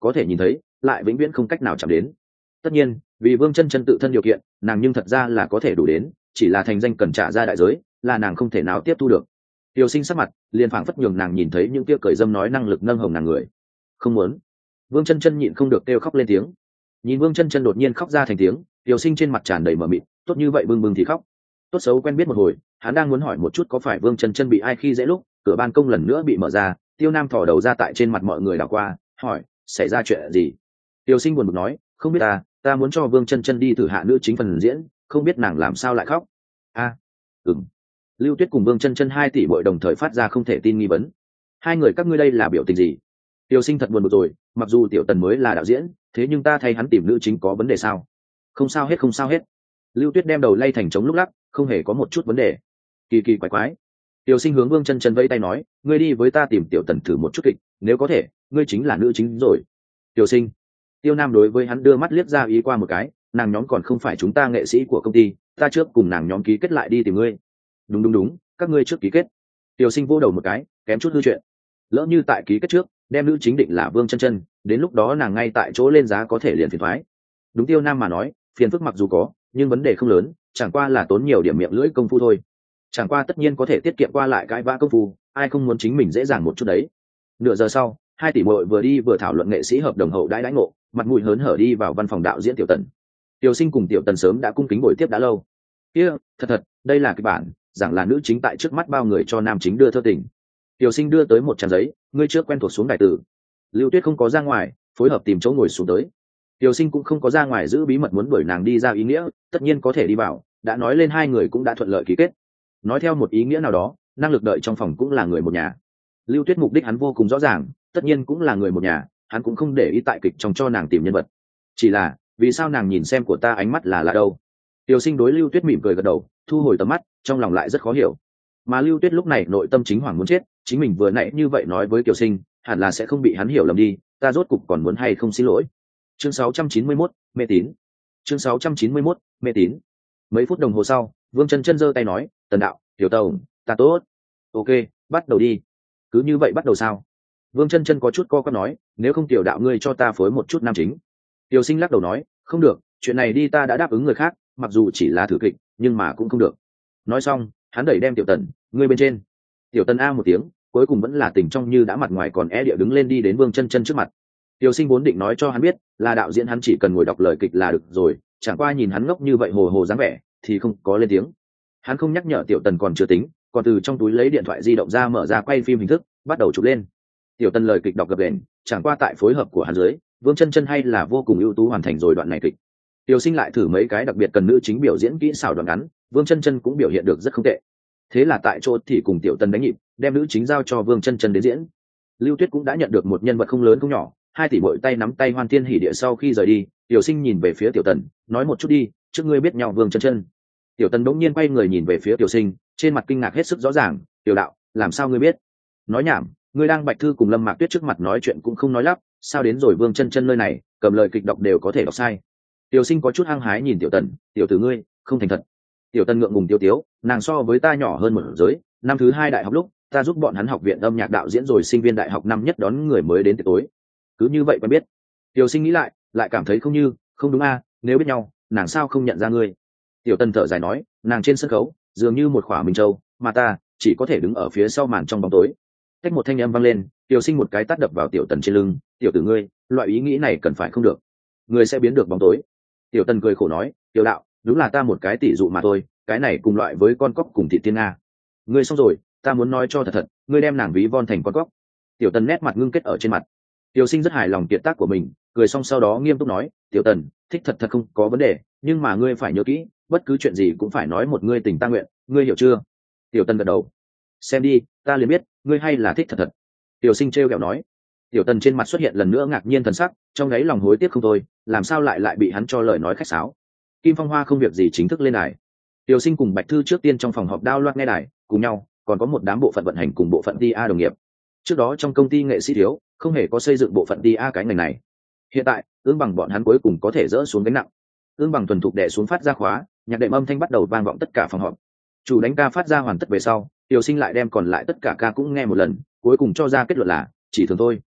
Speaker 1: có thể nhìn thấy lại vĩnh viễn không cách nào chạm đến. Tất nhiên vì Vương Chân Chân tự thân điều kiện, nàng nhưng thật ra là có thể đủ đến, chỉ là thành danh cần trả ra đại giới, là nàng không thể nào tiếp thu được. Tiểu Sinh sắc mặt liền phảng phất nhường nàng nhìn thấy những tia cười dâm nói năng lực nâng hồng nàng người. Không muốn. Vương Chân Chân nhịn không được kêu khóc lên tiếng. Nhìn Vương Chân Chân đột nhiên khóc ra thành tiếng, Tiểu Sinh trên mặt tràn đầy mờ mịt, tốt như vậy bừng bừng thì khóc. Tốt xấu quen biết một hồi, hắn đang muốn hỏi một chút có phải Vương Chân Chân bị ai khi dễ lúc, cửa ban công lần nữa bị mở ra, Tiêu Nam thò đầu ra tại trên mặt mọi người đảo qua, hỏi, xảy ra chuyện gì? Tiểu Sinh buồn bực nói, không biết ta, ta muốn cho Vương Chân Chân đi thử hạ nữ chính phần diễn, không biết nàng làm sao lại khóc. A, à, ừm. Lưu Tuyết cùng Vương Chân Chân hai tỷ muội đồng thời phát ra không thể tin nghi vấn. Hai người các ngươi đây là biểu tình gì? Tiểu Sinh thật buồn bực rồi, mặc dù Tiểu Tần mới là đạo diễn, thế nhưng ta thay hắn tìm nữ chính có vấn đề sao? Không sao hết, không sao hết. Lưu Tuyết đem đầu lay thành trống lúc lắc, không hề có một chút vấn đề. Kỳ kỳ quái quái. Tiểu Sinh hướng Vương Chân Chân vẫy tay nói, ngươi đi với ta tìm Tiểu Tần thử một chút kịch, nếu có thể, ngươi chính là nữ chính rồi. Tiểu Sinh. Tiêu Nam đối với hắn đưa mắt liếc ra ý qua một cái, nàng nhóm còn không phải chúng ta nghệ sĩ của công ty, ta trước cùng nàng nhóm ký kết lại đi tìm ngươi. Đúng đúng đúng, các ngươi trước ký kết. Tiểu Sinh vô đầu một cái, kém chút hư chuyện. Lỡ như tại ký kết trước, đem nữ chính định là Vương Chân Chân, đến lúc đó nàng ngay tại chỗ lên giá có thể liền phiền toái. Đúng Tiêu Nam mà nói, phiền phức mặc dù có, nhưng vấn đề không lớn, chẳng qua là tốn nhiều điểm miệng lưỡi công phu thôi. Chẳng qua tất nhiên có thể tiết kiệm qua lại cãi vã công phu, ai không muốn chính mình dễ dàng một chút đấy. Nửa giờ sau, hai tỷ muội vừa đi vừa thảo luận nghệ sĩ hợp đồng hậu đãi đãi ngộ, mặt mũi hớn hở đi vào văn phòng đạo diễn Tiểu Tần. Tiểu Sinh cùng Tiểu Tần sớm đã cung kính buổi tiếp đã lâu. Kia, thật thật, đây là kịch bản, rằng là nữ chính tại trước mắt bao người cho nam chính đưa thơ tình. Tiểu Sinh đưa tới một trang giấy, ngươi trước quen thuộc xuống đại tử. Lưu Tuyết không có ra ngoài, phối hợp tìm chỗ ngồi xuống tới. Tiểu Sinh cũng không có ra ngoài giữ bí mật muốn đuổi nàng đi ra ý nghĩa, tất nhiên có thể đi vào, đã nói lên hai người cũng đã thuận lợi ký kết. Nói theo một ý nghĩa nào đó, năng lực đợi trong phòng cũng là người một nhà. Lưu Tuyết mục đích hắn vô cùng rõ ràng, tất nhiên cũng là người một nhà, hắn cũng không để ý tại kịch trong cho nàng tìm nhân vật. Chỉ là, vì sao nàng nhìn xem của ta ánh mắt là lạ đâu? Tiểu Sinh đối Lưu Tuyết mỉm cười gật đầu, thu hồi tầm mắt, trong lòng lại rất khó hiểu. Mà Lưu Tuyết lúc này nội tâm chính hoảng muốn chết, chính mình vừa nãy như vậy nói với Tiểu Sinh, hẳn là sẽ không bị hắn hiểu lầm đi, ta rốt cục còn muốn hay không xin lỗi. Chương sáu trăm chín mươi mốt, mê tín. Chương sáu trăm chín mươi mốt, mê tín. Mấy phút đồng hồ sau, Vương Chân Chân giơ tay nói, Tần đạo, Tiểu Tổng, ta tốt. Ok, bắt đầu đi. Cứ như vậy bắt đầu sao? Vương Chân Chân có chút co quắp nói, nếu không Tiểu đạo ngươi cho ta phối một chút nam chính. Tiểu Sinh lắc đầu nói, không được, chuyện này đi ta đã đáp ứng người khác, mặc dù chỉ là thử kịch, nhưng mà cũng không được. Nói xong, hắn đẩy đem Tiểu Tần, ngươi bên trên. Tiểu Tần a một tiếng, cuối cùng vẫn là tình trong như đã mặt ngoài còn é địa đứng lên đi đến Vương Chân Chân trước mặt. Tiểu Sinh vốn định nói cho hắn biết, là đạo diễn hắn chỉ cần ngồi đọc lời kịch là được rồi, chẳng qua nhìn hắn ngốc như vậy hồ hồ dáng vẻ, thì không có lên tiếng. Hắn không nhắc nhở Tiểu Tần còn chưa tính, còn từ trong túi lấy điện thoại di động ra mở ra quay phim hình thức, bắt đầu chụp lên. Tiểu Tần lời kịch đọc gập ghềnh, chẳng qua tại phối hợp của hắn dưới, Vương Chân Chân hay là vô cùng ưu tú hoàn thành rồi đoạn này kịch. Tiểu Sinh lại thử mấy cái đặc biệt cần nữ chính biểu diễn kỹ xảo đoạn ngắn, Vương Chân Chân cũng biểu hiện được rất không tệ. Thế là tại chỗ thì cùng Tiểu Tần đánh nhịp, đem nữ chính giao cho Vương Chân Chân đến diễn. Lưu Tuyết cũng đã nhận được một nhân vật không lớn không nhỏ, hai tỷ muội tay nắm tay hoan thiên hỉ địa sau khi rời đi, Tiểu Sinh nhìn về phía Tiểu Tần, nói một chút đi, trước ngươi biết nhau Vương Chân Chân. Tiểu Tần bỗng nhiên quay người nhìn về phía Tiểu Sinh, trên mặt kinh ngạc hết sức rõ ràng, Tiểu đạo, làm sao ngươi biết? Nói nhảm, ngươi đang Bạch Thư cùng Lâm Mạc Tuyết trước mặt nói chuyện cũng không nói lắp, sao đến rồi Vương Chân Chân nơi này, cầm lời kịch đọc đều có thể đọc sai. Tiểu Sinh có chút hăng hái nhìn Tiểu Tần, tiểu tử ngươi, không thành thật. Tiểu Tần ngượng ngùng tiêu tiếu, nàng so với ta nhỏ hơn một giới, năm thứ hai đại học lúc, ta giúp bọn hắn học viện âm nhạc đạo diễn rồi sinh viên đại học năm nhất đón người mới đến tiệc tối. Cứ như vậy quen biết. Tiểu Sinh nghĩ lại, lại cảm thấy không như, không đúng a, nếu biết nhau, nàng sao không nhận ra ngươi? Tiểu Tần thở dài nói, nàng trên sân khấu, dường như một khỏa minh châu, mà ta chỉ có thể đứng ở phía sau màn trong bóng tối. Cách một thanh âm vang lên, Tiểu Sinh một cái tát đập vào Tiểu Tần trên lưng, tiểu tử ngươi, loại ý nghĩ này cần phải không được. Ngươi sẽ biến được bóng tối. Tiểu Tần cười khổ nói, Tiểu đạo, đúng là ta một cái tỷ dụ mà thôi, cái này cùng loại với con cóc cùng thị tiên nga. Ngươi xong rồi, ta muốn nói cho thật thật, ngươi đem nàng ví von thành con cóc. Tiểu Tần nét mặt ngưng kết ở trên mặt. Tiểu Sinh rất hài lòng kiệt tác của mình, cười xong sau đó nghiêm túc nói, Tiểu Tần, thích thật thật không có vấn đề, nhưng mà ngươi phải nhớ kỹ, bất cứ chuyện gì cũng phải nói một ngươi tình ta nguyện, ngươi hiểu chưa? Tiểu Tần gật đầu. Xem đi, ta liền biết, ngươi hay là thích thật thật. Tiểu Sinh trêu ghẹo nói. Tiểu Tần trên mặt xuất hiện lần nữa ngạc nhiên thần sắc, trong đáy lòng hối tiếc không thôi, làm sao lại lại bị hắn cho lời nói khách sáo. Kim Phong Hoa không việc gì chính thức lên đài. Tiểu Sinh cùng Bạch Thư trước tiên trong phòng họp đao loạt nghe đài, cùng nhau, còn có một đám bộ phận vận hành cùng bộ phận tê a đồng nghiệp. Trước đó trong công ty nghệ sĩ thiếu, không hề có xây dựng bộ phận tê a cái ngành này. Hiện tại, Ương Bằng bọn hắn cuối cùng có thể dỡ xuống gánh nặng. Ương Bằng thuần thục đè xuống phát ra khóa, nhạc đệm âm thanh bắt đầu vang vọng tất cả phòng họp. Chủ đánh ca phát ra hoàn tất về sau, Tiểu Sinh lại đem còn lại tất cả ca cũng nghe một lần, cuối cùng cho ra kết luận là chỉ thường thôi.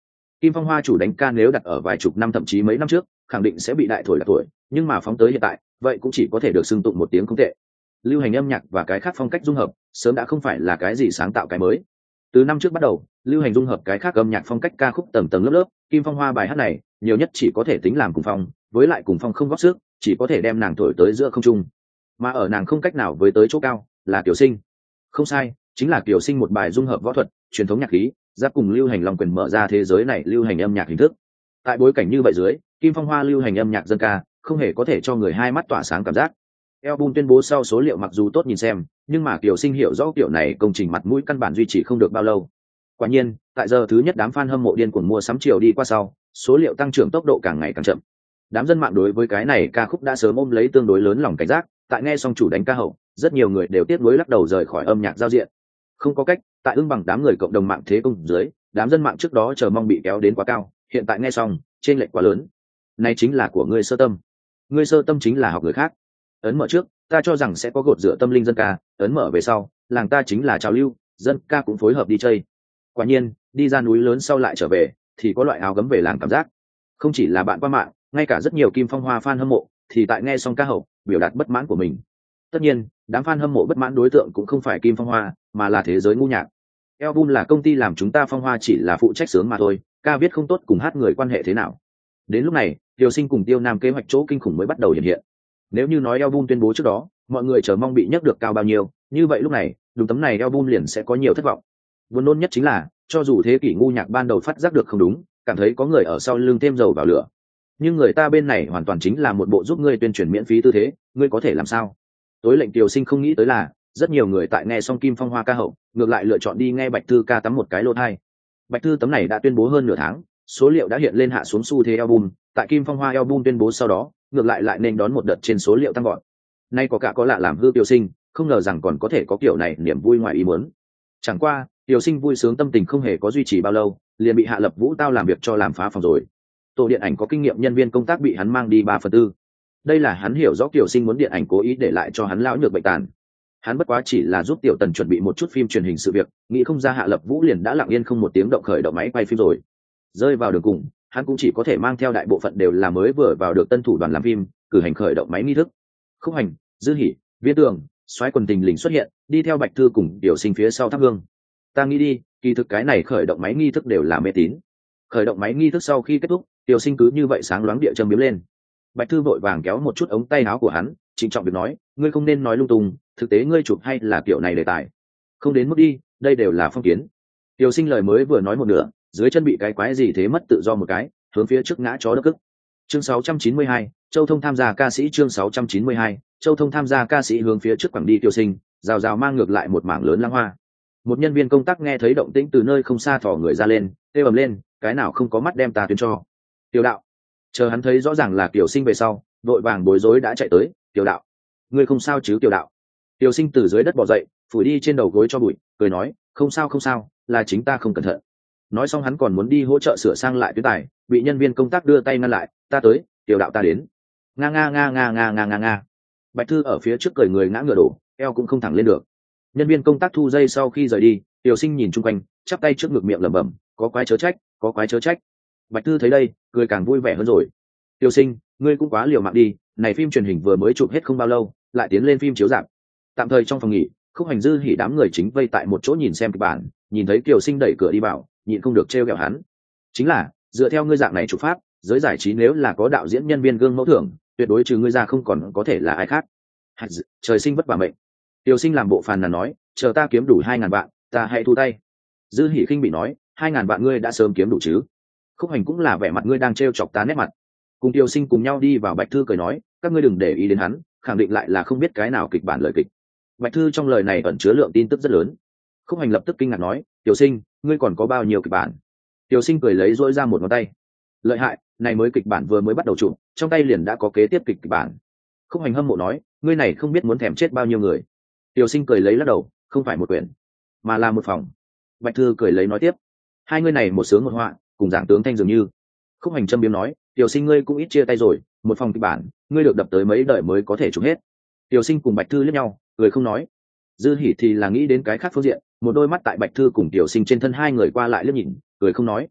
Speaker 1: Kim Phong Hoa chủ đánh ca nếu đặt ở vài chục năm thậm chí mấy năm trước khẳng định sẽ bị đại thổi là tuổi, nhưng mà phóng tới hiện tại vậy cũng chỉ có thể được xưng tụng một tiếng không tệ. Lưu hành âm nhạc và cái khác phong cách dung hợp sớm đã không phải là cái gì sáng tạo cái mới. Từ năm trước bắt đầu, lưu hành dung hợp cái khác âm nhạc phong cách ca khúc tầng tầng lớp lớp, Kim Phong Hoa bài hát này nhiều nhất chỉ có thể tính làm cùng phong, với lại cùng phong không góp sức, chỉ có thể đem nàng thổi tới giữa không trung. Mà ở nàng không cách nào với tới chỗ cao, là Kiều Sinh. Không sai, chính là Kiều Sinh một bài dung hợp võ thuật, truyền thống nhạc khí, giáp cùng lưu hành long quyền mở ra thế giới này lưu hành âm nhạc hình thức. Tại bối cảnh như vậy dưới, Kim Phong Hoa lưu hành âm nhạc dân ca không hề có thể cho người hai mắt tỏa sáng cảm giác. Album tuyên bố sau số liệu mặc dù tốt nhìn xem, nhưng mà Kiều Sinh hiểu rõ kiểu này công trình mặt mũi căn bản duy trì không được bao lâu. Quả nhiên, tại giờ thứ nhất đám fan hâm mộ điên cuồng mua sắm chiều đi qua sau, số liệu tăng trưởng tốc độ càng ngày càng chậm. Đám dân mạng đối với cái này ca khúc đã sớm ôm lấy tương đối lớn lòng cảnh giác, tại nghe xong chủ đánh ca hậu, rất nhiều người đều tiếc nuối lắc đầu rời khỏi âm nhạc giao diện. Không có cách, tại ưng bằng đám người cộng đồng mạng thế công dưới, đám dân mạng trước đó chờ mong bị kéo đến quá cao, hiện tại nghe xong, trên lệch quá lớn. Này chính là của ngươi sơ tâm. Ngươi sơ tâm chính là học người khác. Ấn mở trước, ta cho rằng sẽ có gột rửa tâm linh dân ca, ấn mở về sau, làng ta chính là trào lưu, dân ca cũng phối hợp đi chơi. Quả nhiên, đi ra núi lớn sau lại trở về, thì có loại áo gấm về làng cảm giác. Không chỉ là bạn qua mạng, ngay cả rất nhiều Kim Phong Hoa fan hâm mộ, thì tại nghe xong ca hậu, biểu đạt bất mãn của mình. Tất nhiên, đám fan hâm mộ bất mãn đối tượng cũng không phải Kim Phong Hoa, mà là thế giới ngu nhạc. Album là công ty làm chúng ta Phong Hoa chỉ là phụ trách sướng mà thôi, ca viết không tốt cùng hát người quan hệ thế nào. Đến lúc này, Tiêu Sinh cùng Tiêu Nam kế hoạch chỗ kinh khủng mới bắt đầu hiện hiện. Nếu như nói album tuyên bố trước đó, mọi người chờ mong bị nhắc được cao bao nhiêu, như vậy lúc này, đúng tấm này album liền sẽ có nhiều thất vọng. Buồn nôn nhất chính là, cho dù thế kỷ ngu nhạc ban đầu phát giác được không đúng, cảm thấy có người ở sau lưng thêm dầu vào lửa, nhưng người ta bên này hoàn toàn chính là một bộ giúp ngươi tuyên truyền miễn phí tư thế, ngươi có thể làm sao? Tối lệnh Tiêu Sinh không nghĩ tới là, rất nhiều người tại nghe xong Kim Phong Hoa ca hậu, ngược lại lựa chọn đi nghe Bạch Thư ca tắm một cái lô thai. Bạch Thư tấm này đã tuyên bố hơn nửa tháng, số liệu đã hiện lên hạ xuống xu thế album, tại Kim Phong Hoa album tuyên bố sau đó, ngược lại lại nên đón một đợt trên số liệu tăng gọn. Nay có cả có lạ làm hư Tiêu Sinh, không ngờ rằng còn có thể có kiểu này niềm vui ngoài ý muốn. Chẳng qua, Tiêu Sinh vui sướng tâm tình không hề có duy trì bao lâu, liền bị Hạ Lập Vũ tao làm việc cho làm phá phòng rồi. Tổ điện ảnh có kinh nghiệm nhân viên công tác bị hắn mang đi ba phần tư. Đây là hắn hiểu rõ Tiêu Sinh muốn điện ảnh cố ý để lại cho hắn lão nhược bệnh tàn. Hắn bất quá chỉ là giúp Tiểu Tần chuẩn bị một chút phim truyền hình sự việc, nghĩ không ra Hạ Lập Vũ liền đã lặng yên không một tiếng động khởi động máy quay phim rồi. Rơi vào đường cùng, hắn cũng chỉ có thể mang theo đại bộ phận đều là mới vừa vào được tân thủ đoàn làm phim, cử hành khởi động máy nghi thức. Khúc Hành, Dư Hỉ, Viên Tường, Soái quần tình lình xuất hiện, đi theo Bạch Thư cùng Tiểu Sinh phía sau thắp hương. Ta nghĩ đi, kỳ thực cái này khởi động máy nghi thức đều là mê tín. Khởi động máy nghi thức sau khi kết thúc, Tiểu Sinh cứ như vậy sáng loáng địa châm biếm lên. Bạch Thư vội vàng kéo một chút ống tay áo của hắn, trịnh trọng việc nói, ngươi không nên nói lung tung, thực tế ngươi chụp hay là kiểu này đề tài. Không đến mức đi, đây đều là phong kiến. Tiểu Sinh lời mới vừa nói một nửa, dưới chân bị cái quái gì thế mất tự do một cái, hướng phía trước ngã chó đất cức. Chương sáu trăm chín mươi hai, Châu Thông tham gia ca sĩ chương sáu trăm chín mươi hai, Châu Thông tham gia ca sĩ hướng phía trước quẳng đi Tiểu Sinh, rào rào mang ngược lại một mảng lớn lăng hoa. Một nhân viên công tác nghe thấy động tĩnh từ nơi không xa thò người ra lên, kêu ầm lên, cái nào không có mắt đem ta tuyên cho. Tiểu đạo. Chờ hắn thấy rõ ràng là Tiểu Sinh về sau, vội vàng bối rối đã chạy tới, Tiểu đạo. Ngươi không sao chứ Tiểu đạo? Tiểu Sinh từ dưới đất bò dậy, phủi đi trên đầu gối cho bụi, cười nói, không sao không sao, là chính ta không cẩn thận. Nói xong hắn còn muốn đi hỗ trợ sửa sang lại tuyến tài, bị nhân viên công tác đưa tay ngăn lại, ta tới, Tiểu đạo ta đến. Nga nga nga nga nga nga nga nga. Bạch Thư ở phía trước cười người ngã ngựa đổ, eo cũng không thẳng lên được. Nhân viên công tác thu dây sau khi rời đi, Tiểu Sinh nhìn chung quanh, chắp tay trước ngực miệng lẩm bẩm, có quái chớ trách, có quái chớ trách. Bạch Thư thấy đây, cười càng vui vẻ hơn rồi. Tiểu Sinh, ngươi cũng quá liều mạng đi, này phim truyền hình vừa mới chụp hết không bao lâu, lại tiến lên phim chiếu rạp. Tạm thời trong phòng nghỉ, Khúc Hành Dư Hỉ đám người chính vây tại một chỗ nhìn xem kịch bản, nhìn thấy Tiểu Sinh đẩy cửa đi vào, nhịn không được trêu ghẹo hắn. Chính là, dựa theo ngươi dạng này chụp pháp, giới giải trí nếu là có đạo diễn nhân viên gương mẫu thưởng, tuyệt đối trừ ngươi ra không còn có thể là ai khác. Trời sinh vất vả mệnh. Tiểu Sinh làm bộ phàn nàn nói, chờ ta kiếm đủ hai ngàn vạn, ta hãy thu tay. Dư Hỉ khinh bị nói, hai ngàn vạn ngươi đã sớm kiếm đủ chứ? Khúc Hành cũng là vẻ mặt ngươi đang trêu chọc ta nét mặt. Cùng Tiểu Sinh cùng nhau đi vào, Bạch Thư cười nói, các ngươi đừng để ý đến hắn, khẳng định lại là không biết cái nào kịch bản lời kịch. Bạch Thư trong lời này ẩn chứa lượng tin tức rất lớn. Khúc Hành lập tức kinh ngạc nói, Tiểu Sinh, ngươi còn có bao nhiêu kịch bản? Tiểu Sinh cười lấy dỗi ra một ngón tay. Lợi hại, này mới kịch bản vừa mới bắt đầu chụp, trong tay liền đã có kế tiếp kịch, kịch bản. Khúc Hành hâm mộ nói, ngươi này không biết muốn thèm chết bao nhiêu người. Tiểu Sinh cười lấy lắc đầu, không phải một quyển, mà là một phòng. Bạch Thư cười lấy nói tiếp, hai ngươi này một sướng một họa, cùng giảng tướng thanh dường như. Khúc Hành châm biếm nói, Tiểu Sinh ngươi cũng ít chia tay rồi, một phòng kịch bản, ngươi được đập tới mấy đời mới có thể chụp hết. Tiểu Sinh cùng Bạch Thư liếc nhau, cười không nói. Dư Hỉ thì là nghĩ đến cái khác phương diện, một đôi mắt tại Bạch Thư cùng Tiểu Sinh trên thân hai người qua lại liếc nhìn, cười không nói.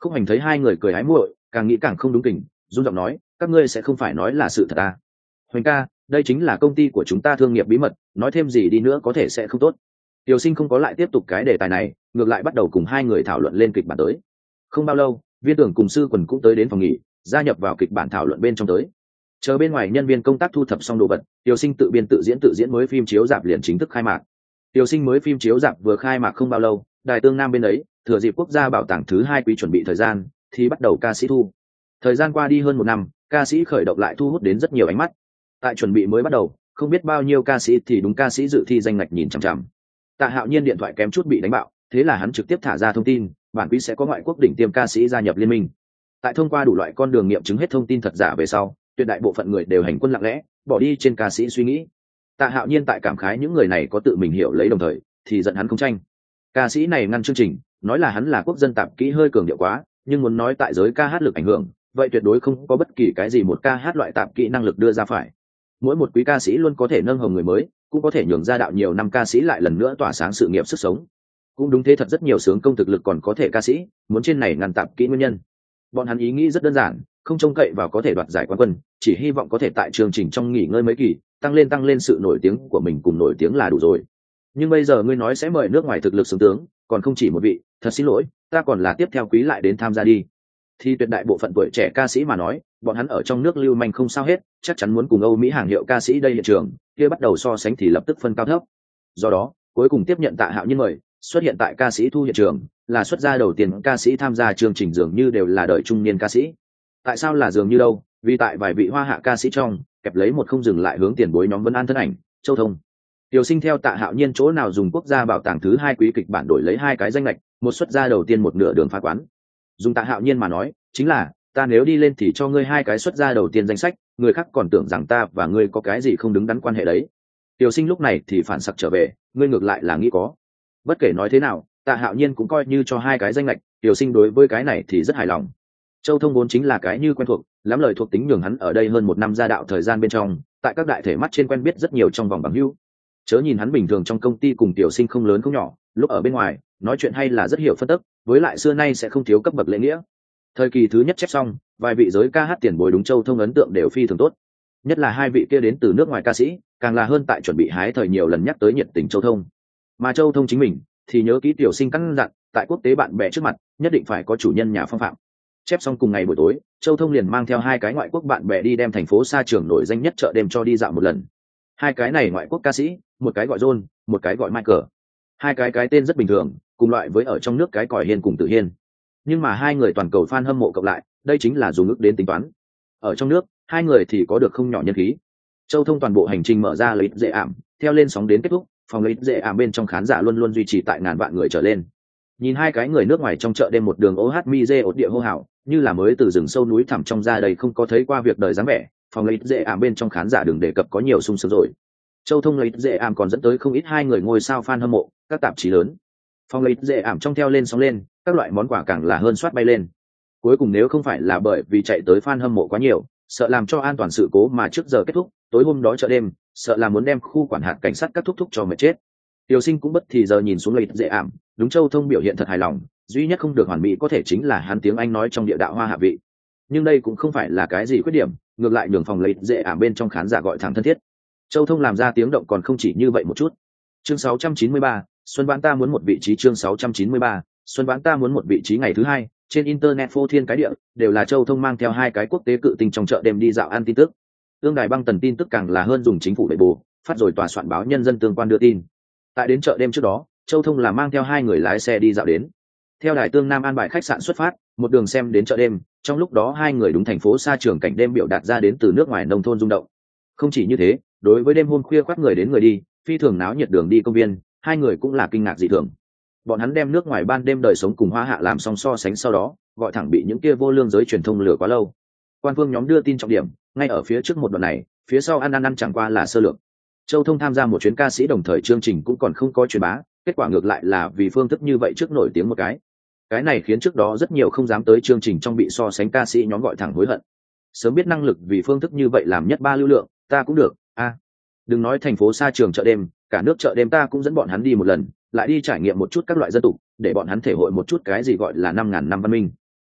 Speaker 1: Khúc Hành thấy hai người cười ái muội, càng nghĩ càng không đúng kỉnh, run giọng nói, các ngươi sẽ không phải nói là sự thật à? Hoành ca, đây chính là công ty của chúng ta thương nghiệp bí mật, nói thêm gì đi nữa có thể sẽ không tốt. Tiểu Sinh không có lại tiếp tục cái đề tài này, ngược lại bắt đầu cùng hai người thảo luận lên kịch bản tới. Không bao lâu, Viên Tưởng cùng Sư Quần cũng tới đến phòng nghỉ, gia nhập vào kịch bản thảo luận bên trong tới. Chờ bên ngoài nhân viên công tác thu thập xong đồ vật, Tiểu Sinh tự biên tự diễn tự diễn mới phim chiếu rạp liền chính thức khai mạc. Tiểu Sinh mới phim chiếu rạp vừa khai mạc không bao lâu, Đài Tương Nam bên ấy, thừa dịp quốc gia bảo tàng thứ hai quý chuẩn bị thời gian, thì bắt đầu ca sĩ thu. Thời gian qua đi hơn một năm, ca sĩ khởi động lại thu hút đến rất nhiều ánh mắt. Tại chuẩn bị mới bắt đầu, không biết bao nhiêu ca sĩ thì đúng ca sĩ dự thi danh ngạch nhìn chằm chằm. Tạ Hạo Nhiên điện thoại kém chút bị đánh bạo, thế là hắn trực tiếp thả ra thông tin, bản quý sẽ có ngoại quốc đỉnh tiêm ca sĩ gia nhập liên minh. Tại thông qua đủ loại con đường nghiệm chứng hết thông tin thật giả về sau, tuyệt đại bộ phận người đều hành quân lặng lẽ, bỏ đi trên ca sĩ suy nghĩ. Tạ Hạo Nhiên tại cảm khái những người này có tự mình hiểu lấy đồng thời, thì giận hắn không tranh. Ca sĩ này ngăn chương trình, nói là hắn là quốc dân tạp kỹ hơi cường điệu quá, nhưng muốn nói tại giới ca hát lực ảnh hưởng, vậy tuyệt đối không có bất kỳ cái gì một ca hát loại tạp kỹ năng lực đưa ra phải. Mỗi một quý ca sĩ luôn có thể nâng hồng người mới, cũng có thể nhường ra đạo nhiều năm ca sĩ lại lần nữa tỏa sáng sự nghiệp sức sống. Cũng đúng thế, thật rất nhiều sướng công thực lực còn có thể ca sĩ, muốn trên này ngăn tạp kỹ nguyên nhân. Bọn hắn ý nghĩ rất đơn giản, không trông cậy vào có thể đoạt giải quán quân, chỉ hy vọng có thể tại chương trình trong nghỉ ngơi mấy kỳ, tăng lên tăng lên sự nổi tiếng của mình cùng nổi tiếng là đủ rồi. Nhưng bây giờ ngươi nói sẽ mời nước ngoài thực lực xứng tướng, còn không chỉ một vị, thật xin lỗi, ta còn là tiếp theo quý lại đến tham gia đi. Thì tuyệt đại bộ phận tuổi trẻ ca sĩ mà nói, bọn hắn ở trong nước lưu manh không sao hết, chắc chắn muốn cùng Âu Mỹ hàng hiệu ca sĩ đây hiện trường, kia bắt đầu so sánh thì lập tức phân cao thấp. Do đó, cuối cùng tiếp nhận Tạ Hạo Nhiên mời, xuất hiện tại ca sĩ thu hiện trường, là xuất gia đầu tiên ca sĩ tham gia chương trình dường như đều là đời trung niên ca sĩ. Tại sao là dường như đâu? Vì tại vài vị hoa hạ ca sĩ trong, kẹp lấy một không dừng lại hướng tiền bối nhóm Vân An thân ảnh, Châu Thông. Tiểu Sinh theo Tạ Hạo Nhiên chỗ nào dùng quốc gia bảo tàng thứ hai quý kịch bản đổi lấy hai cái danh lệch, một xuất gia đầu tiên một nửa đường phá quán. Dùng Tạ Hạo Nhiên mà nói, chính là, ta nếu đi lên thì cho ngươi hai cái xuất gia đầu tiên danh sách, người khác còn tưởng rằng ta và ngươi có cái gì không đứng đắn quan hệ đấy. Tiểu Sinh lúc này thì phản sặc trở về, ngươi ngược lại là nghĩ có. Bất kể nói thế nào, Tạ Hạo Nhiên cũng coi như cho hai cái danh lệch, Tiểu Sinh đối với cái này thì rất hài lòng. Châu Thông vốn chính là cái như quen thuộc, lắm lời thuộc tính nhường hắn ở đây hơn một năm gia đạo thời gian bên trong, tại các đại thể mắt trên quen biết rất nhiều trong vòng bằng hữu. Chớ nhìn hắn bình thường trong công ty cùng Tiểu Sinh không lớn không nhỏ, lúc ở bên ngoài nói chuyện hay là rất hiểu phân tích, với lại xưa nay sẽ không thiếu cấp bậc lễ nghĩa. Thời kỳ thứ nhất chép xong, vài vị giới ca hát tiền bối đúng Châu Thông ấn tượng đều phi thường tốt, nhất là hai vị kia đến từ nước ngoài ca sĩ, càng là hơn tại chuẩn bị hái thời nhiều lần nhắc tới nhiệt tình Châu Thông. Mà Châu Thông chính mình thì nhớ kỹ Tiểu Sinh căn dặn, tại quốc tế bạn bè trước mặt nhất định phải có chủ nhân nhà phong phạm. Chép xong cùng ngày buổi tối, Châu Thông liền mang theo hai cái ngoại quốc bạn bè đi đem thành phố xa trường nổi danh nhất chợ đêm cho đi dạo một lần. Hai cái này ngoại quốc ca sĩ, một cái gọi John, một cái gọi Michael. Hai cái cái tên rất bình thường, cùng loại với ở trong nước cái còi Hiên cùng Tử Hiên. Nhưng mà hai người toàn cầu fan hâm mộ cộng lại, đây chính là dùng ức đến tính toán. Ở trong nước, hai người thì có được không nhỏ nhân khí. Châu Thông toàn bộ hành trình mở ra lấy dễ ảm, theo lên sóng đến kết thúc, phòng lấy dễ ảm bên trong khán giả luôn luôn duy trì tại ngàn vạn người trở lên. Nhìn hai cái người nước ngoài trong chợ đêm một đường ô hát mi dê ột địa hô hào, như là mới từ rừng sâu núi thẳm trong ra đây không có thấy qua việc đời dáng vẻ, phòng lấy dễ ảm bên trong khán giả đừng đề cập có nhiều sung sướng rồi. Châu Thông lấy dễ ảm còn dẫn tới không ít hai người ngôi sao fan hâm mộ, các tạp chí lớn. Phòng lấy dễ ảm trong theo lên sóng lên, các loại món quà càng là hơn soát bay lên. Cuối cùng nếu không phải là bởi vì chạy tới fan hâm mộ quá nhiều, sợ làm cho an toàn sự cố mà trước giờ kết thúc, tối hôm đó chợ đêm, sợ là muốn đem khu quản hạt cảnh sát các thúc thúc cho mệt chết. Tiểu Sinh cũng bất thì giờ nhìn xuống lấy dễ ảm, đúng Châu Thông biểu hiện thật hài lòng, duy nhất không được hoàn mỹ có thể chính là hắn tiếng Anh nói trong địa đạo hoa hạ vị. Nhưng đây cũng không phải là cái gì khuyết điểm, ngược lại nhường phòng lấy dễ ảm bên trong khán giả gọi thẳng thân thiết. Châu Thông làm ra tiếng động còn không chỉ như vậy một chút. Chương sáu trăm chín mươi ba, Xuân Vãn ta muốn một vị trí. Chương sáu trăm chín mươi ba, Xuân Vãn ta muốn một vị trí. Ngày thứ hai, trên internet phô thiên cái địa đều là Châu Thông mang theo hai cái quốc tế cự tinh trong chợ đêm đi dạo ăn tin tức. Ương Đài Băng Tần tin tức càng là hơn dùng chính phủ bệ bù, phát rồi tòa soạn báo Nhân dân tương quan đưa tin. Tại đến chợ đêm trước đó, Châu Thông là mang theo hai người lái xe đi dạo đến. Theo Đài Tương Nam an bài khách sạn xuất phát, một đường xem đến chợ đêm, trong lúc đó hai người đúng thành phố xa trường cảnh đêm biểu đạt ra đến từ nước ngoài nông thôn rung động. Không chỉ như thế, đối với đêm hôm khuya khoác người đến người đi, phi thường náo nhiệt đường đi công viên, hai người cũng là kinh ngạc dị thường. Bọn hắn đem nước ngoài ban đêm đời sống cùng hoa hạ làm song so sánh, sau đó gọi thẳng bị những kia vô lương giới truyền thông lừa quá lâu. Quan phương nhóm đưa tin trọng điểm ngay ở phía trước một đoạn này, phía sau ăn ăn ăn chẳng qua là sơ lược. Châu Thông tham gia một chuyến ca sĩ đồng thời chương trình cũng còn không có truyền bá, kết quả ngược lại là vì phương thức như vậy trước nổi tiếng một cái. Cái này khiến trước đó rất nhiều không dám tới chương trình trong bị so sánh ca sĩ nhóm gọi thẳng hối hận. Sớm biết năng lực vì phương thức như vậy làm nhất ba lưu lượng, ta cũng được. A, à, đừng nói thành phố xa trường chợ đêm, cả nước chợ đêm ta cũng dẫn bọn hắn đi một lần, lại đi trải nghiệm một chút các loại dân tục, để bọn hắn thể hội một chút cái gì gọi là năm ngàn năm văn minh.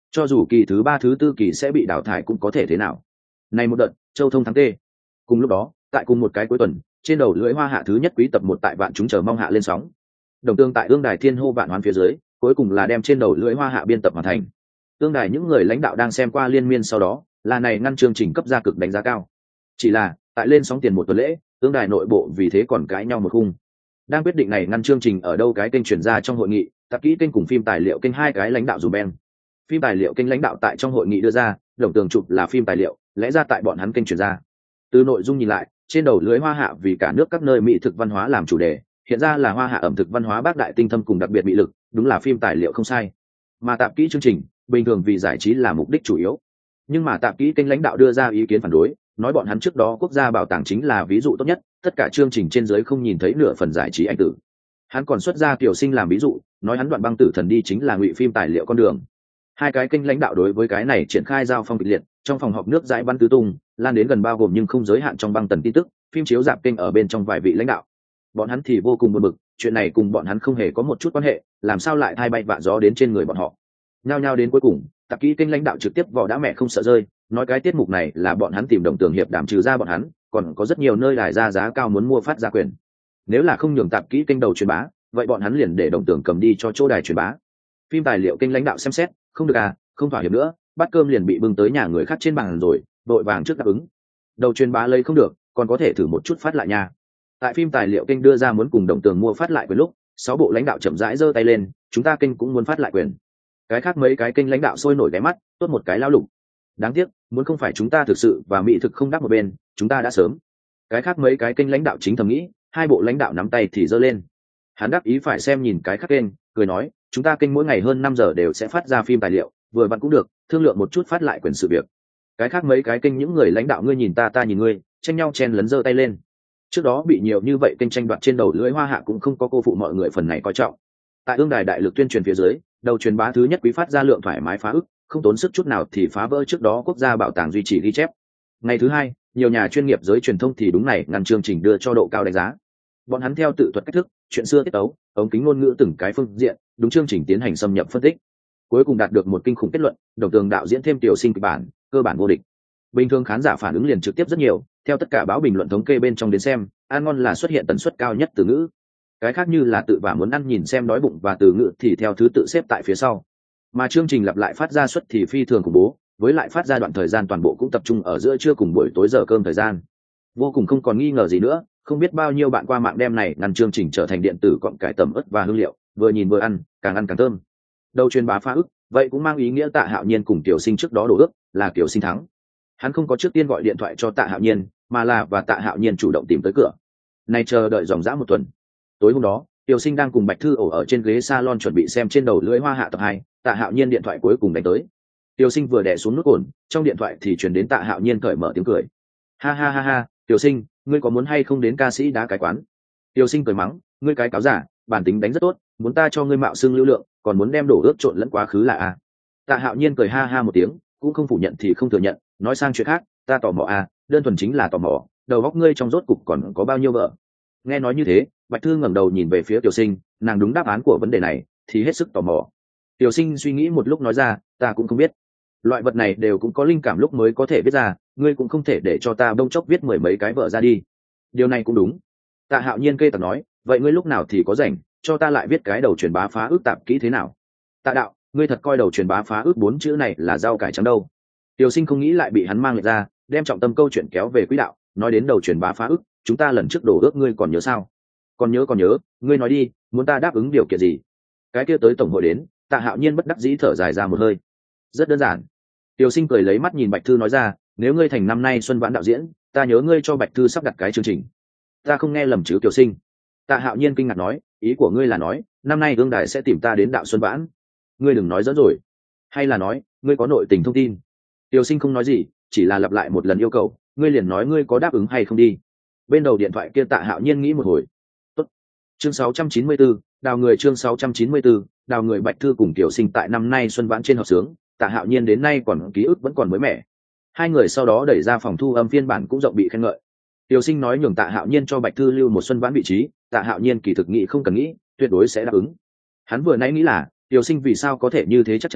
Speaker 1: cho dù kỳ thứ ba thứ tư kỳ sẽ bị đào thải cũng có thể thế nào. Này một đợt châu thông thắng tê. Cùng lúc đó tại cùng một cái cuối tuần, trên đầu lưỡi hoa hạ thứ nhất quý tập một tại vạn chúng chờ mong hạ lên sóng. Đồng tương tại ương đài thiên hô vạn hoán phía dưới, cuối cùng là đem trên đầu lưỡi hoa hạ biên tập hoàn thành. Ương đài những người lãnh đạo đang xem qua liên miên sau đó, là này ngăn chương trình cấp gia cực đánh giá cao. Chỉ là tại lên sóng tiền một tuần lễ, ương đài nội bộ vì thế còn cãi nhau một khung. Đang quyết định này ngăn chương trình ở đâu cái kênh chuyển ra trong hội nghị, tạp kỹ kênh cùng phim tài liệu kênh hai cái lãnh đạo dùm ben. Phim tài liệu kênh lãnh đạo tại trong hội nghị đưa ra, đồng tường chụp là phim tài liệu, lẽ ra tại bọn hắn kênh chuyển ra. Từ nội dung nhìn lại, trên đầu lưới hoa hạ vì cả nước các nơi mỹ thực văn hóa làm chủ đề, hiện ra là hoa hạ ẩm thực văn hóa bác đại tinh thâm cùng đặc biệt mỹ lực, đúng là phim tài liệu không sai. Mà tạp kỹ chương trình, bình thường vì giải trí là mục đích chủ yếu. Nhưng mà tạp kỹ kênh lãnh đạo đưa ra ý kiến phản đối, nói bọn hắn trước đó quốc gia bảo tàng chính là ví dụ tốt nhất, tất cả chương trình trên dưới không nhìn thấy nửa phần giải trí ảnh tử. Hắn còn xuất ra Kiều Sinh làm ví dụ, nói hắn Đoạn Băng Tử Thần đi chính là ngụy phim tài liệu con đường. Hai cái kênh lãnh đạo đối với cái này triển khai giao phong kịch liệt, trong phòng họp nước dãi bắn tứ tung, lan đến gần bao gồm nhưng không giới hạn trong băng tần tin tức, phim chiếu rạp kênh ở bên trong vài vị lãnh đạo. Bọn hắn thì vô cùng buồn bực, chuyện này cùng bọn hắn không hề có một chút quan hệ, làm sao lại thay bay vạ gió đến trên người bọn họ. Nhao nhao đến cuối cùng, tạp kỹ kênh lãnh đạo trực tiếp vỏ đã mẹ không sợ rơi, nói cái tiết mục này là bọn hắn tìm đồng tường hiệp đảm trừ ra bọn hắn, còn có rất nhiều nơi đài ra giá cao muốn mua phát ra quyền. Nếu là không nhường tạp kỹ kênh đầu truyền bá, vậy bọn hắn liền để đồng tường cầm đi cho chỗ đài truyền bá. Phim tài liệu kênh lãnh đạo xem xét, không được à, không thỏa hiệp nữa, bát cơm liền bị bưng tới nhà người khác trên bàn rồi, đội vàng trước đáp ứng. Đầu truyền bá lấy không được, còn có thể thử một chút phát lại nha. Tại phim tài liệu kênh đưa ra muốn cùng đồng tường mua phát lại quyền lúc, sáu bộ lãnh đạo chậm rãi giơ tay lên, chúng ta kênh cũng muốn phát lại quyền. Cái khác mấy cái kênh lãnh đạo sôi nổi ghé mắt, tốt một cái lao lục. Đáng tiếc, muốn không phải chúng ta thực sự và mỹ thực không đáp một bên, chúng ta đã sớm. Cái khác mấy cái kênh lãnh đạo chính thầm nghĩ, hai bộ lãnh đạo nắm tay thì giơ lên. Hắn đáp ý phải xem nhìn cái khác kênh, cười nói, chúng ta kênh mỗi ngày hơn năm giờ đều sẽ phát ra phim tài liệu, vừa vặn cũng được, thương lượng một chút phát lại quyền sự việc. Cái khác mấy cái kênh những người lãnh đạo ngươi nhìn ta ta nhìn ngươi, tranh nhau chen lấn giơ tay lên. Trước đó bị nhiều như vậy kênh tranh đoạt trên đầu lưỡi hoa hạ cũng không có cô phụ mọi người phần này coi trọng. Tại ương đài đại lực tuyên truyền phía dưới, đầu truyền bá thứ nhất quý phát ra lượng thoải mái phá ức, không tốn sức chút nào thì phá vỡ trước đó quốc gia bảo tàng duy trì ghi chép. Ngày thứ hai, nhiều nhà chuyên nghiệp giới truyền thông thì đúng này ngăn chương trình đưa cho độ cao đánh giá. Bọn hắn theo tự thuật cách thức, chuyện xưa tiết tấu, ống kính ngôn ngữ từng cái phương diện, đúng chương trình tiến hành xâm nhập phân tích. Cuối cùng đạt được một kinh khủng kết luận, đồng tường đạo diễn thêm tiểu sinh kịch bản, cơ bản vô địch. Bình thường khán giả phản ứng liền trực tiếp rất nhiều, theo tất cả báo bình luận thống kê bên trong đến xem, ăn ngon là xuất hiện tần suất cao nhất từ ngữ. Cái khác như là tự và muốn ăn nhìn xem đói bụng và từ ngữ thì theo thứ tự xếp tại phía sau. Mà chương trình lặp lại phát ra suất thì phi thường khủng bố, với lại phát ra đoạn thời gian toàn bộ cũng tập trung ở giữa trưa cùng buổi tối giờ cơm thời gian. Vô cùng không còn nghi ngờ gì nữa, không biết bao nhiêu bạn qua mạng đem này ngăn chương trình trở thành điện tử cọng cải tẩm ớt và hương liệu, vừa nhìn vừa ăn, càng ăn càng thơm. Đầu truyền bá phá ức, vậy cũng mang ý nghĩa Tạ Hạo Nhiên cùng Tiểu Sinh trước đó đổ ước, là Tiểu Sinh thắng. Hắn không có trước tiên gọi điện thoại cho Tạ Hạo Nhiên, mà là và Tạ Hạo Nhiên chủ động tìm tới cửa. Nay chờ đợi dòng dã một tuần. Tối hôm đó, Tiểu Sinh đang cùng Bạch Thư ổ ở trên ghế salon chuẩn bị xem trên đầu lưỡi hoa hạ tập hai, Tạ Hạo Nhiên điện thoại cuối cùng đánh tới. Tiểu Sinh vừa đè xuống nút ổn, trong điện thoại thì truyền đến Tạ Hạo Nhiên cởi mở tiếng cười. Ha ha ha ha, Tiểu Sinh, ngươi có muốn hay không đến ca sĩ đá cái quán? Tiểu Sinh cười mắng, ngươi cái cáo giả, bản tính đánh rất tốt, muốn ta cho ngươi mạo xương lưu lượng, còn muốn đem đổ ước trộn lẫn quá khứ là à? Tạ Hạo Nhiên cười ha ha một tiếng, cũng không phủ nhận thì không thừa nhận, nói sang chuyện khác, ta tò mò à, đơn thuần chính là tò mò, đầu óc ngươi trong rốt cục còn có bao nhiêu vợ? Nghe nói như thế, Bạch Thư ngẩng đầu nhìn về phía Tiểu Sinh, nàng đúng đáp án của vấn đề này, thì hết sức tò mò. Tiểu Sinh suy nghĩ một lúc nói ra, ta cũng không biết. Loại vật này đều cũng có linh cảm lúc mới có thể viết ra, ngươi cũng không thể để cho ta bông chốc viết mười mấy cái vợ ra đi. Điều này cũng đúng. Tạ Hạo Nhiên kê tật nói, vậy ngươi lúc nào thì có rảnh, cho ta lại viết cái đầu truyền bá phá ước tạp kỹ thế nào? Tạ đạo, ngươi thật coi đầu truyền bá phá ước bốn chữ này là rau cải trắng đâu? Tiểu Sinh không nghĩ lại bị hắn mang lại ra, đem trọng tâm câu chuyện kéo về quỹ đạo, nói đến đầu truyền bá phá ước, chúng ta lần trước đổ ước ngươi còn nhớ sao? Còn nhớ còn nhớ, ngươi nói đi, muốn ta đáp ứng điều kiện gì? Cái kia tới tổng hội đến, Tạ Hạo Nhiên bất đắc dĩ thở dài ra một hơi. Rất đơn giản. Tiểu Sinh cười lấy mắt nhìn Bạch Thư nói ra, nếu ngươi thành năm nay xuân vãn đạo diễn, ta nhớ ngươi cho Bạch Thư sắp đặt cái chương trình. Ta không nghe lầm chứ Tiểu Sinh? Tạ Hạo Nhiên kinh ngạc nói, ý của ngươi là nói, năm nay Ương Đài sẽ tìm ta đến đạo xuân vãn? Ngươi đừng nói dẫn rồi. Hay là nói, ngươi có nội tình thông tin? Tiểu Sinh không nói gì, chỉ là lặp lại một lần yêu cầu, ngươi liền nói ngươi có đáp ứng hay không đi. Bên đầu điện thoại kia Tạ Hạo Nhiên nghĩ một hồi. Tốt. Chương sáu trăm chín mươi tư, đào người chương sáu trăm chín mươi tư, đào người Bạch Thư cùng Tiểu Sinh tại năm nay xuân vãn trên hợp sướng, Tạ Hạo Nhiên đến nay còn ký ức vẫn còn mới mẻ. Hai người sau đó đẩy ra phòng thu âm phiên bản cũng rộng bị khen ngợi. Tiểu Sinh nói nhường Tạ Hạo Nhiên cho Bạch Thư lưu một xuân vãn vị trí, Tạ Hạo Nhiên kỳ thực nghĩ không cần nghĩ, tuyệt đối sẽ đáp ứng. Hắn vừa nãy nghĩ là, Tiểu Sinh vì sao có thể như thế chắc chắn,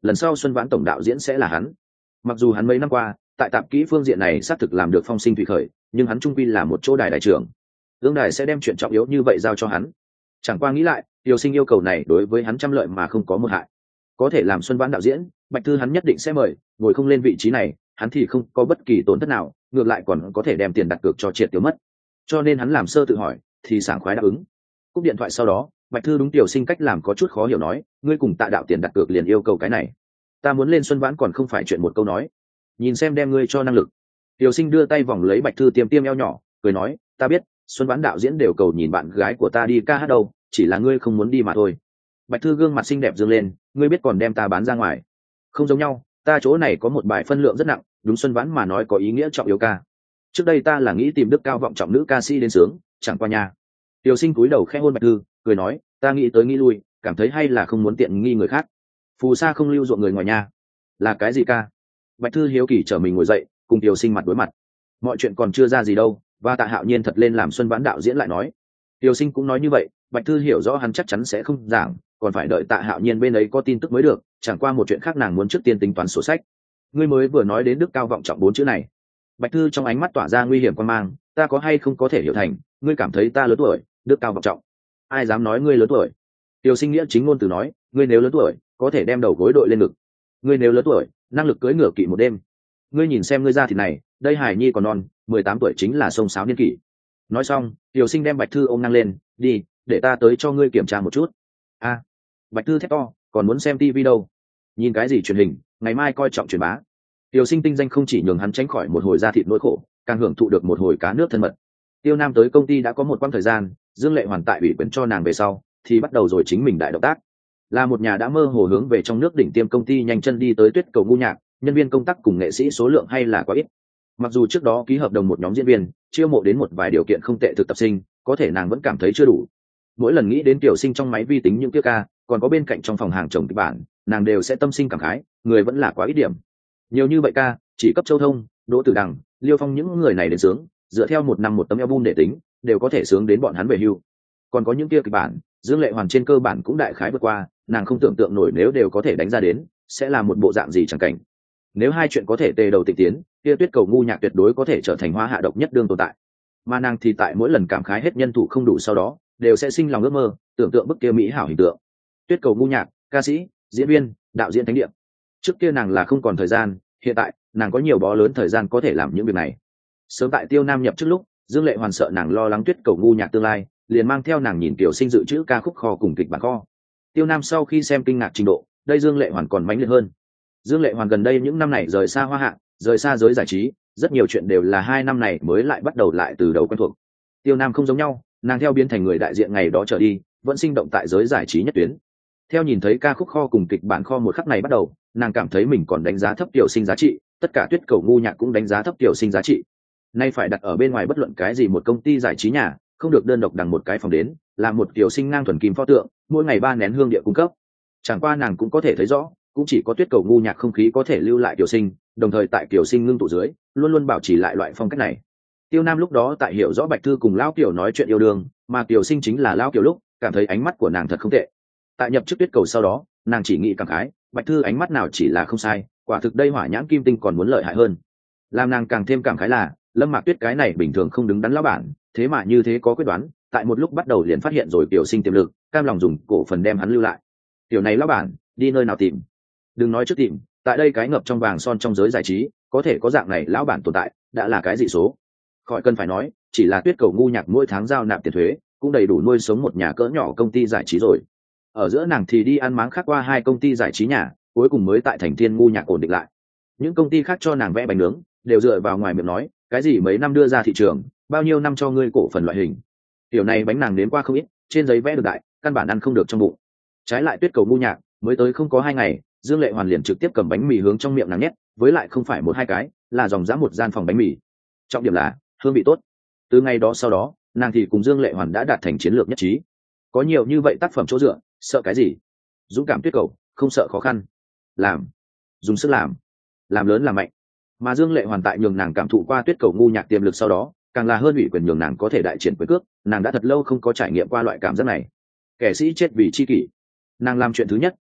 Speaker 1: lần sau Xuân Vãn tổng đạo diễn sẽ là hắn. Mặc dù hắn mấy năm qua tại tạp kỹ phương diện này xác thực làm được phong sinh thủy khởi, nhưng hắn trung quy là một chỗ đài đại trưởng, ương đài sẽ đem chuyện trọng yếu như vậy giao cho hắn. Chẳng qua nghĩ lại, Tiểu Sinh yêu cầu này đối với hắn trăm lợi mà không có một hại. Có thể làm Xuân Vãn đạo diễn, Bạch Thư hắn nhất định sẽ mời, ngồi không lên vị trí này, hắn thì không có bất kỳ tổn thất nào, ngược lại còn có thể đem tiền đặt cược cho triệt tiêu mất. Cho nên hắn làm sơ tự hỏi, thì sảng khoái đáp ứng. Cúp điện thoại sau đó, Bạch Thư đúng Tiểu Sinh cách làm có chút khó hiểu nói, ngươi cùng Tạ đạo tiền đặt cược liền yêu cầu cái này. Ta muốn lên Xuân Vãn còn không phải chuyện một câu nói. Nhìn xem đem ngươi cho năng lực. Tiểu Sinh đưa tay vòng lấy Bạch Thư tiêm tiêm eo nhỏ, cười nói, ta biết, Xuân Vãn đạo diễn đều cầu nhìn bạn gái của ta đi ca hát đâu, chỉ là ngươi không muốn đi mà thôi. Bạch Thư gương mặt xinh đẹp dương lên, ngươi biết còn đem ta bán ra ngoài. Không giống nhau, ta chỗ này có một bài phân lượng rất nặng, đúng Xuân Vãn mà nói có ý nghĩa trọng yếu ca. Trước đây ta là nghĩ tìm đức cao vọng trọng nữ ca sĩ đến sướng, chẳng qua nha. Tiểu Sinh cúi đầu khẽ hôn Bạch Thư, cười nói, ta nghĩ tới nghĩ lui, cảm thấy hay là không muốn tiện nghi người khác. Phù sa không lưu ruộng người ngoài nhà. Là cái gì ca? Bạch Thư hiếu kỳ trở mình ngồi dậy, cùng Tiểu Sinh mặt đối mặt. Mọi chuyện còn chưa ra gì đâu, và Tạ Hạo Nhiên thật lên làm Xuân Vãn đạo diễn lại nói. Tiểu Sinh cũng nói như vậy, Bạch Thư hiểu rõ hắn chắc chắn sẽ không giảng, còn phải đợi Tạ Hạo Nhiên bên ấy có tin tức mới được, chẳng qua một chuyện khác nàng muốn trước tiên tính toán sổ sách. Ngươi mới vừa nói đến đức cao vọng trọng bốn chữ này. Bạch Thư trong ánh mắt tỏa ra nguy hiểm quan mang, ta có hay không có thể hiểu thành, ngươi cảm thấy ta lớn tuổi, đức cao vọng trọng. Ai dám nói ngươi lớn tuổi? Tiểu Sinh nghĩa chính ngôn từ nói, ngươi nếu lớn tuổi, có thể đem đầu gối đội lên ngực. Ngươi nếu lớn tuổi, năng lực cưỡi ngựa kỵ một đêm. Ngươi nhìn xem ngươi ra thịt này, đây Hải Nhi còn non, mười tám tuổi chính là sông sáo niên kỷ. Nói xong, Tiểu Sinh đem Bạch Thư ôm ngang lên, đi, để ta tới cho ngươi kiểm tra một chút. A, Bạch Thư thét to, còn muốn xem tivi đâu? Nhìn cái gì truyền hình, ngày mai coi trọng truyền bá. Tiểu Sinh tinh danh không chỉ nhường hắn tránh khỏi một hồi ra thịt nỗi khổ, càng hưởng thụ được một hồi cá nước thân mật. Tiêu Nam tới công ty đã có một quãng thời gian, Dương Lệ Hoàn tại ủy quyền cho nàng về sau, thì bắt đầu rồi chính mình đại động tác. Là một nhà đã mơ hồ hướng về trong nước đỉnh tiêm công ty nhanh chân đi tới Tuyết Cầu Ngu Nhạc, nhân viên công tác cùng nghệ sĩ số lượng hay là quá ít. Mặc dù trước đó ký hợp đồng một nhóm diễn viên, chiêu mộ đến một vài điều kiện không tệ thực tập sinh, có thể nàng vẫn cảm thấy chưa đủ. Mỗi lần nghĩ đến Tiểu Sinh trong máy vi tính những kia ca, còn có bên cạnh trong phòng hàng chồng kịch bản, nàng đều sẽ tâm sinh cảm khái, người vẫn là quá ít điểm. Nhiều như vậy ca, chỉ cấp Châu Thông, Đỗ Tử Đằng, Liêu Phong những người này đến sướng, dựa theo một năm một tấm album để tính, đều có thể sướng đến bọn hắn về hưu. Còn có những kia kịch bản, Dương Lệ Hoàn trên cơ bản cũng đại khái vượt qua, nàng không tưởng tượng nổi nếu đều có thể đánh ra đến, sẽ là một bộ dạng gì chẳng cảnh. Nếu hai chuyện có thể tề đầu tịch tiến, kia Tuyết Cầu Ngu Nhạc tuyệt đối có thể trở thành hoa hạ độc nhất đương tồn tại. Mà nàng thì tại mỗi lần cảm khái hết nhân thủ không đủ sau đó, đều sẽ sinh lòng ước mơ, tưởng tượng bức kia mỹ hảo hình tượng. Tuyết Cầu Ngu Nhạc, ca sĩ, diễn viên, đạo diễn thánh địa. Trước kia nàng là không còn thời gian, hiện tại nàng có nhiều bó lớn thời gian có thể làm những việc này. Sớm tại Tiêu Nam nhập trước lúc, Dương Lệ Hoàn sợ nàng lo lắng Tuyết Cầu Ngu Nhạc tương lai, liền mang theo nàng nhìn Tiểu Sinh dự trữ ca khúc kho cùng kịch bản kho. Tiêu Nam sau khi xem kinh ngạc trình độ, đây Dương Lệ Hoàn còn mãnh liệt hơn. Dương Lệ Hoàn gần đây những năm này rời xa hoa hạ, rời xa giới giải trí, rất nhiều chuyện đều là hai năm này mới lại bắt đầu lại từ đầu quen thuộc. Tiêu Nam không giống nhau, nàng theo biến thành người đại diện ngày đó trở đi, vẫn sinh động tại giới giải trí nhất tuyến. Theo nhìn thấy ca khúc kho cùng kịch bản kho một khắc này bắt đầu, nàng cảm thấy mình còn đánh giá thấp Tiểu Sinh giá trị, tất cả Tuyết Cầu Ngu Nhạc cũng đánh giá thấp Tiểu Sinh giá trị. Nay phải đặt ở bên ngoài bất luận cái gì một công ty giải trí nhà, không được đơn độc đằng một cái phòng đến, là một Tiểu Sinh ngang thuần kim pho tượng, mỗi ngày ba nén hương địa cung cấp. Chẳng qua nàng cũng có thể thấy rõ, cũng chỉ có Tuyết Cầu Ngu Nhạc không khí có thể lưu lại Tiểu Sinh, đồng thời tại Tiểu Sinh ngưng tụ dưới, luôn luôn bảo trì lại loại phong cách này. Tiêu Nam lúc đó tại hiểu rõ Bạch Thư cùng Lão Kiều nói chuyện yêu đương, mà Tiểu Sinh chính là Lão Kiều lúc, cảm thấy ánh mắt của nàng thật không tệ. Tại nhập chức Tuyết Cầu sau đó, nàng chỉ nghĩ cảm khái, Bạch Thư ánh mắt nào chỉ là không sai, quả thực đây hỏa nhãn kim tinh còn muốn lợi hại hơn. Làm nàng càng thêm cảm khái là, Lâm Mạc Tuyết cái này bình thường không đứng đắn lão bản, thế mà như thế có quyết đoán, tại một lúc bắt đầu liền phát hiện rồi Tiểu Sinh tiềm lực, cam lòng dùng cổ phần đem hắn lưu lại. Tiểu này lão bản, đi nơi nào tìm? Đừng nói trước tìm, tại đây cái ngập trong vàng son trong giới giải trí, có thể có dạng này lão bản tồn tại, đã là cái dị số. Khỏi cần phải nói, chỉ là Tuyết Cầu Ngu Nhạc mỗi tháng giao nạp tiền thuế, cũng đầy đủ nuôi sống một nhà cỡ nhỏ công ty giải trí rồi. Ở giữa nàng thì đi ăn máng khác qua hai công ty giải trí nhà, cuối cùng mới tại Thành Thiên Ngu Nhạc ổn định lại. Những công ty khác cho nàng vẽ bánh nướng, đều dựa vào ngoài miệng nói, cái gì mấy năm đưa ra thị trường, bao nhiêu năm cho ngươi cổ phần loại hình. Tiểu này bánh nàng nếm qua không ít, trên giấy vẽ được đại, căn bản ăn không được trong bụng. Trái lại Tuyết Cầu Ngu Nhạc, mới tới không có hai ngày, Dương Lệ Hoàn liền trực tiếp cầm bánh mì hướng trong miệng nàng nhét, với lại không phải một hai cái, là dòng dã một gian phòng bánh mì. Trọng điểm là hương vị tốt. Từ ngày đó sau đó, nàng thì cùng Dương Lệ Hoàn đã đạt thành chiến lược nhất trí. Có nhiều như vậy tác phẩm chỗ dựa, sợ cái gì? Dũng cảm Tuyết Cầu, không sợ khó khăn. Làm, dùng sức làm, làm lớn làm mạnh. Mà Dương Lệ Hoàn tại nhường nàng cảm thụ qua Tuyết Cầu Ngu Nhạc tiềm lực sau đó, càng là hơn ủy quyền nhường nàng có thể đại triển quyền cước, nàng đã thật lâu không có trải nghiệm qua loại cảm giác này. Kẻ sĩ chết vì chi kỷ. Nàng làm chuyện thứ nhất,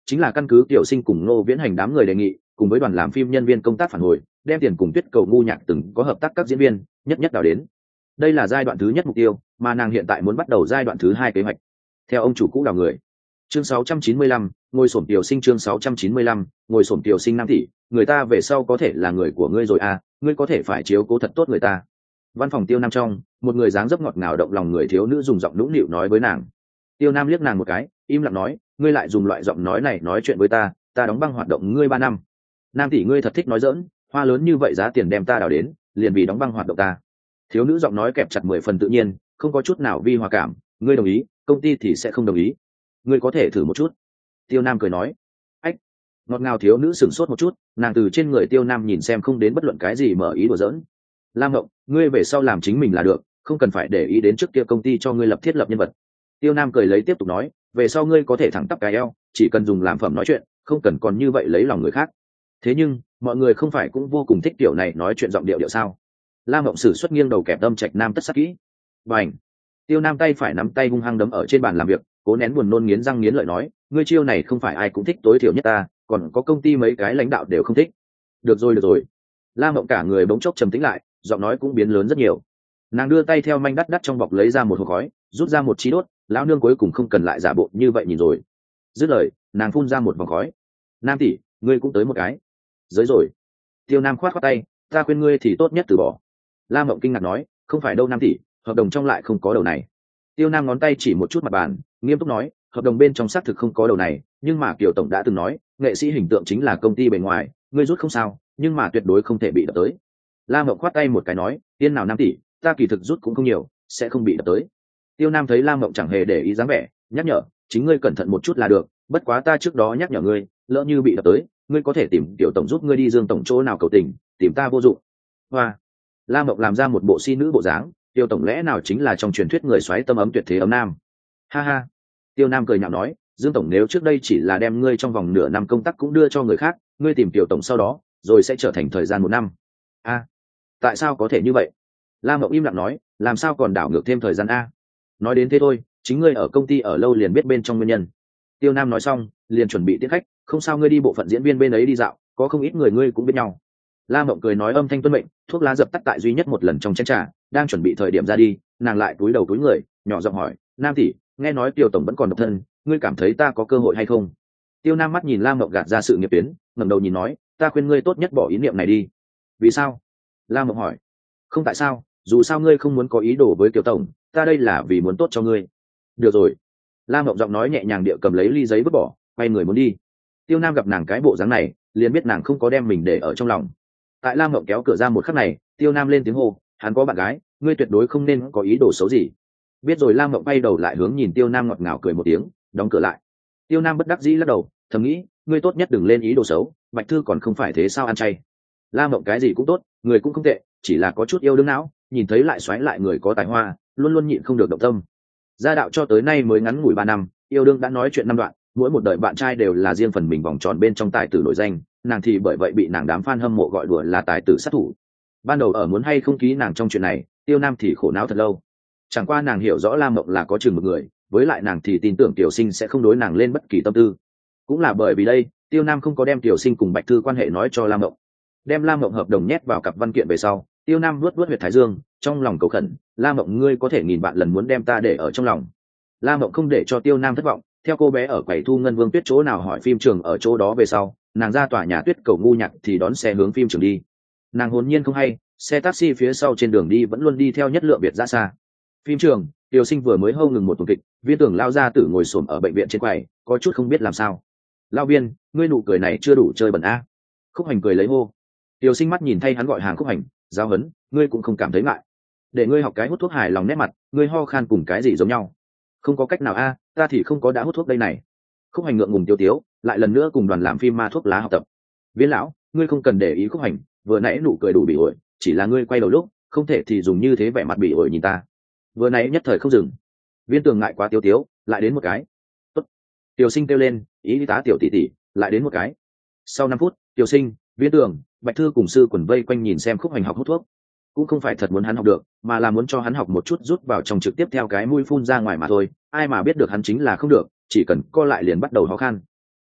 Speaker 1: chính là căn cứ Tiểu Sinh cùng Ngô Viễn Hành đám người đề nghị, cùng với đoàn làm phim nhân viên công tác phản hồi, đem tiền cùng Tuyết Cầu ngu nhạc từng có hợp tác các diễn viên nhất nhất đào đến. Đây là giai đoạn thứ nhất mục tiêu, mà nàng hiện tại muốn bắt đầu giai đoạn thứ hai kế hoạch. Theo ông chủ cũ đào người. Chương sáu trăm chín mươi lăm, ngồi xổm Tiểu Sinh chương sáu trăm chín mươi lăm, ngồi xổm Tiểu Sinh Nam tỷ, người ta về sau có thể là người của ngươi rồi à, ngươi có thể phải chiếu cố thật tốt người ta. Văn phòng Tiêu Nam trong, một người dáng dấp ngọt ngào động lòng người thiếu nữ dùng giọng nũng nịu nói với nàng. Tiêu Nam liếc nàng một cái, im lặng nói, ngươi lại dùng loại giọng nói này nói chuyện với ta, ta đóng băng hoạt động ngươi ba năm. Nam tỷ ngươi thật thích nói dỡn, hoa lớn như vậy giá tiền đem ta đào đến, liền vì đóng băng hoạt động ta. Thiếu nữ giọng nói kẹp chặt mười phần tự nhiên, không có chút nào vi hòa cảm, ngươi đồng ý, công ty thì sẽ không đồng ý. Ngươi có thể thử một chút. Tiêu Nam cười nói. Ách. Ngọt ngào thiếu nữ sửng sốt một chút, nàng từ trên người Tiêu Nam nhìn xem không đến bất luận cái gì mở ý đùa giỡn. Lam Ngộng, ngươi về sau làm chính mình là được, không cần phải để ý đến trước kia công ty cho ngươi lập thiết lập nhân vật. Tiêu Nam cười lấy tiếp tục nói, về sau ngươi có thể thẳng tắp cái eo, chỉ cần dùng làm phẩm nói chuyện, không cần còn như vậy lấy lòng người khác. Thế nhưng, mọi người không phải cũng vô cùng thích kiểu này nói chuyện giọng điệu điệu sao? Lam Ngộng sử xuất nghiêng đầu kẹp tâm trạch nam tất sắc kỹ. Bành. Tiêu Nam tay phải nắm tay hung hăng đấm ở trên bàn làm việc, cố nén buồn nôn nghiến răng nghiến lợi nói, ngươi chiêu này không phải ai cũng thích, tối thiểu nhất ta, còn có công ty mấy cái lãnh đạo đều không thích. Được rồi được rồi. Lam Ngộng cả người bỗng chốc trầm tĩnh lại, giọng nói cũng biến lớn rất nhiều. Nàng đưa tay theo manh đắt đắt trong bọc lấy ra một hộp khói, rút ra một chí đốt, lão nương cuối cùng không cần lại giả bộ như vậy nhìn rồi. Dứt lời, nàng phun ra một vòng khói. Nam tỷ, ngươi cũng tới một cái. Giới rồi. Tiêu Nam khoát khoát tay, ta khuyên ngươi thì tốt nhất từ bỏ. Lam Ngộng kinh ngạc nói, không phải đâu Nam tỷ, hợp đồng trong lại không có đầu này. Tiêu Nam ngón tay chỉ một chút mặt bàn, nghiêm túc nói, hợp đồng bên trong xác thực không có đầu này, nhưng mà Kiều tổng đã từng nói, nghệ sĩ hình tượng chính là công ty bề ngoài, ngươi rút không sao, nhưng mà tuyệt đối không thể bị đập tới. Lam Ngộng khoát tay một cái nói, tiên nào Nam tỷ, ta kỳ thực rút cũng không nhiều, sẽ không bị đập tới. Tiêu Nam thấy Lam Ngộng chẳng hề để ý dáng vẻ, nhắc nhở, chính ngươi cẩn thận một chút là được, bất quá ta trước đó nhắc nhở ngươi, lỡ như bị đập tới, ngươi có thể tìm Tiểu tổng giúp ngươi đi Dương tổng chỗ nào cầu tình, tìm ta vô dụng. Hoa. Lam Ngộng làm ra một bộ si nữ bộ dáng, Tiêu tổng lẽ nào chính là trong truyền thuyết người xoáy tâm ấm tuyệt thế ấm nam. Ha ha. Tiêu Nam cười nhạo nói, Dương tổng nếu trước đây chỉ là đem ngươi trong vòng nửa năm công tác cũng đưa cho người khác, ngươi tìm Tiểu tổng sau đó, rồi sẽ trở thành thời gian một năm. A, tại sao có thể như vậy? Lam Ngộng im lặng nói, làm sao còn đảo ngược thêm thời gian a? Nói đến thế thôi, chính ngươi ở công ty ở lâu liền biết bên trong nguyên nhân. Tiêu Nam nói xong, liền chuẩn bị tiễn khách, không sao ngươi đi bộ phận diễn viên bên ấy đi dạo, có không ít người ngươi cũng biết nhau. Lam Ngộng cười nói âm thanh tuân mệnh, thuốc lá dập tắt tại duy nhất một lần trong chén trà, đang chuẩn bị thời điểm ra đi, nàng lại cúi đầu cúi người, nhỏ giọng hỏi, Nam tỷ, nghe nói Tiêu tổng vẫn còn độc thân, ngươi cảm thấy ta có cơ hội hay không? Tiêu Nam mắt nhìn Lam Ngộng gạt ra sự nghiệp tuyến, ngẩng đầu nhìn nói, ta khuyên ngươi tốt nhất bỏ ý niệm này đi. Vì sao? Lam Ngộng hỏi. Không tại sao, dù sao ngươi không muốn có ý đồ với Kiều tổng, ta đây là vì muốn tốt cho ngươi. Được rồi. Lam Ngộng giọng nói nhẹ nhàng địa cầm lấy ly giấy vứt bỏ, quay người muốn đi. Tiêu Nam gặp nàng cái bộ dáng này, liền biết nàng không có đem mình để ở trong lòng. Tại Lam Ngộng kéo cửa ra một khắc này, Tiêu Nam lên tiếng hô, hắn có bạn gái, ngươi tuyệt đối không nên có ý đồ xấu gì. Biết rồi. Lam Ngộng bay đầu lại hướng nhìn Tiêu Nam ngọt ngào cười một tiếng, đóng cửa lại. Tiêu Nam bất đắc dĩ lắc đầu, thầm nghĩ, ngươi tốt nhất đừng lên ý đồ xấu, Bạch Thư còn không phải thế sao ăn chay. Lam Ngộng cái gì cũng tốt, người cũng không tệ, chỉ là có chút yêu đương não, nhìn thấy lại xoáy lại người có tài hoa, luôn luôn nhịn không được động tâm. Gia đạo cho tới nay mới ngắn ngủi ba năm, yêu đương đã nói chuyện năm đoạn, mỗi một đời bạn trai đều là riêng phần mình vòng tròn bên trong tài tử nổi danh, nàng thì bởi vậy bị nàng đám fan hâm mộ gọi đùa là tài tử sát thủ. Ban đầu ở muốn hay không ký nàng trong chuyện này, Tiêu Nam thì khổ não thật lâu. Chẳng qua nàng hiểu rõ Lam Ngộng là có chừng một người, với lại nàng thì tin tưởng Tiểu Sinh sẽ không đối nàng lên bất kỳ tâm tư. Cũng là bởi vì đây, Tiêu Nam không có đem Tiểu Sinh cùng Bạch Thư quan hệ nói cho Lam Ngộng. Đem Lam Ngộng hợp đồng nhét vào cặp văn kiện về sau, Tiêu Nam luốt luốt huyệt thái dương, trong lòng cầu khẩn, Lam Ngộng ngươi có thể nghìn vạn lần muốn đem ta để ở trong lòng. Lam Ngộng không để cho Tiêu Nam thất vọng, theo cô bé ở quầy thu ngân Vương Tuyết chỗ nào hỏi phim trường ở chỗ đó về sau, nàng ra tòa nhà Tuyết cầu ngu nhạc thì đón xe hướng phim trường đi. Nàng hồn nhiên không hay, xe taxi phía sau trên đường đi vẫn luôn đi theo nhất lượng biệt ra xa. Phim trường, Tiêu Sinh vừa mới hâu ngừng một tuần kịch, Viên Tưởng lao ra tử ngồi xổm ở bệnh viện trên quầy, có chút không biết làm sao. Lao Viên, ngươi nụ cười này chưa đủ chơi bẩn a. Khúc Hành cười lấy hô. Tiêu Sinh mắt nhìn thay hắn gọi hàng Khúc Hành, giáo huấn, ngươi cũng không cảm thấy ngại. Để ngươi học cái hút thuốc hài lòng nét mặt, ngươi ho khan cùng cái gì giống nhau. Không có cách nào a, ta thì không có đã hút thuốc đây này. Khúc Hành ngượng ngùng tiêu tiếu, lại lần nữa cùng đoàn làm phim ma thuốc lá học tập. Viên lão, ngươi không cần để ý Khúc Hành, vừa nãy nụ cười đủ bị ổi, chỉ là ngươi quay đầu lúc, không thể thì dùng như thế vẻ mặt bị ổi nhìn ta. Vừa nãy nhất thời không dừng. Viên Tường ngại quá tiêu tiếu, lại đến một cái. Tốt. Tiểu Sinh kêu lên, ý tá tiểu tỷ tỷ, lại đến một cái. Sau năm phút, Tiểu Sinh, Viên Tường, Bạch Thư cùng sư quần vây quanh nhìn xem Khúc Hành học hút thuốc. Cũng không phải thật muốn hắn học được, mà là muốn cho hắn học một chút rút vào trong trực tiếp theo cái mũi phun ra ngoài mà thôi, ai mà biết được hắn chính là không được, chỉ cần co lại liền bắt đầu ho khan.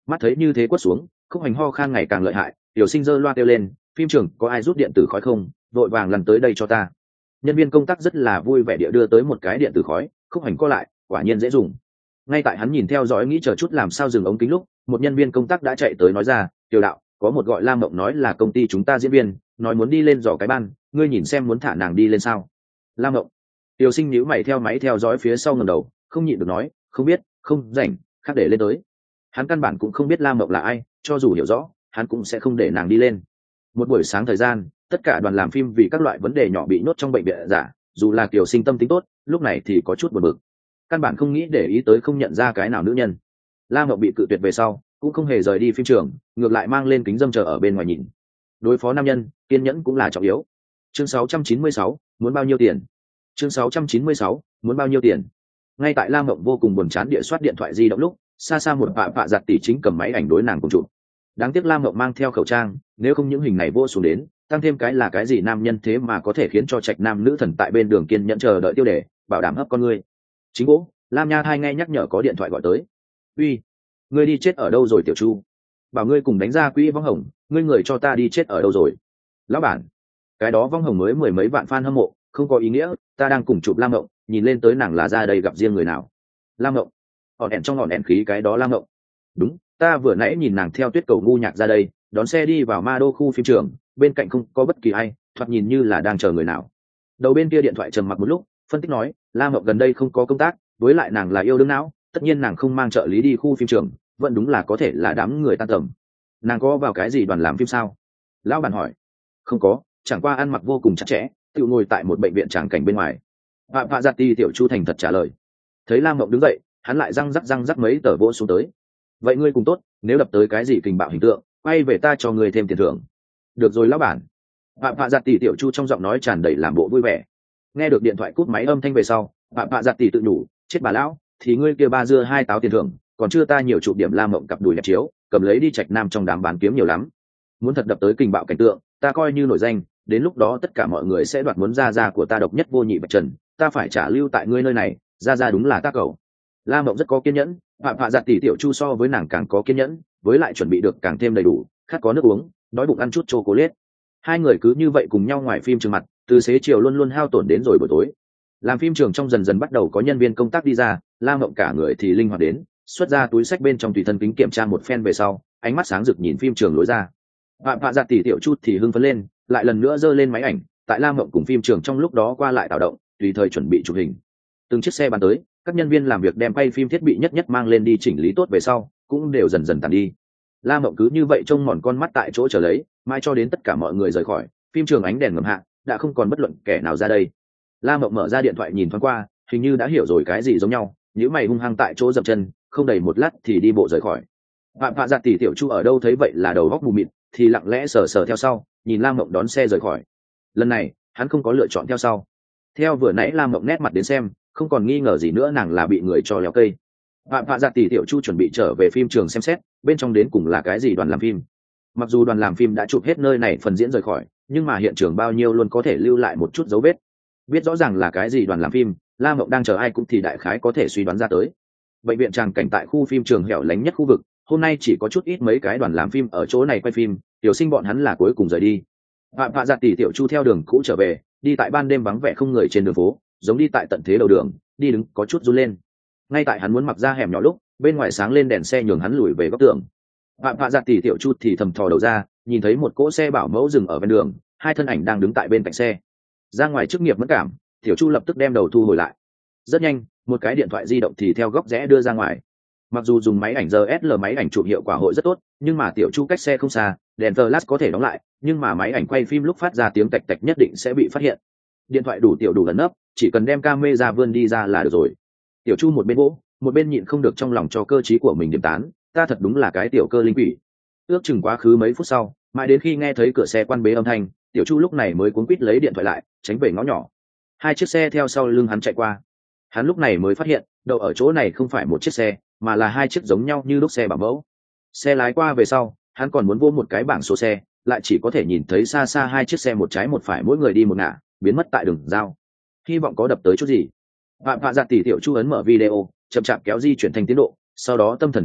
Speaker 1: Mắt thấy như thế quất xuống, Khúc Hoành ho khan ngày càng lợi hại, Tiểu Sinh giơ loa kêu lên, phim trường có ai rút điện tử khói không, vội vàng lăn tới đây cho ta. Nhân viên công tác rất là vui vẻ địa đưa tới một cái điện tử khói. Khúc Hoành co lại, quả nhiên dễ dùng. Ngay tại hắn nhìn theo dõi nghĩ chờ chút làm sao dừng ống kính lúc, một nhân viên công tác đã chạy tới nói ra, Tiểu đạo, có một gọi Lam Mộng nói là công ty chúng ta diễn viên, nói muốn đi lên dò cái ban, ngươi nhìn xem muốn thả nàng đi lên sao. Lam Mộng. Tiểu Sinh nhíu mày theo máy theo dõi phía sau ngẩng đầu, không nhịn được nói, không biết, không rảnh, khác để lên tới. Hắn căn bản cũng không biết Lam Mộng là ai, cho dù hiểu rõ, hắn cũng sẽ không để nàng đi lên. Một buổi sáng thời gian, tất cả đoàn làm phim vì các loại vấn đề nhỏ bị nhốt trong bệnh viện giả, dù là Kiều Sinh tâm tính tốt, lúc này thì có chút buồn bực. Căn bản không nghĩ để ý tới không nhận ra cái nào nữ nhân. Lam Ngọc bị cự tuyệt về sau, cũng không hề rời đi phim trường, ngược lại mang lên kính dâm chờ ở bên ngoài nhìn. Đối phó nam nhân, kiên nhẫn cũng là trọng yếu. Chương sáu trăm chín mươi sáu, muốn bao nhiêu tiền? Chương sáu trăm chín mươi sáu, muốn bao nhiêu tiền? Ngay tại Lam Ngọc vô cùng buồn chán địa soát điện thoại di động lúc, xa xa một vạ vạ giặt tỷ chính cầm máy ảnh đối nàng cùng chụp. Đáng tiếc Lam Ngọc mang theo khẩu trang, nếu không những hình này vô xuống đến, tăng thêm cái là cái gì nam nhân thế mà có thể khiến cho trạch nam nữ thần tại bên đường kiên nhẫn chờ đợi tiêu đề, bảo đảm hấp con ngươi. Chính bố, Lam Nha Thai nghe nhắc nhở có điện thoại gọi tới. Uy, ngươi đi chết ở đâu rồi Tiểu Chu? Bảo ngươi cùng đánh ra quỹ vong hồng, ngươi người cho ta đi chết ở đâu rồi? Lão bản, cái đó vong hồng mới mười mấy vạn fan hâm mộ, không có ý nghĩa, ta đang cùng chụp Lam Ngọc, nhìn lên tới nàng là ra đây gặp riêng người nào? Lam Ngọc, họ đèn trong họ đèn khí cái đó Lam Ngọc. Đúng, ta vừa nãy nhìn nàng theo tuyết cầu ngu nhạc ra đây, đón xe đi vào ma đô khu phim trường, bên cạnh không có bất kỳ ai, thoạt nhìn như là đang chờ người nào. Đầu bên kia điện thoại trầm mặc một lúc, phân tích nói, Lam Ngọc gần đây không có công tác, với lại nàng là yêu đương não, tất nhiên nàng không mang trợ lý đi khu phim trường, vẫn đúng là có thể là đám người tan tầm. Nàng có vào cái gì đoàn làm phim sao? Lão bản hỏi. Không có, chẳng qua ăn mặc vô cùng chặt chẽ, tự ngồi tại một bệnh viện tràng cảnh bên ngoài. Phạm Phạ Giặt Ti Tiểu Chu thành thật trả lời. Thấy Lam Ngọc đứng dậy, hắn lại răng rắc răng rắc mấy tờ vỗ xuống tới. Vậy ngươi cùng tốt, nếu đập tới cái gì kình bạo hình tượng, quay về ta cho ngươi thêm tiền thưởng. Được rồi lão bản. Phạm Phạ Giặt Tỷ Tiểu Chu trong giọng nói tràn đầy làm bộ vui vẻ. Nghe được điện thoại cúp máy âm thanh về sau, Phạm Phạ Giặt Tỷ tự nhủ, chết bà lão, thì ngươi kia ba dưa hai táo tiền thưởng, còn chưa ta nhiều chụp điểm Lam Mộng cặp đùi đẹp chiếu, cầm lấy đi trạch nam trong đám bán kiếm nhiều lắm. Muốn thật đập tới kình bạo cảnh tượng, ta coi như nổi danh, đến lúc đó tất cả mọi người sẽ đoạt muốn ra ra của ta độc nhất vô nhị bạch trần, ta phải trả lưu tại ngươi nơi này, ra ra đúng là ta cầu. Lam Mộng rất có kiên nhẫn, Phạm Phạ Giặt Tỷ Tiểu Chu so với nàng càng có kiên nhẫn, với lại chuẩn bị được càng thêm đầy đủ, khát có nước uống, đói bụng ăn chút chocolate. Hai người cứ như vậy cùng nhau ngoài phim trường mặt, từ xế chiều luôn luôn hao tổn đến rồi buổi tối. Làm phim trường trong dần dần bắt đầu có nhân viên công tác đi ra, Lam Mộng cả người thì linh hoạt đến, xuất ra túi sách bên trong tùy thân kính kiểm tra một phen về sau, ánh mắt sáng rực nhìn phim trường lối ra. Phạm Phạ Giặt Tỷ Tiểu Chu thì hưng phấn lên, lại lần nữa giơ lên máy ảnh, tại Lam Mộng cùng phim trường trong lúc đó qua lại tạo động, tùy thời chuẩn bị chụp hình. Từng chiếc xe bán tới, các nhân viên làm việc đem quay phim thiết bị nhất nhất mang lên đi chỉnh lý tốt về sau, cũng đều dần dần tàn đi. Lam Mộng cứ như vậy trông mòn con mắt tại chỗ chờ lấy, mai cho đến tất cả mọi người rời khỏi, phim trường ánh đèn ngầm hạ, đã không còn bất luận kẻ nào ra đây. Lam Mộng mở ra điện thoại nhìn thoáng qua, hình như đã hiểu rồi cái gì giống nhau, nhíu mày hung hăng tại chỗ dậm chân, không đầy một lát thì đi bộ rời khỏi. Phạm Phạ Giặt Tỷ Tiểu Chu ở đâu thấy vậy là đầu góc mù mịt, thì lặng lẽ sờ sờ theo sau, nhìn Lam Mộng đón xe rời khỏi. Lần này, hắn không có lựa chọn theo sau. Theo vừa nãy Lam Mộng nét mặt đến xem, không còn nghi ngờ gì nữa nàng là bị người cho leo cây. Phạm Phạ Giặt Tỷ Tiểu Chu chuẩn bị trở về phim trường xem xét, bên trong đến cùng là cái gì đoàn làm phim. Mặc dù đoàn làm phim đã chụp hết nơi này phần diễn rời khỏi, nhưng mà hiện trường bao nhiêu luôn có thể lưu lại một chút dấu vết. Biết rõ ràng là cái gì đoàn làm phim, Lam Mộng đang chờ ai cũng thì đại khái có thể suy đoán ra tới. Bệnh viện tràng cảnh tại khu phim trường hẻo lánh nhất khu vực, hôm nay chỉ có chút ít mấy cái đoàn làm phim ở chỗ này quay phim, Tiểu Sinh bọn hắn là cuối cùng rời đi. Phạm Phạ Giặt Tỷ Tiểu Chu theo đường cũ trở về, đi tại ban đêm vắng vẻ không người trên đường phố, giống đi tại tận thế đầu đường, đi đứng có chút run lên. Ngay tại hắn muốn mặc ra hẻm nhỏ lúc, bên ngoài sáng lên đèn xe nhường hắn lùi về góc tường. Phạm Phạ Giặt Tỷ Tiểu Chu thì thầm thò đầu ra, nhìn thấy một cỗ xe bảo mẫu dừng ở ven đường, hai thân ảnh đang đứng tại bên cạnh xe. Ra ngoài chức nghiệp mất cảm, Tiểu Chu lập tức đem đầu thu hồi lại. Rất nhanh, một cái điện thoại di động thì theo góc rẽ đưa ra ngoài. Mặc dù dùng máy ảnh đê ét lờ máy ảnh chụp hiệu quả hội rất tốt, nhưng mà Tiểu Chu cách xe không xa, đèn flash có thể đóng lại, nhưng mà máy ảnh quay phim lúc phát ra tiếng tạch tạch nhất định sẽ bị phát hiện. Điện thoại đủ tiểu đủ ẩn nấp, chỉ cần đem camera vươn đi ra là được rồi. Tiểu Chu một bên vỗ, một bên nhịn không được trong lòng cho cơ trí của mình điểm tán, ta thật đúng là cái tiểu cơ linh quỷ. Ước chừng quá khứ mấy phút sau, mãi đến khi nghe thấy cửa xe quan bế âm thanh, Tiểu Chu lúc này mới cuống quýt lấy điện thoại lại, tránh về ngõ nhỏ. Hai chiếc xe theo sau lưng hắn chạy qua. Hắn lúc này mới phát hiện, đậu ở chỗ này không phải một chiếc xe, mà là hai chiếc giống nhau như lúc xe bảo mẫu. Xe lái qua về sau, hắn còn muốn vô một cái bảng số xe, lại chỉ có thể nhìn thấy xa xa hai chiếc xe một trái một phải mỗi người đi một ngả, biến mất tại đường giao. Hy vọng có đập tới chút gì. Phạm Phạ Giặt Tỷ Tiểu Chu ấn mở video, chậm chạp kéo di chuyển thành tiến độ, sau đó tâm thần chấn động,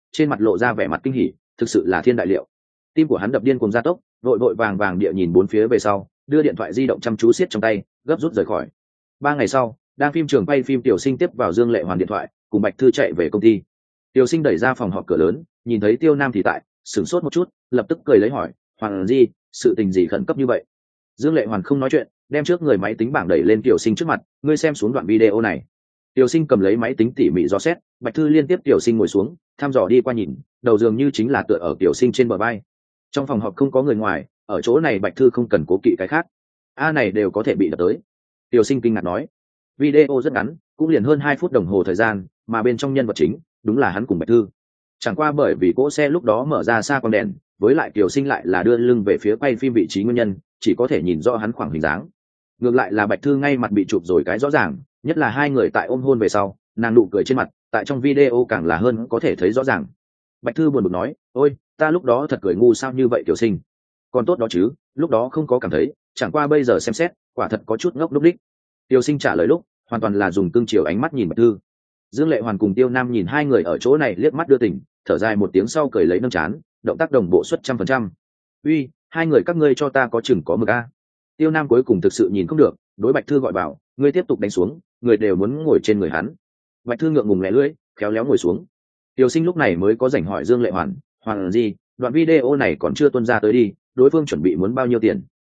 Speaker 1: trên mặt lộ ra vẻ mặt kinh hỉ, thực sự là thiên đại liệu. Tim của hắn đập điên cuồng gia tốc, vội vội vàng vàng địa nhìn bốn phía về sau, đưa điện thoại di động chăm chú siết trong tay, gấp rút rời khỏi. Ba ngày sau, đang phim trường quay phim Tiểu Sinh tiếp vào Dương Lệ Hoàn điện thoại, cùng Bạch Thư chạy về công ty. Tiểu Sinh đẩy ra phòng họp cửa lớn, nhìn thấy Tiêu Nam thì tại, sửng sốt một chút, lập tức cười lấy hỏi, "Hoàn gì, sự tình gì khẩn cấp như vậy?" Dương Lệ Hoàn không nói chuyện, đem trước người máy tính bảng đẩy lên Tiểu Sinh trước mặt, "Ngươi xem xuống đoạn video này." Tiểu Sinh cầm lấy máy tính tỉ mỉ dò xét, Bạch Thư liên tiếp Tiểu Sinh ngồi xuống, thăm dò đi qua nhìn, đầu dường như chính là tựa ở Tiểu Sinh trên bờ vai. Trong phòng họp không có người ngoài, ở chỗ này Bạch Thư không cần cố kỵ cái khác. A này đều có thể bị đập tới. Tiểu Sinh kinh ngạc nói, video rất ngắn, cũng liền hơn hai phút đồng hồ thời gian, mà bên trong nhân vật chính đúng là hắn cùng Bạch Thư. Chẳng qua bởi vì cỗ xe lúc đó mở ra xa con đèn, với lại Tiểu Sinh lại là đưa lưng về phía quay phim vị trí nguyên nhân, chỉ có thể nhìn rõ hắn khoảng hình dáng. Ngược lại là Bạch Thư ngay mặt bị chụp rồi cái rõ ràng, nhất là hai người tại ôm hôn về sau, nàng nụ cười trên mặt, tại trong video càng là hơn có thể thấy rõ ràng. Bạch Thư buồn bực nói, "Ôi, ta lúc đó thật cười ngu sao như vậy Tiểu Sinh." "Còn tốt đó chứ, lúc đó không có cảm thấy, chẳng qua bây giờ xem xét, quả thật có chút ngốc lúc đích." Tiểu Sinh trả lời lúc, hoàn toàn là dùng cương chiều ánh mắt nhìn Bạch Thư. Dương Lệ Hoàn cùng Tiêu Nam nhìn hai người ở chỗ này liếc mắt đưa tình, thở dài một tiếng sau cười lấy nâng chán, động tác đồng bộ suất trăm phần trăm. "Uy, hai người các ngươi cho ta có chừng có mực a." Tiêu Nam cuối cùng thực sự nhìn không được, đối Bạch Thư gọi bảo, "Ngươi tiếp tục đánh xuống, người đều muốn ngồi trên người hắn." Bạch Thư ngượng ngùng lẻ lưỡi, khéo léo ngồi xuống. Tiểu Sinh lúc này mới có rảnh hỏi Dương Lệ Hoàn, "Hoàn gì, đoạn video này còn chưa tuân ra tới đi, đối phương chuẩn bị muốn bao nhiêu tiền?"